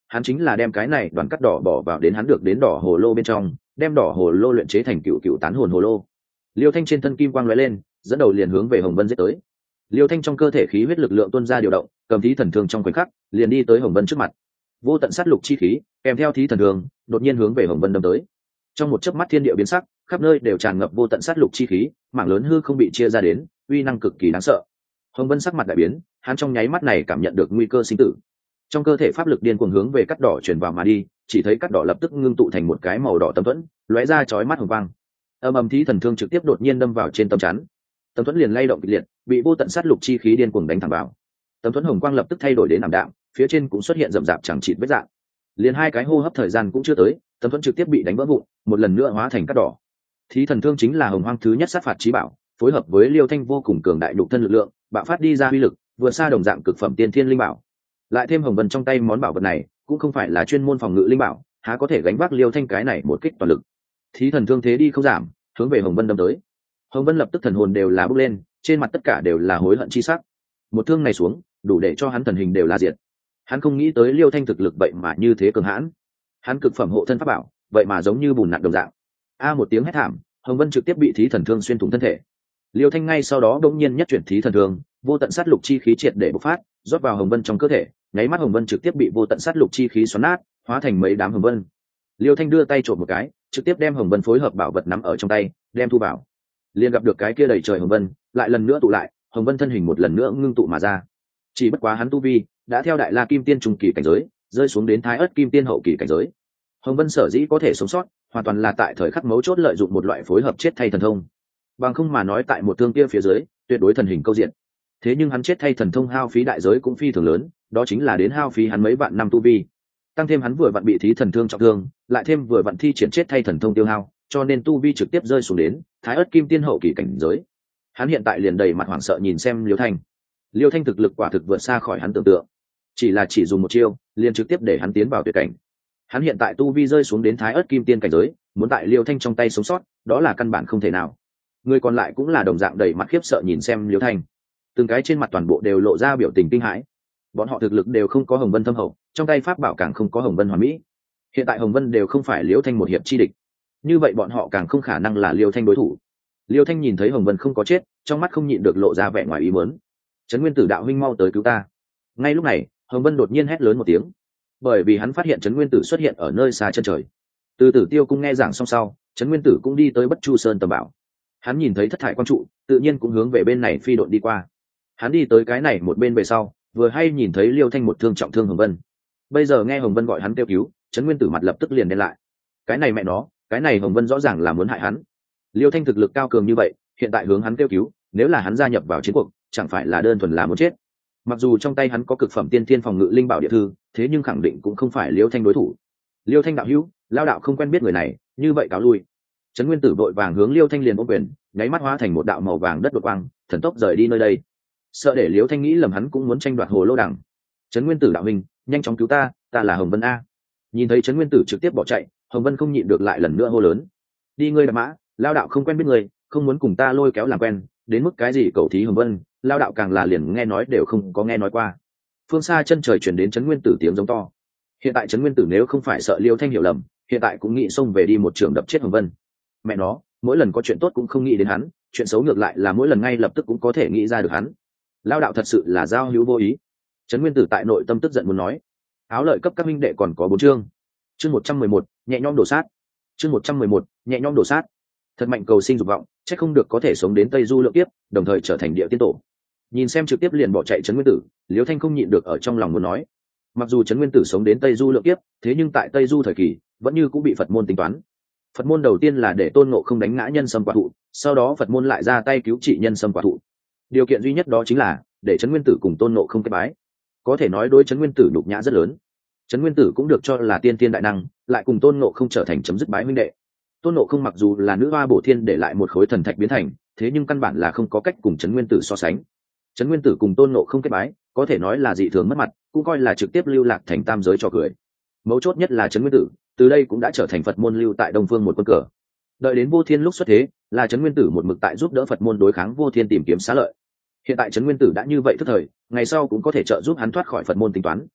hắn chính là đem cái này đoàn cắt đỏ bỏ vào đến hắn được đến đỏ hồ lô bên trong, đem đỏ hồ lô luyện chế thành cựu cựu tán hồn hồ lô. Liêu Thanh trên thân kim quang lóe lên, dẫn đầu liền hướng về Hồng Vân giết tới. Liêu Thanh trong cơ thể khí huyết lực lượng tuôn ra điều động, cầm thí thần thương trong khoảnh khắc, liền đi tới Hồng Vân trước mặt. Vô tận sát lục chi khí, kèm theo thí thần thương, đột nhiên hướng về Hồng Vân đâm tới. Trong một chớp mắt thiên địa biến sắc, khắp nơi đều tràn ngập vô tận sát lục chi khí, mảng lớn hư không bị chia ra đến, uy năng cực kỳ đáng sợ. Hồng Vân sắc mặt đại biến, hắn trong nháy mắt này cảm nhận được nguy cơ sinh tử. Trong cơ thể pháp lực điên cuồng hướng về cắt đỏ truyền vào mà đi, chỉ thấy cắt đỏ lập tức ngưng tụ thành một cái màu đỏ tấm thuẫn, lóe ra chói mắt hồng quang. Ầm thí thần thương trực tiếp đột nhiên đâm vào trên tấm chắn. Tấm thuẫn liền lay động kịch liệt, bị vô tận sát lục chi khí điên cuồng đánh thẳng vào. Tấm thuẫn hồng quang lập tức thay đổi đến ảm đạm, phía trên cũng xuất hiện rậm rạp chẳng chịt vết rạn. Liền hai cái hô hấp thời gian cũng chưa tới, tấm thuẫn trực tiếp bị đánh vỡ vụn, một lần nữa hóa thành cát đỏ. Thí thần thương chính là hồng hoang thứ nhất sát phạt chí bảo, phối hợp với Liêu Thanh vô cùng cường đại nhục thân lực lượng, bạo phát đi ra uy lực vượt xa đồng dạng cực phẩm tiên thiên linh bảo. Lại thêm Hồng Vân trong tay món bảo vật này, cũng không phải là chuyên môn phòng ngự linh bảo, há có thể gánh vác Liêu Thanh cái này một kích toàn lực. Thí thần thương thế đi không giảm, hướng về Hồng Vân đâm tới. Hồng Vân lập tức thần hồn đều là bốc lên, trên mặt tất cả đều là hối hận chi sắc. Một thương này xuống, đủ để cho hắn thần hình đều là diệt. Hắn không nghĩ tới Liêu Thanh thực lực vậy mà như thế cường hãn. Hắn cực phẩm hộ thân pháp bảo, vậy mà giống như bùn nặn đồng dạng. Một tiếng hét thảm, Hồng Vân trực tiếp bị thí thần thương xuyên thủng thân thể. Liêu Thanh ngay sau đó bỗng nhiên nhất chuyển thí thần thương, vô tận sát lục chi khí triệt để bộc phát, rót vào Hồng Vân trong cơ thể, nháy mắt Hồng Vân trực tiếp bị vô tận sát lục chi khí xoắn nát, hóa thành mấy đám hồng vân. Liêu Thanh đưa tay trộm một cái, trực tiếp đem Hồng Vân phối hợp bảo vật nắm ở trong tay, đem thu vào. Liền gặp được cái kia đầy trời hồng vân, lại lần nữa tụ lại, Hồng Vân thân hình một lần nữa ngưng tụ mà ra. Chỉ bất quá hắn tu vi đã theo Đại La Kim Tiên trung kỳ cảnh giới, rơi xuống đến Thái Ức Kim Tiên hậu kỳ cảnh giới. Hồng Vân sở dĩ có thể sống sót, hoàn toàn là tại thời khắc mấu chốt lợi dụng một loại phối hợp chết thay thần thông. Bằng không mà nói tại một thương kia phía dưới, tuyệt đối thần hình câu diện. Thế nhưng hắn chết thay thần thông hao phí đại giới cũng phi thường lớn, đó chính là đến hao phí hắn mấy vạn năm tu vi. Tăng thêm hắn vừa vặn bị thí thần thương trọng thương, lại thêm vừa vặn thi triển chết thay thần thông tiêu hao, cho nên tu vi trực tiếp rơi xuống đến Thái Ức Kim Tiên hậu kỳ cảnh giới. Hắn hiện tại liền đầy mặt hoảng sợ nhìn xem Liêu Thanh. Liêu Thanh thực lực quả thực vượt xa khỏi hắn tưởng tượng. Chỉ dùng một chiêu, liền trực tiếp để hắn tiến vào tuyệt cảnh. Hắn hiện tại tu vi rơi xuống đến Thái Ức Kim Tiên cảnh giới, muốn tại Liêu Thanh trong tay sống sót, đó là căn bản không thể nào. Người còn lại cũng là đồng dạng đầy mặt khiếp sợ nhìn xem Liêu Thanh. Từng cái trên mặt toàn bộ đều lộ ra biểu tình kinh hãi. Bọn họ thực lực đều không có Hồng Vân thâm hậu, trong tay pháp bảo càng không có Hồng Vân hoàn mỹ. Hiện tại Hồng Vân đều không phải Liêu Thanh một hiệp chi địch, như vậy bọn họ càng không khả năng là Liêu Thanh đối thủ. Liêu Thanh nhìn thấy Hồng Vân không có chết, trong mắt không nhịn được lộ ra vẻ ngoài ý muốn. Trấn Nguyên Tử đạo huynh mau tới cứu ta. Ngay lúc này, Hồng Vân đột nhiên hét lớn một tiếng, bởi vì hắn phát hiện Trấn Nguyên Tử xuất hiện ở nơi xa chân trời. Từ Tử Tiêu cung nghe giảng xong sau, Trấn Nguyên Tử cũng đi tới Bất Chu Sơn tầm bảo. Hắn nhìn thấy thất thải quang trụ, tự nhiên cũng hướng về bên này phi độn đi qua. Hắn đi tới cái này một bên về sau, vừa hay nhìn thấy Liêu Thanh một thương trọng thương Hồng Vân. Bây giờ nghe Hồng Vân gọi hắn kêu cứu, Trấn Nguyên Tử mặt lập tức liền đen lại. Cái này mẹ nó, cái này Hồng Vân rõ ràng là muốn hại hắn. Liêu Thanh thực lực cao cường như vậy, hiện tại hướng hắn kêu cứu, nếu là hắn gia nhập vào chiến cuộc, chẳng phải là đơn thuần là muốn chết. Mặc dù trong tay hắn có cực phẩm tiên thiên phòng ngự linh bảo địa thư, thế nhưng khẳng định cũng không phải Liêu Thanh đối thủ. Liêu Thanh đạo hữu, lao đạo không quen biết người này, như vậy cáo lui. Trấn Nguyên Tử vội vàng hướng Liêu Thanh liền ôm quyền, nháy mắt hóa thành một đạo màu vàng đất đột quang, thần tốc rời đi nơi đây. Sợ để Liêu Thanh nghĩ lầm hắn cũng muốn tranh đoạt hồ lô đằng. Trấn Nguyên Tử đạo huynh, nhanh chóng cứu ta, ta là Hồng Vân a. Nhìn thấy Trấn Nguyên Tử trực tiếp bỏ chạy, Hồng Vân không nhịn được lại lần nữa hô lớn. Đi ngươi đạp mã, lao đạo không quen biết người, không muốn cùng ta lôi kéo làm quen, đến mức cái gì cầu thí Hồng Vân, lao đạo càng là liền nghe nói đều không có nghe nói qua. Phương xa chân trời chuyển đến Trấn Nguyên Tử tiếng giống to. Hiện tại Trấn Nguyên Tử nếu không phải sợ Liêu Thanh hiểu lầm, hiện tại cũng nghĩ xông về đi một trường đập chết Hồng Vân. Mẹ nó, mỗi lần có chuyện tốt cũng không nghĩ đến hắn, chuyện xấu ngược lại là mỗi lần ngay lập tức cũng có thể nghĩ ra được hắn. Lao đạo thật sự là giao hữu vô ý. Trấn Nguyên Tử tại nội tâm tức giận muốn nói. Áo lợi cấp các minh đệ còn có 4 chương. Chương 111, nhẹ nhõm đổ sát. Chương 111, nhẹ nhõm đổ sát. Thật mạnh cầu sinh dục vọng, chắc không được có thể sống đến Tây Du lượng tiếp, đồng thời trở thành địa tiên tổ. Nhìn xem trực tiếp liền bỏ chạy Trấn Nguyên Tử, Liêu Thanh không nhịn được ở trong lòng muốn nói. Mặc dù Trấn Nguyên Tử sống đến Tây Du lượng tiếp, thế nhưng tại Tây Du thời kỳ, vẫn như cũng bị Phật môn tính toán. Phật môn đầu tiên là để Tôn Ngộ không đánh ngã nhân sâm quả thụ, sau đó Phật môn lại ra tay cứu trị nhân sâm quả thụ. Điều kiện duy nhất đó chính là để Trấn Nguyên Tử cùng Tôn Ngộ không kết bái. Có thể nói đối Trấn Nguyên Tử nhục nhã rất lớn. Trấn Nguyên Tử cũng được cho là tiên tiên đại năng, lại cùng Tôn Ngộ không trở thành chấm dứt bái huynh đệ. Tôn Ngộ không mặc dù là nữ hoa bổ thiên để lại một khối thần thạch biến thành, thế nhưng căn bản là không có cách cùng Trấn Nguyên Tử so sánh. Trấn Nguyên Tử cùng Tôn Ngộ không kết bái, có thể nói là dị thường mất mặt, cũng coi là trực tiếp lưu lạc thành tam giới trò cười. Mấu chốt nhất là Trấn Nguyên Tử, từ đây cũng đã trở thành Phật môn lưu tại Đông Phương một quân cờ. Đợi đến Vô Thiên lúc xuất thế, là Trấn Nguyên Tử một mực tại giúp đỡ Phật môn đối kháng Vô Thiên tìm kiếm xá lợi. Hiện tại Trấn Nguyên Tử đã như vậy thức thời, ngày sau cũng có thể trợ giúp hắn thoát khỏi Phật môn tính toán.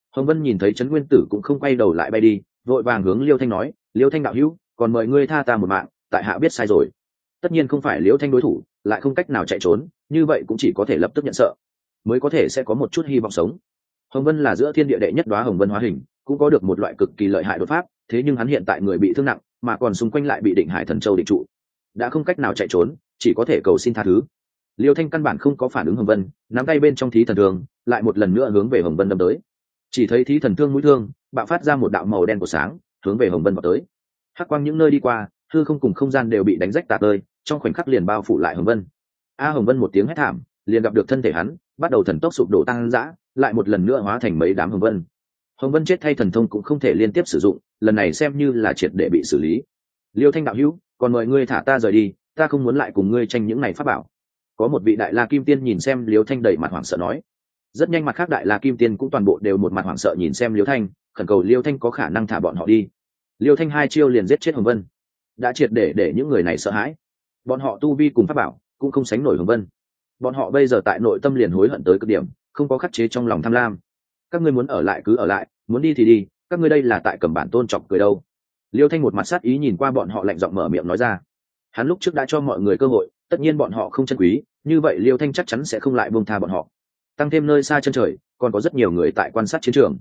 Hồng Vân nhìn thấy Trấn Nguyên Tử cũng không quay đầu lại bay đi, vội vàng hướng Liêu Thanh nói, Liêu Thanh đạo hữu, còn mời ngươi tha ta một mạng, tại hạ biết sai rồi. Tất nhiên không phải Liêu Thanh đối thủ, lại không cách nào chạy trốn, như vậy cũng chỉ có thể lập tức nhận sợ, mới có thể sẽ có một chút hy vọng sống. Hồng Vân là giữa thiên địa đệ nhất đóa hồng vân hóa hình, cũng có được một loại cực kỳ lợi hại đột pháp, thế nhưng hắn hiện tại người bị thương nặng, mà còn xung quanh lại bị Định Hải Thần Châu định trụ, đã không cách nào chạy trốn, chỉ có thể cầu xin tha thứ. Liêu Thanh căn bản không có phản ứng Hồng Vân, nắm tay bên trong thí thần thương, lại một lần nữa hướng về Hồng Vân đâm tới. Chỉ thấy thí thần thương mũi thương bạo phát ra một đạo màu đen của sáng, hướng về Hồng Vân vào tới. Hắc quang những nơi đi qua, hư không cùng không gian đều bị đánh rách tạc tơi, trong khoảnh khắc liền bao phủ lại Hồng Vân. Hồng Vân một tiếng hét thảm, liền gặp được thân thể hắn bắt đầu thần tốc sụp đổ tăng dã, lại một lần nữa hóa thành mấy đám Hồng Vân. Hồng Vân chết thay thần thông cũng không thể liên tiếp sử dụng, lần này xem như là triệt để bị xử lý. Liêu Thanh đạo hữu, còn mời ngươi thả ta rời đi, ta không muốn lại cùng ngươi tranh những này pháp bảo. Có một vị đại la kim tiên nhìn xem Liêu Thanh đầy mặt hoảng sợ nói. Rất nhanh mặt khác đại la kim tiên cũng toàn bộ đều một mặt hoảng sợ nhìn xem Liêu Thanh, khẩn cầu Liêu Thanh có khả năng thả bọn họ đi. Liêu Thanh hai chiêu liền giết chết Hồng Vân, đã triệt để những người này sợ hãi. Bọn họ tu vi cùng pháp bảo cũng không sánh nổi Hồng Vân. Bọn họ bây giờ tại nội tâm liền hối hận tới cực điểm, không có khắc chế trong lòng tham lam. Các ngươi muốn ở lại cứ ở lại, muốn đi thì đi, các ngươi đây là tại cầm bản tôn chọc cười đâu. Liêu Thanh một mặt sát ý nhìn qua bọn họ, lạnh giọng mở miệng nói ra. Hắn lúc trước đã cho mọi người cơ hội, tất nhiên bọn họ không trân quý, như vậy Liêu Thanh chắc chắn sẽ không lại buông tha bọn họ. Tăng thêm nơi xa chân trời còn có rất nhiều người tại quan sát chiến trường,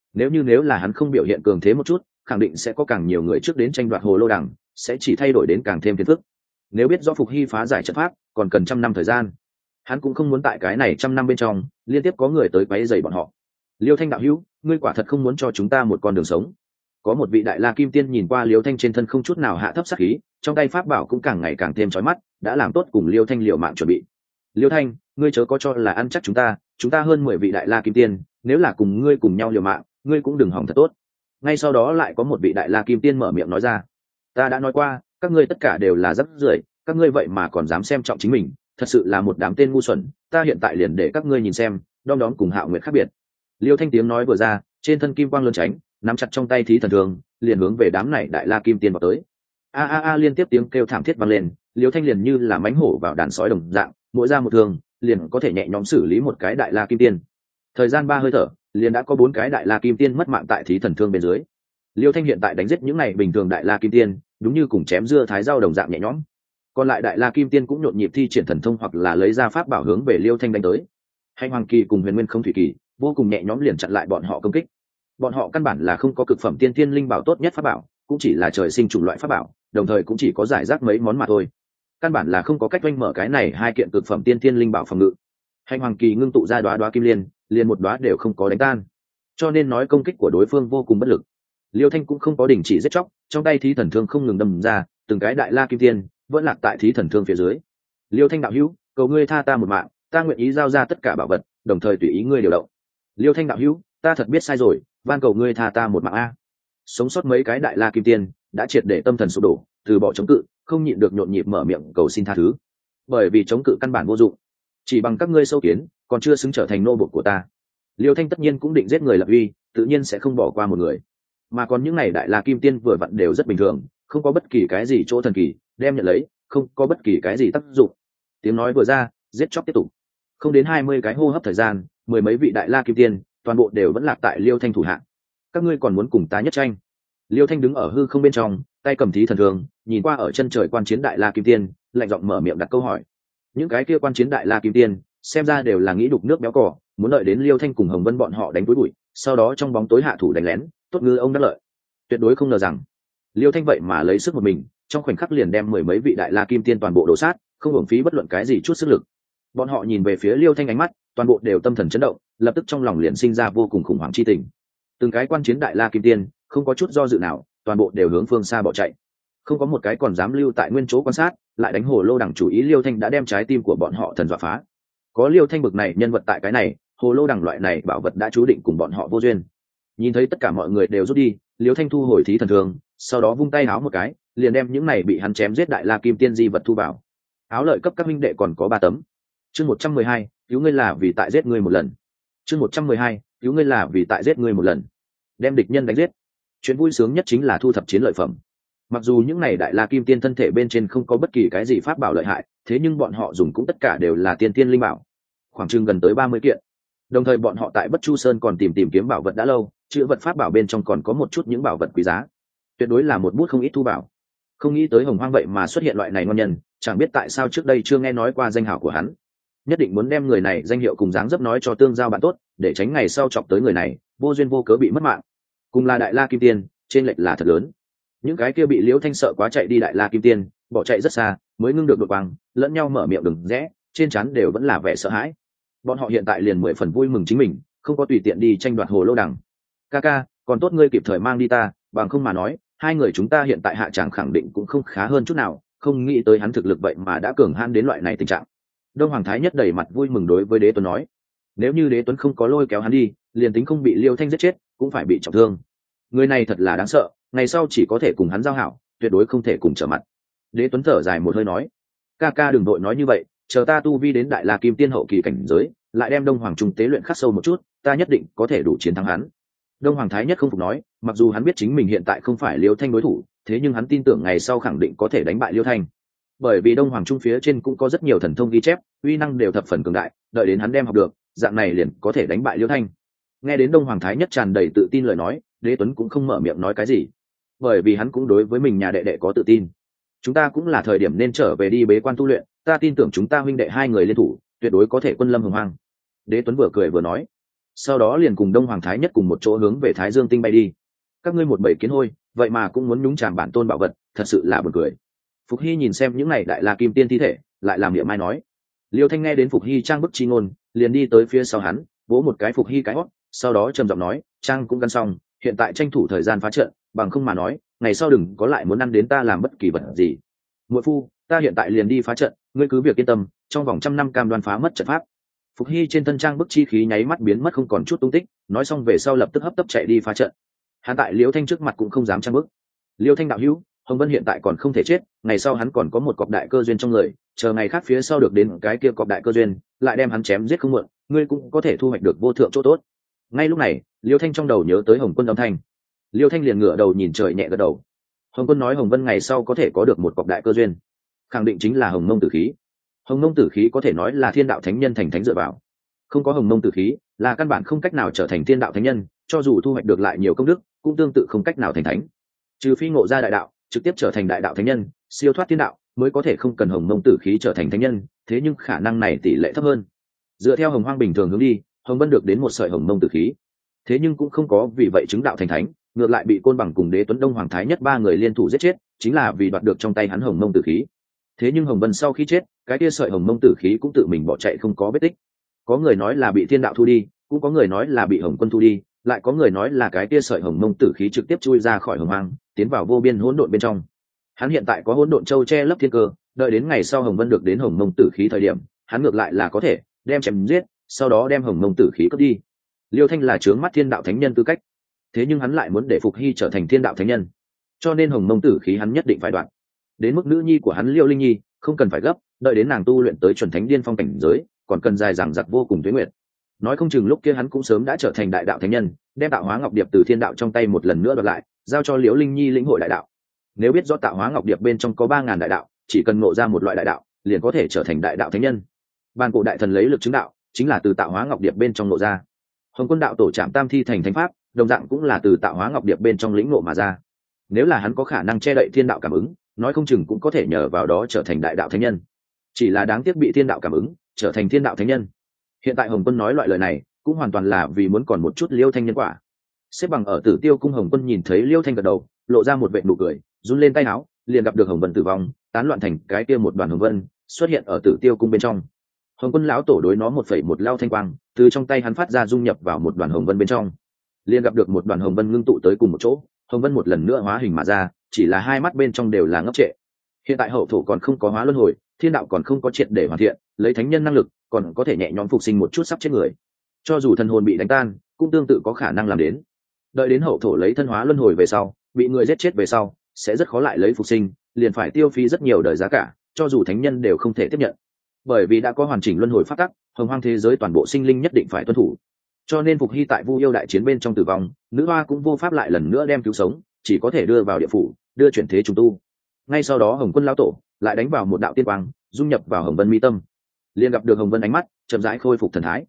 nếu là hắn không biểu hiện cường thế một chút, khẳng định sẽ có càng nhiều người trước đến tranh đoạt hồ lô đằng, sẽ chỉ thay đổi đến càng thêm phiền phức. Nếu biết do Phục Hy phá giải trận pháp còn cần 100 năm thời gian, hắn cũng không muốn tại cái này 100 năm bên trong liên tiếp có người tới quấy rầy bọn họ. Liêu Thanh đạo hữu, ngươi quả thật không muốn cho chúng ta một con đường sống. Có một vị đại la kim tiên nhìn qua Liêu Thanh trên thân không chút nào hạ thấp sát khí, trong tay pháp bảo cũng càng ngày càng thêm chói mắt, đã làm tốt cùng Liêu Thanh liều mạng chuẩn bị. Liêu Thanh, ngươi chớ có cho là ăn chắc chúng ta hơn 10 vị đại la kim tiên, nếu là cùng ngươi cùng nhau liều mạng, ngươi cũng đừng hỏng thật tốt. Ngay sau đó lại có một vị đại la kim tiên mở miệng nói ra, ta đã nói qua, các ngươi tất cả đều là rắc rưởi, các ngươi vậy mà còn dám xem trọng chính mình, thật sự là một đám tên ngu xuẩn, ta hiện tại liền để các ngươi nhìn xem, đom đóm cùng Hạo Nguyệt khác biệt. Liêu Thanh tiếng nói vừa ra, trên thân kim quang lơn tránh, nắm chặt trong tay thí thần thương, liền hướng về đám này đại la kim tiên vào tới. Liên tiếp tiếng kêu thảm thiết vang lên, Liêu Thanh liền như là mãnh hổ vào đàn sói đồng dạng, mỗi ra một thương, liền có thể nhẹ nhõm xử lý một cái đại la kim tiên. Thời gian 3 hơi thở, liền đã có 4 cái đại la kim tiên mất mạng tại thí thần thương bên dưới. Liêu Thanh hiện tại đánh giết những này bình thường đại la kim tiên, đúng như cùng chém dưa thái rau đồng dạng nhẹ nhõm. Còn lại đại la kim tiên cũng nhộn nhịp thi triển thần thông hoặc là lấy ra pháp bảo hướng về Liêu Thanh đánh tới. Hành Hoàng Kỳ cùng Huyền Nguyên Không Thủy Kỳ vô cùng nhẹ nhõm liền chặn lại bọn họ công kích. Bọn họ căn bản là không có cực phẩm tiên thiên linh bảo tốt nhất pháp bảo, cũng chỉ là trời sinh chủng loại pháp bảo, đồng thời cũng chỉ có giải rác mấy món mà thôi. Căn bản là không có cách oanh mở cái này 2 kiện cực phẩm tiên thiên linh bảo phòng ngự. Hành Hoàng Kỳ ngưng tụ ra đóa kim liên, liền một đóa đều không có đánh tan, cho nên nói công kích của đối phương vô cùng bất lực. Liêu Thanh cũng không có đình chỉ giết chóc, trong tay thí thần thương không ngừng đâm ra, từng cái đại la kim tiên vẫn lạc tại thí thần thương phía dưới. Liêu Thanh đạo hữu, cầu ngươi tha ta một mạng, ta nguyện ý giao ra tất cả bảo vật, đồng thời tùy ý ngươi điều động. Liêu Thanh đạo hữu, ta thật biết sai rồi, van cầu ngươi tha ta một mạng a. Sống sót mấy cái đại la kim tiên đã triệt để tâm thần sụp đổ, từ bỏ chống cự, không nhịn được nhộn nhịp mở miệng cầu xin tha thứ. Bởi vì chống cự căn bản vô dụng, chỉ bằng các ngươi sâu kiến, còn chưa xứng trở thành nô bộc của ta. Liêu Thanh tất nhiên cũng định giết người lập uy, tự nhiên sẽ không bỏ qua một người. Mà còn những này đại la kim tiên vừa vặn đều rất bình thường, không có bất kỳ cái gì chỗ thần kỳ, đem nhận lấy, không có bất kỳ cái gì tác dụng. Tiếng nói vừa ra, giết chóc tiếp tục. Không đến 20 cái hô hấp thời gian, 10 mấy vị đại la kim tiên toàn bộ đều vẫn lạc tại Liêu Thanh thủ hạ. Các ngươi còn muốn cùng ta nhất tranh? Liêu Thanh đứng ở hư không bên trong, tay cầm thí thần thương, nhìn qua ở chân trời quan chiến đại la kim tiên, lạnh giọng mở miệng đặt câu hỏi. Những cái kia quan chiến đại la kim tiên xem ra đều là nghĩ đục nước béo cỏ, muốn đợi đến Liêu Thanh cùng Hồng Vân bọn họ đánh túi bụi, sau đó trong bóng tối hạ thủ đánh lén, tốt ngư ông đắc lợi. Tuyệt đối không ngờ rằng Liêu Thanh vậy mà lấy sức một mình, trong khoảnh khắc liền đem 10 mấy vị đại la kim tiên toàn bộ đổ sát, không hưởng phí bất luận cái gì chút sức lực. Bọn họ nhìn về phía Liêu Thanh ánh mắt, toàn bộ đều tâm thần chấn động, lập tức trong lòng liền sinh ra vô cùng khủng hoảng chi tình. Từng cái quan chiến đại la kim tiên không có chút do dự nào, toàn bộ đều hướng phương xa bỏ chạy, không có một cái còn dám lưu tại nguyên chỗ quan sát, lại đánh hồ lô đằng chủ ý. Liêu Thanh đã đem trái tim của bọn họ thần dọa phá. Có Liêu Thanh bực này nhân vật tại cái này hồ lô đằng loại này bảo vật đã chú định cùng bọn họ vô duyên. Nhìn thấy tất cả mọi người đều rút đi, Liêu Thanh thu hồi thí thần thương, sau đó vung tay áo một cái, liền đem những này bị hắn chém giết đại la kim tiên di vật thu vào. Áo lợi cấp các minh đệ còn có 3 tấm. Chương 112, cứu ngươi là vì tại giết ngươi một lần. Chương 112, cứu ngươi là vì tại giết ngươi một lần. Đem địch nhân đánh giết. Chuyện vui sướng nhất chính là thu thập chiến lợi phẩm. Mặc dù những này đại la kim tiên thân thể bên trên không có bất kỳ cái gì pháp bảo lợi hại, thế nhưng bọn họ dùng cũng tất cả đều là tiên tiên linh bảo, khoảng chừng gần tới 30 kiện. Đồng thời bọn họ tại Bất Chu Sơn còn tìm kiếm bảo vật đã lâu, chữ vật pháp bảo bên trong còn có một chút những bảo vật quý giá, tuyệt đối là một bút không ít thu bảo. Không nghĩ tới Hồng Hoang vậy mà xuất hiện loại này ngon nhân, chẳng biết tại sao trước đây chưa nghe nói qua danh hào của hắn. Nhất định muốn đem người này danh hiệu cùng dáng dấp nói cho tương giao bạn tốt, để tránh ngày sau chọc tới người này vô duyên vô cớ bị mất mạng. Cùng là Đại La Kim Tiên, trên lệch là thật lớn. Những cái kia bị Liễu Thanh sợ quá chạy đi Đại La Kim Tiên, bỏ chạy rất xa, mới ngưng được đột quang, lẫn nhau mở miệng đừng rẽ, trên trán đều vẫn là vẻ sợ hãi. Bọn họ hiện tại liền 10 phần vui mừng chính mình, không có tùy tiện đi tranh đoạt hồ lô đằng. Ca, còn tốt ngươi kịp thời mang đi ta, bằng không mà nói, hai người chúng ta hiện tại hạ tràng khẳng định cũng không khá hơn chút nào, không nghĩ tới hắn thực lực vậy mà đã cường hãn đến loại này tình trạng. Đông Hoàng Thái Nhất đầy mặt vui mừng đối với Đế Tuấn nói, nếu như Đế Tuấn không có lôi kéo hắn đi, liền tính không bị Liêu Thanh giết chết, cũng phải bị trọng thương. Người này thật là đáng sợ, ngày sau chỉ có thể cùng hắn giao hảo, tuyệt đối không thể cùng trở mặt. Đế Tuấn thở dài một hơi nói, ca đừng vội nói như vậy, chờ ta tu vi đến Đại La Kim Tiên hậu kỳ cảnh giới, lại đem Đông Hoàng Trung tế luyện khắc sâu một chút, ta nhất định có thể đủ chiến thắng hắn. Đông Hoàng Thái Nhất không phục nói, mặc dù hắn biết chính mình hiện tại không phải Liêu Thanh đối thủ, thế nhưng hắn tin tưởng ngày sau khẳng định có thể đánh bại Liêu Thanh. Bởi vì Đông Hoàng Trung phía trên cũng có rất nhiều thần thông ghi chép, uy năng đều thập phần cường đại, đợi đến hắn đem học được, dạng này liền có thể đánh bại Liêu Thanh. Nghe đến Đông Hoàng Thái Nhất tràn đầy tự tin lời nói, Đế Tuấn cũng không mở miệng nói cái gì, bởi vì hắn cũng đối với mình nhà đệ đệ có tự tin. Chúng ta cũng là thời điểm nên trở về đi bế quan tu luyện, ta tin tưởng chúng ta huynh đệ hai người liên thủ, tuyệt đối có thể quân lâm hồng hoang. Đế Tuấn vừa cười vừa nói, sau đó liền cùng Đông Hoàng Thái Nhất cùng một chỗ hướng về Thái Dương Tinh bay đi. Các ngươi một bầy kiến hôi, vậy mà cũng muốn nhúng chàm bản tôn bảo vật, thật sự là buồn cười. Phục Hy nhìn xem những này Đại La Kim Tiên thi thể, lại làm miệng mai nói. Liêu Thanh nghe đến Phục Hy trang bức chi ngôn, liền đi tới phía sau hắn, vỗ một cái Phục Hy cái hót, sau đó trầm giọng nói, trang cũng gắn xong, hiện tại tranh thủ thời gian phá trận, bằng không mà nói, ngày sau đừng có lại muốn ăn đến ta làm bất kỳ vật gì. Muội phu, ta hiện tại liền đi phá trận, ngươi cứ việc yên tâm, trong vòng 100 năm cam đoan phá mất trận pháp. Phục Hy trên thân trang bức chi khí nháy mắt biến mất không còn chút tung tích, nói xong về sau lập tức hấp tấp chạy đi phá trận. Hắn tại Liêu Thanh trước mặt cũng không dám trang bức. Liêu Thanh đạo hữu, Hồng Vân hiện tại còn không thể chết, ngày sau hắn còn có một cọc đại cơ duyên trong người, chờ ngày khác phía sau được đến cái kia cọc đại cơ duyên, lại đem hắn chém giết không muộn, ngươi cũng có thể thu hoạch được vô thượng chỗ tốt. Ngay lúc này, Liêu Thanh trong đầu nhớ tới Hồng Quân âm thanh. Liêu Thanh liền ngửa đầu nhìn trời nhẹ gật đầu. Hồng Quân nói Hồng Vân ngày sau có thể có được một cọc đại cơ duyên, khẳng định chính là Hồng Mông Tử khí. Hồng Mông Tử khí có thể nói là thiên đạo thánh nhân thành thánh dựa vào. Không có Hồng Mông Tử khí, là căn bản không cách nào trở thành thiên đạo thánh nhân, cho dù thu hoạch được lại nhiều công đức, cũng tương tự không cách nào thành thánh. Trừ phi ngộ ra đại đạo, trực tiếp trở thành đại đạo thánh nhân, siêu thoát thiên đạo, mới có thể không cần Hồng Mông Tử khí trở thành thánh nhân, thế nhưng khả năng này tỷ lệ thấp hơn. Dựa theo Hồng Hoang bình thường hướng đi, Hồng Vân được đến một sợi Hồng Mông Tử khí, thế nhưng cũng không có vì vậy chứng đạo thành thánh, ngược lại bị Côn Bằng cùng Đế Tuấn Đông Hoàng Thái Nhất ba người liên thủ giết chết, chính là vì đoạt được trong tay hắn Hồng Mông Tử khí. Thế nhưng Hồng Vân sau khi chết, cái kia sợi Hồng Mông Tử khí cũng tự mình bỏ chạy không có vết tích. Có người nói là bị thiên đạo thu đi, cũng có người nói là bị Hồng Quân thu đi, lại có người nói là cái kia sợi Hồng Mông Tử khí trực tiếp chui ra khỏi Hồng Hoang, tiến vào vô biên hỗn độn bên trong. Hắn hiện tại có hỗn độn châu che lấp thiên cơ, đợi đến ngày sau Hồng Vân được đến Hồng Mông Tử khí thời điểm, hắn ngược lại là có thể đem chém giết, sau đó đem Hồng Mông Tử khí cướp đi. Liêu Thanh là trướng mắt thiên đạo thánh nhân tư cách, thế nhưng hắn lại muốn để Phục Hy trở thành thiên đạo thánh nhân, cho nên Hồng Mông Tử khí hắn nhất định phải đoạn. Đến mức nữ nhi của hắn Liêu Linh Nhi, không cần phải gấp, đợi đến nàng tu luyện tới chuẩn thánh điên phong cảnh giới, còn cần dài dằng dặc vô cùng tuế nguyệt. Nói không chừng lúc kia hắn cũng sớm đã trở thành đại đạo thánh nhân, đem Tạo Hóa Ngọc Điệp từ thiên đạo trong tay một lần nữa đoạt lại, giao cho Liễu Linh Nhi lĩnh hội đại đạo. Nếu biết rõ Tạo Hóa Ngọc Điệp bên trong có 3000 đại đạo, chỉ cần ngộ ra một loại đại đạo, liền có thể trở thành đại đạo thánh nhân. Ban cổ đại thần lấy lực chứng đạo, chính là từ Tạo Hóa Ngọc Điệp bên trong ngộ ra. Hồng Quân đạo tổ Trảm Tam Thi thành thánh pháp, đồng dạng cũng là từ Tạo Hóa Ngọc Điệp bên trong lĩnh ngộ mà ra. Nếu là hắn có khả năng che đậy thiên đạo cảm ứng, nói không chừng cũng có thể nhờ vào đó trở thành đại đạo thánh nhân. Chỉ là đáng tiếc bị thiên đạo cảm ứng, trở thành thiên đạo thánh nhân. Hiện tại Hồng Quân nói loại lời này, cũng hoàn toàn là vì muốn còn một chút Liêu Thanh nhân quả. Xếp bằng ở Tử Tiêu cung Hồng Quân nhìn thấy Liêu Thanh gật đầu, lộ ra một vệt nụ cười, run lên tay áo, liền gặp được Hồng Vân tử vong, tán loạn thành cái kia một đoàn hồng vân xuất hiện ở Tử Tiêu cung bên trong. Hồng Quân lão tổ đối nó 1,1 lao thanh quang, từ trong tay hắn phát ra dung nhập vào một đoàn hồng vân bên trong, liền gặp được một đoàn hồng vân ngưng tụ tới cùng một chỗ, hồng vân một lần nữa hóa hình mà ra, chỉ là hai mắt bên trong đều là ngốc trệ. Hiện tại hậu thổ còn không có hóa luân hồi, thiên đạo còn không có triệt để hoàn thiện, lấy thánh nhân năng lực còn có thể nhẹ nhõm phục sinh một chút sắp chết người, cho dù thần hồn bị đánh tan cũng tương tự có khả năng làm đến. Đợi đến hậu thổ lấy thân hóa luân hồi về sau, bị người giết chết về sau, sẽ rất khó lại lấy phục sinh, liền phải tiêu phí rất nhiều đời giá cả, cho dù thánh nhân đều không thể tiếp nhận. Bởi vì đã có hoàn chỉnh luân hồi pháp tắc, hồng hoang thế giới toàn bộ sinh linh nhất định phải tuân thủ. Cho nên Phục Hy tại Vu Yêu đại chiến bên trong tử vong, nữ hoa cũng vô pháp lại lần nữa đem cứu sống, chỉ có thể đưa vào địa phủ, đưa chuyển thế trùng tu. Ngay sau đó Hồng Quân lão tổ lại đánh vào một đạo tiên quang, dung nhập vào Hồng Vân mi tâm, liền gặp được Hồng Vân ánh mắt chậm rãi khôi phục thần thái.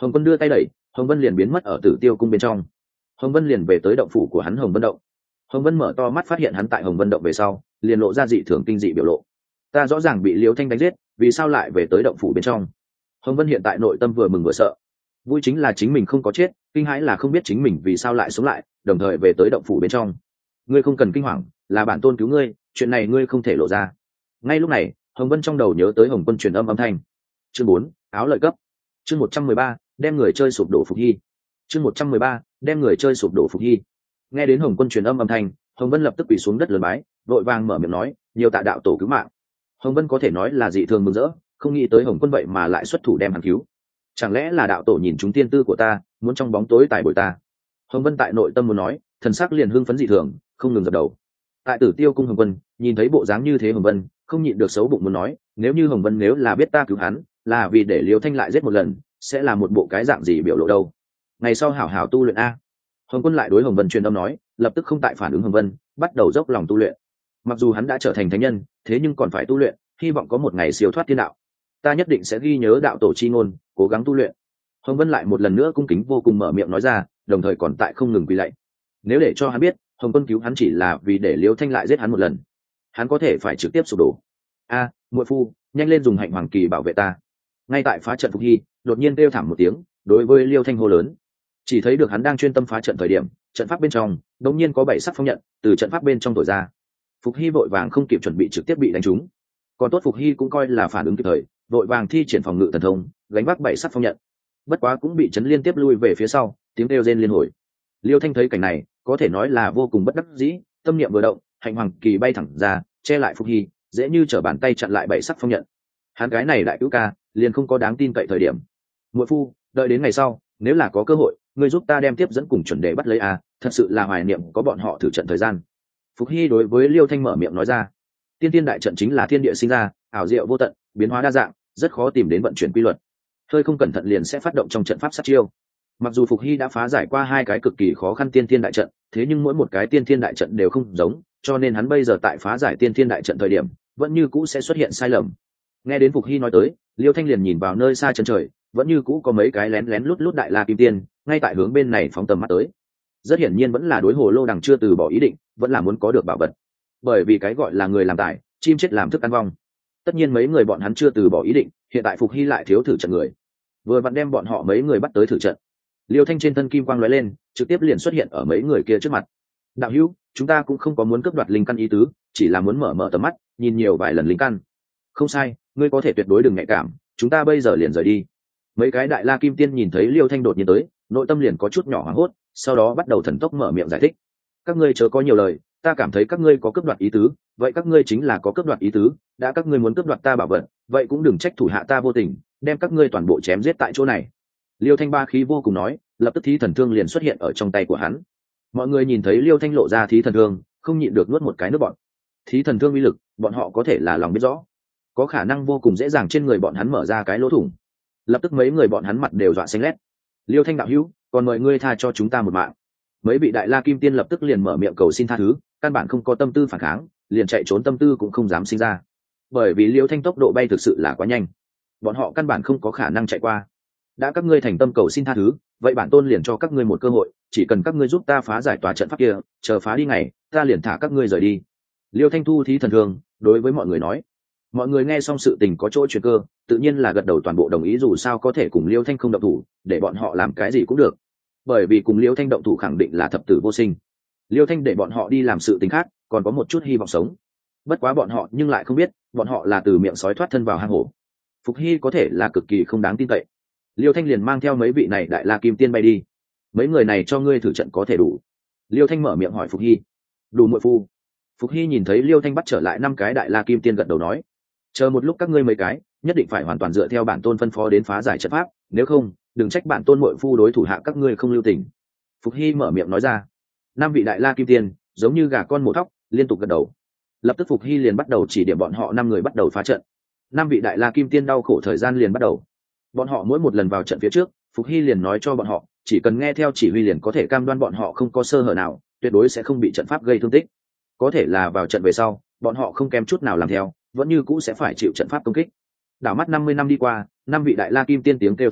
Hồng Quân đưa tay đẩy, Hồng Vân liền biến mất ở Tử Tiêu cung bên trong. Hồng Vân liền về tới động phủ của hắn Hồng Vân động. Hồng Vân mở to mắt phát hiện hắn tại Hồng Vân động về sau, liền lộ ra dị thường kinh dị biểu lộ. Ta rõ ràng bị Liêu Thanh đánh giết, vì sao lại về tới động phủ bên trong? Hồng Vân hiện tại nội tâm vừa mừng vừa sợ. Vui chính là chính mình không có chết, kinh hãi là không biết chính mình vì sao lại sống lại, đồng thời về tới động phủ bên trong. Ngươi không cần kinh hoàng, là bản tôn cứu ngươi, chuyện này ngươi không thể lộ ra. Ngay lúc này, Hồng Vân trong đầu nhớ tới Hồng Quân truyền âm thanh. Chương 4, áo lợi cấp. Chương 113, đem người chơi sụp đổ phục hy. Chương 113, đem người chơi sụp đổ phục hy. Nghe đến Hồng Quân truyền âm thanh, Hồng Vân lập tức quỳ xuống đất lớn bái, vội vàng mở miệng nói, nhiều tạ đạo tổ cứu mạng. Hồng Vân có thể nói là dị thường mừng rỡ, không nghĩ tới Hồng Quân vậy mà lại xuất thủ đem hắn cứu. Chẳng lẽ là đạo tổ nhìn chúng tiên tư của ta, muốn trong bóng tối tài bồi ta? Hồng Vân tại nội tâm muốn nói, thần sắc liền hưng phấn dị thường, không ngừng dập đầu. Tại Tử Tiêu cung Hồng Vân nhìn thấy bộ dáng như thế Hồng Vân không nhịn được xấu bụng muốn nói, nếu như Hồng Vân nếu là biết ta cứu hắn, là vì để Liêu Thanh lại giết một lần, sẽ là một bộ cái dạng gì biểu lộ đâu? Ngày sau hảo hảo tu luyện a. Hồng Quân lại đối Hồng Vân truyền âm nói, lập tức không tại phản ứng Hồng Vân, bắt đầu dốc lòng tu luyện. Mặc dù hắn đã trở thành thánh nhân, thế nhưng còn phải tu luyện, hy vọng có một ngày siêu thoát thiên đạo. Ta nhất định sẽ ghi nhớ đạo tổ chi ngôn, cố gắng tu luyện. Hồng Vân lại một lần nữa cung kính vô cùng mở miệng nói ra, đồng thời còn tại không ngừng quỳ lạy. Nếu để cho hắn biết Hồng Quân cứu hắn chỉ là vì để Liêu Thanh lại giết hắn một lần, hắn có thể phải trực tiếp sụp đổ. A, muội phu, nhanh lên dùng hạnh hoàng kỳ bảo vệ ta. Ngay tại phá trận Phục Hy đột nhiên kêu thảm một tiếng, đối với Liêu Thanh hô lớn. Chỉ thấy được hắn đang chuyên tâm phá trận thời điểm, trận pháp bên trong đột nhiên có 7 sắc phong nhận từ trận pháp bên trong thổi ra. Phục Hy vội vàng không kịp chuẩn bị trực tiếp bị đánh trúng. Còn tốt Phục Hy cũng coi là phản ứng kịp thời, vội vàng thi triển phòng ngự thần thông, gánh vác 7 sắc phong nhận. Bất quá cũng bị chấn liên tiếp lui về phía sau, tiếng kêu rên liên hồi. Liêu Thanh thấy cảnh này, có thể nói là vô cùng bất đắc dĩ, tâm niệm vừa động, hạnh hoàng kỳ bay thẳng ra, che lại Phục Hy, dễ như trở bàn tay chặn lại 7 sắc phong nhận. Hắn gái này đại cứu ca, liền không có đáng tin cậy thời điểm. Muội phu, đợi đến ngày sau, nếu là có cơ hội, ngươi giúp ta đem tiếp dẫn cùng chuẩn đề bắt lấy a, thật sự là hoài niệm có bọn họ thử trận thời gian. Phục Hy đối với Liêu Thanh mở miệng nói ra. Tiên tiên đại trận chính là thiên địa sinh ra, ảo diệu vô tận, biến hóa đa dạng, rất khó tìm đến vận chuyển quy luật. Hơi không cẩn thận liền sẽ phát động trong trận pháp sát chiêu. Mặc dù Phục Hy đã phá giải qua 2 cái cực kỳ khó khăn tiên thiên đại trận, thế nhưng mỗi một cái tiên thiên đại trận đều không giống, cho nên hắn bây giờ tại phá giải tiên thiên đại trận thời điểm, vẫn như cũ sẽ xuất hiện sai lầm. Nghe đến Phục Hy nói tới, Liêu Thanh liền nhìn vào nơi xa chân trời, vẫn như cũ có mấy cái lén lén lút lút đại la kim tiên, ngay tại hướng bên này phóng tầm mắt tới. Rất hiển nhiên vẫn là đối Hồ Lô Đằng chưa từ bỏ ý định, vẫn là muốn có được bảo vật. Bởi vì cái gọi là người làm tài, chim chết làm thức ăn vong. Tất nhiên mấy người bọn hắn chưa từ bỏ ý định, hiện tại Phục Hy lại thiếu thử trận người, vừa vặn đem bọn họ mấy người bắt tới thử trận. Liêu Thanh trên thân kim quang lóe lên, trực tiếp liền xuất hiện ở mấy người kia trước mặt. Đạo hữu, chúng ta cũng không có muốn cướp đoạt linh căn ý tứ, chỉ là muốn mở mở tầm mắt, nhìn nhiều vài lần linh căn. Không sai, ngươi có thể tuyệt đối đừng nhạy cảm, chúng ta bây giờ liền rời đi. Mấy cái đại la kim tiên nhìn thấy Liêu Thanh đột nhiên tới, nội tâm liền có chút nhỏ hoảng hốt, sau đó bắt đầu thần tốc mở miệng giải thích. Các ngươi chớ có nhiều lời, ta cảm thấy các ngươi có cướp đoạt ý tứ, vậy các ngươi chính là có cướp đoạt ý tứ, đã các ngươi muốn cướp đoạt ta bảo vật, vậy cũng đừng trách thủ hạ ta vô tình, đem các ngươi toàn bộ chém giết tại chỗ này. Liêu Thanh ba khí vô cùng nói, lập tức thí thần thương liền xuất hiện ở trong tay của hắn. Mọi người nhìn thấy Liêu Thanh lộ ra thí thần thương, không nhịn được nuốt một cái nước bọt. Thí thần thương uy lực, bọn họ có thể là lòng biết rõ, có khả năng vô cùng dễ dàng trên người bọn hắn mở ra cái lỗ thủng. Lập tức mấy người bọn hắn mặt đều dọa xanh lét. Liêu Thanh đạo hữu, còn mời ngươi tha cho chúng ta một mạng. Mấy vị đại la kim tiên lập tức liền mở miệng cầu xin tha thứ, căn bản không có tâm tư phản kháng, liền chạy trốn tâm tư cũng không dám sinh ra, bởi vì Liêu Thanh tốc độ bay thực sự là quá nhanh, bọn họ căn bản không có khả năng chạy qua. Đã các ngươi thành tâm cầu xin tha thứ, vậy bản tôn liền cho các ngươi một cơ hội, chỉ cần các ngươi giúp ta phá giải tòa trận pháp kia, chờ phá đi ngày, ta liền thả các ngươi rời đi. Liêu Thanh thu thí thần thương, đối với mọi người nói. Mọi người nghe xong sự tình có chỗ chuyển cơ, tự nhiên là gật đầu toàn bộ đồng ý, dù sao có thể cùng Liêu Thanh không động thủ, để bọn họ làm cái gì cũng được, bởi vì cùng Liêu Thanh động thủ khẳng định là thập tử vô sinh. Liêu Thanh để bọn họ đi làm sự tình khác, còn có một chút hy vọng sống. Bất quá bọn họ nhưng lại không biết, bọn họ là từ miệng sói thoát thân vào hang hổ. Phục Hy có thể là cực kỳ không đáng tin cậy. Liêu Thanh liền mang theo mấy vị này đại la kim tiên bay đi. Mấy người này cho ngươi thử trận có thể đủ? Liêu Thanh mở miệng hỏi Phục Hy. Đủ muội phu. Phục Hy nhìn thấy Liêu Thanh bắt trở lại 5 cái đại la kim tiên gật đầu nói. Chờ một lúc các ngươi mấy cái, nhất định phải hoàn toàn dựa theo bản tôn phân phó đến phá giải trận pháp, nếu không, đừng trách bản tôn muội phu đối thủ hạ các ngươi không lưu tình. Phục Hy mở miệng nói ra. 5 vị đại la kim tiên giống như gà con mổ thóc, liên tục gật đầu. Lập tức Phục Hy liền bắt đầu chỉ điểm bọn họ 5 người bắt đầu phá trận. 5 vị đại la kim tiên đau khổ thời gian liền bắt đầu. Bọn họ mỗi một lần vào trận phía trước, Phục Hy liền nói cho bọn họ, chỉ cần nghe theo chỉ huy liền có thể cam đoan bọn họ không có sơ hở nào, tuyệt đối sẽ không bị trận pháp gây thương tích. Có thể là vào trận về sau, bọn họ không kém chút nào làm theo, vẫn như cũ sẽ phải chịu trận pháp công kích. Đảo mắt 50 năm đi qua, 5 vị đại la kim tiên tiếng kêu thảm thiết,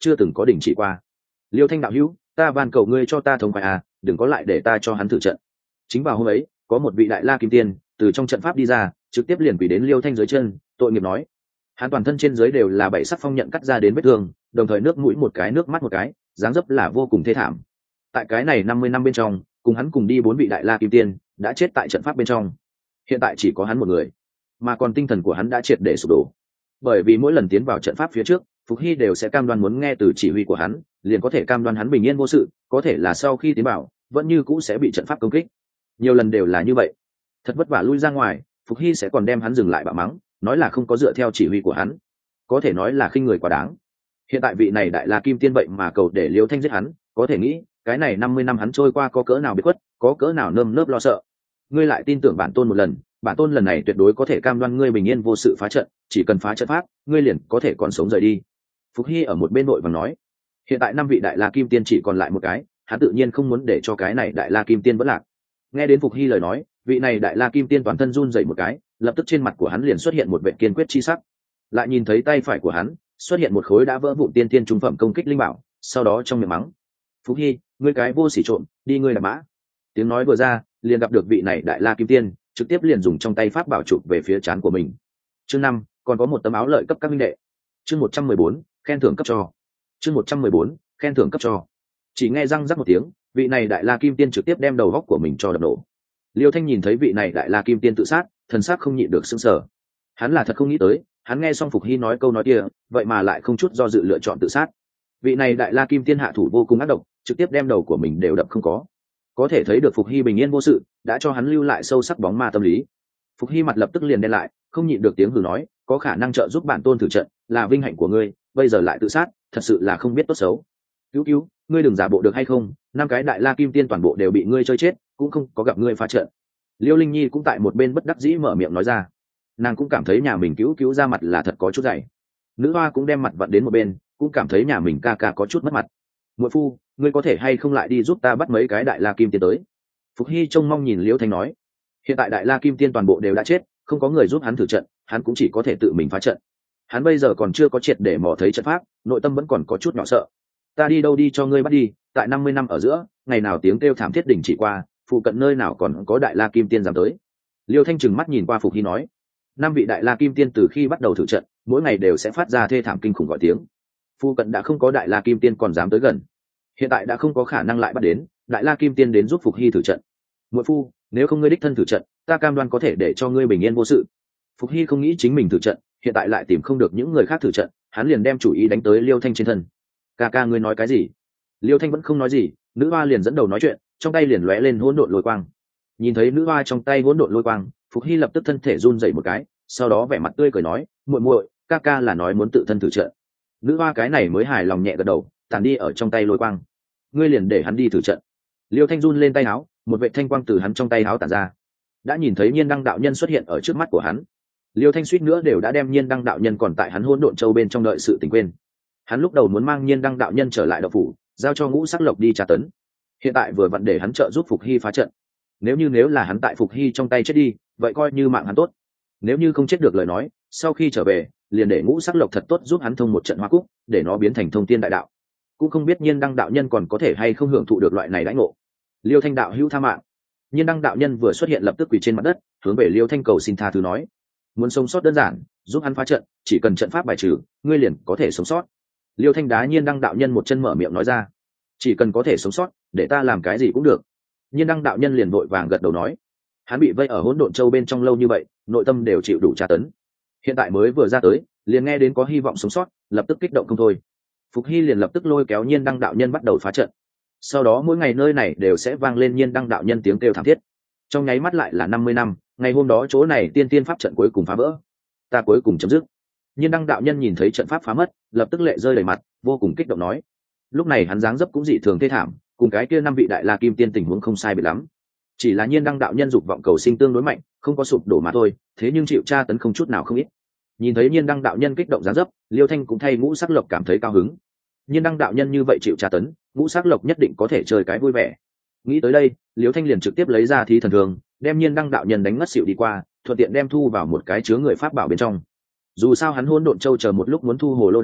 chưa từng có đình chỉ qua. Liêu Thanh đạo hữu, ta van cầu ngươi cho ta thống khoái à, đừng có lại để ta cho hắn thử trận. Chính vào hôm ấy, có một vị đại la kim tiên từ trong trận pháp đi ra, trực tiếp liền quỳ đến Liêu Thanh dưới chân, tội nghiệp nói. Hắn toàn thân trên dưới đều là bảy sắc phong nhận cắt ra đến vết thương, đồng thời nước mũi một cái nước mắt một cái, dáng dấp là vô cùng thê thảm. Tại cái này 50 năm bên trong, cùng hắn cùng đi 4 vị đại la kim tiên đã chết tại trận pháp bên trong. Hiện tại chỉ có hắn một người, mà còn tinh thần của hắn đã triệt để sụp đổ. Bởi vì mỗi lần tiến vào trận pháp phía trước, Phục Hy đều sẽ cam đoan muốn nghe từ chỉ huy của hắn, liền có thể cam đoan hắn bình yên vô sự, có thể là sau khi tiến vào, vẫn như cũ sẽ bị trận pháp công kích. Nhiều lần đều là như vậy. Thật vất vả lui ra ngoài, Phục Hy sẽ còn đem hắn dừng lại bạo mắng, nói là không có dựa theo chỉ huy của hắn, có thể nói là khinh người quá đáng. Hiện tại vị này đại la kim tiên vậy mà cầu để Liêu Thanh giết hắn, có thể nghĩ cái này 50 năm hắn trôi qua có cỡ nào bị khuất, có cỡ nào nơm nớp lo sợ. Ngươi lại tin tưởng bản tôn một lần, bản tôn lần này tuyệt đối có thể cam đoan ngươi bình yên vô sự phá trận, chỉ cần phá trận pháp, ngươi liền có thể còn sống rời đi. Phục Hy ở một bên nội và nói, hiện tại 5 vị đại la kim tiên chỉ còn lại một cái, hắn tự nhiên không muốn để cho cái này đại la kim tiên vẫn lạc. Nghe đến Phục Hy lời nói, vị này đại la kim tiên toàn thân run rẩy một cái, lập tức trên mặt của hắn liền xuất hiện một vẻ kiên quyết chi sắc. Lại nhìn thấy tay phải của hắn xuất hiện một khối đã vỡ vụn tiên tiên trung phẩm công kích linh bảo, sau đó trong miệng mắng, Phục Hy, ngươi cái vô sỉ trộm, đi ngươi là mã. Tiếng nói vừa ra, liền gặp được vị này đại la kim tiên trực tiếp liền dùng trong tay pháp bảo chụp về phía trán của mình. Chương 5, còn có một tấm áo lợi cấp các minh đệ. Chương 114, khen thưởng cấp cho. Chương 114, khen thưởng cấp cho. Chỉ nghe răng rắc một tiếng, vị này đại la kim tiên trực tiếp đem đầu góc của mình cho đập nổ. Liêu Thanh nhìn thấy vị này đại la kim tiên tự sát, thần sắc không nhịn được sững sờ. Hắn là thật không nghĩ tới, hắn nghe xong Phục Hy nói câu nói kia, vậy mà lại không chút do dự lựa chọn tự sát. Vị này đại la kim tiên hạ thủ vô cùng ác độc, trực tiếp đem đầu của mình đều đập không có thể thấy được Phục Hy bình yên vô sự, đã cho hắn lưu lại sâu sắc bóng ma tâm lý. Phục Hy mặt lập tức liền đen lại, không nhịn được tiếng hừ nói, có khả năng trợ giúp bản tôn thử trận là vinh hạnh của ngươi, bây giờ lại tự sát, thật sự là không biết tốt xấu. Cứu, ngươi đừng giả bộ được hay không, 5 cái đại la kim tiên toàn bộ đều bị ngươi chơi chết, cũng không có gặp ngươi phá trận. Liêu Linh Nhi cũng tại một bên bất đắc dĩ mở miệng nói ra, nàng cũng cảm thấy nhà mình cứu ra mặt là thật có chút dày. Nữ hoa cũng đem mặt vặn đến một bên, cũng cảm thấy nhà mình ca ca có chút mất mặt. Muội phu, ngươi có thể hay không lại đi giúp ta bắt mấy cái đại la kim tiên tới? Phục Hy trông mong nhìn Liêu Thanh nói, hiện tại đại la kim tiên toàn bộ đều đã chết, không có người giúp hắn thử trận, hắn cũng chỉ có thể tự mình phá trận. Hắn bây giờ còn chưa có triệt để mò thấy trận pháp, nội tâm vẫn còn có chút nhỏ sợ. Ta đi đâu đi cho ngươi bắt đi, tại 50 năm ở giữa, ngày nào tiếng kêu thảm thiết đỉnh chỉ qua, phụ cận nơi nào còn có đại la kim tiên dám tới. Liêu Thanh trừng mắt nhìn qua Phục Hy nói, 5 vị đại la kim tiên từ khi bắt đầu thử trận, mỗi ngày đều sẽ phát ra thê thảm kinh khủng gọi tiếng. Phụ cận đã không có đại la kim tiên còn dám tới gần, hiện tại đã không có khả năng lại bắt đến đại la kim tiên đến giúp Phục Hy thử trận. Muội phu, nếu không ngươi đích thân thử trận, ta cam đoan có thể để cho ngươi bình yên vô sự. Phục Hy không nghĩ chính mình thử trận, hiện tại lại tìm không được những người khác thử trận, hắn liền đem chủ ý đánh tới Liêu Thanh trên thân. Ca ngươi nói cái gì? Liêu Thanh vẫn không nói gì, nữ hoa liền dẫn đầu nói chuyện, trong tay liền lóe lên hỗn độn lôi quang. Nhìn thấy nữ hoa trong tay hỗn độn lôi quang, Phục Hy lập tức thân thể run rẩy một cái, sau đó vẻ mặt tươi cười nói, muội, ca là nói muốn tự thân thử trận. Nữ hoa cái này mới hài lòng nhẹ gật đầu, tàn đi ở trong tay lôi quang. Ngươi liền để hắn đi thử trận. Liêu Thanh run lên tay áo, một vệ thanh quang từ hắn trong tay áo tản ra. Đã nhìn thấy Nhiên Đăng đạo nhân xuất hiện ở trước mắt của hắn. Liêu Thanh suýt nữa đều đã đem Nhiên Đăng đạo nhân còn tại hắn hỗn độn châu bên trong đợi sự tình quên. Hắn lúc đầu muốn mang Nhiên Đăng đạo nhân trở lại đạo phủ, giao cho Ngũ Sắc Lộc đi tra tấn. Hiện tại vừa vặn để hắn trợ giúp Phục Hy phá trận. Nếu là hắn tại Phục Hy trong tay chết đi, vậy coi như mạng hắn tốt. Nếu như không chết được lời nói, sau khi trở về, liền để Ngũ Sắc Lộc thật tốt giúp hắn thông một trận hoa cúc, để nó biến thành thông tiên đại đạo. Cũng không biết Nhiên Đăng đạo nhân còn có thể hay không hưởng thụ được loại này đãi ngộ. Liêu Thanh đạo hữu tha mạng. Nhiên Đăng đạo nhân vừa xuất hiện lập tức quỳ trên mặt đất, hướng về Liêu Thanh cầu xin tha thứ nói, muốn sống sót đơn giản, giúp hắn phá trận, chỉ cần trận pháp bài trừ, ngươi liền có thể sống sót. Liêu Thanh đá Nhiên Đăng đạo nhân một chân mở miệng nói ra, chỉ cần có thể sống sót, để ta làm cái gì cũng được. Nhiên Đăng đạo nhân liền vội vàng gật đầu nói, hắn bị vây ở hỗn độn châu bên trong lâu như vậy, nội tâm đều chịu đủ tra tấn, hiện tại mới vừa ra tới, liền nghe đến có hy vọng sống sót, lập tức kích động không thôi. Phục Hy liền lập tức lôi kéo Nhiên Đăng đạo nhân bắt đầu phá trận. Sau đó mỗi ngày nơi này đều sẽ vang lên Nhiên Đăng đạo nhân tiếng kêu thảm thiết. Trong nháy mắt lại là 50 năm, ngày hôm đó chỗ này tiên pháp trận cuối cùng phá vỡ, ta cuối cùng chấm dứt. Nhiên Đăng đạo nhân nhìn thấy trận pháp phá mất, lập tức lệ rơi đầy mặt, vô cùng kích động nói. Lúc này hắn dáng dấp cũng dị thường thê thảm, cùng cái kia 5 vị đại la kim tiên tình huống không sai biệt lắm. Chỉ là Nhiên Đăng đạo nhân dục vọng cầu sinh tương đối mạnh, không có sụp đổ mà thôi, thế nhưng chịu tra tấn không chút nào không ít. Nhìn thấy Nhiên Đăng đạo nhân kích động dáng dấp, Liêu Thanh cũng thay Ngũ Sắc Lộc cảm thấy cao hứng. Nhiên Đăng đạo nhân như vậy chịu tra tấn, Ngũ Sắc Lộc nhất định có thể chơi cái vui vẻ. Nghĩ tới đây, Liêu Thanh liền trực tiếp lấy ra thí thần thường, đem Nhiên Đăng đạo nhân đánh ngất xỉu đi qua, thuận tiện đem thu vào một cái chứa người pháp bảo bên trong. Dù sao hắn hỗn độn châu chờ một lúc muốn thu hồ lô đằng,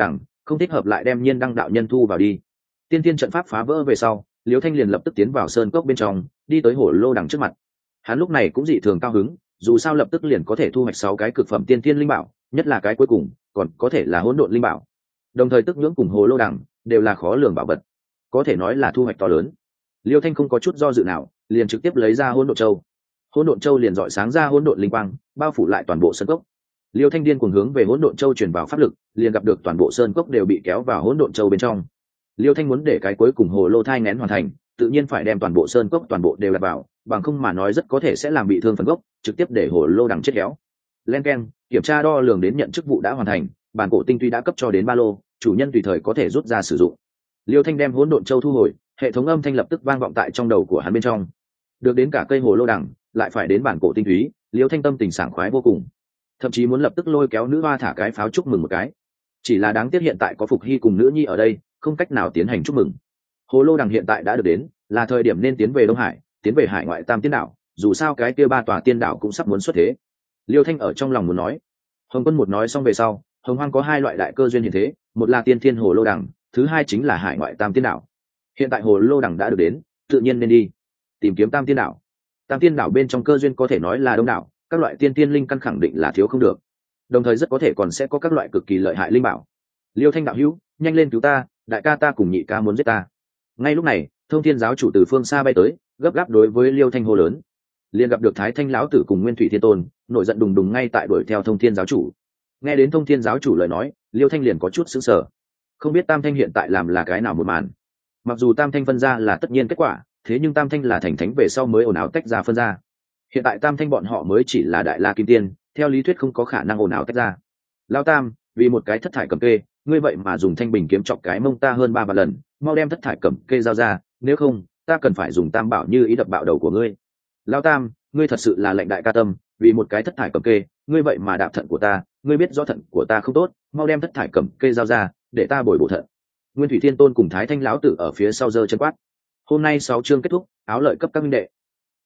không thích hợp lại đem nhiên đăng đạo nhân thu vào đi. Tiên thiên trận pháp phá vỡ về sau, Liêu Thanh liền lập tức tiến vào sơn cốc bên trong, đi tới hồ lô đằng trước mặt. Hắn lúc này cũng dị thường cao hứng, dù sao lập tức liền có thể thu hoạch 6 cái cực phẩm tiên thiên linh bảo, nhất là cái cuối cùng còn có thể là hỗn độn linh bảo. Đồng thời tức nhưỡng cùng hồ lô đằng đều là khó lường bảo vật, có thể nói là thu hoạch to lớn. Liêu Thanh không có chút do dự nào, liền trực tiếp lấy ra hỗn độn châu. Hỗn độn châu liền rọi sáng ra hỗn độn linh quang, bao phủ lại toàn bộ sơn cốc. Liêu Thanh điên cuồng hướng về hỗn độn châu truyền vào pháp lực, liền gặp được toàn bộ sơn cốc đều bị kéo vào hỗn độn châu bên trong. Liêu Thanh muốn để cái cuối cùng hồ lô thai nghén hoàn thành, tự nhiên phải đem toàn bộ sơn cốc toàn bộ đều đặt vào, bằng không mà nói rất có thể sẽ làm bị thương phần gốc, trực tiếp để hồ lô đằng chết héo. Len keng, kiểm tra đo lường đến nhận chức vụ đã hoàn thành, bản cổ tinh túy đã cấp cho đến ba lô, chủ nhân tùy thời có thể rút ra sử dụng. Liêu Thanh đem hỗn độn châu thu hồi, hệ thống âm thanh lập tức vang vọng tại trong đầu của hắn bên trong. Được đến cả cây hồ lô đằng, lại phải đến bản cổ tinh túy, Liêu Thanh tâm tình sảng khoái vô cùng, thậm chí muốn lập tức lôi kéo nữ hoa thả cái pháo chúc mừng một cái. Chỉ là đáng tiếc hiện tại có Phục Hy cùng nữ nhi ở đây, không cách nào tiến hành chúc mừng. Hồ lô đằng hiện tại đã được đến, là thời điểm nên tiến về Đông Hải, tiến về hải ngoại Tam Tiên đảo, dù sao cái kia 3 tòa tiên đảo cũng sắp muốn xuất thế. Liêu Thanh ở trong lòng muốn nói. Hồng Quân một nói xong về sau, Hồng Hoang có 2 loại đại cơ duyên hiện thế, một là tiên thiên hồ lô đằng, thứ hai chính là hải ngoại Tam Tiên đảo. Hiện tại hồ lô đằng đã được đến, tự nhiên nên đi tìm kiếm Tam Tiên đảo. Tam Tiên đảo bên trong cơ duyên có thể nói là đông đảo, các loại tiên tiên linh căn khẳng định là thiếu không được, đồng thời rất có thể còn sẽ có các loại cực kỳ lợi hại linh bảo. Liêu Thanh đạo hữu, nhanh lên cứu ta, đại ca ta cùng nhị ca muốn giết ta. Ngay lúc này, Thông Thiên giáo chủ từ phương xa bay tới, gấp gáp đối với Liêu Thanh hô lớn. Liền gặp được Thái Thanh lão tử cùng Nguyên Thủy Thiên Tôn, nổi giận đùng đùng ngay tại đuổi theo Thông Thiên giáo chủ. Nghe đến Thông Thiên giáo chủ lời nói, Liêu Thanh liền có chút sững sờ, không biết Tam Thanh hiện tại làm là cái nào một màn. Mặc dù Tam Thanh phân ra là tất nhiên kết quả, thế nhưng Tam Thanh là thành thánh về sau mới ồn ào tách ra phân ra. Hiện tại Tam Thanh bọn họ mới chỉ là đại la kim tiên, theo lý thuyết không có khả năng ồn ào tách ra. Lão Tam, vì một cái thất thải cầm kê, ngươi vậy mà dùng thanh bình kiếm chọc cái mông ta hơn 3 lần, mau đem thất thải cầm kê giao ra, nếu không ta cần phải dùng tam bảo như ý đập bạo đầu của ngươi. Lão Tam, ngươi thật sự là lệnh đại ca tâm, vì một cái thất thải cầm kê, ngươi vậy mà đạp thận của ta, ngươi biết rõ thận của ta không tốt, mau đem thất thải cầm kê giao ra, để ta bồi bổ thận. Nguyên Thủy Thiên Tôn cùng Thái Thanh lão tử ở phía sau giơ chân quát. Hôm nay 6 chương kết thúc, áo lợi cấp các minh đệ.